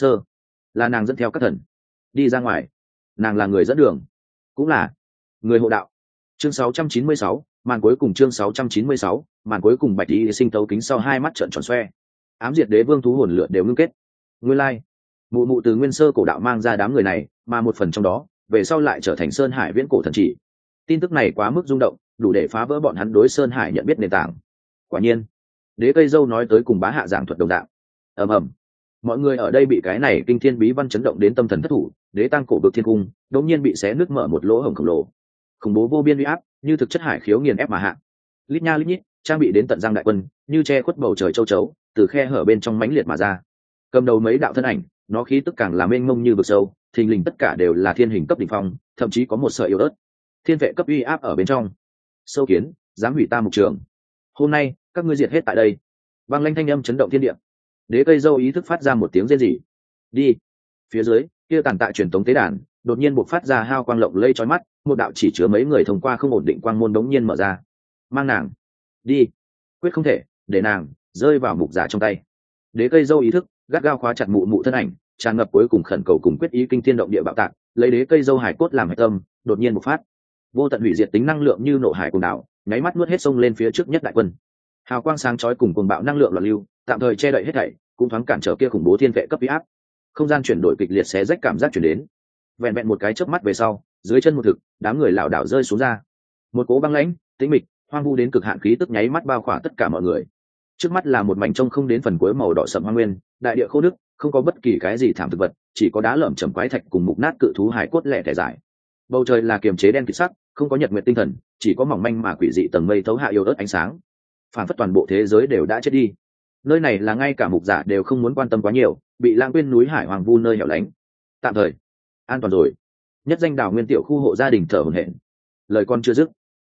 là nàng dẫn theo các thần đi ra ngoài. Nàng là người dẫn đường, cũng là người hộ đạo. Chương 696, màn cuối cùng. Chương 696, màn cuối cùng. Bạch Y Sinh tấu kính sau hai mắt trợn tròn xoe. Ám diệt đế vương thú hồn lửa đều ngưng kết. Nguyên lai, mụ mụ từ nguyên sơ cổ đạo mang ra đám người này, mà một phần trong đó về sau lại trở thành sơn hải viễn cổ thần chỉ. Tin tức này quá mức rung động, đủ để phá vỡ bọn hắn đối sơn hải nhận biết nền tảng. Quả nhiên, đế cây dâu nói tới cùng bá hạ giảng thuật đồng đạo. Ầm ầm, mọi người ở đây bị cái này kinh thiên bí văn chấn động đến tâm thần thất thủ. Đế tăng cổ vực thiên cung đột nhiên bị xé nứt mở một lỗ hổng khổng lồ, khủng bố vô biên uy áp như thực chất hải khiếu nghiền ép mà hạ. Lít nha lít nhít trang bị đến tận răng đại quân, như che khuất bầu trời châu chấu, từ khe hở bên trong mãnh liệt mà ra. Cầm đầu mấy đạo thân ảnh, nó khí tức càng là mênh mông như vực sâu, thình lình tất cả đều là thiên hình cấp đỉnh phong, thậm chí có một sợi yếu ớt thiên vệ cấp uy áp ở bên trong. Sâu kiến dám hủy ta mục trường, hôm nay các ngươi diệt hết tại đây. Vang lanh thanh âm chấn động thiên địa. Đế cây dâu ý thức phát ra một tiếng rên rỉ. Đi. Phía dưới kia tàn tạ truyền tống tế đàn đột nhiên bộc phát ra hao quang lộng lây chói mắt, một đạo chỉ chứa mấy người thông qua không ổn định quang môn đống nhiên mở ra. Mang nàng đi, quyết không thể để nàng rơi vào mục giả trong tay. Đế cây dâu ý thức gắt gao khóa chặt mụ mụ thân ảnh, tràn ngập cuối cùng khẩn cầu cùng quyết ý kinh thiên động địa bạo tạc, lấy đế cây dâu hải cốt làm hạch tâm, đột nhiên bộc phát. Vô tận hủy diệt tính năng lượng như nộ hải cùng đảo, nháy mắt nuốt hết sông lên phía trước nhất đại quân. Hào quang sáng chói cùng cuồng bạo năng lượng loạn lưu, tạm thời che đậy hết thảy, cũng thoáng cản trở kia khủng bố thiên vệ cấp uy áp. Không gian chuyển đổi kịch liệt xé rách cảm giác chuyển đến. Vẹn vẹn một cái chớp mắt về sau, dưới chân một thực, đám người lảo đảo rơi xuống ra. Một cố băng lãnh, tĩnh mịch, hoang vu đến cực hạn khí tức nháy mắt bao khỏa tất cả mọi người. Trước mắt là một mảnh trông không đến phần cuối màu đỏ sậm hoang nguyên, đại địa khô nước, không có bất kỳ cái gì thảm thực vật, chỉ có đá lởm chởm quái thạch cùng mục nát cự thú hải cốt lẻ tẻ dài. Bầu trời là kiềm chế đen kịt sắc, không có nhật nguyệt tinh thần, chỉ có mỏng manh mà quỷ dị tầng mây thấu hạ yếu ớt ánh sáng. Phản phất toàn bộ thế giới đều đã chết đi. Nơi này là ngay cả mục giả đều không muốn quan tâm quá nhiều, bị lãng quên núi hải hoàng vu nơi hẻo lánh. Tạm thời an toàn rồi. Nhất danh Đào Nguyên tiểu khu hộ gia đình thở hổn hển. Lời con chưa dứt,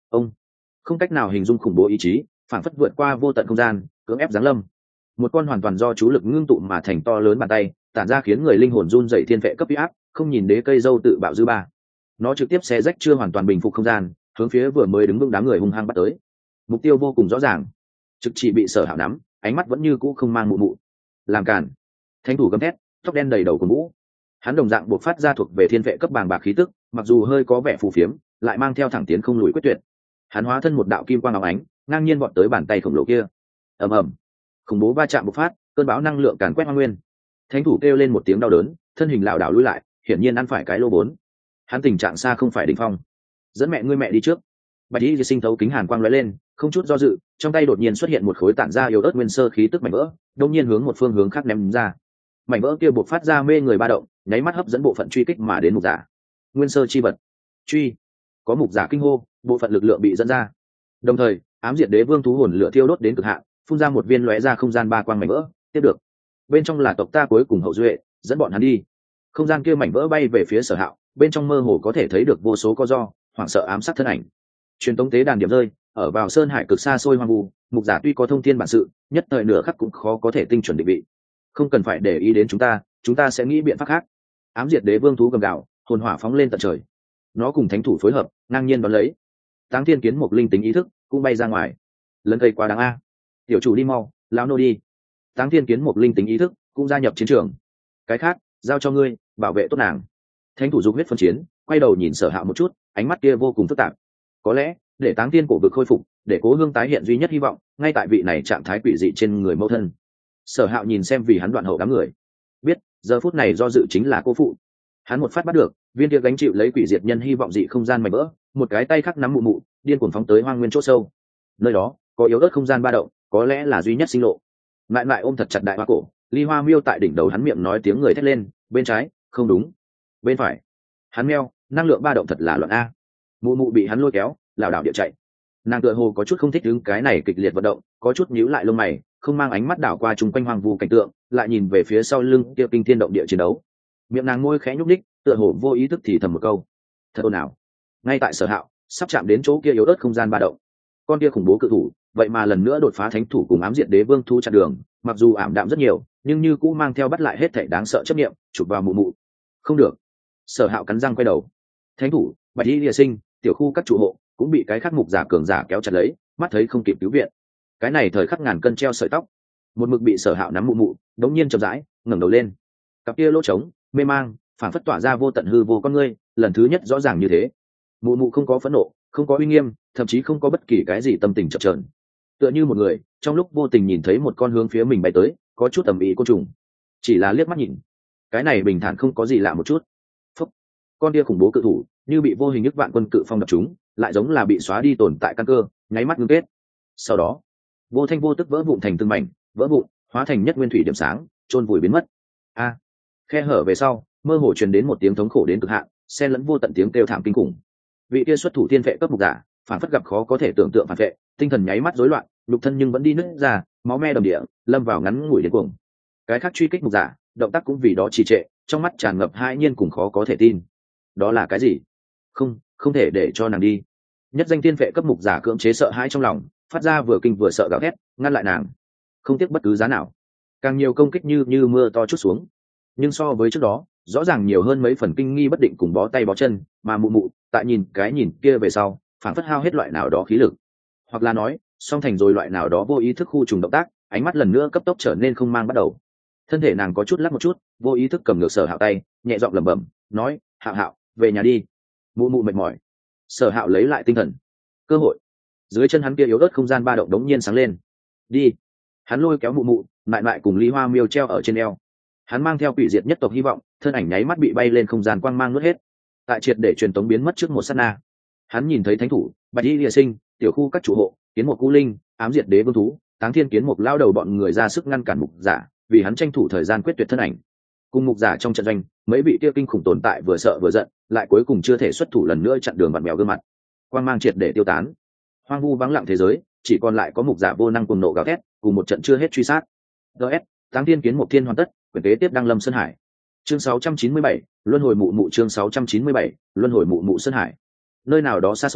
ông không cách nào hình dung khủng bố ý chí phản phất vượt qua vô tận không gian cưỡng ép giáng lâm. Một con hoàn toàn do chú lực ngưng tụ mà thành to lớn bàn tay tản ra khiến người linh hồn run dậy thiên vệ cấp uy áp, không nhìn đế cây dâu tự bạo dư ba. Nó trực tiếp xé rách chưa hoàn toàn bình phục không gian, hướng phía vừa mới đứng vững đám người hung hăng bắt tới. Mục tiêu vô cùng rõ ràng, trực chỉ bị Sở Hạo nắm, ánh mắt vẫn như cũ không mang mụ mụ. Làm cản! Thánh thủ gầm thét, tóc đen đầy đầu của mũ. Hắn đồng dạng buộc phát ra thuộc về thiên vệ cấp bàng bạc khí tức, mặc dù hơi có vẻ phù phiếm, lại mang theo thẳng tiến không lùi quyết tuyệt. Hắn hóa thân một đạo kim quang óng ánh, ngang nhiên vọt tới bàn tay khổng lồ kia. Ầm ầm! Khủng bố va chạm bộc phát, cơn bão năng lượng càn quét hoang nguyên. Thánh thủ kêu lên một tiếng đau đớn, thân hình lảo đảo lùi lại, hiển nhiên ăn phải cái lô vốn. Hắn tình trạng xa không phải đỉnh phong. Dẫn mẹ ngươi mẹ đi trước. Bạch Y Sinh thấu kính hàn quang lóe lên, không chút do dự, trong tay đột nhiên xuất hiện một khối tản ra yếu ớt nguyên sơ khí tức mảnh vỡ, đột nhiên hướng một phương hướng khác ném ra. Mảnh vỡ kia bộc phát ra mê người ba động, nháy mắt hấp dẫn bộ phận truy kích mà đến mục giả. Nguyên sơ chi vật. Truy. Có mục giả kinh hô, bộ phận lực lượng bị dẫn ra. Đồng thời, ám diệt đế vương thú hồn lửa thiêu đốt đến cực hạn, phun ra một viên lóe ra không gian ba quang mảnh vỡ, tiếp được. Bên trong là tộc ta cuối cùng hậu duệ, dẫn bọn hắn đi. Không gian kia mảnh vỡ bay về phía Sở Hạo, bên trong mơ hồ có thể thấy được vô số co do, hoảng sợ ám sát thân ảnh. Truyền tống tế đàn điểm rơi, ở vào sơn hải cực xa xôi hoang vu, mục giả tuy có thông thiên bản sự, nhất thời nửa khắc cũng khó có thể tinh chuẩn định vị. Không cần phải để ý đến chúng ta sẽ nghĩ biện pháp khác. Ám diệt đế vương thú gầm gào, hồn hỏa phóng lên tận trời. Nó cùng thánh thủ phối hợp, ngang nhiên đón lấy. Táng thiên kiến một linh tính ý thức cũng bay ra ngoài. Lần cây quá đáng a. Tiểu chủ đi mau, lão nô đi. Táng thiên kiến một linh tính ý thức cũng gia nhập chiến trường. Cái khác giao cho ngươi, bảo vệ tốt nàng. Thánh thủ dục huyết phân chiến, quay đầu nhìn Sở Hạo một chút, ánh mắt kia vô cùng phức tạp. Có lẽ để Táng Thiên cổ vực khôi phục, để Cố Hương tái hiện duy nhất hy vọng ngay tại vị này trạng thái quỷ dị trên người mẫu thân. Sở Hạo nhìn xem vì hắn đoạn hậu đám người, biết giờ phút này do dự chính là cô phụ. Hắn một phát bắt được viên kia gánh chịu lấy quỷ diệt nhân hy vọng dị không gian mảnh vỡ, một cái tay khác nắm mụ mụ, điên cuồng phóng tới hoang nguyên chỗ sâu. Nơi đó có yếu ớt không gian ba động, có lẽ là duy nhất sinh lộ. Lại ôm thật chặt đại hoa cổ, ly hoa miêu tại đỉnh đầu hắn miệng nói tiếng người thét lên, bên trái không đúng, bên phải. Hắn meo, năng lượng ba động thật là loạn a. Mụ mụ bị hắn lôi kéo, lảo đảo địa chạy. Nàng tựa hồ có chút không thích đứng cái này kịch liệt vận động, có chút nhíu lại lông mày, không mang ánh mắt đảo qua chung quanh hoang vu cảnh tượng, lại nhìn về phía sau lưng kia kinh thiên động địa chiến đấu. Miệng nàng môi khẽ nhúc nhích, tựa hồ vô ý thức thì thầm một câu, thật ồn ào. Ngay tại Sở Hạo sắp chạm đến chỗ kia yếu ớt không gian ba động, con kia khủng bố cự thủ vậy mà lần nữa đột phá thánh thủ cùng ám diệt đế vương thu chặn đường, mặc dù ảm đạm rất nhiều nhưng như cũng mang theo bắt lại hết thảy đáng sợ chấp niệm, chụp vào mụ mụ. Không được. Sở Hạo cắn răng quay đầu. Thánh thủ, Bạch Y Lìa Sinh, tiểu khu các trụ hộ cũng bị cái khắc mục giả cường giả kéo chặt lấy, mắt thấy không kịp cứu viện. Cái này thời khắc ngàn cân treo sợi tóc, một mực bị Sở Hạo nắm mụ mụ, đống nhiên chậm rãi ngẩng đầu lên. Cặp kia lỗ trống mê mang phản phất tỏa ra vô tận hư vô con ngươi, lần thứ nhất rõ ràng như thế. Mụ mụ không có phẫn nộ, không có uy nghiêm, thậm chí không có bất kỳ cái gì tâm tình chập chờn, tựa như một người trong lúc vô tình nhìn thấy một con hướng phía mình bay tới có chút tầm ý côn trùng, chỉ là liếc mắt nhìn, cái này bình thản không có gì lạ một chút. Phúc. Con kia khủng bố cự thủ như bị vô hình nhức vạn quân cự phong đập chúng, lại giống là bị xóa đi tồn tại căn cơ, nháy mắt ngưng kết. Sau đó vô thanh vô tức vỡ vụn thành từng mảnh, vỡ vụn hóa thành nhất nguyên thủy điểm sáng, chôn vùi biến mất. A. Khe hở về sau mơ hồ truyền đến một tiếng thống khổ đến cực hạn, xen lẫn vô tận tiếng kêu thảm kinh khủng. Vị kia xuất thủ tiên vệ cấp mục giả phản phất gặp khó có thể tưởng tượng phản vệ, tinh thần nháy mắt rối loạn, lục thân nhưng vẫn đi nứt ra, máu me đầm địa, lâm vào ngắn ngủi điên cuồng. Cái khác truy kích mục giả động tác cũng vì đó trì trệ, trong mắt tràn ngập hãi nhiên cùng khó có thể tin. Đó là cái gì? Không thể để cho nàng đi. Nhất danh tiên vệ cấp mục giả cưỡng chế sợ hãi trong lòng, phát ra vừa kinh vừa sợ gào thét, ngăn lại nàng, không tiếc bất cứ giá nào. Càng nhiều công kích như mưa to chút xuống, nhưng so với trước đó rõ ràng nhiều hơn mấy phần kinh nghi bất định cùng bó tay bó chân, mà mụ mụ tại nhìn cái nhìn kia về sau phản phất hao hết loại nào đó khí lực, hoặc là nói song thành rồi loại nào đó vô ý thức khu trùng động tác, ánh mắt lần nữa cấp tốc trở nên không mang bắt đầu. Thân thể nàng có chút lắc một chút, vô ý thức cầm ngược Sở Hạo tay, nhẹ giọng lẩm bẩm nói, Hạo Hạo về nhà đi. Mụ mụ mệt mỏi. Sở Hạo lấy lại tinh thần. Cơ hội. Dưới chân hắn kia yếu ớt không gian ba động đống nhiên sáng lên. Đi. Hắn lôi kéo mụ mụ, lại cùng Lý Hoa Miêu treo ở trên eo. Hắn mang theo quỷ diệt nhất tộc hy vọng, thân ảnh nháy mắt bị bay lên không gian quang mang nuốt hết. Tại triệt để truyền tống biến mất trước một sát na, hắn nhìn thấy thánh thủ, Bạch Y Lìa Sinh, tiểu khu các chủ hộ, kiến một cú linh, ám diệt đế vương thú, Táng Thiên kiến một lao đầu bọn người ra sức ngăn cản mục giả, vì hắn tranh thủ thời gian quyết tuyệt thân ảnh. Cùng mục giả trong trận doanh, mấy vị kia kinh khủng tồn tại vừa sợ vừa giận, lại cuối cùng chưa thể xuất thủ lần nữa chặn đường vặn mèo gương mặt. Quang mang triệt để tiêu tán, hoang vu vắng lặng thế giới, chỉ còn lại có mục giả vô năng cuồng nộ gào thét, cùng một trận chưa hết truy sát. DS, Táng Thiên kiến một thiên hoàn tất, quyển kế tiếp đăng lâm Sơn Hải. Chương 697, luân hồi mụ mụ. Chương 697, luân hồi mụ mụ Sơn Hải. Nơi nào đó xa xôi,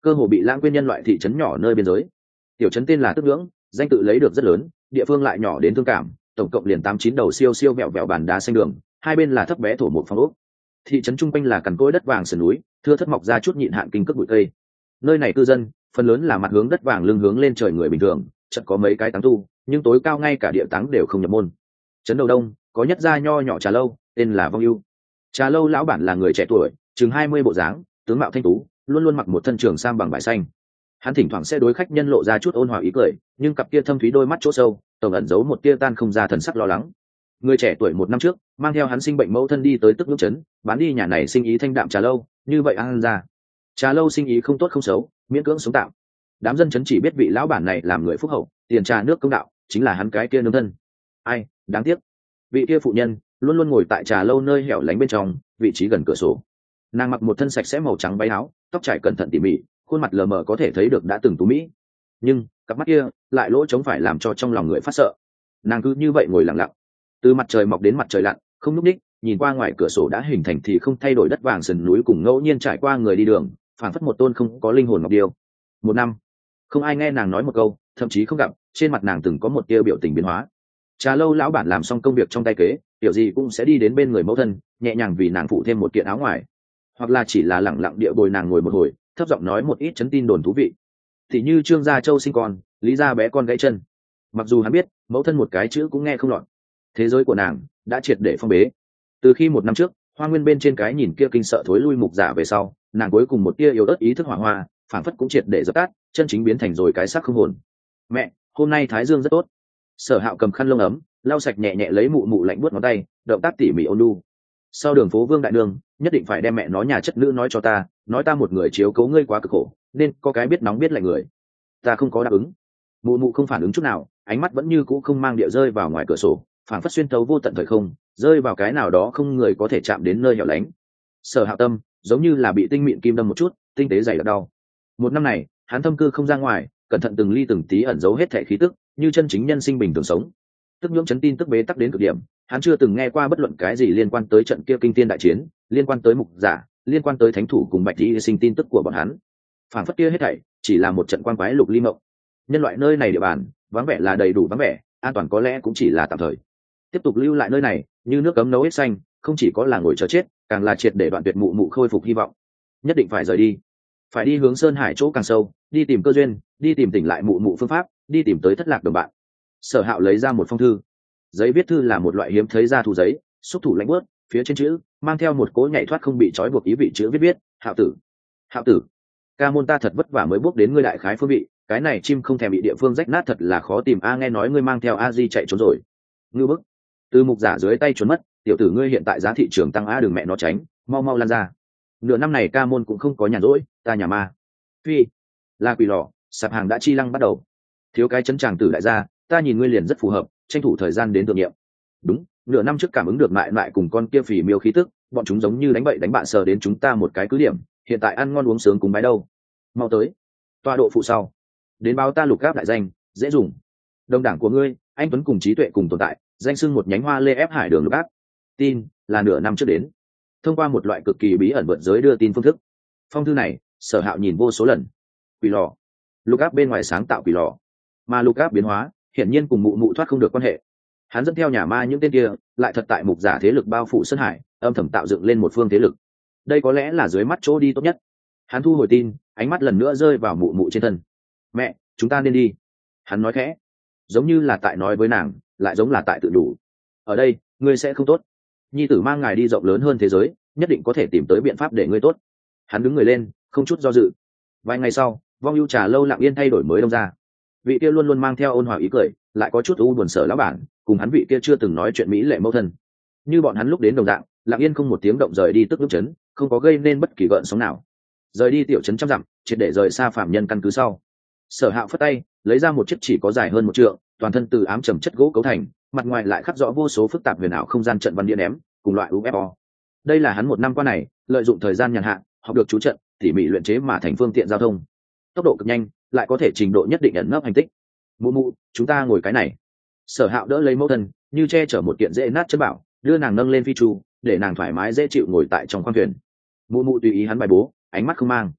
cơ hồ bị lãng quên nhân loại thị trấn nhỏ nơi biên giới. Tiểu trấn tên là Tức Ngưỡng, danh tự lấy được rất lớn, địa phương lại nhỏ đến thương cảm, tổng cộng liền 8-9 đầu siêu siêu vẹo vẹo bàn đá xanh đường, hai bên là thấp bé thổ một phong ốc. Thị trấn trung quanh là cằn cỗi đất vàng sườn núi, thưa thất mọc ra chút nhịn hạn kinh cước bụi cây. Nơi này cư dân phần lớn là mặt hướng đất vàng lưng hướng lên trời người bình thường, chợt có mấy cái táng tu, nhưng tối cao ngay cả địa táng đều không nhập môn. Trấn đầu đông có nhất gia nho nhỏ trà lâu, tên là Vong Ưu. Trà lâu lão bản là người trẻ tuổi, chừng 20 bộ dáng, tướng mạo thanh tú, luôn luôn mặc một thân trường sam bằng vải xanh. Hắn thỉnh thoảng sẽ đối khách nhân lộ ra chút ôn hòa ý cười, nhưng cặp kia thâm thúy đôi mắt chỗ sâu tổng ẩn giấu một tia tan không ra thần sắc lo lắng. Người trẻ tuổi một năm trước mang theo hắn sinh bệnh mẫu thân đi tới Tức Ngưỡng trấn, bán đi nhà này sinh ý thanh đạm trà lâu, như vậy ăn ra trà lâu sinh ý không tốt không xấu, miễn cưỡng sống tạm. Đám dân trấn chỉ biết vị lão bản này làm người phúc hậu, tiền trà nước công đạo, chính là hắn cái kia nương thân. Ai đáng tiếc, vị kia phụ nhân luôn luôn ngồi tại trà lâu nơi hẻo lánh bên trong, vị trí gần cửa sổ. Nàng mặc một thân sạch sẽ màu trắng váy áo, tóc trải cẩn thận tỉ mỉ, khuôn mặt lờ mờ có thể thấy được đã từng tú mỹ, nhưng cặp mắt kia lại lỗ trống phải làm cho trong lòng người phát sợ. Nàng cứ như vậy ngồi lặng lặng, từ mặt trời mọc đến mặt trời lặn, không núp đích, nhìn qua ngoài cửa sổ đã hình thành thì không thay đổi đất vàng sườn núi cùng ngẫu nhiên trải qua người đi đường, phảng phất một tôn không có linh hồn ngọc điêu. Một năm không ai nghe nàng nói một câu, thậm chí không gặp trên mặt nàng từng có một tia biểu tình biến hóa. Trà lâu lão bản làm xong công việc trong tay kế, tiểu gì cũng sẽ đi đến bên người mẫu thân, nhẹ nhàng vì nàng phụ thêm một kiện áo ngoài, hoặc là chỉ là lẳng lặng địa bồi nàng ngồi một hồi, thấp giọng nói một ít chấn tin đồn thú vị, thì như Trương gia Châu sinh con, Lý gia bé con gãy chân. Mặc dù hắn biết mẫu thân một cái chữ cũng nghe không lọt, thế giới của nàng đã triệt để phong bế. Từ khi một năm trước Hoa Nguyên bên trên cái nhìn kia kinh sợ thối lui mục giả về sau, nàng cuối cùng một tia yếu ớt ý thức hỏa hoa phảng phất cũng triệt để dập tắt, chân chính biến thành rồi cái xác không hồn. Mẹ, hôm nay thái dương rất tốt. Sở Hạo cầm khăn lông ấm lau sạch nhẹ nhẹ lấy mụ mụ lạnh buốt ngón tay, động tác tỉ mỉ ôn nhu. Sau đường phố Vương đại đường nhất định phải đem mẹ nó nhà chất nữ nói cho ta, nói ta một người chiếu cố ngươi quá cực khổ, nên có cái biết nóng biết lạnh người. Ta không có đáp ứng. Mụ mụ không phản ứng chút nào, ánh mắt vẫn như cũ không mang địa rơi vào ngoài cửa sổ, phảng phất xuyên thấu vô tận thời không, rơi vào cái nào đó không người có thể chạm đến nơi hẻo lánh. Sở Hạo tâm giống như là bị tinh mịn kim đâm một chút, tinh tế dày đặc đau. Một năm này hắn thâm cư không ra ngoài, cẩn thận từng ly từng tí ẩn giấu hết thảy khí tức, như chân chính nhân sinh bình thường sống. Tức Ngưỡng chấn tin tức bế tắc đến cực điểm, hắn chưa từng nghe qua bất luận cái gì liên quan tới trận kia kinh thiên đại chiến, liên quan tới mục giả, liên quan tới thánh thủ cùng bạch y sinh tin tức của bọn hắn. Phản phất kia hết thảy chỉ là một trận quan quái lục ly mộng. Nhân loại nơi này địa bàn vắng vẻ là đầy đủ vắng vẻ, an toàn có lẽ cũng chỉ là tạm thời. Tiếp tục lưu lại nơi này như nước cấm nấu hết xanh, không chỉ có là ngồi chờ chết, càng là triệt để đoạn tuyệt mụ mụ khôi phục hy vọng. Nhất định phải rời đi, phải đi hướng Sơn Hải chỗ càng sâu, đi tìm cơ duyên, đi tìm tỉnh lại mụ mụ phương pháp, đi tìm tới thất lạc đồng bạn. Sở Hạo lấy ra một phong thư. Giấy viết thư là một loại hiếm thấy da thù giấy, xúc thủ lạnh bớt, phía trên chữ mang theo một cỗ nhảy thoát không bị trói buộc ý vị chữ viết: Hạo tử, Hạo tử, ca môn ta thật vất vả mới bước đến ngươi đại khái phương vị, cái này chim không thèm bị địa phương rách nát thật là khó tìm a, nghe nói ngươi mang theo a di chạy trốn rồi. Ngư bức, từ mục giả dưới tay trốn mất, tiểu tử ngươi hiện tại giá thị trường tăng a, đừng mẹ nó tránh, mau mau lan ra. Nửa năm này ca môn cũng không có nhàn rỗi, ta nhà ma phi là quỷ lò, sạp hàng đã chi lăng bắt đầu, thiếu cái chấn tràng tử đại gia, ta nhìn ngươi liền rất phù hợp, tranh thủ thời gian đến thượng nhiệm. Đúng, nửa năm trước cảm ứng được mại mại cùng con kia phỉ miêu khí tức, bọn chúng giống như đánh bậy đánh bạn sờ đến chúng ta một cái cứ điểm, hiện tại ăn ngon uống sướng cùng bái đâu. Mau tới tọa độ phụ sau, đến báo ta Lục Gáp đại danh, dễ dùng. Đồng đảng của ngươi, anh Tuấn cùng trí tuệ cùng tồn tại, danh xưng một nhánh hoa lê ép hải đường Lục Gáp. Tin là nửa năm trước đến, thông qua một loại cực kỳ bí ẩn vượt giới đưa tin phương thức. Phong thư này Sở Hạo nhìn vô số lần. Quỷ lò, Lục Gáp bên ngoài sáng tạo quỷ lò, mà Lục Gáp biến hóa hiển nhiên cùng mụ mụ thoát không được quan hệ. Hắn dẫn theo nhà ma những tên kia, lại thật tại mục giả thế lực bao phủ Sơn Hải, âm thầm tạo dựng lên một phương thế lực. Đây có lẽ là dưới mắt chỗ đi tốt nhất. Hắn thu hồi tin, ánh mắt lần nữa rơi vào mụ mụ trên thân. Mẹ, chúng ta nên đi. Hắn nói khẽ, giống như là tại nói với nàng, lại giống là tại tự đủ. Ở đây ngươi sẽ không tốt, nhi tử mang ngài đi rộng lớn hơn thế giới, nhất định có thể tìm tới biện pháp để ngươi tốt. Hắn đứng người lên, không chút do dự. Vài ngày sau, Vong Ưu trà lâu lặng yên thay đổi mới đông ra. Vị kia luôn luôn mang theo ôn hòa ý cười, lại có chút u buồn Sở lão bản, cùng hắn vị kia chưa từng nói chuyện mỹ lệ mẫu thân, như bọn hắn lúc đến đồng dạng, lặng yên không một tiếng động rời đi Tức Ngưỡng trấn, không có gây nên bất kỳ gợn sóng nào. Rời đi tiểu trấn trăm dặm, triệt để rời xa phạm nhân căn cứ sau, Sở Hạo phất tay lấy ra một chiếc chỉ có dài hơn 1 trượng, toàn thân từ ám trầm chất gỗ cấu thành, mặt ngoài lại khắc rõ vô số phức tạp huyền ảo không gian trận văn điện ném cùng loại UFO. Đây là hắn một năm qua này lợi dụng thời gian nhàn hạ học được chú trận, tỉ mỉ luyện chế mà thành phương tiện giao thông, tốc độ cực nhanh, lại có thể trình độ nhất định ẩn nấp hành tích. Mụ mụ, chúng ta ngồi cái này. Sở Hạo đỡ lấy mẫu thân, như che chở một kiện dễ nát chân bảo, đưa nàng nâng lên phi chu, để nàng thoải mái dễ chịu ngồi tại trong khoang thuyền. Mụ mụ tùy ý hắn bài bố, ánh mắt không mang.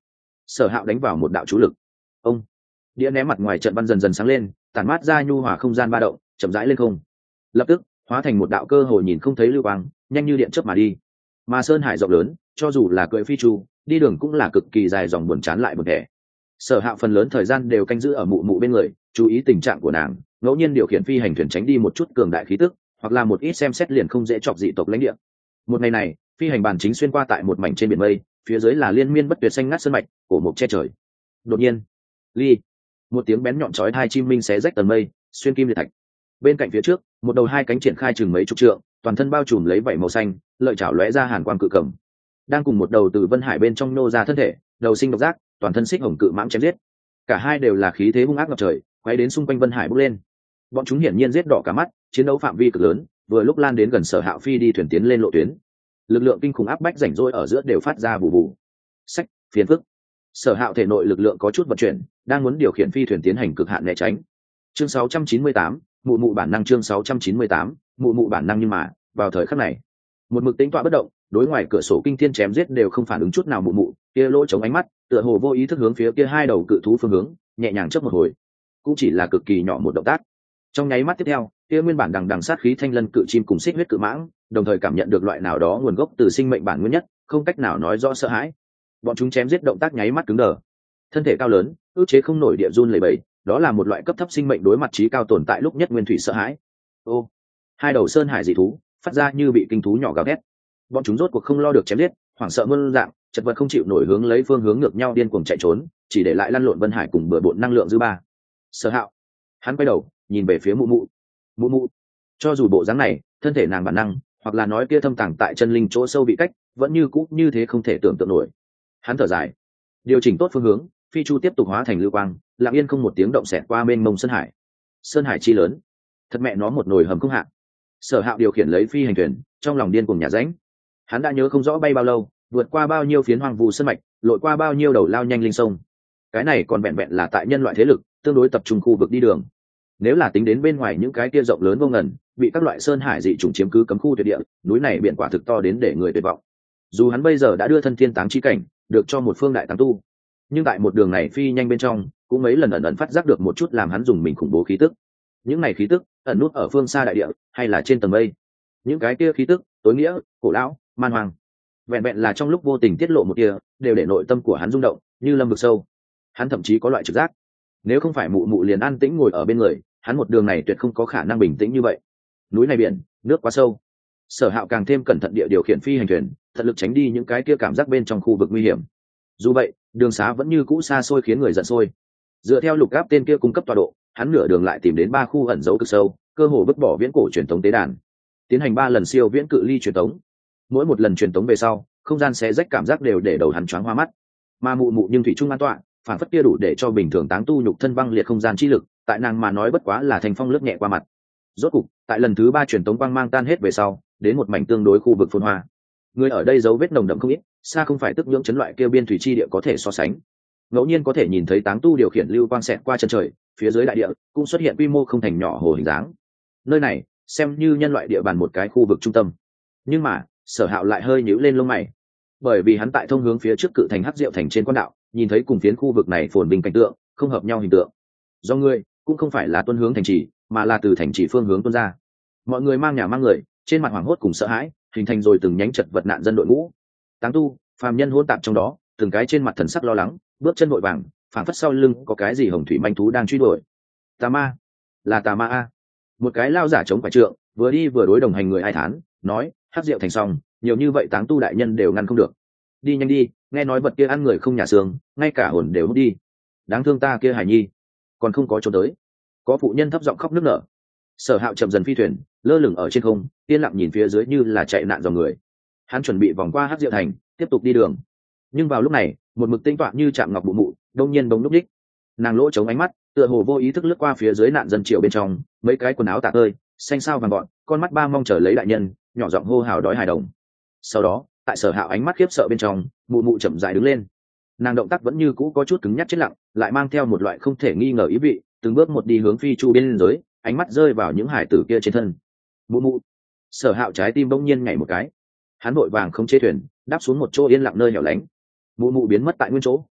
Sở Hạo đánh vào một đạo chú lực. Ông đĩa ném mặt ngoài trận văn dần dần sáng lên, tản mát ra nhu hòa không gian ba động, chậm rãi lên không, lập tức hóa thành một đạo cơ hội nhìn không thấy lưu quang, nhanh như điện chớp mà đi. Mà sơn hải rộng lớn, cho dù là cưỡi phi chu đi đường cũng là cực kỳ dài dòng buồn chán lại buồn thẻ. Sở Hạo phần lớn thời gian đều canh giữ ở mụ mụ bên người, chú ý tình trạng của nàng, ngẫu nhiên điều khiển phi hành thuyền tránh đi một chút cường đại khí tức, hoặc là một ít xem xét liền không dễ chọc dị tộc lãnh địa. Một ngày này, phi hành bàn chính xuyên qua tại một mảnh trên biển mây, phía dưới là liên miên bất tuyệt xanh ngắt sơn mạch, cổ mục che trời. Đột nhiên, ly, một tiếng bén nhọn chói tai chim minh xé rách tầng mây, xuyên kim liệt thạch. Bên cạnh phía trước, một đầu hai cánh triển khai chừng mấy chục trượng, toàn thân bao trùm lấy vảy màu xanh, lợi chảo lóe ra hàn quang cự cầm, đang cùng một đầu từ vân hải bên trong nô ra thân thể, đầu sinh độc giác, toàn thân xích hồng cự mãng chém giết. Cả hai đều là khí thế hung ác ngập trời, quay đến xung quanh vân hải bốc lên. Bọn chúng hiển nhiên giết đỏ cả mắt, chiến đấu phạm vi cực lớn, vừa lúc lan đến gần Sở Hạo phi đi thuyền tiến lên lộ tuyến. Lực lượng kinh khủng áp bách rảnh rỗi ở giữa đều phát ra bù bù. Sách, phiền phức. Sở Hạo thể nội lực lượng có chút vận chuyển, đang muốn điều khiển phi thuyền tiến hành cực hạn né tránh. Chương 698, mụ mụ bản năng. Chương 698, mụ mụ bản năng. Nhưng mà vào thời khắc này, một mực tính tọa bất động, đối ngoài cửa sổ kinh thiên chém giết đều không phản ứng chút nào mụ mụ, kia lỗ chống ánh mắt, tựa hồ vô ý thức hướng phía kia hai đầu cự thú phương hướng, nhẹ nhàng chớp một hồi, cũng chỉ là cực kỳ nhỏ một động tác. Trong nháy mắt tiếp theo, kia nguyên bản đằng đằng sát khí thanh lân cự chim cùng xích huyết cự mãng, đồng thời cảm nhận được loại nào đó nguồn gốc từ sinh mệnh bản nguyên nhất, không cách nào nói rõ sợ hãi. Bọn chúng chém giết động tác nháy mắt cứng đờ. Thân thể cao lớn, ức chế không nổi địa run lẩy bẩy, đó là một loại cấp thấp sinh mệnh đối mặt trí cao tồn tại lúc nhất nguyên thủy sợ hãi. Ô, hai đầu sơn hải dị thú phát ra như bị kinh thú nhỏ gào thét. Bọn chúng rốt cuộc không lo được chém giết, hoảng sợ muôn dạng, chật vật không chịu nổi hướng lấy phương hướng ngược nhau điên cuồng chạy trốn, chỉ để lại lăn lộn vân hải cùng bừa bộn năng lượng dư ba. Sở Hạo, hắn quay đầu nhìn về phía mụ mụ. Mụ mụ, cho dù bộ dáng này, thân thể nàng bản năng, hoặc là nói kia thâm tàng tại chân linh chỗ sâu bị cách, vẫn như cũ như thế không thể tưởng tượng nổi. Hắn thở dài, điều chỉnh tốt phương hướng, phi chu tiếp tục hóa thành lưu quang, lặng yên không một tiếng động xẹt qua mênh mông sơn hải. Sơn hải chi lớn, thật mẹ nó một nồi hầm không hạ. Sở Hạo điều khiển lấy phi hành thuyền, trong lòng điên cuồng nhà ránh. Hắn đã nhớ không rõ bay bao lâu, vượt qua bao nhiêu phiến hoang vu sơn mạch, lội qua bao nhiêu đầu lao nhanh linh sông. Cái này còn vẹn vẹn là tại nhân loại thế lực tương đối tập trung khu vực đi đường. Nếu là tính đến bên ngoài những cái kia rộng lớn vô ngần, bị các loại sơn hải dị chủng chiếm cứ cấm khu tuyệt địa, núi này biển quả thực to đến để người tuyệt vọng. Dù hắn bây giờ đã đưa thân thiên táng chi cảnh, được cho một phương đại táng tu, nhưng tại một đường này phi nhanh bên trong, cũng mấy lần ẩn ẩn phát giác được một chút làm hắn dùng mình khủng bố khí tức. Những này khí tức ẩn nút ở phương xa đại địa, hay là trên tầng mây. Những cái kia khí tức tối nghĩa, cổ lão, man hoang, vẹn vẹn là trong lúc vô tình tiết lộ một kia, đều để nội tâm của hắn rung động, như lâm vực sâu. Hắn thậm chí có loại trực giác, nếu không phải mụ mụ liền an tĩnh ngồi ở bên người, hắn một đường này tuyệt không có khả năng bình tĩnh như vậy. Núi này biển, nước quá sâu. Sở Hạo càng thêm cẩn thận địa điều khiển phi hành thuyền, tận lực tránh đi những cái kia cảm giác bên trong khu vực nguy hiểm. Dù vậy, đường xá vẫn như cũ xa xôi khiến người giận sôi. Dựa theo lục áp tên kia cung cấp tọa độ, hắn nửa đường lại tìm đến 3 khu ẩn dấu cực sâu, cơ hồ vứt bỏ viễn cổ truyền thống tế đàn, tiến hành 3 lần siêu viễn cự ly truyền thống. Mỗi một lần truyền thống về sau, không gian xé rách cảm giác đều để đầu hắn choáng hoa mắt. Mà mụ mụ nhưng thủy chung an tọa, phản phất kia đủ để cho bình thường táng tu nhục thân băng liệt không gian chi lực, tại nàng mà nói bất quá là thành phong lướt nhẹ qua mặt. Rốt cục, tại lần thứ 3 truyền thống quang mang tan hết về sau, đến một mảnh tương đối khu vực phồn hoa. Người ở đây dấu vết nồng đậm không ít, xa không phải tức nhưỡng chấn loại kêu biên thủy chi địa có thể so sánh. Ngẫu nhiên có thể nhìn thấy táng tu điều khiển lưu quang xẹt qua chân trời, phía dưới đại địa cũng xuất hiện quy mô không thành nhỏ hồ hình dáng. Nơi này xem như nhân loại địa bàn một cái khu vực trung tâm. Nhưng mà Sở Hạo lại hơi nhíu lên lông mày, bởi vì hắn tại thông hướng phía trước cự thành Hắc Diệu thành trên quan đạo, nhìn thấy cùng phiến khu vực này phồn bình cảnh tượng không hợp nhau hình tượng. Do người cũng không phải là tuân hướng thành trì, mà là từ thành trì phương hướng tuân ra. Mọi người mang nhà mang người, trên mặt hoảng hốt cùng sợ hãi, hình thành rồi từng nhánh chật vật nạn dân đội ngũ. Táng tu, phàm nhân hỗn tạp trong đó, từng cái trên mặt thần sắc lo lắng, bước chân vội vàng, phảng phất sau lưng có cái gì hồng thủy manh thú đang truy đuổi. Tà ma, là tà ma a. Một cái lao giả chống phải trượng, vừa đi vừa đối đồng hành người ai thán, nói: Hắc Diệu thành xong, nhiều như vậy táng tu đại nhân đều ngăn không được. Đi nhanh đi, nghe nói vật kia ăn người không nhà xương, ngay cả hồn đều hút đi. Đáng thương ta kia hải nhi, còn không có chỗ tới. Có phụ nhân thấp giọng khóc nức nở. Sở Hạo chậm dần phi thuyền, lơ lửng ở trên không, yên lặng nhìn phía dưới như là chạy nạn dòng người. Hắn chuẩn bị vòng qua Hắc Diệu thành, tiếp tục đi đường. Nhưng vào lúc này, một mực tinh tọa như chạm ngọc mụ mụ, đông nhiên bỗng lúc đích. Nàng lỗ chống ánh mắt, tựa hồ vô ý thức lướt qua phía dưới nạn dân triều bên trong, mấy cái quần áo tả tơi, xanh sao vàng gọn, con mắt ba mong chờ lấy đại nhân, nhỏ giọng hô hào đói hài đồng. Sau đó, tại Sở Hạo ánh mắt khiếp sợ bên trong, mụ mụ chậm rãi đứng lên. Nàng động tác vẫn như cũ có chút cứng nhắc chết lặng, lại mang theo một loại không thể nghi ngờ ý vị, từng bước một đi hướng phi chu biên giới, ánh mắt rơi vào những hải tử kia trên thân. Mụ mụ. Sở Hạo trái tim bỗng nhiên nhảy một cái. Hắn vội vàng không chế thuyền, đáp xuống một chỗ yên lặng nơi hẻo lánh. Mụ mụ biến mất tại nguyên chỗ.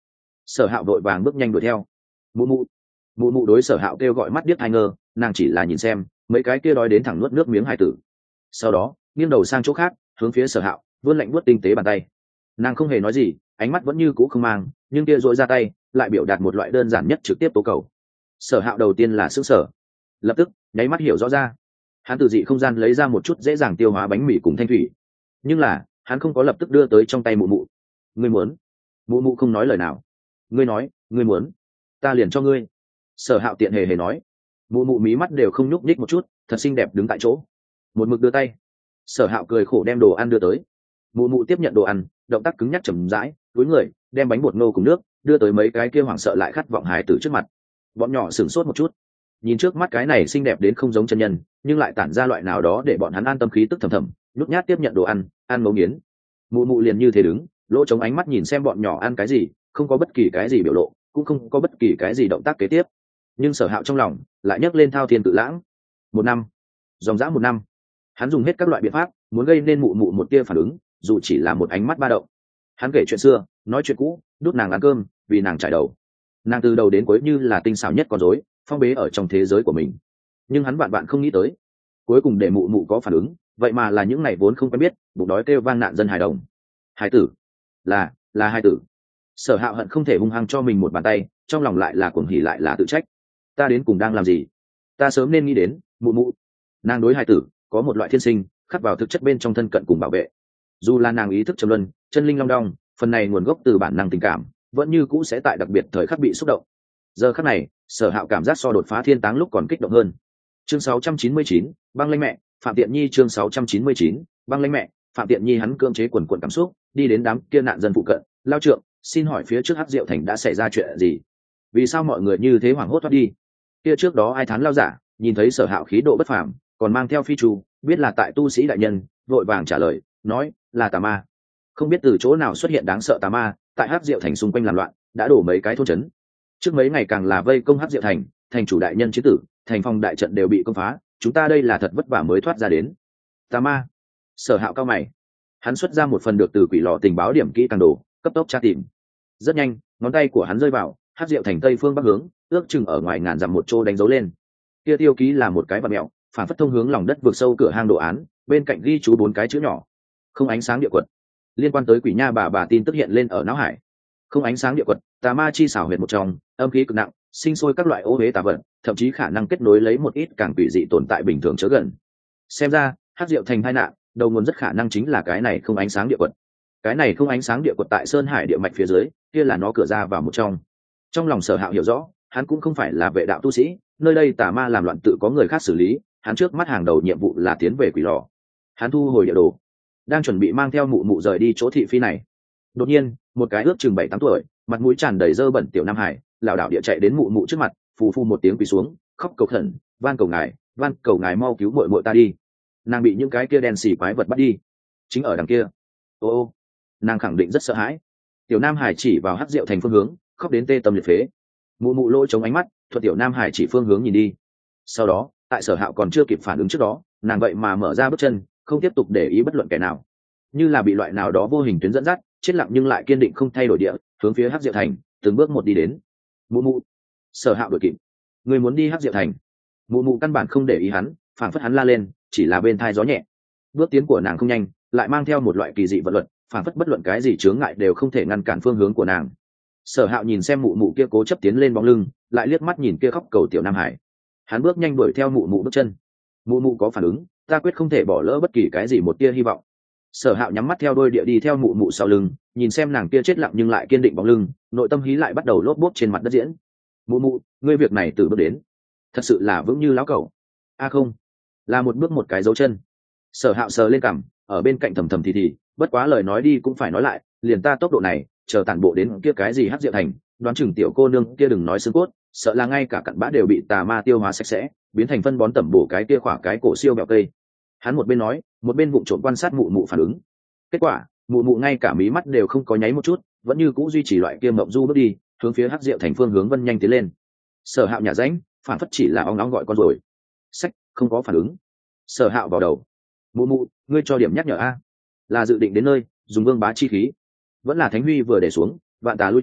Sở Hạo vội vàng bước nhanh đuổi theo. Mụ mụ. Mụ mụ đối Sở Hạo kêu gọi mắt điếc hai ngơ, nàng chỉ là nhìn xem mấy cái kia đói đến thẳng nuốt nước miếng hài tử. Sau đó nghiêng đầu sang chỗ khác, hướng phía Sở Hạo vươn lạnh buốt tinh tế bàn tay. Nàng không hề nói gì, ánh mắt vẫn như cũ không mang, nhưng kia dội ra tay lại biểu đạt một loại đơn giản nhất trực tiếp tố cầu. Sở Hạo đầu tiên là sững sờ, lập tức nháy mắt hiểu rõ ra. Hắn từ dị không gian lấy ra một chút dễ dàng tiêu hóa bánh mì cùng thanh thủy, nhưng là hắn không có lập tức đưa tới trong tay mụ mụ. Ngươi muốn? Mụ mụ không nói lời nào. Ngươi nói ngươi muốn, ta liền cho ngươi. Sở Hạo tiện hề hề nói. Mụ mụ mí mắt đều không nhúc nhích một chút, thật xinh đẹp đứng tại chỗ, một mực đưa tay. Sở Hạo cười khổ đem đồ ăn đưa tới. Mụ mụ tiếp nhận đồ ăn, động tác cứng nhắc chậm rãi cúi người đem bánh bột ngô cùng nước đưa tới mấy cái kia hoảng sợ lại khát vọng hài tử trước mặt. Bọn nhỏ sửng sốt một chút, nhìn trước mắt cái này xinh đẹp đến không giống chân nhân, nhưng lại tản ra loại nào đó để bọn hắn an tâm khí tức thầm thầm, nhút nhát tiếp nhận đồ ăn, ăn ngấu nghiến. Mụ mụ liền như thế đứng, lỗ trống ánh mắt nhìn xem bọn nhỏ ăn cái gì, không có bất kỳ cái gì biểu lộ, cũng không có bất kỳ cái gì động tác kế tiếp. Nhưng Sở Hạo trong lòng lại nhấc lên thao thiên tự lãng. 1 năm, dòng dã 1 năm, hắn dùng hết các loại biện pháp muốn gây nên mụ mụ một tia phản ứng, dù chỉ là một ánh mắt ba động. Hắn kể chuyện xưa, nói chuyện cũ, đút nàng ăn cơm, vì nàng trải đầu. Nàng từ đầu đến cuối như là tinh xảo nhất con rối, phong bế ở trong thế giới của mình. Nhưng hắn bạn không nghĩ tới, cuối cùng để mụ mụ có phản ứng, vậy mà là những ngày vốn không quen biết, bụng đói kêu vang nạn dân hài đồng. Hài tử, là hài tử. Sở Hạo hận không thể hung hăng cho mình một bàn tay, trong lòng lại là cuồng hỉ lại là tự trách. Ta đến cùng đang làm gì? Ta sớm nên nghĩ đến, mụ mụ. Nàng đối hài tử có một loại thiên sinh khắc vào thực chất bên trong thân cận cùng bảo vệ. Dù là nàng ý thức trầm luân, chân linh long đong, phần này nguồn gốc từ bản năng tình cảm, vẫn như cũ sẽ tại đặc biệt thời khắc bị xúc động. Giờ khắc này, Sở Hạo cảm giác so đột phá thiên táng lúc còn kích động hơn. Chương 699, băng lãnh mẹ, Phạm Tiện Nhi. Chương 699, băng lãnh mẹ, Phạm Tiện Nhi. Hắn cưỡng chế quần quần cảm xúc, đi đến đám kia nạn dân phụ cận, lao trượng, xin hỏi phía trước Hắc Diệu Thành đã xảy ra chuyện gì? Vì sao mọi người như thế hoảng hốt thoát đi? Kia trước đó ai thán lao giả, nhìn thấy Sở Hạo khí độ bất phàm, còn mang theo phi trù, biết là tại tu sĩ đại nhân, vội vàng trả lời, nói là tà ma. Không biết từ chỗ nào xuất hiện đáng sợ tà ma, tại Hắc Diệu Thành xung quanh làm loạn, đã đổ mấy cái thôn trấn. Trước mấy ngày càng là vây công Hắc Diệu Thành, thành chủ đại nhân chiến tử, thành phong đại trận đều bị công phá, chúng ta đây là thật vất vả mới thoát ra đến. Tà ma. Sở Hạo cao mày, hắn xuất ra một phần được từ quỷ lò tình báo điểm kỹ càng đồ, cấp tốc tra tìm. Rất nhanh, ngón tay của hắn rơi vào Hắc Diệu Thành tây phương bắc hướng, ước chừng ở ngoài ngàn dặm một chỗ đánh dấu lên. Kia tiêu ký là một cái vật mẹo, phản phất thông hướng lòng đất vượt sâu cửa hang đồ án, bên cạnh ghi chú 4 cái chữ nhỏ. Không ánh sáng địa quật. Liên quan tới quỷ nha bà tin tức hiện lên ở não hải. Không ánh sáng địa quật, tà ma chi xảo huyệt một trong, âm khí cực nặng, sinh sôi các loại ô uế tà vật, thậm chí khả năng kết nối lấy một ít càng quỷ dị tồn tại bình thường chớ gần. Xem ra, Hắc Diệu Thành tai nạn, đầu nguồn rất khả năng chính là cái này không ánh sáng địa quật. Cái này không ánh sáng địa quật tại Sơn Hải địa mạch phía dưới, kia là nó cửa ra vào một trong. Trong lòng Sở Hạo hiểu rõ, hắn cũng không phải là vệ đạo tu sĩ, nơi đây tà ma làm loạn tự có người khác xử lý, hắn trước mắt hàng đầu nhiệm vụ là tiến về quỷ lò. Hắn thu hồi địa đồ, đang chuẩn bị mang theo mụ mụ rời đi chỗ thị phi này. Đột nhiên, một cái ước chừng 7-8 tuổi, mặt mũi tràn đầy dơ bẩn tiểu Nam Hải, lảo đảo địa chạy đến mụ mụ trước mặt, phù phù một tiếng quỳ xuống, khóc cầu khẩn, van cầu ngài mau cứu muội muội ta đi. Nàng bị những cái kia đen xì quái vật bắt đi, chính ở đằng kia. Ô, nàng khẳng định rất sợ hãi. Tiểu Nam Hải chỉ vào Hắc Diệu Thành phương hướng, khóc đến tê tâm liệt phế. Mụ mụ lỗ chống ánh mắt, thuận tiểu Nam Hải chỉ phương hướng nhìn đi. Sau đó, tại Sở Hạo còn chưa kịp phản ứng trước đó, nàng vậy mà mở ra bước chân, không tiếp tục để ý bất luận kẻ nào, như là bị loại nào đó vô hình tuyến dẫn dắt, chết lặng nhưng lại kiên định không thay đổi địa hướng phía Hắc Diệu Thành từng bước một đi đến. Mụ mụ. Sở Hạo đuổi kịp. Người muốn đi Hắc Diệu Thành? Mụ mụ căn bản không để ý hắn, phảng phất hắn la lên chỉ là bên thai gió nhẹ. Bước tiến của nàng không nhanh, lại mang theo một loại kỳ dị vận luật, phảng phất bất luận cái gì chướng ngại đều không thể ngăn cản phương hướng của nàng. Sở Hạo nhìn xem mụ mụ kia cố chấp tiến lên bóng lưng, lại liếc mắt nhìn kia khóc cầu tiểu Nam Hải. Hắn bước nhanh đuổi theo mụ mụ bước chân. Mụ mụ có phản ứng, ta quyết không thể bỏ lỡ bất kỳ cái gì một tia hy vọng. Sở Hạo nhắm mắt theo đôi địa đi theo mụ mụ sau lưng, nhìn xem nàng kia chết lặng nhưng lại kiên định bóng lưng, nội tâm hí lại bắt đầu lốp bốp trên mặt đất diễn. Mụ mụ, ngươi việc này từ bước đến, thật sự là vững như lão cẩu. A không, là một bước một cái dấu chân. Sở Hạo sờ lên cằm, ở bên cạnh thầm thầm thì, bất quá lời nói đi cũng phải nói lại, liền ta tốc độ này, chờ tản bộ đến kia cái gì Hắc Diệu Thành, đoán chừng tiểu cô nương kia đừng nói xương cốt, sợ là ngay cả cặn bã đều bị tà ma tiêu hóa sạch sẽ, biến thành phân bón tẩm bổ cái kia khỏa cái cổ siêu bẹo cây. Hắn một bên nói, một bên vụng trộm quan sát mụ mụ phản ứng. Kết quả, mụ mụ ngay cả mí mắt đều không có nháy một chút, vẫn như cũ duy trì loại kia mộng du bước đi, hướng phía Hắc Diệu Thành phương hướng vân nhanh tiến lên. Sở Hạo nhả rãnh, phản phất chỉ là ong ong gọi con rồi. Sách, không có phản ứng. Sở Hạo vào đầu. Mụ mụ, ngươi cho điểm nhắc nhở a, là dự định đến nơi dùng vương bá chi khí, vẫn là Thánh Huy vừa để xuống, vạn tà lui tránh,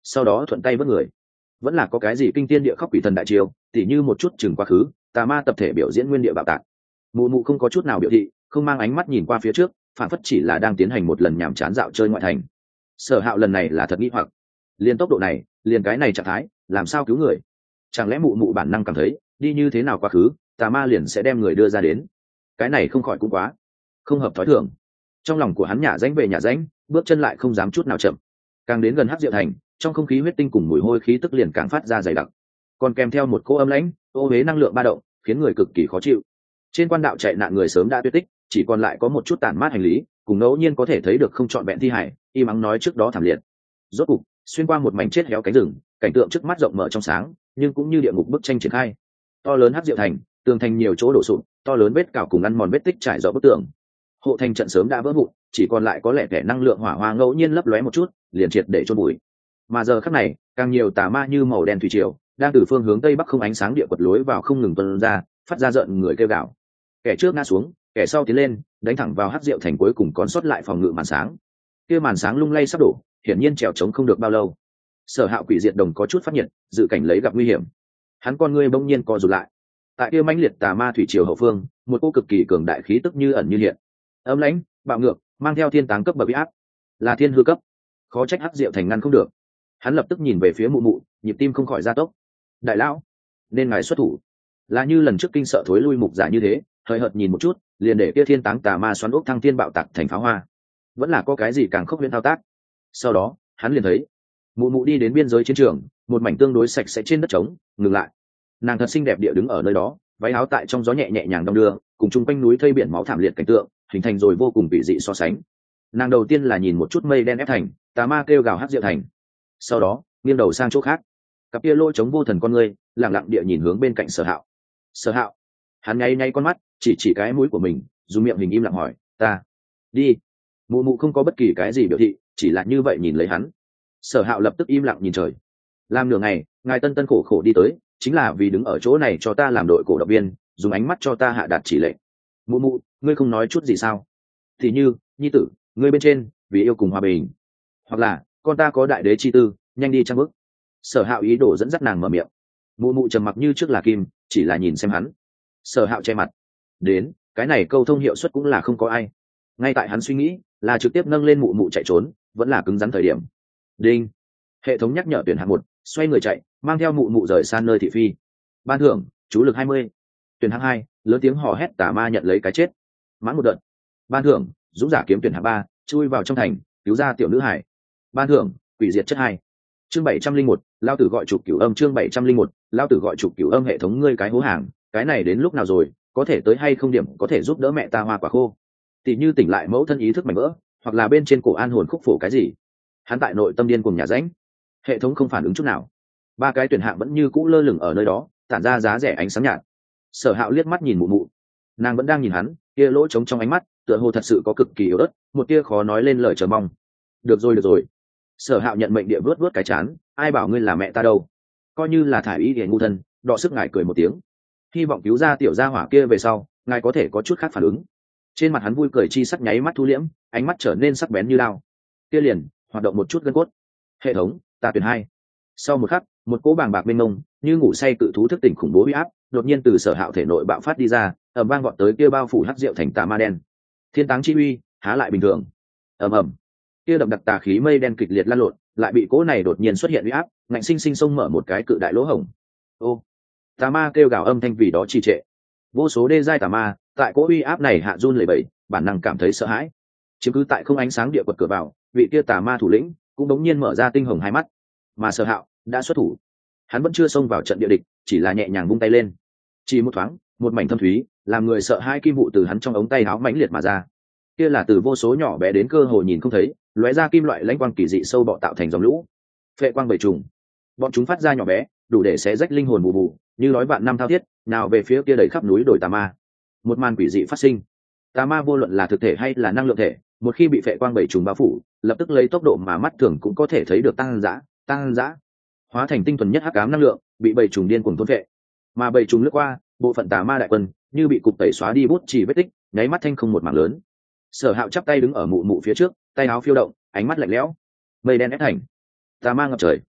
sau đó thuận tay vớt người. Vẫn là có cái gì kinh tiên địa khóc quỷ thần đại triều, tỉ như một chút chừng quá khứ tà ma tập thể biểu diễn nguyên địa bạo tạc. Mụ mụ không có chút nào biểu thị, không mang ánh mắt nhìn qua phía trước, phản phất chỉ là đang tiến hành một lần nhàm chán dạo chơi ngoại thành. Sở Hạo lần này là thật nghĩ hoặc, liền tốc độ này, liền cái này trạng thái, làm sao cứu người? Chẳng lẽ mụ mụ bản năng cảm thấy đi như thế nào quá khứ tà ma liền sẽ đem người đưa ra đến? Cái này không khỏi cũng quá không hợp thói thường. Trong lòng của hắn nhả ránh về nhả ránh, bước chân lại không dám chút nào chậm. Càng đến gần Hắc Diệu Thành, trong không khí huyết tinh cùng mùi hôi khí tức liền càng phát ra dày đặc, còn kèm theo một cỗ âm lãnh ô huế năng lượng ba động, khiến người cực kỳ khó chịu. Trên quan đạo chạy nạn người sớm đã tuyệt tích, chỉ còn lại có một chút tàn mát hành lý cùng ngẫu nhiên có thể thấy được không trọn vẹn thi hải, y mắng nói trước đó thảm liệt. Rốt cục xuyên qua một mảnh chết héo cánh rừng, cảnh tượng trước mắt rộng mở trong sáng, nhưng cũng như địa ngục bức tranh triển khai. To lớn Hắc Diệu Thành, tường thành nhiều chỗ đổ sụp, to lớn vết cào cùng ăn mòn vết tích trải rộng bức tường. Hộ thành trận sớm đã vỡ vụn, chỉ còn lại có lẻ tẻ năng lượng hỏa hoa ngẫu nhiên lấp lóe một chút, liền triệt để chôn bụi. Mà giờ khắc này, càng nhiều tà ma như màu đen thủy triều, đang từ phương hướng tây bắc không ánh sáng địa quật lối vào không ngừng tuôn ra, phát ra giận người kêu gào. Kẻ trước ngã xuống, kẻ sau tiến lên, đánh thẳng vào Hắc Diệu Thành cuối cùng còn sót lại phòng ngự màn sáng. Kia màn sáng lung lay sắp đổ, hiển nhiên trèo trống không được bao lâu. Sở Hạo quỷ diệt đồng có chút phát nhiệt, dự cảnh lấy gặp nguy hiểm. Hắn con ngươi bỗng nhiên co rụt lại. Tại kia mãnh liệt tà ma thủy triều hậu phương, một cô cực kỳ cường đại khí tức như ẩn như hiện. Âm lãnh, bạo ngược, mang theo thiên táng cấp bậc uy áp, là thiên hư cấp. Khó trách Hắc Diệu Thành ngăn không được. Hắn lập tức nhìn về phía mụ mụ, nhịp tim không khỏi gia tốc. Đại lão, nên ngài xuất thủ. Là như lần trước kinh sợ thối lui mục giả như thế, hời hợt nhìn một chút, liền để kia thiên táng tà ma xoắn ốc thăng thiên bạo tạc thành pháo hoa. Vẫn là có cái gì càng khốc huyễn thao tác. Sau đó, hắn liền thấy mụ mụ đi đến biên giới chiến trường, một mảnh tương đối sạch sẽ trên đất trống, ngừng lại. Nàng thật xinh đẹp địa đứng ở nơi đó, váy áo tại trong gió nhẹ nhẹ nhàng đong đưa, cùng chung quanh núi thây biển máu thảm liệt cảnh tượng, hình thành rồi vô cùng kỳ dị so sánh. Nàng đầu tiên là nhìn một chút mây đen ép thành, tà ma kêu gào Hắc Diệu Thành. Sau đó, nghiêng đầu sang chỗ khác, cặp kia lỗ trống vô thần con ngươi, lặng lặng địa nhìn hướng bên cạnh Sở Hạo. Sở Hạo, hắn nháy nháy con mắt, chỉ cái mũi của mình, dùng miệng hình im lặng hỏi, ta đi. Mụ mụ không có bất kỳ cái gì biểu thị, chỉ là như vậy nhìn lấy hắn. Sở Hạo lập tức im lặng nhìn trời. Làm nửa ngày, ngài tân tân khổ khổ đi tới, chính là vì đứng ở chỗ này cho ta làm đội cổ động viên, dùng ánh mắt cho ta hạ đạt chỉ lệnh. Mụ mụ, ngươi không nói chút gì sao? Thì như, nhi tử, ngươi bên trên vì yêu cùng hòa bình, hoặc là con ta có đại đế chi tư, nhanh đi trang bước. Sở Hạo ý đồ dẫn dắt nàng mở miệng. Mụ mụ trầm mặc như trước là kim, chỉ là nhìn xem hắn. Sở Hạo che mặt. Đến cái này câu thông hiệu suất cũng là không có ai. Ngay tại hắn suy nghĩ là trực tiếp nâng lên mụ mụ chạy trốn, vẫn là cứng rắn thời điểm. Đinh, hệ thống nhắc nhở tuyển hạng 1, xoay người chạy, mang theo mụ mụ rời xa nơi thị phi. Ban thưởng chú lực 20. Tuyển hạng 2, lớn tiếng hò hét tà ma nhận lấy cái chết, mãn một đợt. Ban thưởng dũng giả kiếm tuyển hạng 3, chui vào trong thành cứu ra tiểu nữ hải. Ban thưởng quỷ diệt chất 2. Chương 701, lao tử gọi trục cửu âm. Chương 701, lao tử gọi trục cửu âm. Hệ thống ngươi cái hố hàng, cái này đến lúc nào rồi, có thể tới hay không điểm có thể giúp đỡ mẹ ta hoa quả khô, tỷ như tỉnh lại mẫu thân ý thức mảnh vỡ, hoặc là bên trên cổ an hồn khúc phổ cái gì. Hắn tại nội tâm điên cùng nhà ránh. Hệ thống không phản ứng chút nào, 3 cái tuyển hạng vẫn như cũ lơ lửng ở nơi đó, tản ra giá rẻ ánh sáng nhạt. Sở Hạo liếc mắt nhìn mụ mụ, nàng vẫn đang nhìn hắn, kia lỗ trống trong ánh mắt tựa hồ thật sự có cực kỳ yếu ớt, một tia khó nói lên lời chờ mong. Được rồi. Sở Hạo nhận mệnh địa vớt cái chán, ai bảo ngươi là mẹ ta đâu, coi như là thải ý để ngu thân, đọ sức ngài cười một tiếng. Hy vọng cứu ra tiểu gia hỏa kia về sau, ngài có thể có chút khác phản ứng. Trên mặt hắn vui cười chi sắc nháy mắt thu liễm, ánh mắt trở nên sắc bén như lao. Kia liền hoạt động một chút gân cốt. Hệ thống, ta tuyển 2. Sau một khắc, một cỗ bàng bạc mênh mông như ngủ say cự thú thức tỉnh khủng bố uy áp đột nhiên từ Sở Hạo thể nội bạo phát đi ra, ầm vang vọt tới kia bao phủ Hắc Diệu Thành tà ma đen. Thiên táng chi uy há lại bình thường. Ầm, kia đậm đặc tà khí mây đen kịch liệt lan lộn, lại bị cỗ này đột nhiên xuất hiện uy áp ngạnh sinh sinh xông mở một cái cự đại lỗ hổng. Ô, tà ma kêu gào âm thanh vì đó trì trệ. Vô số đê giai tà ma tại cỗ uy áp này hạ run lẩy bẩy, bản năng cảm thấy sợ hãi. Chiếm cứ tại không ánh sáng địa quật cửa vào, vị kia tà ma thủ lĩnh cũng đống nhiên mở ra tinh hồng hai mắt. Mà Sở Hạo đã xuất thủ, hắn vẫn chưa xông vào trận địa địch, chỉ là nhẹ nhàng vung tay lên. Chỉ một thoáng, một mảnh thâm thúy làm người sợ hai kim vụ từ hắn trong ống tay áo mãnh liệt mà ra. Kia là từ vô số nhỏ bé đến cơ hồ nhìn không thấy, lóe ra kim loại lãnh quang kỳ dị sâu bọ tạo thành dòng lũ. Phệ quang bảy trùng, bọn chúng phát ra nhỏ bé, đủ để xé rách linh hồn bù bù, như nói vạn năm thao thiết, nào về phía kia đầy khắp núi đồi tà ma. Một màn quỷ dị phát sinh. Tà ma vô luận là thực thể hay là năng lượng thể, một khi bị phệ quang bảy trùng bao phủ, lập tức lấy tốc độ mà mắt thường cũng có thể thấy được tăng dã, hóa thành tinh thuần nhất hắc ám năng lượng, bị bảy trùng điên cuồng thôn phệ. Mà bảy trùng lướt qua, bộ phận tà ma đại quân như bị cục tẩy xóa đi bút chỉ vết tích, nháy mắt thanh không một mảng lớn. Sở Hạo chắp tay đứng ở mụ mụ phía trước, tay áo phiêu động, ánh mắt lạnh lẽo. Mây đen ép thành, tà ma ngập trời,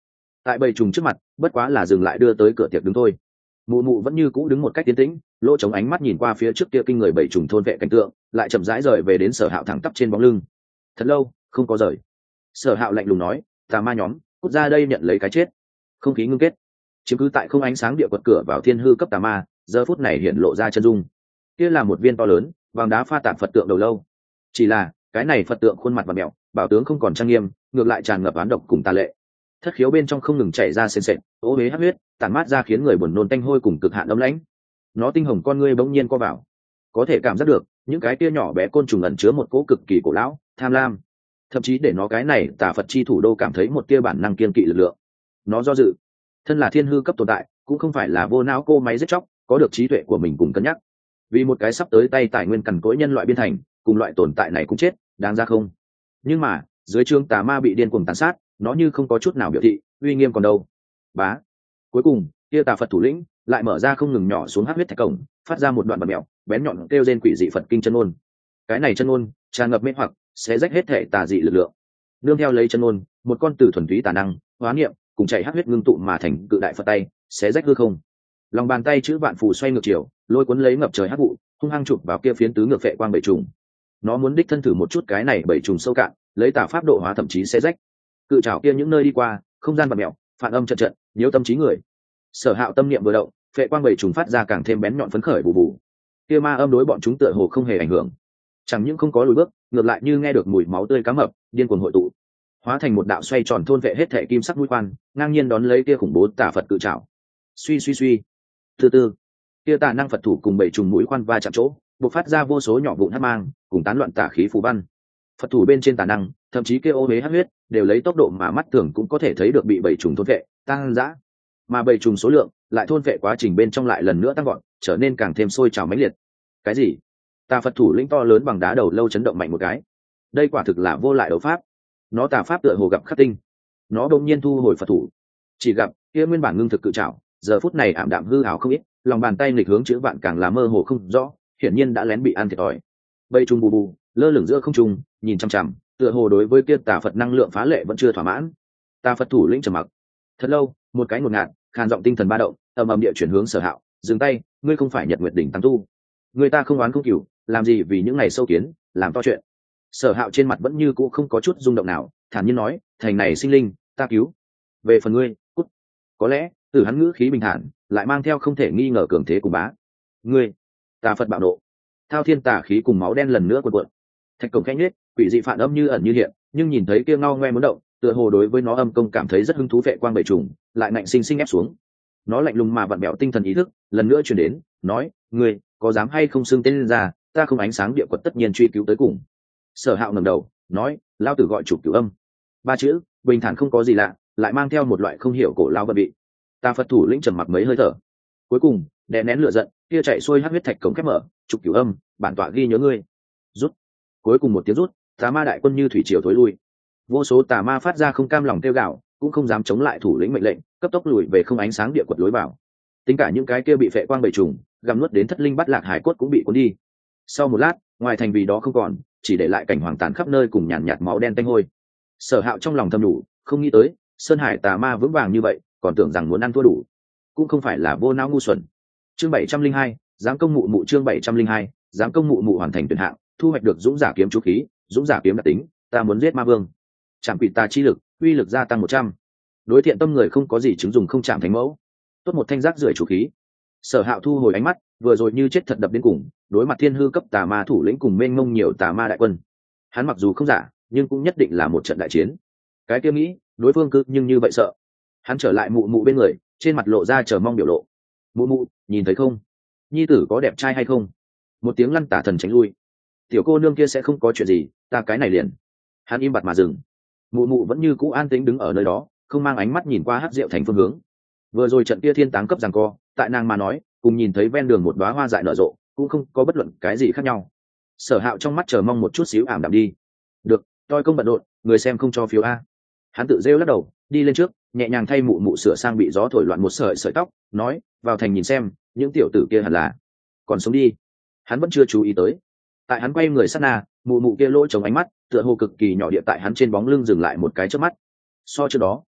tại bầy trùng trước mặt bất quá là dừng lại đưa tới cửa tiệc đứng thôi. Mụ mụ vẫn như cũ đứng một cách tiến tĩnh, lỗ chống ánh mắt nhìn qua phía trước kia kinh người bầy trùng thôn vệ cảnh tượng, lại chậm rãi rời về đến Sở Hạo thẳng tắp trên bóng lưng. Thật lâu không có rời. Sở Hạo lạnh lùng nói, tà ma nhóm cút ra đây nhận lấy cái chết. Không khí ngưng kết, chiếm cứ tại không ánh sáng địa quật cửa vào thiên hư cấp tà ma giờ phút này hiện lộ ra chân dung. Kia là một viên to lớn vàng đá pha tạp Phật tượng đầu lâu. Chỉ là cái này Phật tượng khuôn mặt và mẹo, bảo tướng không còn trang nghiêm, ngược lại tràn ngập oán độc cùng tà lệ. Thất khiếu bên trong không ngừng chảy ra sền sệt, ố huế hắc huyết tàn mát ra khiến người buồn nôn tanh hôi cùng cực hạn ấm lãnh. Nó tinh hồng con ngươi bỗng nhiên co vào, có thể cảm giác được những cái tia nhỏ bé côn trùng ẩn chứa một cỗ cực kỳ cổ lão tham lam, thậm chí để nó cái này tà Phật chi thủ đô cảm thấy một tia bản năng kiên kỵ lực lượng. Nó do dự, thân là thiên hư cấp tồn tại cũng không phải là vô não cô máy giết chóc, có được trí tuệ của mình cùng cân nhắc. Vì một cái sắp tới tay tài nguyên cằn cỗi nhân loại biên thành, cùng loại tồn tại này cũng chết đáng ra không? Nhưng mà dưới trướng tà ma bị điên cuồng tàn sát, nó như không có chút nào biểu thị uy nghiêm còn đâu. Bá, cuối cùng kia tà Phật thủ lĩnh lại mở ra không ngừng nhỏ xuống hắc huyết thạch cổng, phát ra một đoạn bật mèo bén nhọn kêu trên quỷ dị Phật kinh chân ngôn. Cái này chân ngôn tràn ngập mê hoặc, sẽ rách hết thể tà dị lực lượng. Nương theo lấy chân ngôn, một con tử thuần túy tà năng hóa niệm cùng chảy hắc huyết ngưng tụ mà thành cự đại Phật tay sẽ rách hư không. Lòng bàn tay chữ vạn phù xoay ngược chiều, lôi cuốn lấy ngập trời hắc vụ, hung hăng chụp vào kia phiến tứ ngược phệ quang bảy trùng. Nó muốn đích thân thử một chút cái này bảy trùng sâu cạn, lấy tà pháp độ hóa thậm chí sẽ rách. Cự trảo kia những nơi đi qua, không gian bạt mèo, phản âm trận trận, nhiễu tâm trí người. Sở Hạo tâm niệm vừa động, phệ quang bảy trùng phát ra càng thêm bén nhọn phấn khởi bù bù. Kia ma âm đối bọn chúng tựa hồ không hề ảnh hưởng, chẳng những không có lùi bước, ngược lại như nghe được mùi máu tươi cá mập điên cuồng hội tụ, hóa thành một đạo xoay tròn thôn vệ hết thể kim sắc mũi quan, ngang nhiên đón lấy kia khủng bố tà Phật cự trảo. Suy suy suy, từ từ, kia tà năng Phật thủ cùng bảy trùng mũi quan va chạm chỗ, bộc phát ra vô số nhỏ vụn hắc mang, cùng tán loạn tà khí phù văn. Phật thủ bên trên tà năng, thậm chí kia ô huế hắc huyết, đều lấy tốc độ mà mắt thường cũng có thể thấy được bị bảy trùng thôn vệ, tăng dã. Mà bảy trùng số lượng lại thôn vệ quá trình bên trong lại lần nữa tăng gọn, trở nên càng thêm sôi trào mãnh liệt. Cái gì? Tà Phật thủ lĩnh to lớn bằng đá đầu lâu chấn động mạnh một cái. Đây quả thực là vô lại đấu pháp. Nó tà pháp tựa hồ gặp khắc tinh. Nó đột nhiên thu hồi Phật thủ, chỉ gặp kia nguyên bản ngưng thực cự trảo, giờ phút này ảm đạm hư ảo không ít, lòng bàn tay nghịch hướng chữ vạn càng là mơ hồ không rõ, hiển nhiên đã lén bị ăn thiệt thòi. Bầy trùng bù bù lơ lửng giữa không trung, nhìn chằm chằm, tựa hồ đối với kia tà Phật năng lượng phá lệ vẫn chưa thỏa mãn. Tà Phật thủ lĩnh trầm mặc thật lâu, một cái ngột ngạt khàn giọng tinh thần ba động, ầm ầm địa chuyển hướng Sở Hạo, dừng tay, ngươi không phải Nhật Nguyệt đỉnh tăng tu, người ta không oán không cừu, làm gì vì những ngày sâu kiến làm to chuyện. Sở Hạo trên mặt vẫn như cũ không có chút rung động nào, thản nhiên nói, thành này sinh linh ta cứu, về phần ngươi cút. Có lẽ từ hắn ngữ khí bình thản lại mang theo không thể nghi ngờ cường thế cùng bá. Ngươi, tà Phật bạo nộ, thao thiên tà khí cùng máu đen lần nữa cuộn cuộn. Thạch cổng khẽ nhếch, quỷ dị phản âm như ẩn như hiện, nhưng nhìn thấy kia ngao ngoe muốn động, tựa hồ đối với nó âm công cảm thấy rất hứng thú, vệ quang bảy trùng lại ngạnh sinh sinh ép xuống. Nó lạnh lùng mà vặn bẹo tinh thần ý thức lần nữa truyền đến, nói, ngươi có dám hay không xưng tên lên ra, ta không ánh sáng địa quật tất nhiên truy cứu tới cùng. Sở Hạo ngẩng đầu nói, lao tử gọi chủ cửu âm. Ba chữ bình thản không có gì lạ, lại mang theo một loại không hiểu cổ lao vận vị. Tà Phật thủ lĩnh trầm mặc mấy hơi thở, cuối cùng đè nén lửa giận, kia chạy xuôi hắc huyết thạch cổng khép mở, trục cửu âm, bản tọa ghi nhớ ngươi. Rút. Cuối cùng một tiếng rút, tà ma đại quân như thủy triều thối lui. Vô số tà ma phát ra không cam lòng kêu gào, cũng không dám chống lại thủ lĩnh mệnh lệnh, cấp tốc lùi về không ánh sáng địa quật lối vào. Tính cả những cái kia bị phệ quang bảy trùng gặm nuốt đến thất linh bắt lạc hải cốt cũng bị cuốn đi. Sau một lát, ngoài thành vì đó không còn, chỉ để lại cảnh hoàng tàn khắp nơi cùng nhàn nhạt máu đen tanh hôi. Sở Hạo trong lòng thầm đủ, không nghĩ tới sơn hải tà ma vững vàng như vậy, còn tưởng rằng muốn ăn thua đủ, cũng không phải là vô não ngu xuẩn. Chương 702, giám công mụ mụ. Chương 702, giám công mụ mụ hoàn thành tuyển hạng, thu hoạch được dũng giả kiếm chú khí, dũng giả kiếm đặc tính, ta muốn giết ma vương. Trảm quỷ tà chi lực, uy lực gia tăng 100. Đối thiện tâm người không có gì chứng dùng không chạm thánh mẫu. Tốt một thanh rác rưởi chú khí. Sở Hạo thu hồi ánh mắt, vừa rồi như chết thật đập đến cùng, đối mặt thiên hư cấp tà ma thủ lĩnh cùng mênh mông nhiều tà ma đại quân. Hắn mặc dù không giả, nhưng cũng nhất định là một trận đại chiến. Cái kia nghĩ, đối phương cứ nhưng như vậy sợ. Hắn trở lại mụ mụ bên người, trên mặt lộ ra chờ mong biểu lộ. Mụ mụ, nhìn thấy không? Nhi tử có đẹp trai hay không? Một tiếng lăn tả thần tránh lui. Tiểu cô nương kia sẽ không có chuyện gì, ta cái này liền. Hắn im bặt mà dừng. Mụ mụ vẫn như cũ an tĩnh đứng ở nơi đó, không mang ánh mắt nhìn qua Hắc Diệu Thành phương hướng. Vừa rồi trận kia thiên táng cấp giằng co, tại nàng mà nói, cùng nhìn thấy ven đường một đóa hoa dại nở rộ, cũng không có bất luận cái gì khác nhau. Sở Hạo trong mắt chờ mong một chút xíu ảm đạm đi. Được, tôi công bận rộn, người xem không cho phiếu a. Hắn tự rêu lắc đầu, đi lên trước, nhẹ nhàng thay mụ mụ sửa sang bị gió thổi loạn một sợi sợi tóc, nói, vào thành nhìn xem, những tiểu tử kia hẳn là còn sống đi. Hắn vẫn chưa chú ý tới. Tại hắn quay người sát na, mụ mụ kia lỗ trống ánh mắt, tựa hồ cực kỳ nhỏ địa tại hắn trên bóng lưng dừng lại một cái chớp mắt. So trước đó,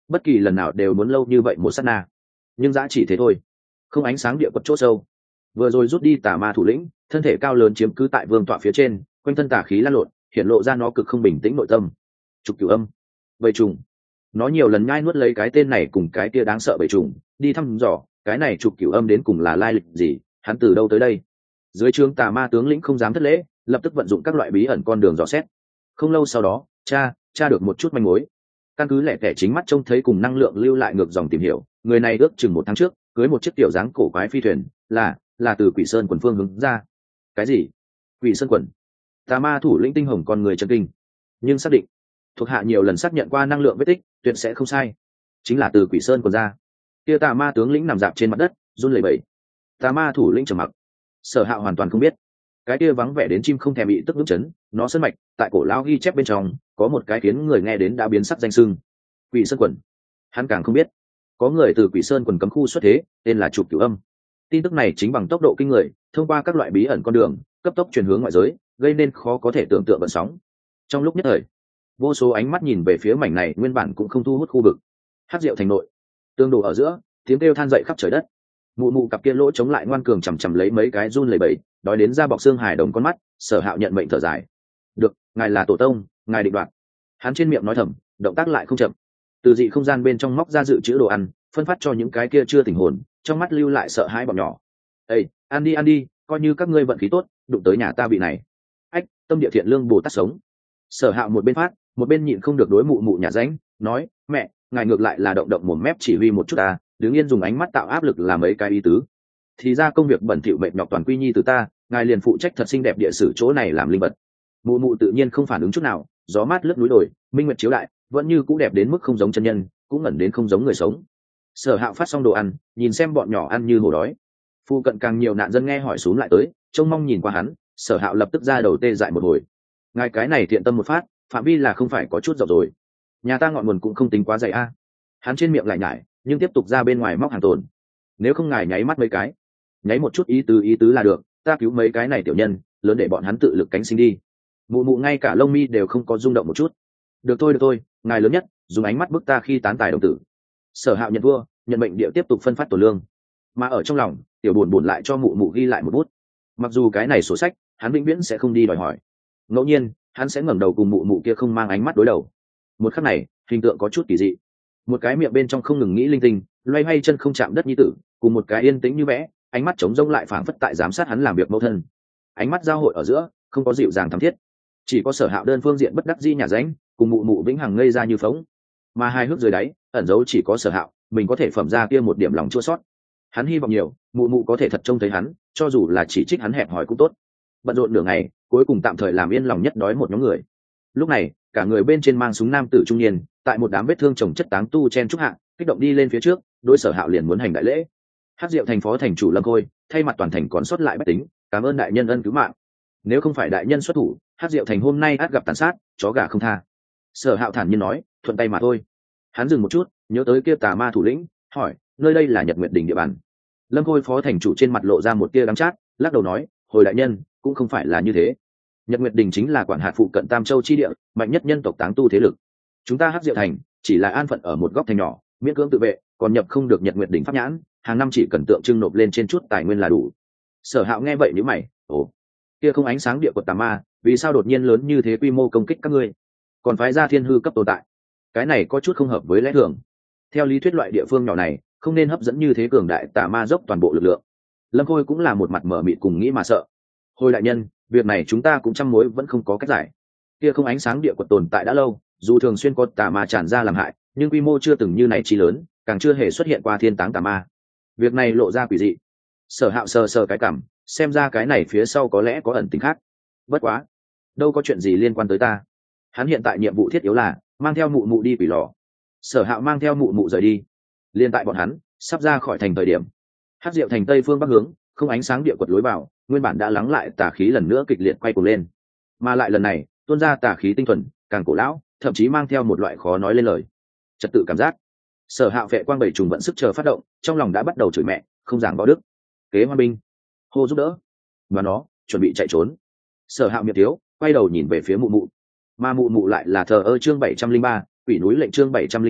bất kỳ lần nào đều muốn lâu như vậy một sát na, nhưng giá chỉ thế thôi. Không ánh sáng địa quật chỗ sâu, vừa rồi rút đi tà ma thủ lĩnh, thân thể cao lớn chiếm cứ tại vương tọa phía trên, quanh thân tà khí lan lộn, hiện lộ ra nó cực không bình tĩnh nội tâm. Trục cửu âm, bầy trùng. Nó nhiều lần nhai nuốt lấy cái tên này cùng cái kia đáng sợ bầy trùng, đi thăm dò cái này trục cửu âm đến cùng là lai lịch gì, hắn từ đâu tới đây. Dưới trướng tà ma tướng lĩnh không dám thất lễ, lập tức vận dụng các loại bí ẩn con đường dò xét. Không lâu sau đó, cha được một chút manh mối. Căn cứ lẻ tẻ chính mắt trông thấy cùng năng lượng lưu lại ngược dòng tìm hiểu, người này ước chừng 1 tháng trước cưới một chiếc tiểu dáng cổ quái phi thuyền, là từ Quỷ Sơn quần phương hướng ra. Cái gì? Quỷ Sơn quần? Tà ma thủ lĩnh tinh hồng con người chân kinh, nhưng xác định thuộc hạ nhiều lần xác nhận qua năng lượng vết tích, tuyệt sẽ không sai, chính là từ Quỷ Sơn quần ra. Kia tà ma tướng lĩnh nằm dạp trên mặt đất, run lẩy bẩy. Tà ma thủ lĩnh trầm mặc. Sở Hạo hoàn toàn không biết, cái kia vắng vẻ đến chim không thèm bị tức nước chấn, nó sơn mạch tại cổ lão ghi chép bên trong có một cái khiến người nghe đến đã biến sắc danh xưng, Quỷ Sơn quần. Hắn càng không biết, có người từ Quỷ Sơn quần cấm khu xuất thế, tên là Trục Cửu Âm. Tin tức này chính bằng tốc độ kinh người, thông qua các loại bí ẩn con đường, cấp tốc truyền hướng ngoại giới, gây nên khó có thể tưởng tượng vận sóng. Trong lúc nhất thời, vô số ánh mắt nhìn về phía mảnh này nguyên bản cũng không thu hút khu vực. Hắc Diệu thành nội, tương đồ ở giữa, tiếng kêu than dậy khắp trời đất. Mụ mụ cặp kia lỗ chống lại ngoan cường chằm lấy mấy cái run lẩy bẩy, đói đến da bọc xương hài đồng con mắt. Sở Hạo nhận mệnh thở dài. Được, ngài là tổ tông, ngài định đoạt. Hắn trên miệng nói thầm, động tác lại không chậm. Từ dị không gian bên trong móc ra dự trữ đồ ăn, phân phát cho những cái kia chưa tỉnh hồn, trong mắt lưu lại sợ hãi bọn nhỏ. Ê, ăn đi, coi như các ngươi vận khí tốt, đụng tới nhà ta bị này. Ách, tâm địa thiện lương Bồ Tát sống. Sở Hạo một bên phát, một bên nhịn không được đối mụ mụ nhà ránh, nói, mẹ, ngài ngược lại là động động mồm mép chỉ huy một chút à, đứng yên dùng ánh mắt tạo áp lực làm mấy cái ý tứ. Thì ra công việc bẩn thỉu mệt nhọc toàn quy nhi từ ta, ngài liền phụ trách thật xinh đẹp địa sử chỗ này làm linh vật. Mụ mụ tự nhiên không phản ứng chút nào, gió mát lướt núi đồi, minh nguyệt chiếu lại, vẫn như cũ đẹp đến mức không giống chân nhân, cũng ngẩn đến không giống người sống. Sở Hạo phát xong đồ ăn, nhìn xem bọn nhỏ ăn như hổ đói. Phu cận càng nhiều nạn dân nghe hỏi xuống lại tới, trông mong nhìn qua hắn. Sở Hạo lập tức ra đầu tê dại một hồi. Ngài cái này thiện tâm một phát, phạm vi là không phải có chút rộng rồi. Nhà ta ngọn nguồn cũng không tính quá dày a. Hắn trên miệng lại nhải, nhưng tiếp tục ra bên ngoài móc hàng tồn. Nếu không ngài nháy mắt mấy cái, nháy một chút ý tứ là được, ta cứu mấy cái này tiểu nhân, lớn để bọn hắn tự lực cánh sinh đi. Mụ mụ ngay cả lông mi đều không có rung động một chút. Được thôi, ngài lớn nhất, dùng ánh mắt bức ta khi tán tài đồng tử. Sở Hạo nhận vua, nhận mệnh địa tiếp tục phân phát tổ lương, mà ở trong lòng tiểu buồn lại cho mụ mụ ghi lại một bút. Mặc dù cái này sổ sách hắn vĩnh viễn sẽ không đi đòi hỏi, ngẫu nhiên hắn sẽ ngẩng đầu cùng mụ mụ kia không mang ánh mắt đối đầu. Một khắc này hình tượng có chút kỳ dị, một cái miệng bên trong không ngừng nghĩ linh tinh, loay hoay chân không chạm đất nhi tử, cùng một cái yên tĩnh như vẽ, ánh mắt trống rỗng lại phảng phất tại giám sát hắn làm việc mẫu thân. Ánh mắt giao hội ở giữa không có dịu dàng thắm thiết, chỉ có Sở Hạo đơn phương diện bất đắc dĩ nhà ránh, cùng mụ mụ vĩnh hằng ngây ra như phóng. Mà hai hước dưới đáy ẩn dấu chỉ có Sở Hạo mình có thể phẩm ra kia một điểm lòng chua sót. Hắn hy vọng nhiều, mụ mụ có thể thật trông thấy hắn, cho dù là chỉ trích hắn hẹp hòi cũng tốt. Bận rộn nửa ngày, cuối cùng tạm thời làm yên lòng nhất đói một nhóm người. Lúc này cả người bên trên mang súng nam tử trung niên, tại một đám vết thương chồng chất táng tu chen trúc hạ, kích động đi lên phía trước, đối Sở Hạo liền muốn hành đại lễ. Hắc Diệu thành phó thành chủ Lâm Khôi thay mặt toàn thành còn sót lại bách tính, cảm ơn đại nhân ân cứu mạng. Nếu không phải đại nhân xuất thủ, Hắc Diệu thành hôm nay ắt gặp tàn sát, chó gà không tha. Sở Hạo thản nhiên nói, thuận tay mà thôi. Hắn dừng một chút, nhớ tới kia tà ma thủ lĩnh, hỏi, nơi đây là Nhật Nguyệt Đình địa bàn. Lâm Khôi phó thành chủ trên mặt lộ ra một tia đắng chát, lắc đầu nói, hồi đại nhân, cũng không phải là như thế. Nhật Nguyệt Đình chính là quản hạt phụ cận Tam Châu chi địa, mạnh nhất nhân tộc táng tu thế lực. Chúng ta Hắc Diệu thành chỉ là an phận ở một góc thành nhỏ, miễn cưỡng tự vệ, còn nhập không được Nhật Nguyệt Đình pháp nhãn, hàng năm chỉ cần tượng trưng nộp lên trên chút tài nguyên là đủ. Sở Hạo nghe vậy nhíu mày, ồ, kia không ánh sáng địa quật tà ma, vì sao đột nhiên lớn như thế quy mô công kích các ngươi, còn phái ra thiên hư cấp tồn tại, cái này có chút không hợp với lẽ thường. Theo lý thuyết loại địa phương nhỏ này không nên hấp dẫn như thế cường đại tà ma dốc toàn bộ lực lượng. Lâm Khôi cũng là một mặt mở mịt cùng nghĩ mà sợ. Hồi đại nhân, việc này chúng ta cũng trăm mối vẫn không có cách giải. Kia không ánh sáng địa quật tồn tại đã lâu, dù thường xuyên có tà ma tràn ra làm hại, nhưng quy mô chưa từng như này chi lớn, càng chưa hề xuất hiện qua thiên táng tà ma. Việc này lộ ra quỷ dị. Sở Hạo sờ cái cảm, xem ra cái này phía sau có lẽ có ẩn tình khác. Bất quá, đâu có chuyện gì liên quan tới ta. Hắn hiện tại nhiệm vụ thiết yếu là mang theo mụ mụ đi quỷ lò. Sở Hạo mang theo mụ mụ rời đi. Liên tại bọn hắn sắp ra khỏi thành thời điểm, Hắc Diệu thành tây phương bắc hướng, không ánh sáng địa quật lối vào, nguyên bản đã lắng lại tà khí lần nữa kịch liệt quay cuồng lên, mà lại lần này tuôn ra tà khí tinh thuần, càng cổ lão, thậm chí mang theo một loại khó nói lên lời trật tự cảm giác. Sở Hạo vệ quang bảy trùng vận sức chờ phát động, trong lòng đã bắt đầu chửi mẹ, không giảng võ đức, kế hoa binh, hô giúp đỡ, và nó chuẩn bị chạy trốn. Sở Hạo miệng thiếu quay đầu nhìn về phía mụ mụ, mà mụ mụ lại là thờ ơ. Chương 703, quỷ núi lệnh. Chương 703,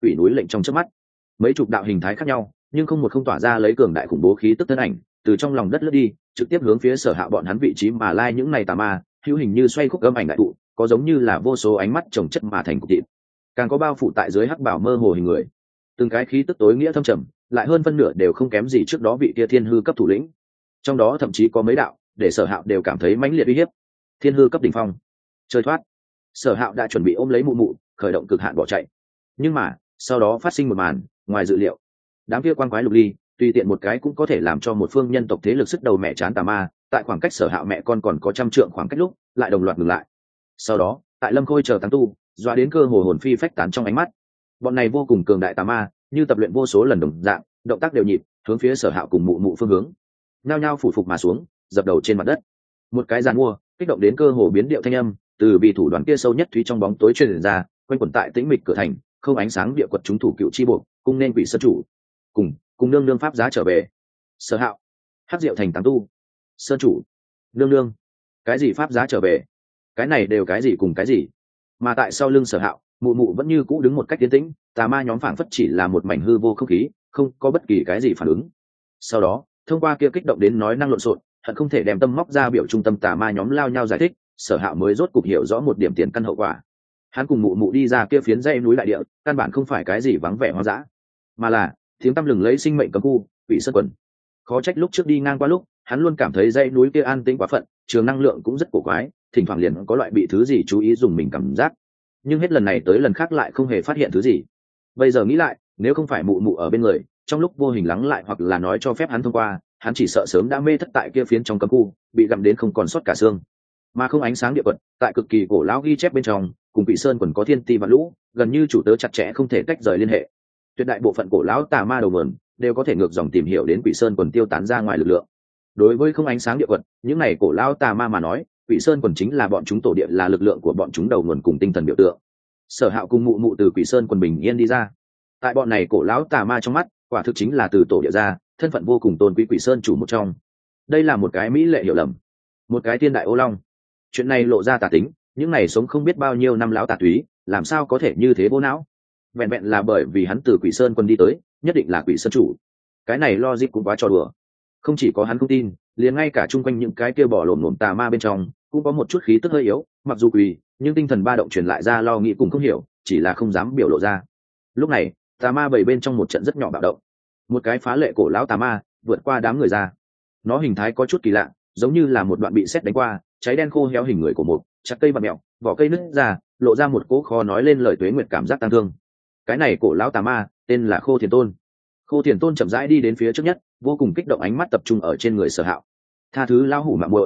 quỷ núi lệnh trong chớp mắt. Mấy chục đạo hình thái khác nhau nhưng không một không tỏa ra lấy cường đại khủng bố khí tức thân ảnh từ trong lòng đất lướt đi, trực tiếp hướng phía Sở Hạo bọn hắn vị trí mà lai những này tà ma hữu hình như xoay khúc âm ảnh đại tụ, có giống như là vô số ánh mắt chồng chất mà thành cục thịt, càng có bao phủ tại dưới hắc bảo mơ hồ hình người, từng cái khí tức tối nghĩa thâm trầm, lại hơn phân nửa đều không kém gì trước đó vị kia thiên hư cấp thủ lĩnh, trong đó thậm chí có mấy đạo để Sở Hạo đều cảm thấy mãnh liệt uy hiếp. Thiên hư cấp đỉnh phong, chơi thoát. Sở Hạo đã chuẩn bị ôm lấy mụ mụ khởi động cực hạn bỏ chạy, nhưng mà sau đó phát sinh một màn ngoài dự liệu. Đám kia quan quái lục ly tùy tiện một cái cũng có thể làm cho một phương nhân tộc thế lực sức đầu mẹ chán tà ma, tại khoảng cách Sở Hạo mẹ con còn có trăm trượng khoảng cách lúc lại đồng loạt ngừng lại. Sau đó tại Lâm Khôi chờ tán tu dọa đến cơ hồ hồn phi phách tán trong ánh mắt. Bọn này vô cùng cường đại tà ma như tập luyện vô số lần đồng dạng, động tác đều nhịp hướng phía Sở Hạo cùng mụ mụ phương hướng nhao nhao phủ phục mà xuống, dập đầu trên mặt đất. Một cái giàn mua kích động đến cơ hồ biến điệu thanh âm từ vị thủ đoàn kia sâu nhất thúy trong bóng tối truyền ra, quanh quẩn tại tĩnh mịch cửa thành, không ánh sáng địa quật chúng thủ cựu chi buộc cung nên quỷ sơn chủ cùng nương nương pháp giá trở về. Sở Hạo, Hắc Diệu thành tán tu, sơn chủ, nương nương, cái gì pháp giá trở về? Cái này đều cái gì cùng cái gì? Mà tại sau lưng Sở Hạo, mụ mụ vẫn như cũ đứng một cách tiến tĩnh, tà ma nhóm phảng phất chỉ là một mảnh hư vô không khí, không có bất kỳ cái gì phản ứng. Sau đó thông qua kia kích động đến nói năng lộn xộn, hận không thể đem tâm móc ra biểu trung tâm tà ma nhóm lao nhau giải thích, Sở Hạo mới rốt cục hiểu rõ một điểm tiền căn hậu quả. Hắn cùng mụ mụ đi ra kia phiến dãy núi đại địa, căn bản không phải cái gì vắng vẻ hoang dã, mà là tiếng tăm lừng lấy sinh mệnh cấm khu, quỷ sơn quần. Khó trách lúc trước đi ngang qua lúc hắn luôn cảm thấy dãy núi kia an tĩnh quá phận, trường năng lượng cũng rất cổ quái, thỉnh thoảng liền có loại bị thứ gì chú ý dùng mình cảm giác, nhưng hết lần này tới lần khác lại không hề phát hiện thứ gì. Bây giờ nghĩ lại, nếu không phải mụ mụ ở bên người trong lúc vô hình lắng lại hoặc là nói cho phép hắn thông qua, hắn chỉ sợ sớm đã mê thất tại kia phiến trong cấm khu, bị gặm đến không còn sót cả xương. Mà không ánh sáng địa quật tại cực kỳ cổ lão ghi chép bên trong, cùng quỷ sơn quần có thiên ti và lũ, gần như chủ tớ chặt chẽ không thể tách rời liên hệ. Tuyệt đại bộ phận cổ lão tà ma đầu nguồn đều có thể ngược dòng tìm hiểu đến quỷ sơn quần tiêu tán ra ngoài lực lượng. Đối với không ánh sáng địa quật, những này cổ lão tà ma mà nói, quỷ sơn quần chính là bọn chúng tổ địa, là lực lượng của bọn chúng đầu nguồn cùng tinh thần biểu tượng. Sở Hạo cùng mụ mụ từ quỷ sơn quần bình yên đi ra, tại bọn này cổ lão tà ma trong mắt, quả thực chính là từ tổ địa ra, thân phận vô cùng tôn quý quỷ sơn chủ một trong. Đây là một cái mỹ lệ hiểu lầm, một cái thiên đại ô long. Chuyện này lộ ra tà tính, những này sống không biết bao nhiêu năm lão tà túy làm sao có thể như thế vô não. Vẹn vẹn là bởi vì hắn từ quỷ sơn quân đi tới, nhất định là quỷ sơn chủ. Cái này logic cũng quá trò đùa. Không chỉ có hắn không tin, liền ngay cả chung quanh những cái kia bỏ lổm tà ma bên trong cũng có một chút khí tức hơi yếu, mặc dù quỷ nhưng tinh thần ba động truyền lại ra lo nghĩ cùng không hiểu, chỉ là không dám biểu lộ ra. Lúc này tà ma bảy bên trong một trận rất nhỏ bạo động, một cái phá lệ cổ lão tà ma vượt qua đám người ra. Nó hình thái có chút kỳ lạ, giống như là một đoạn bị sét đánh qua cháy đen khô héo hình người của một chặt cây và mèo, vỏ cây nứt ra, lộ ra một cỗ khó nói lên lời tuế nguyệt cảm giác tăng thương. Cái này cổ lão tà ma tên là Khô Thiền Tôn. Khô Thiền Tôn chậm rãi đi đến phía trước nhất, vô cùng kích động, ánh mắt tập trung ở trên người Sở Hạo. Tha thứ lão hủ mạng muội,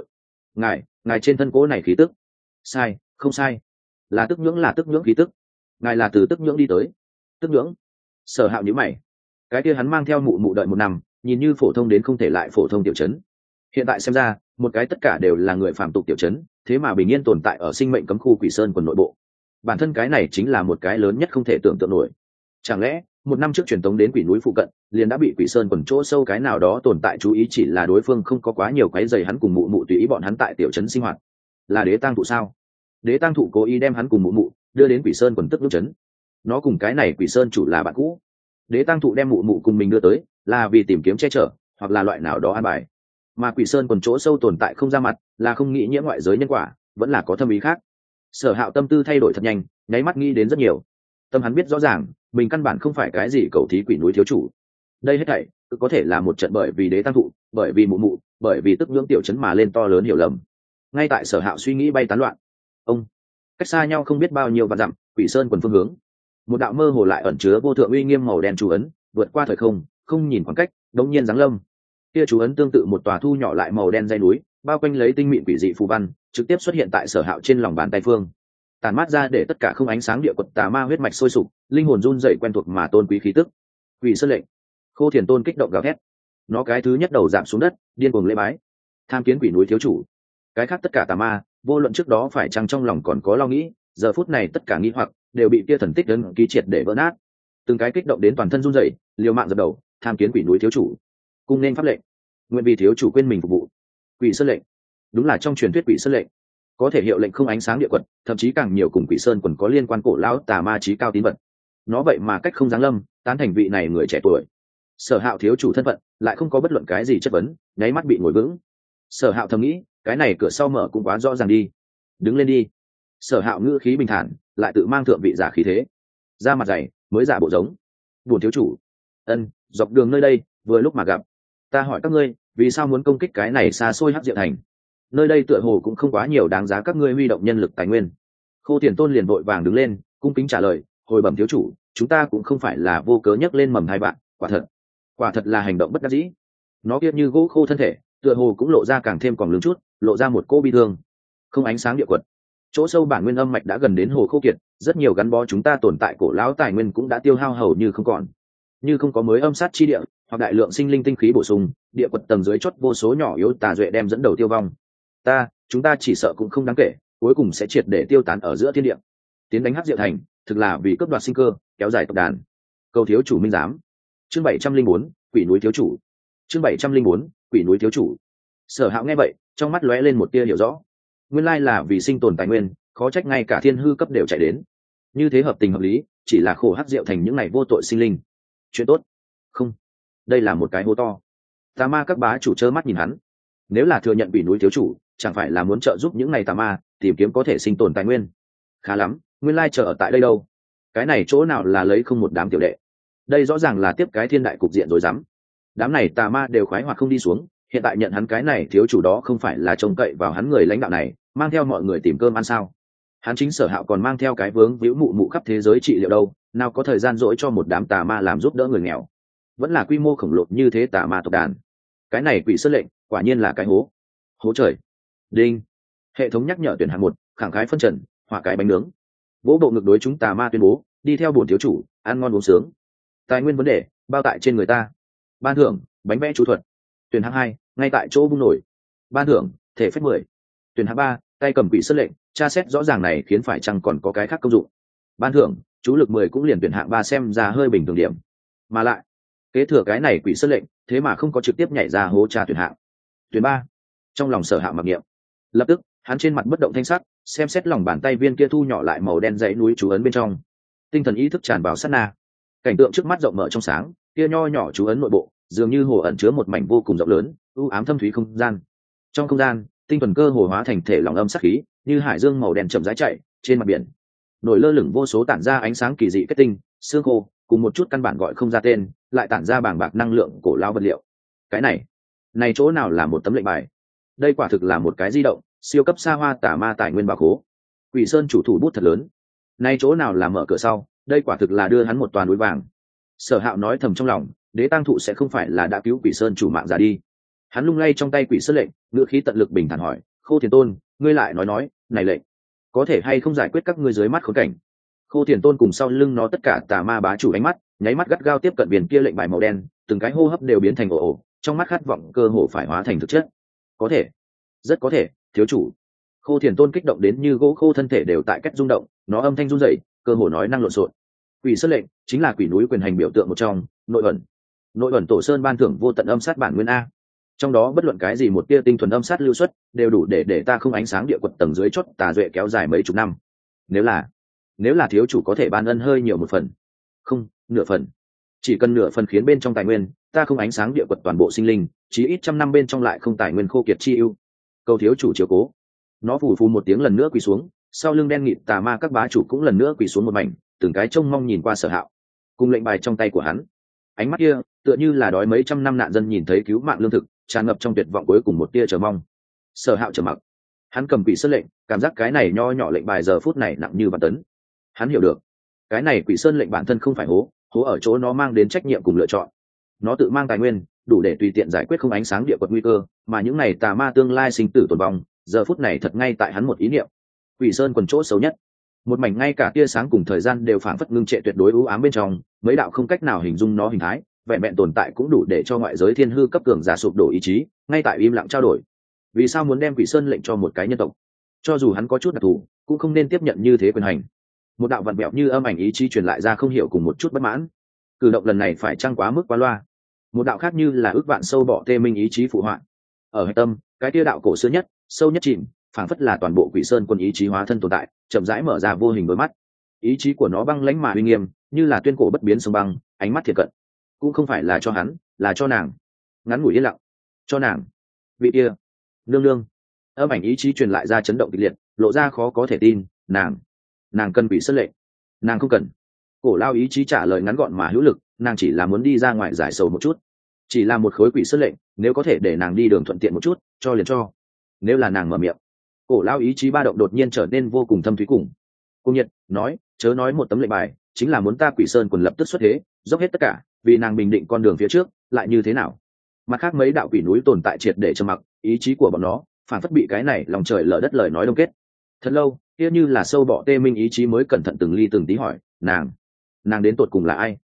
ngài trên thân cỗ này khí tức. Sai, không sai, là tức nhưỡng khí tức. Ngài là từ tức nhưỡng đi tới. Tức nhưỡng? Sở Hạo nhíu mày. Cái kia hắn mang theo mụ mụ đợi một năm, nhìn như phổ thông đến không thể lại phổ thông tiểu trấn, hiện tại xem ra một cái tất cả đều là người phàm tục tiểu trấn, thế mà bình yên tồn tại ở sinh mệnh cấm khu quỷ sơn quần nội bộ. Bản thân cái này chính là một cái lớn nhất không thể tưởng tượng nổi. Chẳng lẽ một năm trước truyền tống đến quỷ núi phụ cận liền đã bị quỷ sơn quần chỗ sâu cái nào đó tồn tại chú ý, chỉ là đối phương không có quá nhiều quấy rầy hắn cùng mụ mụ tùy ý bọn hắn tại tiểu trấn sinh hoạt. Là đế tang thụ sao? Đế tang thụ cố ý đem hắn cùng mụ mụ đưa đến quỷ sơn quần tức nước trấn. Nó cùng cái này quỷ sơn chủ là bạn cũ. Đế tang thụ đem mụ mụ cùng mình đưa tới là vì tìm kiếm che chở hoặc là loại nào đó an bài, mà quỷ sơn quần chỗ sâu tồn tại không ra mặt là không nghĩ nhiễm ngoại giới nhân quả, vẫn là có thâm ý khác. Sở Hạo tâm tư thay đổi thật nhanh, nháy mắt nghĩ đến rất nhiều. Tâm hắn biết rõ ràng mình căn bản không phải cái gì cầu thí quỷ núi thiếu chủ. Đây hết thảy cứ có thể là một trận bởi vì đế tăng thụ, bởi vì mụ mụ, bởi vì tức nhưỡng tiểu chấn mà lên to lớn hiểu lầm. Ngay tại Sở Hạo suy nghĩ bay tán loạn, ông cách xa nhau không biết bao nhiêu vạn dặm, quỷ sơn quần phương hướng, một đạo mơ hồ lại ẩn chứa vô thượng uy nghiêm màu đen chú ấn vượt qua thời không, không nhìn khoảng cách, đống nhiên giáng lâm. Kia chú ấn tương tự một tòa thu nhỏ lại màu đen dây núi, bao quanh lấy tinh mịn quỷ dị phù văn, trực tiếp xuất hiện tại Sở Hạo trên lòng bàn tay phương, tàn mát ra để tất cả không ánh sáng địa quật tà ma huyết mạch sôi sục, linh hồn run rẩy quen thuộc mà tôn quý khí tức. Quỷ sơn lệnh. Khô Thiền Tôn kích động gào thét, nó cái thứ nhất đầu giảm xuống đất, điên cuồng lễ bái, tham kiến quỷ núi thiếu chủ. Cái khác tất cả tà ma, vô luận trước đó phải chăng trong lòng còn có lo nghĩ, giờ phút này tất cả nghi hoặc đều bị kia thần tích ấn ký triệt để vỡ nát. Từng cái kích động đến toàn thân run rẩy, liều mạng dập đầu, tham kiến quỷ núi thiếu chủ, cung nên pháp lệnh, nguyện vì thiếu chủ quên mình phục vụ. Quỷ sơn lệnh, đúng là trong truyền thuyết quỷ sơn lệnh, có thể hiệu lệnh không ánh sáng địa quật, thậm chí càng nhiều cùng quỷ sơn quần có liên quan cổ lão tà ma chí cao tín vật. nó vậy mà cách không giáng lâm tán thành vị này người trẻ tuổi. Sở Hạo thiếu chủ thân phận lại không có bất luận cái gì chất vấn, nháy mắt bị ngồi vững. Sở Hạo thầm nghĩ, cái này cửa sau mở cũng quá rõ ràng đi. Đứng lên đi. Sở Hạo ngữ khí bình thản, lại tự mang thượng vị giả khí thế, ra mặt dày mới giả bộ giống. Buồn thiếu chủ. Ân, dọc đường nơi đây vừa lúc mà gặp. Ta hỏi các ngươi, vì sao muốn công kích cái này xa xôi Hắc Diệu thành? Nơi đây tựa hồ cũng không quá nhiều đáng giá các ngươi huy động nhân lực tài nguyên. Khô Tiền Tôn liền vội vàng đứng lên, cung kính trả lời, hồi bẩm thiếu chủ, chúng ta cũng không phải là vô cớ nhấc lên mầm hai bạn, quả thật là hành động bất đắc dĩ. Nó kia như gỗ khô thân thể, tựa hồ cũng lộ ra càng thêm còn lưng chút, lộ ra một cô bi thương. Không ánh sáng địa quật, chỗ sâu bản nguyên âm mạch đã gần đến hồ khô kiệt, rất nhiều gắn bó chúng ta tồn tại cổ lão tài nguyên cũng đã tiêu hao hầu như không còn. Như không có mới âm sát chi địa hoặc đại lượng sinh linh tinh khí bổ sung, địa quật tầng dưới chót vô số nhỏ yếu tà duệ đem dẫn đầu tiêu vong. Chúng ta chỉ sợ cũng không đáng kể, cuối cùng sẽ triệt để tiêu tán ở giữa thiên địa. Tiến đánh Hắc Diệu thành, thực là vì cướp đoạt sinh cơ, kéo dài tộc đàn. Cầu thiếu chủ minh giám. Chương 704, Quỷ núi thiếu chủ. Chương 704, Quỷ núi thiếu chủ. Sở Hạo nghe vậy, trong mắt lóe lên một tia hiểu rõ. Nguyên lai là vì sinh tồn tài nguyên, khó trách ngay cả thiên hư cấp đều chạy đến. Như thế hợp tình hợp lý, chỉ là khổ Hắc Diệu thành những này vô tội sinh linh. Chuyện tốt? Không, đây là một cái hố to. Tà ma các bá chủ trơ mắt nhìn hắn. Nếu là thừa nhận Quỷ núi thiếu chủ, chẳng phải là muốn trợ giúp những này tà ma tìm kiếm có thể sinh tồn tài nguyên? Khá lắm, nguyên lai chờ ở tại đây đâu? Cái này chỗ nào là lấy không một đám tiểu đệ? Đây rõ ràng là tiếp cái thiên đại cục diện rồi dám. Đám này tà ma đều khoái hoặc không đi xuống, hiện tại nhận hắn cái này thiếu chủ đó không phải là trông cậy vào hắn người lãnh đạo này mang theo mọi người tìm cơm ăn sao? Hắn chính Sở Hạo còn mang theo cái vướng víu mụ mụ khắp thế giới trị liệu đâu, nào có thời gian dỗi cho một đám tà ma làm giúp đỡ người nghèo. Vẫn là quy mô khổng lồ như thế tà ma tộc đàn. Cái này Quỷ Sơn lệnh quả nhiên là cái hố trời. Đinh, hệ thống nhắc nhở tuyển hạng 1, khẳng khái phân trần, hỏa cái bánh nướng. Vỗ bộ ngực đối chúng tà ma tuyên bố, đi theo bổn thiếu chủ, ăn ngon uống sướng. Tài nguyên vấn đề bao tại trên người ta. Ban thưởng bánh vẽ chú thuật. Tuyển hạng 2, ngay tại chỗ vung nổi. Ban thưởng thể phách 10. Tuyển hạng 3, tay cầm Quỷ Sơn lệnh, tra xét rõ ràng này khiến phải chăng còn có cái khác công dụng. Ban thưởng chú lực 10 cũng liền tuyển hạng 3 xem ra hơi bình thường điểm. Mà lại kế thừa cái này Quỷ Sơn lệnh, thế mà không có trực tiếp nhảy ra hố tra tuyển hạng. Tuyển 3. Trong lòng Sở Hạo mặc niệm, lập tức hắn trên mặt bất động thanh sắc, xem xét lòng bàn tay viên kia thu nhỏ lại màu đen dãy núi chú ấn bên trong. Tinh thần ý thức tràn vào sát na, cảnh tượng trước mắt rộng mở trong sáng, kia nho nhỏ chú ấn nội bộ dường như hồ ẩn chứa một mảnh vô cùng rộng lớn, u ám thâm thúy không gian. Trong không gian, tinh thuần cơ hồ hóa thành thể lỏng âm sắc khí, như hải dương màu đen chậm rãi chạy trên mặt biển, nổi lơ lửng vô số tản ra ánh sáng kỳ dị kết tinh, xương khô, cùng một chút căn bản gọi không ra tên, lại tản ra bàng bạc năng lượng cổ lao vật liệu. Cái này chỗ nào là một tấm lệnh bài? Đây quả thực là một cái di động siêu cấp xa hoa tà ma tài nguyên bảo khố. Quỷ Sơn chủ thủ bút thật lớn. Nay chỗ nào là mở cửa sau, đây quả thực là đưa hắn một toàn núi vàng. Sở Hạo nói thầm trong lòng, Đế Tăng Thụ sẽ không phải là đã cứu Quỷ Sơn chủ mạng ra đi. Hắn lung lay trong tay Quỷ Sơn lệnh, ngữ khí tận lực bình thản hỏi, Khô Thiền Tôn, ngươi lại nói, này lệnh có thể hay không giải quyết các ngươi dưới mắt khốn cảnh? Khô Thiền Tôn cùng sau lưng nó tất cả tà ma bá chủ ánh mắt, nháy mắt gắt gao tiếp cận biển kia lệnh bài màu đen, từng cái hô hấp đều biến thành ồ, trong mắt khát vọng cơ hồ phải hóa thành thực chất. Có thể, rất có thể, thiếu chủ. Khô Thiền Tôn kích động đến như gỗ khô, thân thể đều tại cách rung động, nó âm thanh run rẩy, cơ hồ nói năng lộn xộn. Quỷ Sơn lệnh chính là quỷ núi quyền hành biểu tượng một trong, nội ẩn tổ sơn ban thưởng vô tận âm sát bản nguyên a. Trong đó bất luận cái gì một tia tinh thuần âm sát lưu xuất, đều đủ để ta không ánh sáng địa quật tầng dưới chót tà duệ kéo dài mấy chục năm. Nếu là thiếu chủ có thể ban ân hơi nhiều một phần, không, nửa phần, chỉ cần nửa phần khiến bên trong tài nguyên, ta không ánh sáng địa quật toàn bộ sinh linh, chí ít trăm năm bên trong lại không tài nguyên khô kiệt chi ưu. Cầu thiếu chủ chiếu cố. Nó phù phù một tiếng lần nữa quỳ xuống, sau lưng đen nghịt tà ma các bá chủ cũng lần nữa quỳ xuống một mảnh, từng cái trông mong nhìn qua Sở Hạo, cùng lệnh bài trong tay của hắn. Ánh mắt kia tựa như là đói mấy trăm năm nạn dân nhìn thấy cứu mạng lương thực, tràn ngập trong tuyệt vọng cuối cùng một tia chờ mong. Sở Hạo trầm mặc, hắn cầm Quỷ Sơn lệnh, cảm giác cái này nho nhỏ lệnh bài giờ phút này nặng như vạn tấn. Hắn hiểu được, cái này Quỷ Sơn lệnh bản thân không phải hố ở chỗ nó mang đến trách nhiệm cùng lựa chọn. Nó tự mang tài nguyên, đủ để tùy tiện giải quyết không ánh sáng địa quật nguy cơ, mà những này tà ma tương lai sinh tử tồn vong, giờ phút này thật ngay tại hắn một ý niệm. Quỷ Sơn quần chỗ xấu nhất, một mảnh ngay cả tia sáng cùng thời gian đều phảng phất ngưng trệ tuyệt đối u ám bên trong, mấy đạo không cách nào hình dung nó hình thái, vẹn vẹn tồn tại cũng đủ để cho ngoại giới thiên hư cấp cường giả sụp đổ ý chí, ngay tại im lặng trao đổi. Vì sao muốn đem Quỷ Sơn lệnh cho một cái nhân tộc? Cho dù hắn có chút đặc thù, cũng không nên tiếp nhận như thế quyền hành. Một đạo vặn vẹo như âm ảnh ý chí truyền lại ra không hiểu cùng một chút bất mãn. Cử động lần này phải chăng quá mức quá loa? Một đạo khác như là ước vạn sâu bọ tê minh ý chí phụ họa. Ở hạch tâm, cái tia đạo cổ xưa nhất, sâu nhất chìm, phảng phất là toàn bộ Quỷ Sơn quân ý chí hóa thân tồn tại, chậm rãi mở ra vô hình đôi mắt. Ý chí của nó băng lãnh mà uy nghiêm, như là tuyên cổ bất biến sông băng, ánh mắt thiệt cận. Cũng không phải là cho hắn, là cho nàng. Ngắn ngủi yên lặng. Cho nàng. Vị kia. Nương nương. Âm ảnh ý chí truyền lại ra chấn động kịch liệt, lộ ra khó có thể tin. Nàng cần bị sơn lệnh. Nàng không cần. Cổ lao ý chí trả lời ngắn gọn mà hữu lực, nàng chỉ là muốn đi ra ngoài giải sầu một chút, chỉ là một khối quỷ sơn lệnh, nếu có thể để nàng đi đường thuận tiện một chút, cho liền cho. Nếu là nàng mở miệng, cổ lao ý chí ba động đột nhiên trở nên vô cùng thâm thúy cùng cung nhiệt, nói chớ nói một tấm lệnh bài, chính là muốn ta quỷ sơn quần lập tức xuất thế, dốc hết tất cả vì nàng bình định con đường phía trước, lại như thế nào? Mặt khác mấy đạo quỷ núi tồn tại triệt để trầm mặc, ý chí của bọn nó phản phất bị cái này lòng trời lở đất lời nói đông kết. Thật lâu, kia như là sâu bọ tê minh ý chí mới cẩn thận từng ly từng tí hỏi, nàng đến tột cùng là ai?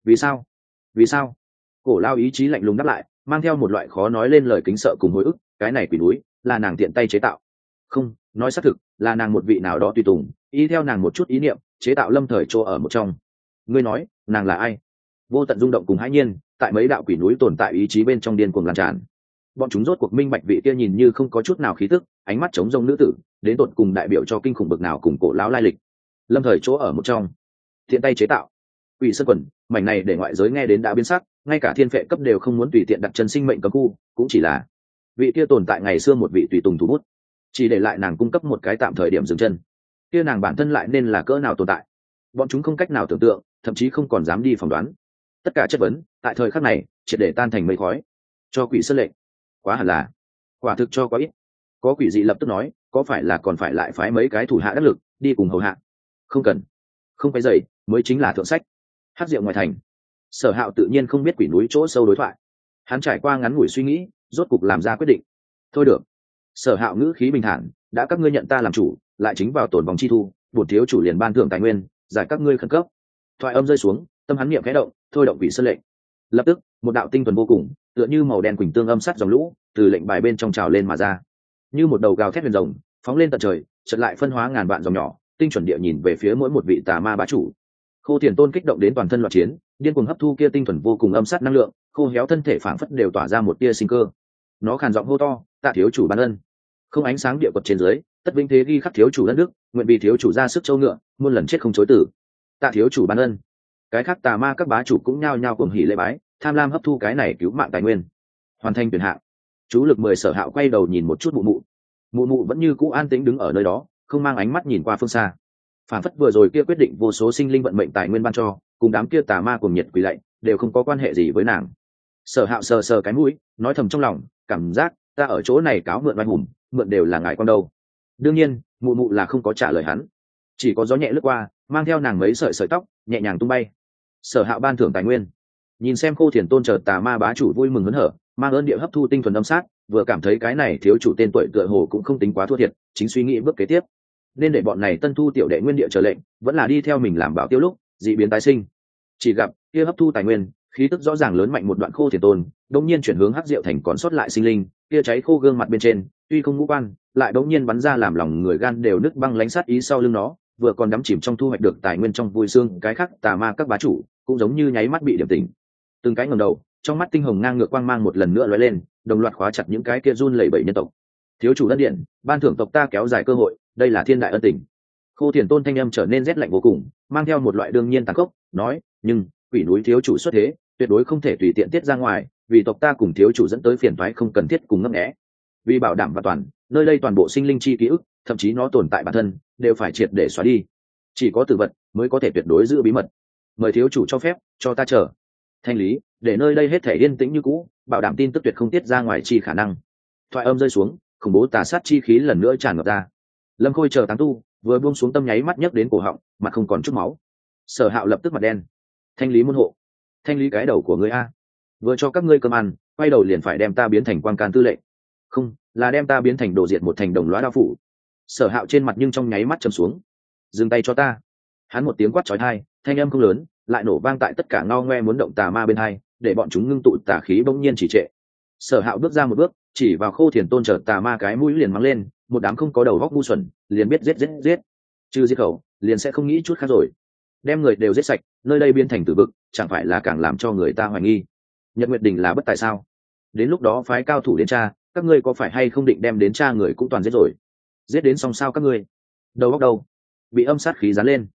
Vì sao? Cổ lao ý chí lạnh lùng đáp lại, mang theo một loại khó nói lên lời kính sợ cùng hồi ức, cái này quỷ núi là nàng tiện tay chế tạo. Không, nói xác thực là nàng một vị nào đó tùy tùng, y theo nàng một chút ý niệm chế tạo lâm thời chỗ ở một trong. Ngươi nói nàng là ai? Vô tận rung động cùng hãi nhiên tại mấy đạo quỷ núi tồn tại ý chí bên trong điên cuồng lan tràn. Bọn chúng rốt cuộc minh bạch vị kia nhìn như không có chút nào khí tức, ánh mắt trống rông nữ tử đến tột cùng đại biểu cho kinh khủng bực nào cùng cổ lão lai lịch. Lâm thời chỗ ở một trong, thiện tay chế tạo quỷ sơn quần, mảnh này để ngoại giới nghe đến đã biến sắc, ngay cả thiên phệ cấp đều không muốn tùy tiện đặt chân sinh mệnh cấm khu, cũng chỉ là vị kia tồn tại ngày xưa một vị tùy tùng thủ bút, chỉ để lại nàng cung cấp một cái tạm thời điểm dừng chân. Kia nàng bản thân lại nên là cỡ nào tồn tại, bọn chúng không cách nào tưởng tượng, thậm chí không còn dám đi phỏng đoán. Tất cả chất vấn tại thời khắc này triệt để tan thành mây khói. Cho quỷ sơn lệnh, quá hẳn là, quả thực cho quá ít. Có quỷ dị lập tức nói, có phải là còn phải lại phái mấy cái thủ hạ đắc lực đi cùng hầu hạ? Không cần, không phải dậy mới chính là thượng sách. Hát rượu ngoài thành, Sở Hạo tự nhiên không biết quỷ núi chỗ sâu đối thoại, hắn trải qua ngắn ngủi suy nghĩ, rốt cục làm ra quyết định. Thôi được. Sở Hạo ngữ khí bình thản, đã các ngươi nhận ta làm chủ, lại chính vào tổn vòng chi thu, bổn thiếu chủ liền ban thưởng tài nguyên, giải các ngươi khẩn cấp. Thoại âm rơi xuống, tâm hắn niệm khẽ động, thôi động quỷ sơn lệnh. Lập tức, một đạo tinh thuần vô cùng, tựa như màu đen quỳnh tương âm sắt dòng lũ, từ lệnh bài bên trong trào lên mà ra, như một đầu gào thét huyền rồng, phóng lên tận trời, chợt lại phân hóa ngàn vạn dòng nhỏ, tinh chuẩn địa nhìn về phía mỗi một vị tà ma bá chủ. Khô Thiền Tôn kích động đến toàn thân loạn chiến, điên cuồng hấp thu kia tinh thuần vô cùng âm sát năng lượng, khô héo thân thể phảng phất đều tỏa ra một tia sinh cơ. Nó khàn giọng hô to, tạ thiếu chủ ban ân. Không ánh sáng địa quật trên dưới, tất vinh thế ghi khắc thiếu chủ đất đức, nguyện vì thiếu chủ ra sức châu ngựa, muôn lần chết không chối tử. Tạ thiếu chủ ban ân. Cái khác tà ma các bá chủ cũng nhao nhao cuồng hỉ lễ bái, tham lam hấp thu cái này cứu mạng tài nguyên. Hoàn thành tuyển hạng. Chú lực 10 Sở Hạo quay đầu nhìn một chút mụ mụ vẫn như cũ an tĩnh đứng ở nơi đó, không mang ánh mắt nhìn qua phương xa. Phản phất vừa rồi kia quyết định vô số sinh linh vận mệnh tài nguyên ban cho, cùng đám kia tà ma cùng nhiệt quỷ lạy đều không có quan hệ gì với nàng. Sở Hạo sờ sờ cái mũi, nói thầm trong lòng, cảm giác ta ở chỗ này cáo mượn oai hùng, mượn đều là ngài con đâu. Đương nhiên mụ là không có trả lời hắn, chỉ có gió nhẹ lướt qua, mang theo nàng mấy sợi tóc nhẹ nhàng tung bay. Sở Hạo ban thưởng tài nguyên, nhìn xem Khô Thiền Tôn chợt tà ma bá chủ vui mừng hớn hở, mang ơn địa hấp thu tinh thuần âm sát, vừa cảm thấy cái này thiếu chủ tên tuổi tựa hồ cũng không tính quá thua thiệt, chính suy nghĩ bước kế tiếp nên để bọn này tân thu tiểu đệ nguyên địa trở lệnh, vẫn là đi theo mình làm bảo tiêu lúc dị biến tái sinh. Chỉ gặp kia hấp thu tài nguyên, khí tức rõ ràng lớn mạnh một đoạn Khô Thiền Tôn đống nhiên chuyển hướng hắc diệu thành còn sót lại sinh linh, kia cháy khô gương mặt bên trên tuy không ngũ quan, lại đống nhiên bắn ra làm lòng người gan đều nứt băng lánh sát ý sau lưng nó, vừa còn đắm chìm trong thu hoạch được tài nguyên trong vui sương. Cái khác tà ma các bá chủ cũng giống như nháy mắt bị điểm tỉnh, từng cái ngẩng đầu, trong mắt tinh hồng ngang ngược quang mang một lần nữa lóe lên, đồng loạt khóa chặt những cái kia run lẩy bẩy nhân tộc. Thiếu chủ đất điện, ban thưởng tộc ta kéo dài cơ hội, đây là thiên đại ân tình. Khô Thiền Tôn thanh âm trở nên rét lạnh vô cùng, mang theo một loại đương nhiên tàn khốc, nói, nhưng quỷ núi thiếu chủ xuất thế, tuyệt đối không thể tùy tiện tiết ra ngoài, vì tộc ta cùng thiếu chủ dẫn tới phiền toái không cần thiết cùng ngấp nghé. Vì bảo đảm và toàn, nơi đây toàn bộ sinh linh chi ký ức, thậm chí nó tồn tại bản thân, đều phải triệt để xóa đi. Chỉ có tử vật mới có thể tuyệt đối giữ bí mật. Mời thiếu chủ cho phép, cho ta chờ. Thanh lý, để nơi đây hết thể yên tĩnh như cũ, bảo đảm tin tức tuyệt không tiết ra ngoài chi khả năng. Thoại âm rơi xuống, khủng bố tà sát chi khí lần nữa tràn ngập ra. Lâm Khôi chờ tán tu vừa buông xuống tâm nháy mắt nhấc đến cổ họng, mặt không còn chút máu. Sở Hạo lập tức mặt đen. Thanh lý môn hộ, thanh lý cái đầu của ngươi a, vừa cho các ngươi cơm ăn, quay đầu liền phải đem ta biến thành quan can tư lệnh, không là đem ta biến thành đồ diệt một thành đồng loá đao phủ. Sở Hạo trên mặt nhưng trong nháy mắt trầm xuống. Dừng tay cho ta. Hắn một tiếng quát chói tai, thanh âm không lớn, lại nổ vang tại tất cả ngao ngoe muốn động tà ma bên hai, để bọn chúng ngưng tụ tà khí bỗng nhiên chỉ trệ. Sở Hạo bước ra một bước, chỉ vào Khô Thiền Tôn chợt tà ma cái mũi liền mắng lên, một đám không có đầu góc ngu xuẩn, liền biết giết, trừ diệt khẩu, liền sẽ không nghĩ chút khác rồi. Đem người đều giết sạch, nơi đây biến thành tử vực, chẳng phải là càng làm cho người ta hoài nghi. Nhật Nguyệt Đình là bất tài sao? Đến lúc đó phái cao thủ đến tra, các ngươi có phải hay không định đem đến tra người cũng toàn giết rồi? Giết đến xong sao các ngươi? Đầu góc đâu? Bị âm sát khí dán lên.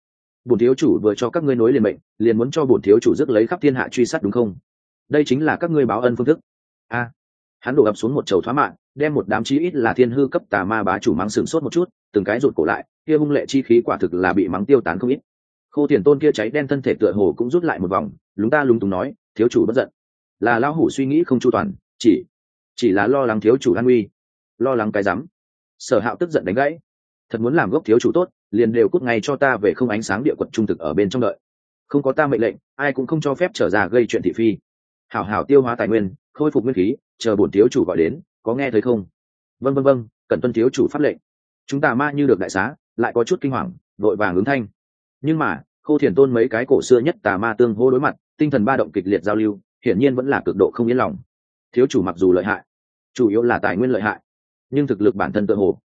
bổn thiếu chủ vừa cho các ngươi nối liền mệnh, liền muốn cho bổn thiếu chủ rước lấy khắp thiên hạ truy sát đúng không? Đây chính là các ngươi báo ân phương thức. A, hắn đổ ập xuống một chầu thoá mạng, đem một đám chí ít là thiên hư cấp tà ma bá chủ mắng sừng sốt một chút, từng cái rụt cổ lại, kia hung lệ chi khí quả thực là bị mắng tiêu tán không ít. Khô Tiền Tôn kia cháy đen thân thể tựa hồ cũng rút lại một vòng, lúng ta lúng túng nói, thiếu chủ bất giận, là lão hủ suy nghĩ không chu toàn, chỉ là lo lắng thiếu chủ an nguy. Lo lắng cái rắm. Sở Hạo tức giận đánh gãy, thật muốn làm gốc thiếu chủ tốt, liền đều cút ngay cho ta về không ánh sáng địa quật trung thực ở bên trong đợi, không có ta mệnh lệnh, ai cũng không cho phép trở ra gây chuyện thị phi. Hảo hảo tiêu hóa tài nguyên, khôi phục nguyên khí, chờ bổn thiếu chủ gọi đến, có nghe thấy không? Vâng vâng vâng, cần tuân thiếu chủ pháp lệnh. Chúng ta ma như được đại xá, lại có chút kinh hoàng, vội vàng ứng thanh. Nhưng mà Khô Thiền Tôn mấy cái cổ xưa nhất tà ma tương hô đối mặt, tinh thần ba động kịch liệt giao lưu, hiển nhiên vẫn là cực độ không yên lòng. Thiếu chủ mặc dù lợi hại, chủ yếu là tài nguyên lợi hại, nhưng thực lực bản thân tựa hồ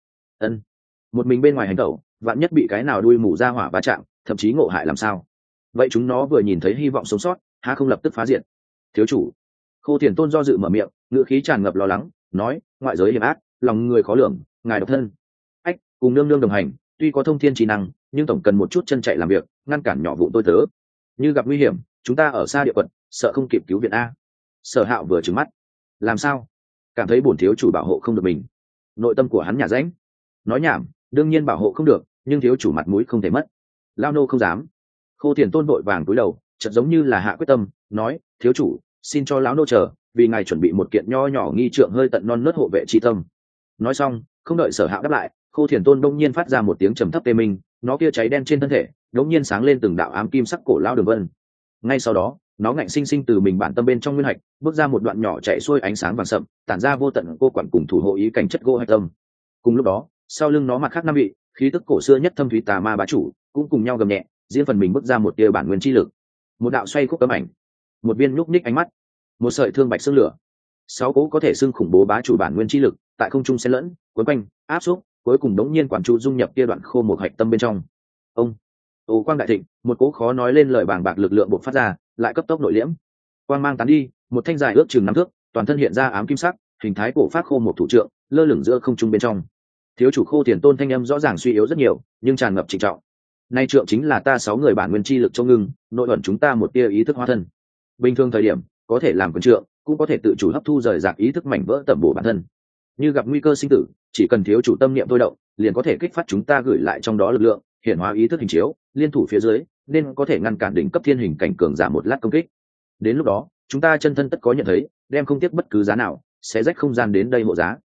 một mình bên ngoài hành tẩu, vạn nhất bị cái nào đuôi mù ra hỏa va chạm, thậm chí ngộ hại làm sao? Vậy chúng nó vừa nhìn thấy hy vọng sống sót, há không lập tức phá diệt? Thiếu chủ. Khô Thiền Tôn do dự mở miệng, ngữ khí tràn ngập lo lắng, nói, ngoại giới hiểm ác, lòng người khó lường, ngài độc thân ách cùng nương nương đồng hành, tuy có thông thiên trí năng, nhưng tổng cần một chút chân chạy làm việc, ngăn cản nhỏ vụn tôi tớ. Như gặp nguy hiểm, chúng ta ở xa địa quận, sợ không kịp cứu viện a. Sở Hạo vừa trừng mắt, làm sao? Cảm thấy bổn thiếu chủ bảo hộ không được mình. Nội tâm của hắn nhả rãnh, nói nhảm, đương nhiên bảo hộ không được, nhưng thiếu chủ mặt mũi không thể mất. Lao nô không dám. Khô Thiền Tôn vội vàng cúi đầu, chợt giống như là hạ quyết tâm, nói, thiếu chủ, xin cho lão nô chờ, vì ngài chuẩn bị một kiện nho nhỏ nghi trượng hơi tận non nớt hộ vệ chi tâm. Nói xong, không đợi Sở Hạo đáp lại, Khô Thiền Tôn đông nhiên phát ra một tiếng trầm thấp tê minh, nó kia cháy đen trên thân thể đống nhiên sáng lên từng đạo ám kim sắc cổ lao đường vân. Ngay sau đó, nó ngạnh sinh sinh từ mình bản tâm bên trong nguyên hạch bước ra một đoạn nhỏ chạy xuôi ánh sáng vàng sậm, tản ra vô tận cô quản cùng thủ hộ ý cảnh chất gỗ hạch tâm. Cùng lúc đó, sau lưng nó mặt khác năm vị khí tức cổ xưa nhất thâm thúy tà ma bá chủ cũng cùng nhau gầm nhẹ, riêng phần mình bước ra một tia bản nguyên chi lực, một đạo xoay khúc cấm ảnh, một viên nhúc nhích ánh mắt, một sợi thương bạch xương lửa, sáu cố có thể xưng khủng bố bá chủ bản nguyên chi lực tại không trung xen lẫn quấn quanh áp xúc, cuối cùng đống nhiên quản trụ dung nhập kia đoạn khô một hạch tâm bên trong. Ông ô quang đại thịnh, một cố khó nói lên lời bàng bạc lực lượng bộc phát ra, lại cấp tốc nội liễm, quang mang tán đi, một thanh dài ước chừng 5 thước, toàn thân hiện ra ám kim sắc, hình thái cổ phát khô một thủ trượng lơ lửng giữa không trung bên trong. Thiếu chủ Khô Thiền Tôn thanh âm rõ ràng suy yếu rất nhiều, nhưng tràn ngập trịnh trọng. Nay trượng chính là ta 6 người bản nguyên chi lực trong ngưng, nội ẩn chúng ta một tia ý thức hóa thân. Bình thường thời điểm có thể làm quyền trượng, cũng có thể tự chủ hấp thu rời rạc ý thức mảnh vỡ tẩm bổ bản thân. Như gặp nguy cơ sinh tử, chỉ cần thiếu chủ tâm niệm thôi động, liền có thể kích phát chúng ta gửi lại trong đó lực lượng, hiển hóa ý thức hình chiếu, liên thủ phía dưới, nên có thể ngăn cản đỉnh cấp thiên hình cảnh cường giả một lát công kích. Đến lúc đó, chúng ta chân thân tất có nhận thấy, đem không tiếc bất cứ giá nào, sẽ rách không gian đến đây hộ giá.